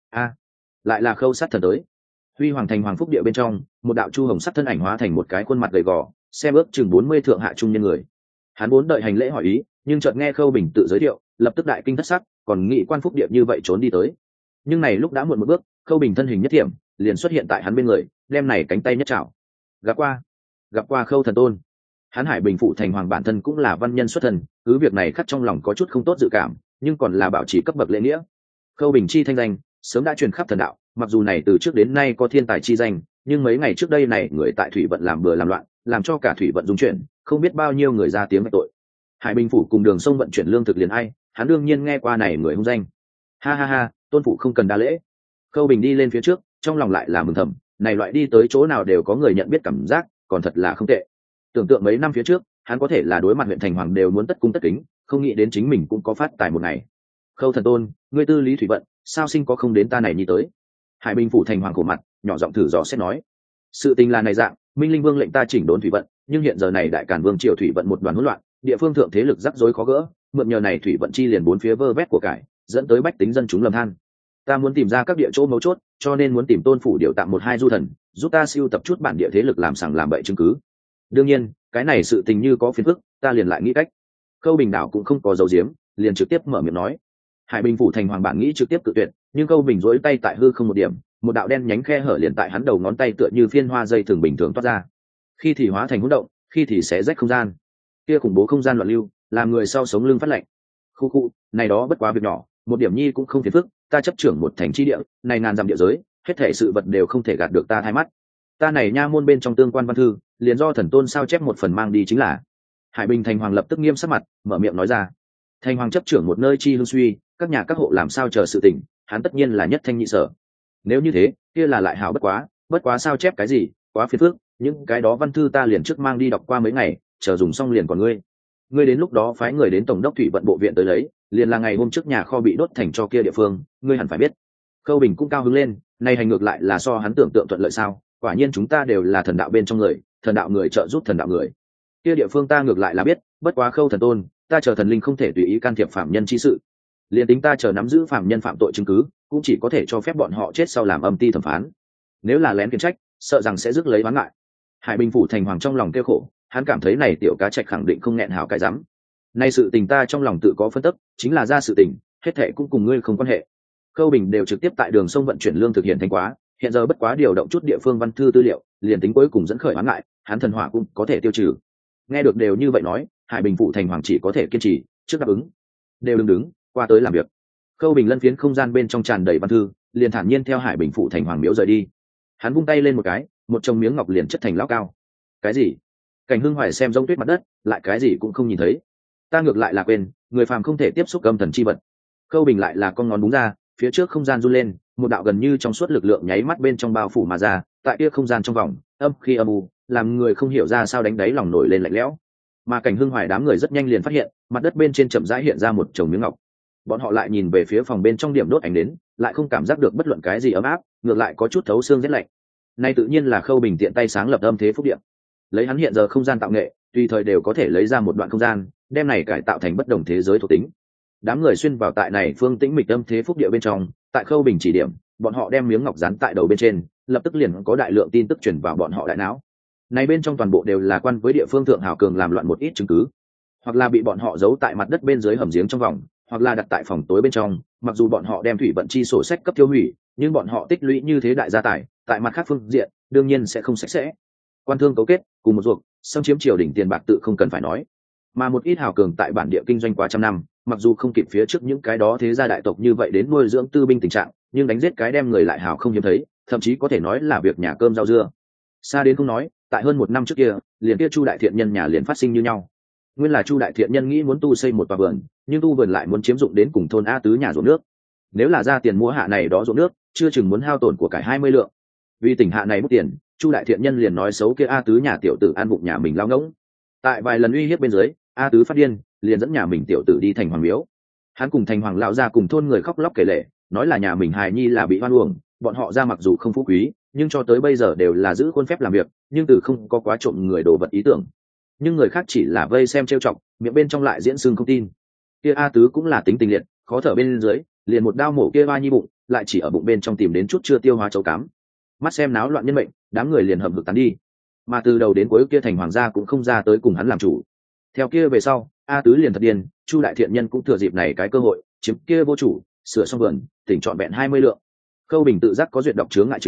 Lại là Khâu sát thần tới. Huy hoàng thành hoàng phúc địa bên trong, một đạo chu hồng sắc thân ảnh hóa thành một cái khuôn mặt gầy gò, xem ước chừng 40 thượng hạ trung nhân người. Hắn muốn đợi hành lễ hỏi ý, nhưng chợt nghe Khâu Bình tự giới thiệu, lập tức đại kinh thất sắc, còn nghĩ quan phúc địa như vậy trốn đi tới. Nhưng này lúc đã muộn một bước, Khâu Bình thân hình nhất thiểm, liền xuất hiện tại hắn bên người, đem này cánh tay nhất chảo. Gặp qua Khâu Thần Tôn. Hắn Hải Bình phụ thành hoàng bản thân cũng là văn nhân xuất thân, cứ việc này khắc trong lòng có chút không tốt dự cảm, nhưng còn là bảo trì cấp bậc lễ nghĩa. Khâu Bình chi thanh danh sớm đã truyền khắp thần đạo, mặc dù này từ trước đến nay có thiên tài chi danh, nhưng mấy ngày trước đây này người tại thủy vận làm bừa làm loạn, làm cho cả thủy vận rung chuyển, không biết bao nhiêu người ra tiếng vạch tội. Hải Bình phủ cùng đường sông vận chuyển lương thực liền ai, hắn đương nhiên nghe qua này người hung danh. Ha ha ha, tôn phụ không cần đa lễ. Khâu Bình đi lên phía trước, trong lòng lại là mừng thầm, này loại đi tới chỗ nào đều có người nhận biết cảm giác, còn thật là không tệ. Tưởng tượng mấy năm phía trước, hắn có thể là đối mặt huyện thành hoàng đều muốn tất cung tất kính, không nghĩ đến chính mình cũng có phát tài một ngày. Khâu Thần Tôn, ngươi tư lý thủy vận, sao sinh có không đến ta này nhi tới? Hải Bình phủ thành hoàng cổ mặt, nhỏ giọng thử dò xét nói. Sự tình là này dạng, Minh Linh Vương lệnh ta chỉnh đốn thủy vận, nhưng hiện giờ này đại càn vương triều thủy vận một đoàn hỗn loạn, địa phương thượng thế lực rắc rối khó gỡ, mượn nhờ này thủy vận chi liền bốn phía vơ vét của cải, dẫn tới bách tính dân chúng lầm than. Ta muốn tìm ra các địa chỗ mấu chốt, cho nên muốn tìm tôn phủ điều tạm một hai du thần, giúp ta siêu tập chút bản địa thế lực làm sằng làm bậy chứng cứ. Đương nhiên, cái này sự tình như có phiền phức, ta liền lại nghĩ cách. Khâu Bình đảo cũng không có dấu diếm, liền trực tiếp mở miệng nói. Hải Bình phủ thành hoàng bản nghĩ trực tiếp cự tuyệt, nhưng Khâu Bình duỗi tay tại hư không một điểm, một đạo đen nhánh khe hở liền tại hắn đầu ngón tay tựa như phiên hoa dây thường bình thường toát ra, khi thì hóa thành hỗn động, khi thì xé rách không gian. Kia khủng bố không gian loạn lưu, làm người sau sống lưng phát lạnh. Khu, này đó bất quá việc nhỏ, một điểm nhi cũng không phiền phức, ta chấp trưởng một thành chi địa, này ngàn dặm địa giới, hết thảy sự vật đều không thể gạt được ta thay mắt. Ta này nha môn bên trong tương quan văn thư, liền do thần tôn sao chép một phần mang đi chính là. Hải Bình thành hoàng lập tức nghiêm sắc mặt, mở miệng nói ra. Thành hoàng chấp trưởng một nơi chi hưng suy, các nhà các hộ làm sao chờ sự tỉnh, hắn tất nhiên là nhất thanh nhị sở. Nếu như thế, kia là lại hảo bất quá sao chép cái gì, quá phiền phức, những cái đó văn thư ta liền trước mang đi đọc qua mấy ngày, chờ dùng xong liền còn ngươi đến lúc đó phái người đến tổng đốc thủy vận bộ viện tới lấy, liền là ngày hôm trước nhà kho bị đốt thành cho kia địa phương, ngươi hẳn phải biết. Khâu Bình cũng cao hứng lên, này hành ngược lại là so hắn tưởng tượng thuận lợi sao, quả nhiên chúng ta đều là thần đạo bên trong người, thần đạo người trợ giúp thần đạo người. Kia địa phương ta ngược lại là biết, bất quá Khâu Thần Tôn, ta chờ thần linh không thể tùy ý can thiệp phạm nhân chi sự. Liên tính ta chờ nắm giữ phạm nhân phạm tội chứng cứ, cũng chỉ có thể cho phép bọn họ chết sau làm âm ti thẩm phán. Nếu là lén khiển trách, sợ rằng sẽ rước lấy oán ngại. Hải Bình phủ thành hoàng trong lòng kêu khổ, hắn cảm thấy này tiểu cá trạch khẳng định không nghẹn hảo cái dám. Nay sự tình ta trong lòng tự có phân tích, chính là ra sự tình, hết thệ cũng cùng ngươi không quan hệ. Khâu Bình đều trực tiếp tại đường sông vận chuyển lương thực hiện thành quá, hiện giờ bất quá điều động chút địa phương văn thư tư liệu, liền tính cuối cùng dẫn khởi oán ngại, hắn thần hỏa cũng có thể tiêu trừ. Nghe được đều như vậy nói, Hải Bình phủ thành hoàng chỉ có thể kiên trì, trước đáp ứng. Đều đừng đứng, qua tới làm việc. Khâu Bình lân phiến không gian bên trong tràn đầy văn thư, liền thản nhiên theo Hải Bình phủ thành hoàng miếu rời đi. Hắn vung tay lên một cái, một chồng miếng ngọc liền chất thành lão cao. Cái gì? Cảnh Hưng Hoài xem giống tuyết mặt đất, lại cái gì cũng không nhìn thấy. Ta ngược lại là quên, người phàm không thể tiếp xúc âm thần chi vật. Khâu Bình lại là con ngón búng ra, phía trước không gian run lên, một đạo gần như trong suốt lực lượng nháy mắt bên trong bao phủ mà ra, tại kia không gian trong vòng, âm khi âm u, làm người không hiểu ra sao đánh đáy lòng nổi lên lạnh lẽo. Mà Cảnh Hưng Hoài đám người rất nhanh liền phát hiện, mặt đất bên trên chậm rãi hiện ra một chồng miếng ngọc. Bọn họ lại nhìn về phía phòng bên trong điểm đốt ánh đến, lại không cảm giác được bất luận cái gì ấm áp, ngược lại có chút thấu xương rét lạnh. Nay tự nhiên là Khâu Bình tiện tay sáng lập âm thế phúc điện. Lấy hắn hiện giờ không gian tạo nghệ, tùy thời đều có thể lấy ra một đoạn không gian, đem này cải tạo thành bất đồng thế giới thuộc tính. Đám người xuyên vào tại này phương tĩnh mịch âm thế phúc địa bên trong, tại Khâu Bình chỉ điểm, bọn họ đem miếng ngọc dán tại đầu bên trên, lập tức liền có đại lượng tin tức truyền vào bọn họ đại não. Này bên trong toàn bộ đều là quan với địa phương thượng hảo cường làm loạn một ít chứng cứ, hoặc là bị bọn họ giấu tại mặt đất bên dưới hầm giếng trong vòng, hoặc là đặt tại phòng tối bên trong. Mặc dù bọn họ đem thủy vận chi sổ sách cấp tiêu hủy, nhưng bọn họ tích lũy như thế đại gia tài, tại mặt khác phương diện đương nhiên sẽ không sạch sẽ. Quan thương cấu kết cùng một ruột, xâm chiếm triều đỉnh tiền bạc tự không cần phải nói. Mà một ít hào cường tại bản địa kinh doanh quá trăm năm, mặc dù không kịp phía trước những cái đó thế gia đại tộc như vậy đến nuôi dưỡng tư binh tình trạng, nhưng đánh giết cái đem người lại hào không hiếm thấy, thậm chí có thể nói là việc nhà cơm rau dưa. Xa đến không nói, tại hơn một năm trước kia, liền kia Chu đại thiện nhân nhà liền phát sinh như nhau. Nguyên là Chu đại thiện nhân nghĩ muốn tu xây một tòa vườn, nhưng tu vườn lại muốn chiếm dụng đến cùng thôn A tứ nhà ruộng nước. Nếu là ra tiền mua hạ này đó ruộng nước, chưa chừng muốn hao tổn của cải 20 lượng. Vì tỉnh hạ này mất tiền, Chu đại thiện nhân liền nói xấu kia A tứ nhà tiểu tử ăn bụng nhà mình lao ngỗng. Tại vài lần uy hiếp bên dưới, A tứ phát điên, liền dẫn nhà mình tiểu tử đi thành hoàng miếu. Hắn cùng thành hoàng lão gia cùng thôn người khóc lóc kể lể, nói là nhà mình hài nhi là bị hoan uổng, bọn họ ra mặc dù không phú quý, nhưng cho tới bây giờ đều là giữ khuôn phép làm việc, nhưng từ không có quá trộm người đồ vật ý tưởng. Nhưng người khác chỉ là vây xem trêu chọc, miệng bên trong lại diễn sưng không tin. Kia A tứ cũng là tính tình liệt, khó thở bên dưới, liền một đao mổ kia ba nhi bụng, lại chỉ ở bụng bên trong tìm đến chút chưa tiêu hóa chấu cám. Mắt xem náo loạn nhân mệnh, đám người liền hầm hực tán đi. Mà từ đầu đến cuối kia thành hoàng gia cũng không ra tới cùng hắn làm chủ. Theo kia về sau, A tứ liền thật điên, Chu đại thiện nhân cũng thừa dịp này cái cơ hội, chiếm kia vô chủ, sửa xong vườn, tỉnh trọn vẹn 20 lượng. Khâu Bình tự giác có duyệt đọc chướng ngại chứng,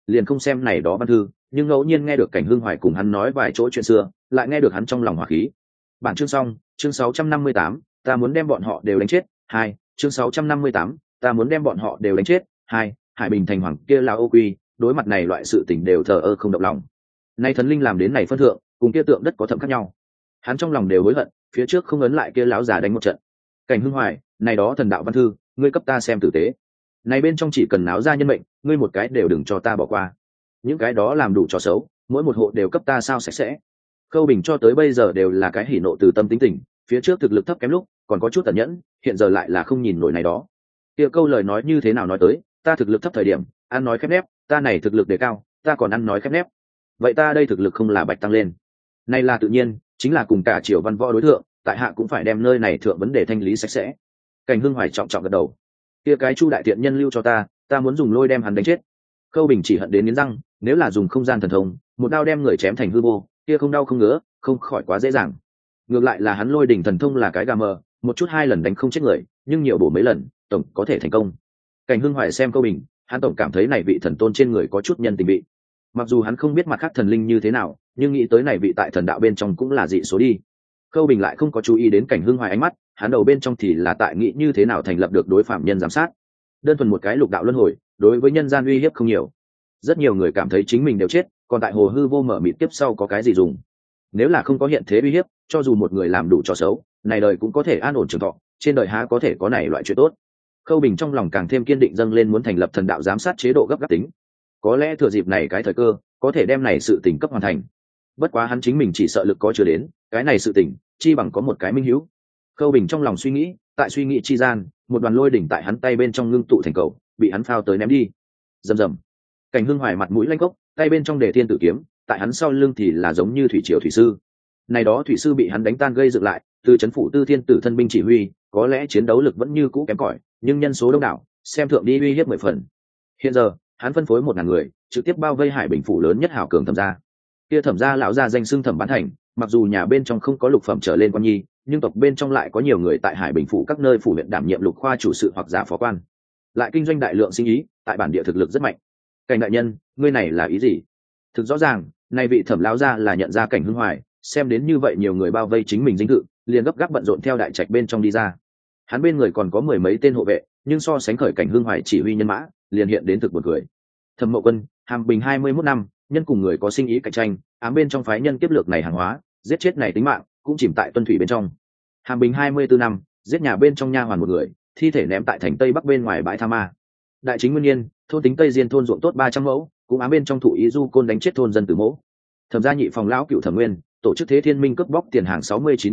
liền không xem này đó văn thư, nhưng ngẫu nhiên nghe được Cảnh Hưng Hoài cùng hắn nói vài chỗ chuyện xưa, lại nghe được hắn trong lòng hỏa khí. Bản chương xong, chương 658, ta muốn đem bọn họ đều đánh chết. Hai, chương 658, ta muốn đem bọn họ đều đánh chết. Hai, Hải Bình thành hoàng kia là ô quy, đối mặt này loại sự tình đều thờ ơ không động lòng. Nay thần linh làm đến này phân thượng, cùng kia tượng đất có thâm khác nhau. Hắn trong lòng đều hối hận, phía trước không ấn lại kia lão già đánh một trận. Cảnh Hưng Hoài, này đó thần đạo văn thư, ngươi cấp ta xem tử tế. Này bên trong chỉ cần náo ra nhân mệnh, ngươi một cái đều đừng cho ta bỏ qua. Những cái đó làm đủ trò xấu, mỗi một hộ đều cấp ta sao sạch sẽ. Khâu Bình cho tới bây giờ đều là cái hỉ nộ từ tâm tính tình, phía trước thực lực thấp kém lúc còn có chút tẩn nhẫn, hiện giờ lại là không nhìn nổi này đó. Kia câu lời nói như thế nào nói tới, ta thực lực thấp thời điểm, ăn nói khép nép, ta này thực lực đề cao, ta còn ăn nói khép nép. Vậy ta đây thực lực không là bạch tăng lên. Này là tự nhiên, chính là cùng cả triều văn võ đối thượng, tại hạ cũng phải đem nơi này thượng vấn đề thanh lý sạch sẽ. Cảnh Hưng Hoài trọng trọng gật đầu. Kia cái Chu đại thiện nhân lưu cho ta muốn dùng lôi đem hắn đánh chết. Khâu Bình chỉ hận đến nghiến răng, nếu là dùng không gian thần thông, một đao đem người chém thành hư vô, kia không đau không ngứa, không khỏi quá dễ dàng. Ngược lại là hắn lôi đỉnh thần thông là cái gà mờ, một chút hai lần đánh không chết người, nhưng nhiều bổ mấy lần, tổng có thể thành công. Cảnh Hưng Hoài xem Khâu Bình, hắn tổng cảm thấy này vị thần tôn trên người có chút nhân tình vị. Mặc dù hắn không biết mặt khác thần linh như thế nào, nhưng nghĩ tới này vị tại thần đạo bên trong cũng là dị số đi. Khâu Bình lại không có chú ý đến Cảnh Hưng Hoài ánh mắt, hắn đầu bên trong thì là tại nghĩ như thế nào thành lập được đối phạm nhân giám sát. Đơn thuần một cái lục đạo luân hồi, đối với nhân gian uy hiếp không nhiều. Rất nhiều người cảm thấy chính mình đều chết, còn tại hồ hư vô mở mịt tiếp sau có cái gì dùng. Nếu là không có hiện thế uy hiếp, cho dù một người làm đủ trò xấu, này đời cũng có thể an ổn trường thọ, trên đời há có thể có này loại chuyện tốt. Khâu Bình trong lòng càng thêm kiên định dâng lên muốn thành lập thần đạo giám sát chế độ gấp gáp tính. Có lẽ thừa dịp này cái thời cơ, có thể đem này sự tình cấp hoàn thành. Bất quá hắn chính mình chỉ sợ lực có chưa đến, cái này sự tình, chi bằng có một cái minh hữu. Khâu Bình trong lòng suy nghĩ, tại suy nghĩ chi gian, một đoàn lôi đỉnh tại hắn tay bên trong ngưng tụ thành cầu, bị hắn phao tới ném đi. Rầm rầm. Cảnh Hưng Hoài mặt mũi lanh cốc, tay bên trong đề thiên tử kiếm, tại hắn sau lưng thì là giống như thủy triều thủy sư. Này đó thủy sư bị hắn đánh tan gây dựng lại, từ trấn phủ tư thiên tử thân binh chỉ huy, có lẽ chiến đấu lực vẫn như cũ kém cỏi, nhưng nhân số đông đảo, xem thượng đi uy hiếp 10 phần. Hiện giờ, hắn phân phối 1000 người, trực tiếp bao vây Hải Bình phủ lớn nhất hảo cường Thẩm gia. Kia Thẩm gia lão gia danh xưng Thẩm Bán Thành, mặc dù nhà bên trong không có lục phẩm trở lên quan nhi, nhưng tộc bên trong lại có nhiều người tại Hải Bình phủ các nơi phủ huyện đảm nhiệm lục khoa chủ sự hoặc giả phó quan, lại kinh doanh đại lượng sinh ý, tại bản địa thực lực rất mạnh. Cảnh đại nhân, ngươi này là ý gì? Thực rõ ràng, nay vị Thẩm lão gia là nhận ra Cảnh Hưng Hoài, xem đến như vậy nhiều người bao vây chính mình dinh thự, liền gấp gáp bận rộn theo đại trạch bên trong đi ra. Hắn bên người còn có 10 mấy tên hộ vệ, nhưng so sánh khởi Cảnh Hưng Hoài chỉ huy nhân mã, liền hiện đến thực buồn cười. Thẩm Mậu Quân, Hàm Bình 21 năm, nhân cùng người có sinh ý cạnh tranh, ám bên trong phái nhân kiếp lược này hàng hóa, giết chết này tính mạng, cũng chìm tại tuân thủy bên trong. Hàm Bình 24 năm, giết nhà bên trong nha hoàn một người, thi thể ném tại thành Tây Bắc bên ngoài bãi Tha Ma. Đại chính Nguyên Niên, thôn tính Tây Diên thôn ruộng tốt 300 mẫu, cũng ám bên trong thủ ý du côn đánh chết thôn dân Tử Mỗ. Thẩm gia nhị phòng lão cựu Thẩm Nguyên, tổ chức Thế Thiên Minh cướp bóc tiền hàng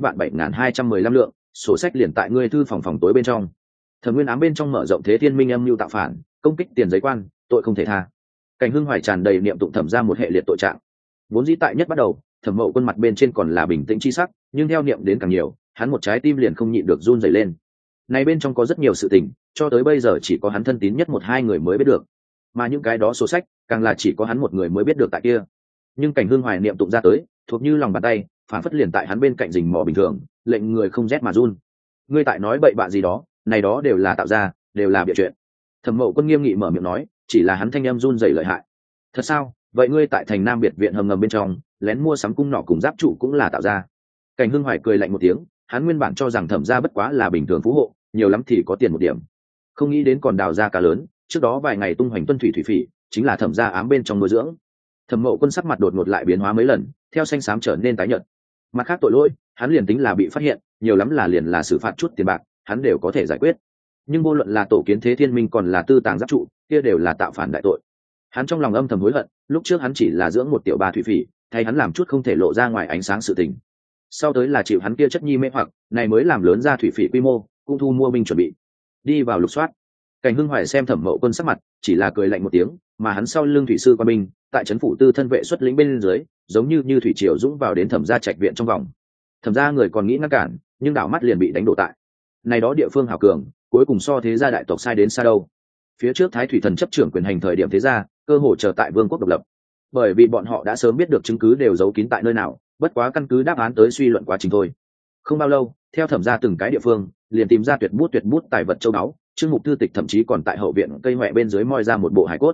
69.7215 lượng, sổ sách liền tại ngươi thư phòng tối bên trong. Thẩm Nguyên ám bên trong mở rộng Thế Thiên Minh âm mưu tạo phản, công kích tiền giấy quan, tội không thể tha. Cảnh Hưng Hoài tràn đầy niệm tụng thẩm ra một hệ liệt tội trạng. Vốn dĩ tại nhất bắt đầu, Thẩm Mậu Quân mặt bên trên còn là bình tĩnh chi sắc, nhưng theo niệm đến càng nhiều, hắn một trái tim liền không nhịn được run rẩy lên. Này bên trong có rất nhiều sự tình, cho tới bây giờ chỉ có hắn thân tín nhất 1-2 người mới biết được, mà những cái đó sổ sách, càng là chỉ có hắn một người mới biết được tại kia. Nhưng Cảnh Hưng Hoài niệm tụng ra tới, thuộc như lòng bàn tay, phản phất liền tại hắn bên cạnh rình mò bình thường, lệnh người không rét mà run. Ngươi tại nói bậy bạ gì đó, này đó đều là tạo ra, đều là bịa chuyện. Thẩm Mậu Quân nghiêm nghị mở miệng nói, chỉ là hắn thanh em run rẩy lợi hại. Thật sao? Vậy ngươi tại thành Nam biệt viện hầm ngầm bên trong, lén mua sắm cung nỏ cùng giáp trụ cũng là tạo ra. Cảnh Hưng Hoài cười lạnh một tiếng, hắn nguyên bản cho rằng Thẩm gia bất quá là bình thường phú hộ, nhiều lắm thì có tiền một điểm. Không nghĩ đến còn đào ra cá lớn, trước đó vài ngày tung hoành tuân thủy thủy phỉ, chính là Thẩm gia ám bên trong nuôi dưỡng. Thẩm Mậu Quân sắc mặt đột ngột lại biến hóa mấy lần, theo xanh xám trở nên tái nhợt. Mặt khác tội lỗi, hắn liền tính là bị phát hiện, nhiều lắm là liền là xử phạt chút tiền bạc, hắn đều có thể giải quyết. Nhưng vô luận là tổ kiến Thế Thiên Minh còn là tư tàng giáp trụ, kia đều là tạo phản đại tội. Hắn trong lòng âm thầm hối hận, lúc trước hắn chỉ là dưỡng một tiểu bà thủy phỉ, thay hắn làm chút không thể lộ ra ngoài ánh sáng sự tình. Sau tới là chịu hắn kia chất nhi mê hoặc, này mới làm lớn ra thủy phỉ quy mô, cũng thu mua binh chuẩn bị đi vào lục soát. Cảnh Hưng Hoài xem Thẩm Mậu Quân sắc mặt, chỉ là cười lạnh một tiếng, mà hắn sau lưng thủy sư quan binh, tại trấn phủ tư thân vệ xuất lĩnh bên dưới, giống như thủy triều dũng vào đến Thẩm gia trạch viện trong vòng. Thẩm gia người còn nghĩ ngăn cản, nhưng đảo mắt liền bị đánh đổ tại. Này đó địa phương hào cường, cuối cùng so thế gia đại tộc sai đến xa đâu. Phía trước Thái Thủy Thần chấp trưởng quyền hành thời điểm thế gia, cơ hội chờ tại vương quốc độc lập. Bởi vì bọn họ đã sớm biết được chứng cứ đều giấu kín tại nơi nào, bất quá căn cứ đáp án tới suy luận quá trình thôi. Không bao lâu, theo Thẩm gia từng cái địa phương, liền tìm ra tuyệt bút tài vật châu báu, Trương Mục thư tịch thậm chí còn tại hậu viện cây hoẹ bên dưới moi ra một bộ hải cốt.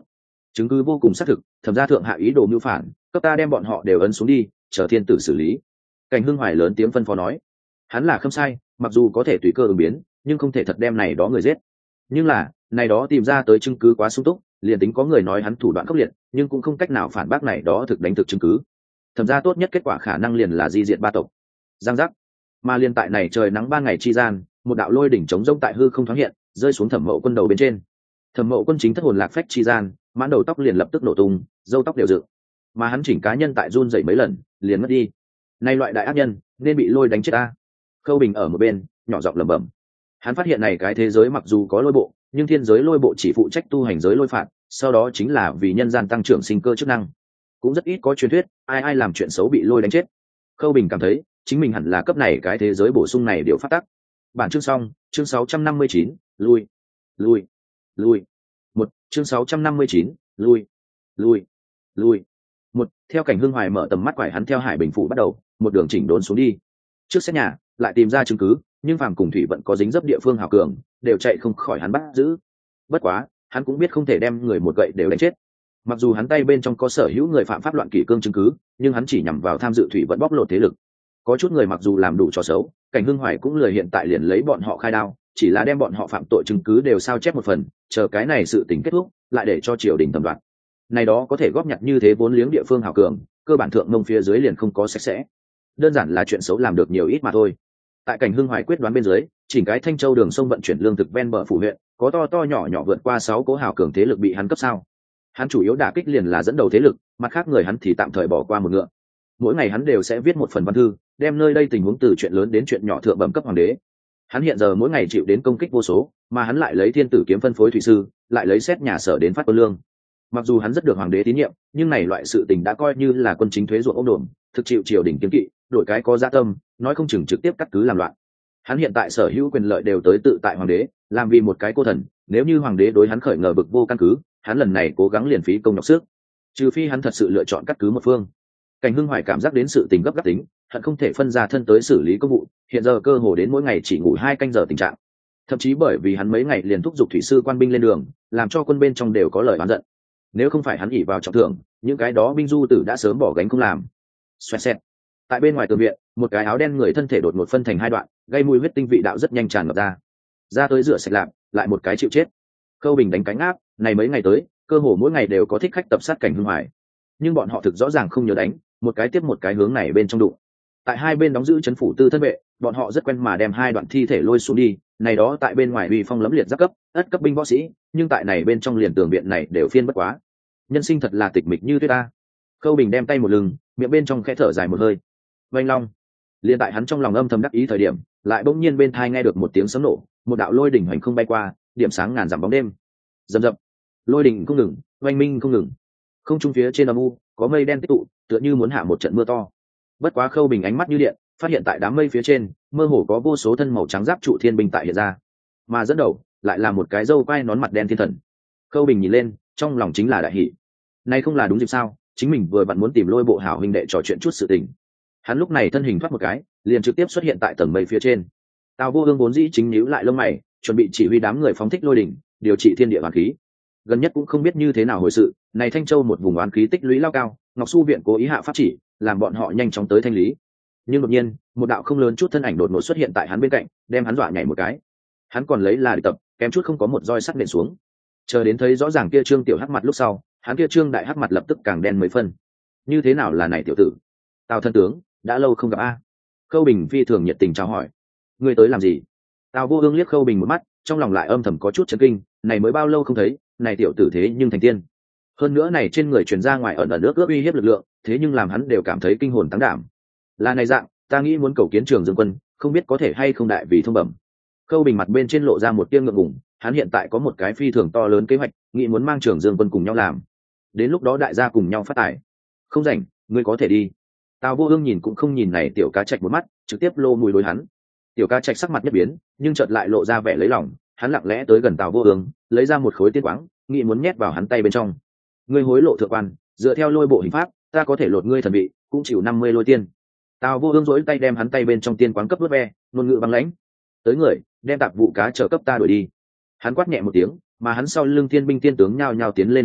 chứng cứ vô cùng xác thực, thẩm gia thượng hạ ý đồ mưu phản, cấp ta đem bọn họ đều ấn xuống đi, chờ thiên tử xử lý. Cảnh Hưng Hoài lớn tiếng phân phó nói. Hắn là không sai, mặc dù có thể tùy cơ ứng biến, nhưng không thể thật đem này đó người giết. Nhưng là này đó tìm ra tới chứng cứ quá sung túc, liền tính có người nói hắn thủ đoạn khốc liệt, nhưng cũng không cách nào phản bác này đó thực đánh thực chứng cứ. Thẩm ra tốt nhất kết quả khả năng liền là di diệt ba tộc. Giang giác. Mà liên tại này trời nắng ban ngày chi gian, một đạo lôi đỉnh trống rỗng tại hư không thoáng hiện, rơi xuống Thẩm Mậu Quân đầu bên trên. Thẩm Mậu Quân chính thất hồn lạc phách chi gian, mãn đầu tóc liền lập tức nổ tung, râu tóc đều dựng. Mà hắn chỉnh cá nhân tại run rẩy mấy lần, liền mất đi. Này loại đại ác nhân, nên bị lôi đánh chết ta. Khâu Bình ở một bên, nhỏ giọng lẩm bẩm. Hắn phát hiện này cái thế giới mặc dù có lôi bộ, nhưng thiên giới lôi bộ chỉ phụ trách tu hành giới lôi phạt, sau đó chính là vì nhân gian tăng trưởng sinh cơ chức năng. Cũng rất ít có truyền thuyết ai ai làm chuyện xấu bị lôi đánh chết. Khâu Bình cảm thấy chính mình hẳn là cấp này cái thế giới bổ sung này điều phát tắc. Bản chương xong, chương 659, lui lui lui. Chương 659, lui lui lui. Theo Cảnh Hưng Hoài mở tầm mắt quải hắn theo Hải Bình phủ bắt đầu một đường chỉnh đốn xuống đi. Trước xét nhà lại tìm ra chứng cứ, nhưng phàm cùng thủy vận có dính dấp địa phương hào cường đều chạy không khỏi hắn bắt giữ. Bất quá hắn cũng biết không thể đem người một gậy đều đánh chết. Mặc dù hắn tay bên trong có sở hữu người phạm pháp loạn kỷ cương chứng cứ, nhưng hắn chỉ nhằm vào tham dự thủy vận bóc lột thế lực. Có chút người mặc dù làm đủ trò xấu, Cảnh Hưng Hoài cũng lười hiện tại liền lấy bọn họ khai đao, chỉ là đem bọn họ phạm tội chứng cứ đều sao chép một phần, chờ cái này sự tình kết thúc lại để cho triều đình tầm đoạt. Này đó có thể góp nhặt như thế vốn liếng địa phương hào cường, cơ bản thượng mông phía dưới liền không có sạch sẽ. Đơn giản là chuyện xấu làm được nhiều ít mà thôi. Tại Cảnh Hưng Hoài quyết đoán bên dưới, chỉnh cái Thanh Châu đường sông vận chuyển lương thực ven bờ phủ huyện, có to to nhỏ nhỏ vượt qua 6 cố hào cường thế lực bị hắn cấp sao. Hắn chủ yếu đả kích liền là dẫn đầu thế lực, mặt khác người hắn thì tạm thời bỏ qua một ngựa. Mỗi ngày hắn đều sẽ viết một phần văn thư, đem nơi đây tình huống từ chuyện lớn đến chuyện nhỏ thượng bẩm cấp hoàng đế. Hắn hiện giờ mỗi ngày chịu đến công kích vô số, mà hắn lại lấy thiên tử kiếm phân phối thủy sư, lại lấy xét nhà sở đến phát quân lương. Mặc dù hắn rất được hoàng đế tín nhiệm, nhưng này loại sự tình đã coi như là quân chính thuế ruộng ốc đồn, thực chịu triều đình kiêng kỵ, đổi cái có dạ tâm, nói không chừng trực tiếp cắt cứ làm loạn. Hắn hiện tại sở hữu quyền lợi đều tới tự tại hoàng đế, làm vì một cái cô thần, nếu như hoàng đế đối hắn khởi ngờ vực vô căn cứ, hắn lần này cố gắng liền phí công nhọc sức. Trừ phi hắn thật sự lựa chọn cắt cứ một phương. Cảnh Hưng Hoài cảm giác đến sự tình gấp gáp tính, hận không thể phân ra thân tới xử lý công vụ, hiện giờ cơ hồ đến mỗi ngày chỉ ngủ 2 canh giờ tình trạng. Thậm chí bởi vì hắn mấy ngày liền thúc giục thủy sư quan binh lên đường, làm cho quân bên trong đều có lời oán giận. Nếu không phải hắn ỷ vào trọng thưởng, những cái đó binh du tử đã sớm bỏ gánh không làm. Xoẹt xẹt. Tại bên ngoài tường viện, một cái áo đen người thân thể đột ngột phân thành 2 đoạn, gây mùi huyết tinh vị đạo rất nhanh tràn ngập ra. Ra tới rửa sạch lạp, lại một cái chịu chết. Khâu Bình đánh cánh áp, này mấy ngày tới, cơ hồ mỗi ngày đều có thích khách tập sát Cảnh Hưng Hoài. Nhưng bọn họ thực rõ ràng không nhớ đánh, một cái tiếp một cái hướng này bên trong đụng. Tại hai bên đóng giữ trấn phủ tư thân vệ, bọn họ rất quen mà đem 2 đoạn thi thể lôi xuống đi, này đó tại bên ngoài uy phong lẫm liệt giáp cấp, ất cấp binh võ sĩ, nhưng tại này bên trong liền tường viện này đều phiên bất quá. Nhân sinh thật là tịch mịch như tuyết ta. Khâu Bình đem tay một lưng, miệng bên trong khẽ thở dài một hơi. Vành long. Liên tại hắn trong lòng âm thầm đắc ý thời điểm, lại bỗng nhiên bên tai nghe được một tiếng sấm nổ, một đạo lôi đỉnh hoành không bay qua, điểm sáng ngàn dặm bóng đêm. Rầm rập. Lôi đỉnh không ngừng, oanh minh không ngừng. Không trung phía trên âm u, có mây đen tích tụ, tựa như muốn hạ một trận mưa to. Bất quá Khâu Bình ánh mắt như điện, phát hiện tại đám mây phía trên, mơ hồ có vô số thân màu trắng giáp trụ thiên binh tại hiện ra. Mà dẫn đầu, lại là một cái râu quai nón mặt đen thiên thần. Khâu Bình nhìn lên, trong lòng chính là đại hỉ. Nay không là đúng dịp sao? Chính mình vừa vặn muốn tìm Lôi Bộ hảo huynh đệ trò chuyện chút sự tình. Hắn lúc này thân hình thoát một cái, liền trực tiếp xuất hiện tại tầng mây phía trên. Tào Vô Ương vốn dĩ chính nhíu lại lông mày, chuẩn bị chỉ huy đám người phóng thích lôi đỉnh, điều trị thiên địa oán khí. Gần nhất cũng không biết như thế nào hồi sự, này Thanh Châu một vùng oán khí tích lũy lao cao, Ngọc Su viện cố ý hạ pháp chỉ, làm bọn họ nhanh chóng tới thanh lý. Nhưng đột nhiên, một đạo không lớn chút thân ảnh đột ngột xuất hiện tại hắn bên cạnh, đem hắn dọa nhảy một cái. Hắn còn lấy là địch tập, kém chút không có một roi sắt nện xuống. Chờ đến thấy rõ ràng kia trương tiểu hắc mặt lúc sau, hắn kia trương đại hắc mặt lập tức càng đen mấy phân. Như thế nào là này tiểu tử? Tào thân tướng, đã lâu không gặp a. Khâu Bình phi thường nhiệt tình chào hỏi. Ngươi tới làm gì? Tào Vô Ương liếc Khâu Bình một mắt, trong lòng lại âm thầm có chút chấn kinh, này mới bao lâu không thấy, này tiểu tử thế nhưng thành tiên. Hơn nữa này trên người truyền ra ngoài ẩn ẩn nước ước uy hiếp lực lượng, thế nhưng làm hắn đều cảm thấy kinh hồn táng đảm. Là này dạng, ta nghĩ muốn cầu kiến Trường Dương quân, không biết có thể hay không đại vì thông bẩm. Khâu Bình mặt bên trên lộ ra một tia ngượng ngùng, hắn hiện tại có một cái phi thường to lớn kế hoạch, nghĩ muốn mang Trường Dương quân cùng nhau làm. Đến lúc đó đại gia cùng nhau phát tài. Không rảnh, ngươi có thể đi. Tào Vô Ương nhìn cũng không nhìn này tiểu cá trạch một mắt, trực tiếp lô mùi đối hắn. Tiểu cá trạch sắc mặt nhất biến, nhưng chợt lại lộ ra vẻ lấy lòng, hắn lặng lẽ tới gần Tào Vô Ương, lấy ra một khối tiên quáng, nghĩ muốn nhét vào hắn tay bên trong. Ngươi hối lộ thượng quan, dựa theo lôi bộ hình pháp, ta có thể lột ngươi thần vị, cũng chịu 50 lôi tiên. Tào Vô Ương rỗi tay đem hắn tay bên trong tiên quáng cấp vớt ve, ngôn ngữ băng lãnh. Tới người, đem tạp vụ cá chờ cấp ta đuổi đi. Hắn quát nhẹ một tiếng, mà hắn sau lưng thiên binh tiên tướng nhao nhao tiến lên một bước,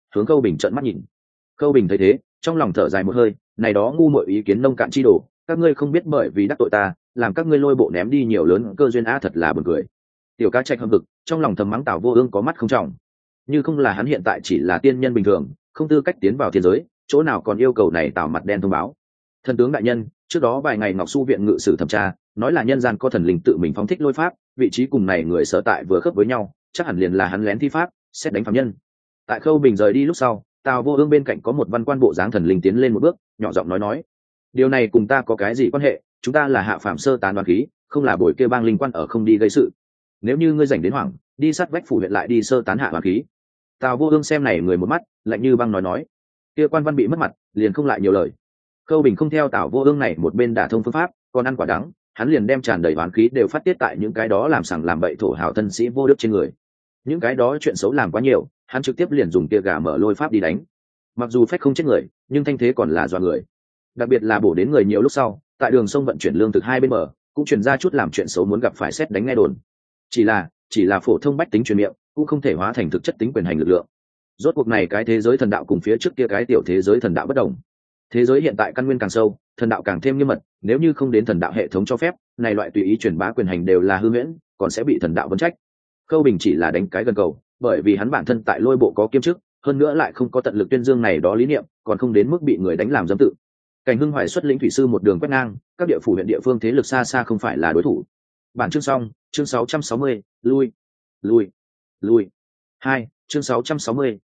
hướng Khâu Bình trợn mắt nhìn. Khâu Bình thấy thế, trong lòng thở dài một hơi, này đó ngu muội ý kiến nông cạn chi đồ, các ngươi không biết bởi vì đắc tội ta, làm các ngươi lôi bộ ném đi nhiều lớn cơ duyên thật là buồn cười. Tiểu Cá Trạch hâm hực, trong lòng thầm mắng Tào Vô Ương có mắt không trọng. Như không là hắn hiện tại chỉ là tiên nhân bình thường, không tư cách tiến vào thiên giới, chỗ nào còn yêu cầu này Tào mặt đen thông báo. Thần tướng đại nhân, trước đó vài ngày Ngọc Su viện ngự sử thẩm tra, nói là nhân gian có thần linh tự mình phóng thích lôi pháp, vị trí cùng này người sở tại vừa khớp với nhau, chắc hẳn liền là hắn lén thi pháp, xét đánh phàm nhân. Tại Khâu Bình rời đi lúc sau, Tào Vô Ương bên cạnh có một văn quan bộ dáng thần linh tiến lên một bước, nhỏ giọng nói, điều này cùng ta có cái gì quan hệ, chúng ta là hạ phàm sơ tán đoàn khí, không là buổi kêu bang linh quan ở không đi gây sự. Nếu như ngươi rảnh đến hoảng, đi sát vách phủ huyện lại đi sơ tán hạ đoàn khí. Tào Vô Ương xem này người một mắt, lạnh như băng nói, kia quan văn bị mất mặt, liền không lại nhiều lời. Khâu Bình không theo Tào Vô Ương này một bên đả thông phương pháp, còn ăn quả đắng, hắn liền đem tràn đầy oán khí đều phát tiết tại những cái đó làm sằng làm bậy thổ hào thân sĩ vô đức trên người. Những cái đó chuyện xấu làm quá nhiều, hắn trực tiếp liền dùng tia gà mở lôi pháp đi đánh. Mặc dù phách không chết người, nhưng thanh thế còn là dọa người. Đặc biệt là bổ đến người nhiều lúc sau, tại đường sông vận chuyển lương thực hai bên bờ, cũng truyền ra chút làm chuyện xấu muốn gặp phải xét đánh nghe đồn. Chỉ là phổ thông bách tính truyền miệng, cũng không thể hóa thành thực chất tính quyền hành lực lượng. Rốt cuộc này cái thế giới thần đạo cùng phía trước kia cái tiểu thế giới thần đạo bất đồng. Thế giới hiện tại căn nguyên càng sâu, thần đạo càng thêm nghiêm mật, nếu như không đến thần đạo hệ thống cho phép, này loại tùy ý truyền bá quyền hành đều là hư huyễn, còn sẽ bị thần đạo vấn trách. Khâu Bình chỉ là đánh cái gần cầu, bởi vì hắn bản thân tại lôi bộ có kiêm chức, hơn nữa lại không có tận lực tuyên dương này đó lý niệm, còn không đến mức bị người đánh làm dâm tự. Cảnh Hưng Hoài xuất lĩnh thủy sư một đường quét ngang, các địa phủ huyện địa phương thế lực xa xa không phải là đối thủ. Bản chương xong, chương 660, lui. 2, chương 660,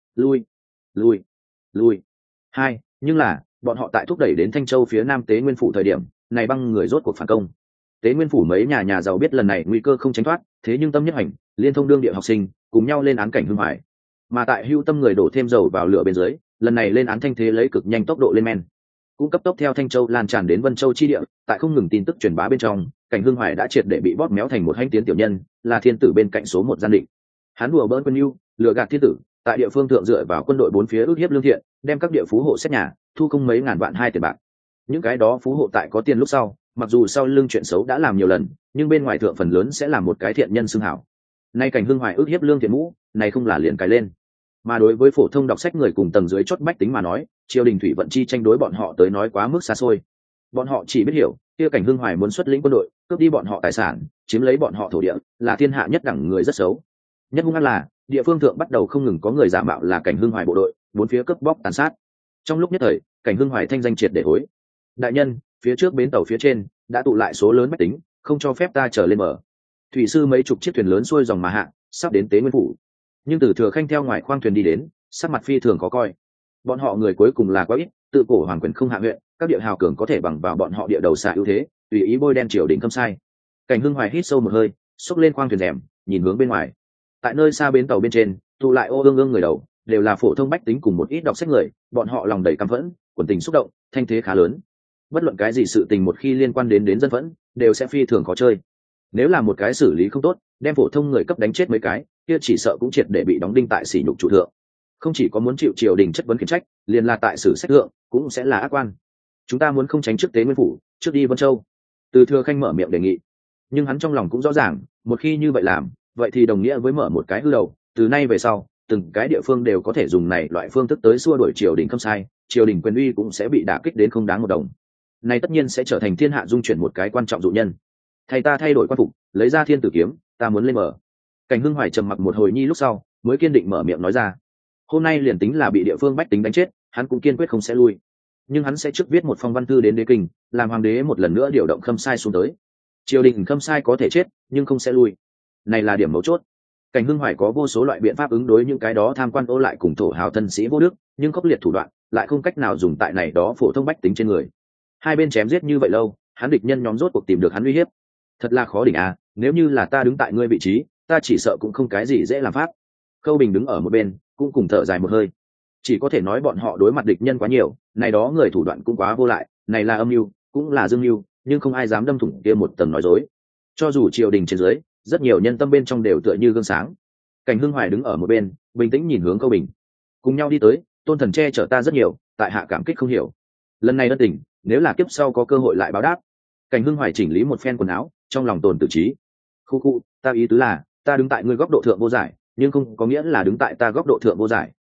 lui. 2, nhưng là, bọn họ tại thúc đẩy đến Thanh Châu phía Nam Tế Nguyên phủ thời điểm, này băng người rốt cuộc phản công. Tế Nguyên phủ mấy nhà giàu biết lần này nguy cơ không tránh thoát, thế nhưng tâm nhất hành, liên thông đương địa học sinh, cùng nhau lên án Cảnh Hưng Hoài. Mà tại hưu tâm người đổ thêm dầu vào lửa bên dưới, lần này lên án thanh thế lấy cực nhanh tốc độ lên men, cũng cấp tốc theo Thanh Châu lan tràn đến Vân Châu chi địa. Tại không ngừng tin tức truyền bá bên trong, Cảnh Hưng Hoài đã triệt để bị bóp méo thành một hanh tiến tiểu nhân, là thiên tử bên cạnh số một gian định. Hắn đùa bỡn quân yêu, lừa gạt thiên tử, tại địa phương thượng dựa vào quân đội bốn phía ước hiếp lương thiện, đem các địa phú hộ xét nhà, thu không mấy ngàn vạn hai tiền bạc. Những cái đó phú hộ tại có tiền lúc sau, mặc dù sau lưng chuyện xấu đã làm nhiều lần, nhưng bên ngoài thượng phần lớn sẽ là một cái thiện nhân xưng hảo. Nay Cảnh Hưng Hoài ước hiếp lương thiện mũ, này không là liền cái lên. Mà đối với phổ thông đọc sách người cùng tầng dưới chót bách tính mà nói, triều đình thủy vận chi tranh đối bọn họ tới nói quá mức xa xôi. Bọn họ chỉ biết hiểu, kia Cảnh Hưng Hoài muốn xuất lĩnh quân đội, cướp đi bọn họ tài sản, chiếm lấy bọn họ thổ địa, là thiên hạ nhất đẳng người rất xấu. Nhất hung ác là, địa phương thượng bắt đầu không ngừng có người giả mạo là Cảnh Hưng Hoài bộ đội, bốn phía cướp bóc tàn sát. Trong lúc nhất thời, Cảnh Hưng Hoài thanh danh triệt để hối. Đại nhân, phía trước bến tàu phía trên đã tụ lại số lớn bách tính, không cho phép ta trở lên bờ. Thủy sư mấy chục chiếc thuyền lớn xuôi dòng mà hạ, sắp đến Tế Nguyên phủ. Nhưng Từ Thừa Khanh theo ngoài khoang thuyền đi đến, sắc mặt phi thường khó coi. Bọn họ người cuối cùng là quá ít, tự cổ hoàng quyền không hạ huyện, các địa hào cường có thể bằng vào bọn họ địa đầu xa ưu thế, tùy ý bôi đen triều đình khâm sai. Cảnh Hưng Hoài hít sâu một hơi, xốc lên khoang thuyền rèm, nhìn hướng bên ngoài. Tại nơi xa bến tàu bên trên, tụ lại ô ương ương người đầu, đều là phổ thông bách tính cùng một ít đọc sách người, bọn họ lòng đầy căm phẫn, quần tình xúc động, thanh thế khá lớn. Bất luận cái gì sự tình một khi liên quan đến dân phẫn, đều sẽ phi thường khó chơi. Nếu là một cái xử lý không tốt, đem phổ thông người cấp đánh chết mấy cái, kia chỉ sợ cũng triệt để bị đóng đinh tại sỉ nhục chủ thượng. Không chỉ có muốn chịu triều đình chất vấn khiển trách, liền là tại sử sách thượng cũng sẽ là ác quan. Chúng ta muốn không tránh trước Tế Nguyên phủ, trước đi Vân Châu. Từ Thừa Khanh mở miệng đề nghị, nhưng hắn trong lòng cũng rõ ràng, một khi như vậy làm, vậy thì đồng nghĩa với mở một cái hư đầu. Từ nay về sau, từng cái địa phương đều có thể dùng này loại phương thức tới xua đuổi triều đình không sai, triều đình quyền uy cũng sẽ bị đả kích đến không đáng một đồng. Này tất nhiên sẽ trở thành thiên hạ dung chuyển một cái quan trọng dụ nhân. Thầy ta thay đổi quan phục, lấy ra thiên tử kiếm, ta muốn lên mở. Cảnh Hưng Hoài trầm mặc một hồi nhi lúc sau, mới kiên định mở miệng nói ra. Hôm nay liền tính là bị địa phương bách tính đánh chết, hắn cũng kiên quyết không sẽ lui. Nhưng hắn sẽ trước viết một phong văn thư đến đế kinh, làm hoàng đế một lần nữa điều động khâm sai xuống tới. Triều đình khâm sai có thể chết, nhưng không sẽ lui. Này là điểm mấu chốt. Cảnh Hưng Hoài có vô số loại biện pháp ứng đối những cái đó tham quan ô lại cùng thổ hào thân sĩ vô đức, nhưng khốc liệt thủ đoạn lại không cách nào dùng tại này đó phổ thông bách tính trên người. Hai bên chém giết như vậy lâu, hắn địch nhân nhóm rốt cuộc tìm được hắn uy hiếp. Thật là khó đỉnh à, nếu như là ta đứng tại ngươi vị trí, ta chỉ sợ cũng không cái gì dễ làm pháp. Khâu Bình đứng ở một bên, cũng cùng thở dài một hơi. Chỉ có thể nói bọn họ đối mặt địch nhân quá nhiều, này đó người thủ đoạn cũng quá vô lại, này là âm mưu, cũng là dương mưu, nhưng không ai dám đâm thủng kia một tầng nói dối. Cho dù triều đình trên dưới, rất nhiều nhân tâm bên trong đều tựa như gương sáng. Cảnh Hưng Hoài đứng ở một bên, bình tĩnh nhìn hướng Khâu Bình. Cùng nhau đi tới, Tôn Thần che chở ta rất nhiều, tại hạ cảm kích không hiểu. Lần này ân tình, nếu là kiếp sau có cơ hội lại báo đáp. Cảnh Hưng Hoài chỉnh lý một phen quần áo, trong lòng tồn tự trí. Khu, ta ý tứ là, ta đứng tại ngươi góc độ thượng vô giải, nhưng không có nghĩa là đứng tại ta góc độ thượng vô giải.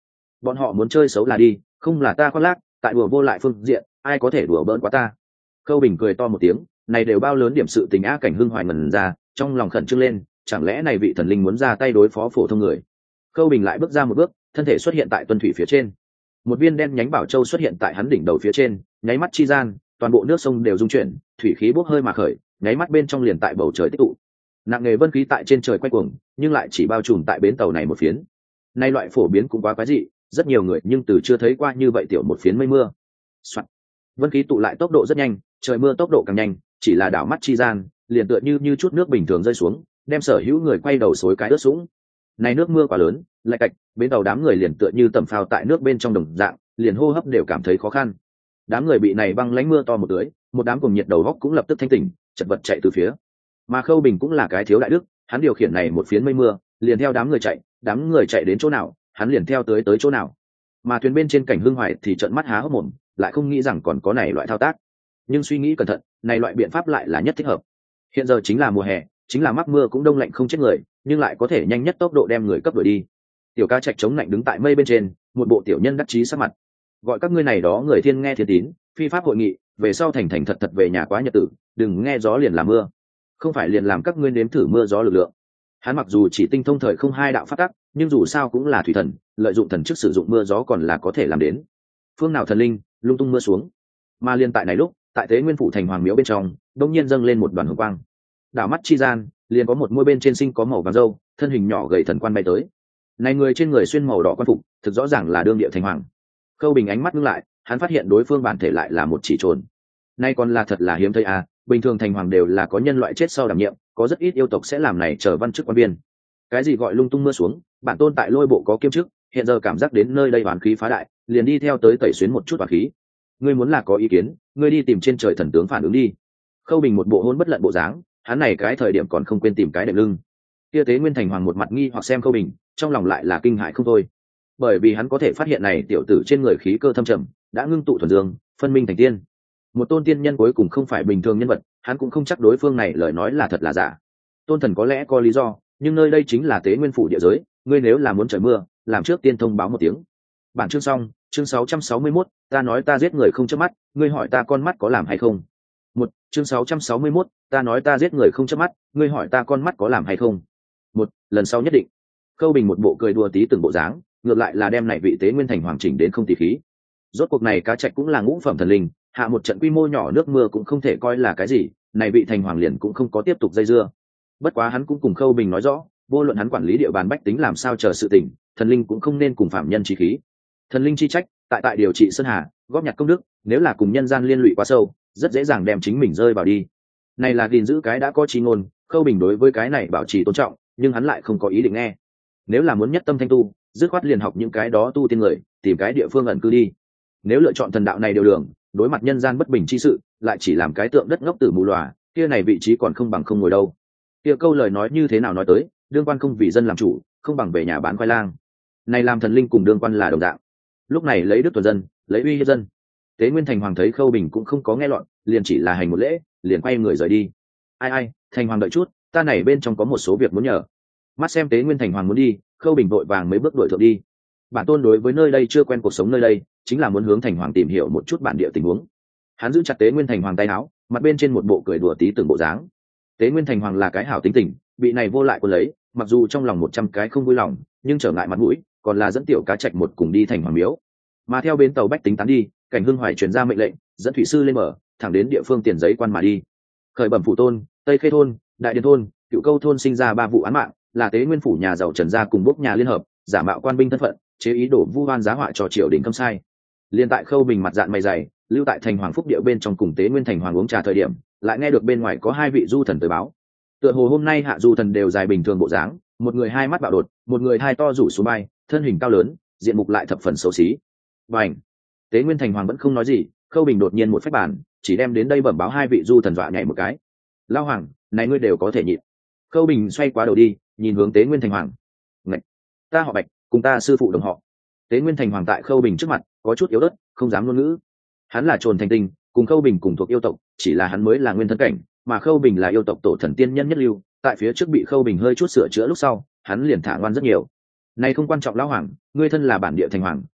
bọn họ muốn chơi xấu là đi, không là ta khoác lác, tại đùa vô lại phương diện ai có thể đùa bỡn quá ta. Khâu Bình cười to một tiếng, này đều bao lớn điểm sự tình á. Cảnh Hưng Hoài ngẩn ra, trong lòng khẩn trương lên, chẳng lẽ này vị thần linh muốn ra tay đối phó phổ thông người. Khâu Bình lại bước ra một bước, thân thể xuất hiện tại tuân thủy phía trên, một viên đen nhánh bảo châu xuất hiện tại hắn đỉnh đầu phía trên, nháy mắt chi gian toàn bộ nước sông đều rung chuyển, thủy khí bốc hơi mà khởi, nháy mắt bên trong liền tại bầu trời tích tụ, nặng nề vân khí tại trên trời quay cuồng, nhưng lại chỉ bao trùm tại bến tàu này một phiến. Nay loại phổ biến cũng quá quái dị, rất nhiều người nhưng từ chưa thấy qua như vậy tiểu một phiến mây mưa. Soạn. Vân khí tụ lại tốc độ rất nhanh, trời mưa tốc độ càng nhanh, chỉ là đảo mắt chi gian liền tựa như chút nước bình thường rơi xuống, đem sở hữu người quay đầu xối cái ướt sũng. Này nước mưa quá lớn, lại cạch, bến tàu đám người liền tựa như tầm phao tại nước bên trong đồng dạng, liền hô hấp đều cảm thấy khó khăn. Đám người bị này băng lánh mưa to một tưới, một đám cùng nhiệt đầu góc cũng lập tức thanh tỉnh, chật vật chạy từ phía. Mà Khâu Bình cũng là cái thiếu đại đức, hắn điều khiển này một phiến mây mưa, liền theo đám người chạy đến chỗ nào, hắn liền theo tới chỗ nào. Mà thuyền bên trên Cảnh Hưng Hoài thì trợn mắt há hốc mồm, lại không nghĩ rằng còn có này loại thao tác. Nhưng suy nghĩ cẩn thận, này loại biện pháp lại là nhất thích hợp. Hiện giờ chính là mùa hè, chính là mắc mưa cũng đông lạnh không chết người, nhưng lại có thể nhanh nhất tốc độ đem người cấp đuổi đi. Tiểu Ca Trạch chống lạnh đứng tại mây bên trên, một bộ tiểu nhân đắc chí sắc mặt. Gọi các ngươi này đó người thiên nghe thiên tín, phi pháp hội nghị, về sau thành thành thật thật về nhà quá nhật tử, đừng nghe gió liền làm mưa, không phải liền làm các ngươi nếm thử mưa gió lực lượng. Hắn mặc dù chỉ tinh thông thời không hai đạo pháp tắc, nhưng dù sao cũng là thủy thần, lợi dụng thần chức sử dụng mưa gió còn là có thể làm đến. Phương nào thần linh lung tung mưa xuống. Mà liên tại này lúc, tại Tế Nguyên phủ thành hoàng miếu bên trong, đột nhiên dâng lên một đoàn hồng quang. Đảo mắt chi gian, liền có một môi bên trên sinh có màu vàng râu, thân hình nhỏ gầy thần quan bay tới. Này người trên người xuyên màu đỏ quan phục, thực rõ ràng là đương địa thành hoàng. Khâu Bình ánh mắt ngưng lại, hắn phát hiện đối phương bản thể lại là một chỉ trồn. Nay còn là thật là hiếm thấy à, bình thường thành hoàng đều là có nhân loại chết sau đảm nhiệm, có rất ít yêu tộc sẽ làm này trở văn chức quan viên. Cái gì gọi lung tung mưa xuống, bản tôn tại Lôi Bộ có kiêm chức, hiện giờ cảm giác đến nơi đây oán khí phá đại, liền đi theo tới tẩy xuyến một chút oán khí. Ngươi muốn là có ý kiến, ngươi đi tìm trên trời thần tướng phản ứng đi. Khâu Bình một bộ hôn bất lận bộ dáng, hắn này cái thời điểm còn không quên tìm cái đệm lưng. Kia Tế Nguyên thành hoàng một mặt nghi hoặc xem Khâu Bình, trong lòng lại là kinh hãi không thôi, bởi vì hắn có thể phát hiện này tiểu tử trên người khí cơ thâm trầm, đã ngưng tụ thuần dương, phân minh thành tiên. Một tôn tiên nhân cuối cùng không phải bình thường nhân vật, hắn cũng không chắc đối phương này lời nói là thật là giả. Tôn thần có lẽ có lý do, nhưng nơi đây chính là Tế Nguyên phủ địa giới, ngươi nếu là muốn trời mưa, làm trước tiên thông báo một tiếng. Bản chương xong, chương 661, ta nói ta giết người không chớp mắt, ngươi hỏi ta con mắt có làm hay không. Chương 661, ta nói ta giết người không chớp mắt, ngươi hỏi ta con mắt có làm hay không. Lần sau nhất định. Khâu Bình một bộ cười đùa tí từng bộ dáng, ngược lại là đem này vị Tế Nguyên thành hoàng chỉnh đến không tì khí. Rốt cuộc này Cá Trạch cũng là ngũ phẩm thần linh, hạ một trận quy mô nhỏ nước mưa cũng không thể coi là cái gì, này vị thành hoàng liền cũng không có tiếp tục dây dưa. Bất quá hắn cũng cùng Khâu Bình nói rõ, vô luận hắn quản lý địa bàn bách tính làm sao chờ sự tình, thần linh cũng không nên cùng phạm nhân chi khí. Thần linh chi trách, tại điều trị sơn hà, góp nhặt công đức, nếu là cùng nhân gian liên lụy quá sâu, rất dễ dàng đem chính mình rơi vào đi. Này là gìn giữ cái đã có chi ngôn, Khâu Bình đối với cái này bảo trì tôn trọng, nhưng hắn lại không có ý định nghe. Nếu là muốn nhất tâm thanh tu, dứt khoát liền học những cái đó tu tiên người, tìm cái địa phương ẩn cư đi. Nếu lựa chọn thần đạo này điều đường, đối mặt nhân gian bất bình chi sự, lại chỉ làm cái tượng đất ngốc tử mù lòa, kia này vị trí còn không bằng không ngồi đâu. Kia câu lời nói như thế nào nói tới, đương quan không vì dân làm chủ, không bằng về nhà bán khoai lang. Này làm thần linh cùng đương quan là đồng dạng. Lúc này lấy đức tuần dân, lấy uy hiếp dân. Tế Nguyên thành hoàng thấy Khâu Bình cũng không có nghe loạn, liền chỉ là hành một lễ, liền quay người rời đi. Ai, thành hoàng đợi chút, ta này bên trong có một số việc muốn nhờ. Mắt xem Tế Nguyên thành hoàng muốn đi, Khâu Bình vội vàng mấy bước đuổi thượng đi. Bản tôn đối với nơi đây chưa quen cuộc sống nơi đây, chính là muốn hướng thành hoàng tìm hiểu một chút bản địa tình huống. Hắn giữ chặt Tế Nguyên thành hoàng tay áo, mặt bên trên một bộ cười đùa tí từng bộ dáng. Tế Nguyên thành hoàng là cái hảo tính tình, bị này vô lại quân lấy, mặc dù trong lòng 100 cái không vui lòng, nhưng trở ngại mặt mũi, còn là dẫn Tiểu Cá Trạch một cùng đi thành hoàng miếu. Mà theo bến tàu bách tính tán đi, Cảnh Hưng Hoài truyền ra mệnh lệnh, dẫn thủy sư lên mở, thẳng đến địa phương Tiền Giấy quan mà đi. Khởi bẩm phủ tôn, Tây Khê thôn, Đại Điền thôn, Cựu Câu thôn sinh ra 3 vụ án mạng, là Tế Nguyên phủ nhà giàu Trần gia cùng bốc nhà liên hợp, giả mạo quan binh thân phận, chế ý đổ vu oan giá họa cho triều đình không sai. Liên tại Khâu Bình mặt dạn mày dày, lưu tại thành hoàng phúc địa bên trong cùng Tế Nguyên thành hoàng uống trà thời điểm, lại nghe được bên ngoài có 2 vị du thần tới báo. Tựa hồ hôm nay hạ du thần đều dài bình thường bộ dáng, một người 2 mắt bạo đột, một người 2 to rủ xuống bay, thân hình cao lớn, diện mục lại thập phần xấu xí. Bành! Tế Nguyên thành hoàng vẫn không nói gì, Khâu Bình đột nhiên một phách bản, chỉ đem đến đây bẩm báo 2 vị du thần dọa nhảy một cái. Lao hoàng, này ngươi đều có thể nhịn. Khâu Bình xoay qua đầu đi, nhìn hướng Tế Nguyên thành hoàng. Ngạch! Ta họ Bạch, cùng ta sư phụ đồng họ. Tế Nguyên thành hoàng tại Khâu Bình trước mặt có chút yếu ớt, không dám ngôn ngữ. Hắn là Trồn thành tinh, cùng Khâu Bình cùng thuộc yêu tộc, chỉ là hắn mới là nguyên thân cảnh, mà Khâu Bình là yêu tộc tổ thần tiên nhân nhất lưu, tại phía trước bị Khâu Bình hơi chút sửa chữa lúc sau, hắn liền thả ngoan rất nhiều. Này không quan trọng lão hoàng, ngươi thân là bản địa thành hoàng,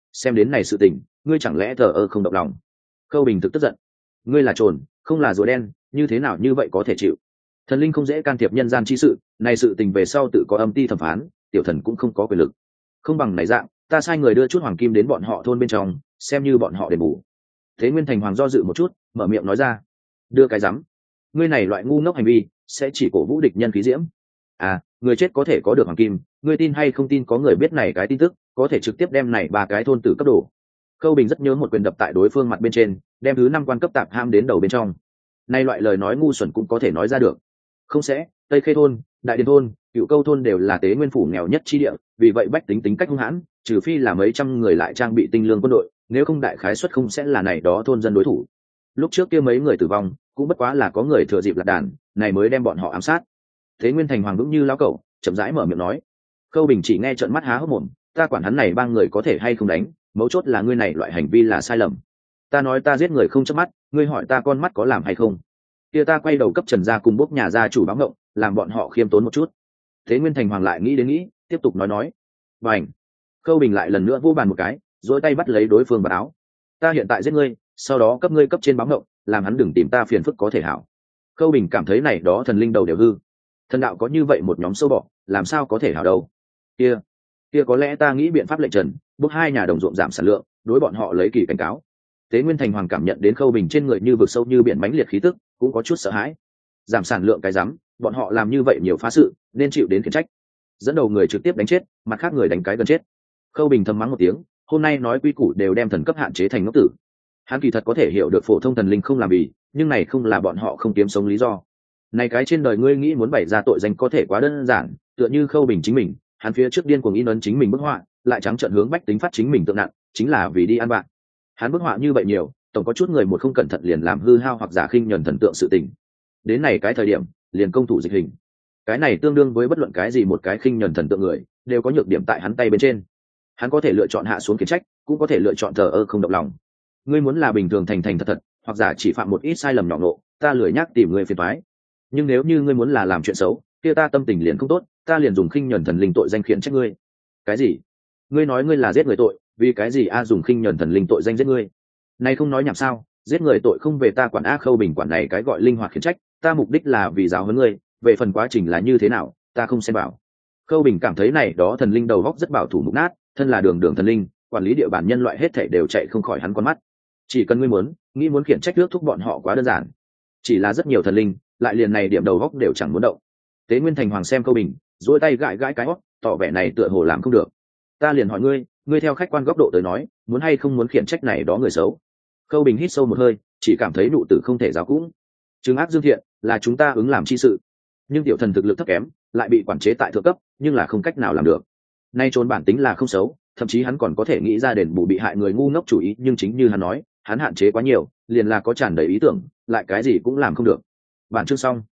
xem đến này sự tình ngươi chẳng lẽ thờ ơ không động lòng? Khâu Bình thực tức giận, ngươi là trồn không là rùa đen, như thế nào như vậy có thể chịu? Thần linh không dễ can thiệp nhân gian chi sự, này sự tình về sau tự có âm ti thẩm phán, tiểu thần cũng không có quyền lực. Không bằng này dạng, ta sai người đưa chút hoàng kim đến bọn họ thôn bên trong, xem như bọn họ đền bù. Thế Nguyên Thành Hoàng do dự một chút, mở miệng nói ra, đưa cái rắm, ngươi này loại ngu ngốc hành vi sẽ chỉ cổ vũ địch nhân khí diễm. À, người chết có thể có được hoàng kim, ngươi tin hay không tin có người biết này cái tin tức có thể trực tiếp đem này ba cái thôn tử cấp đổ. Khâu Bình rất nhớ một quyền đập tại đối phương mặt bên trên, đem thứ 5 quan cấp tạp ham đến đầu bên trong. Nay loại lời nói ngu xuẩn cũng có thể nói ra được. Không sẽ, Tây Khê thôn, Đại Điền thôn, Cựu Câu thôn đều là tế nguyên phủ nghèo nhất chi địa, vì vậy bách tính tính cách hung hãn, trừ phi là mấy trăm người lại trang bị tinh lương quân đội, nếu không đại khái suất không sẽ là này đó thôn dân đối thủ. Lúc trước kia mấy người tử vong, cũng bất quá là có người thừa dịp lạc đàn, này mới đem bọn họ ám sát. Thế Nguyên Thành Hoàng vững như lão cẩu, chậm rãi mở miệng nói. Khâu Bình chỉ nghe trợn mắt há hốc mồm, ta quản hắn này ba người có thể hay không đánh, mấu chốt là ngươi này loại hành vi là sai lầm. Ta nói ta giết người không chớp mắt, ngươi hỏi ta con mắt có làm hay không? Kia ta quay đầu cấp Trần gia cùng bốc nhà gia chủ báo ngộng, làm bọn họ khiêm tốn một chút. Thế Nguyên Thành Hoàng lại nghĩ đến nghĩ, tiếp tục nói. Bành! Khâu Bình lại lần nữa vô bàn một cái, duỗi tay bắt lấy đối phương vào áo. Ta hiện tại giết ngươi, sau đó cấp ngươi cấp trên báo ngộng, làm hắn đừng tìm ta phiền phức có thể hảo. Khâu Bình cảm thấy này đó thần linh đầu đều hư. Thần đạo có như vậy một nhóm sâu bọ, làm sao có thể hảo đâu? Kia có lẽ ta nghĩ biện pháp lệnh trần, bốc 2 nhà đồng ruộng giảm sản lượng, đối bọn họ lấy kỳ cảnh cáo. Tế Nguyên Thành Hoàng cảm nhận đến Khâu Bình trên người như vực sâu như biển mãnh liệt khí tức, cũng có chút sợ hãi. Giảm sản lượng cái rắm, bọn họ làm như vậy nhiều phá sự, nên chịu đến khiển trách. Dẫn đầu người trực tiếp đánh chết, mặt khác người đánh cái gần chết. Khâu Bình thầm mắng một tiếng, hôm nay nói quy củ đều đem thần cấp hạn chế thành ngốc tử. Hắn kỳ thật có thể hiểu được phổ thông thần linh không làm gì, nhưng này không là bọn họ không kiếm sống lý do. Này cái trên đời ngươi nghĩ muốn bày ra tội danh có thể quá đơn giản, tựa như Khâu Bình chính mình, hắn phía trước điên cuồng in ấn chính mình bức họa, lại trắng trợn hướng bách tính phát chính mình tượng nặng, chính là vì đi ăn bạc. Hắn bức họa như vậy nhiều, tổng có chút người một không cẩn thận liền làm hư hao hoặc giả khinh nhẫn thần tượng sự tình. Đến này cái thời điểm, liền công thủ dịch hình. Cái này tương đương với bất luận cái gì một cái khinh nhẫn thần tượng người, đều có nhược điểm tại hắn tay bên trên. Hắn có thể lựa chọn hạ xuống khiển trách, cũng có thể lựa chọn thờ ơ không động lòng. Ngươi muốn là bình thường thành thành thật thật, hoặc giả chỉ phạm một ít sai lầm nhỏ nộ, ta lười nhắc tìm ngươi phiền toái. Nhưng nếu như ngươi muốn là làm chuyện xấu, kia ta tâm tình liền không tốt, ta liền dùng khinh nhẫn thần linh tội danh khiển trách ngươi. Cái gì? Ngươi nói ngươi là giết người tội, vì cái gì a dùng khinh nhẫn thần linh tội danh giết ngươi? Này không nói nhảm sao? Giết người tội không về ta quản a. Khâu Bình quản này cái gọi linh hoạt khiển trách, ta mục đích là vì giáo huấn ngươi, về phần quá trình là như thế nào, ta không xem bảo. Khâu Bình cảm thấy này đó thần linh đầu góc rất bảo thủ mục nát, thân là đường thần linh, quản lý địa bàn nhân loại hết thảy đều chạy không khỏi hắn con mắt. Chỉ cần ngươi nghĩ muốn khiển trách ước thúc bọn họ quá đơn giản. Chỉ là rất nhiều thần linh, lại liền này điểm đầu góc đều chẳng muốn động. Tế Nguyên Thành Hoàng xem Khâu Bình, duỗi tay gãi cái hót, tỏ vẻ này tựa hồ làm không được. Ta liền hỏi ngươi theo khách quan góc độ tới nói, muốn hay không muốn khiển trách này đó người xấu? Khâu Bình hít sâu một hơi, chỉ cảm thấy nụ tử không thể giáo cũng. Trừng ác dương thiện là chúng ta ứng làm chi sự, nhưng tiểu thần thực lực thấp kém, lại bị quản chế tại thượng cấp, nhưng là không cách nào làm được. Nay trốn bản tính là không xấu, thậm chí hắn còn có thể nghĩ ra đền bù bị hại người ngu ngốc chủ ý, nhưng chính như hắn nói, hắn hạn chế quá nhiều, liền là có tràn đầy ý tưởng, lại cái gì cũng làm không được. Bản chương xong.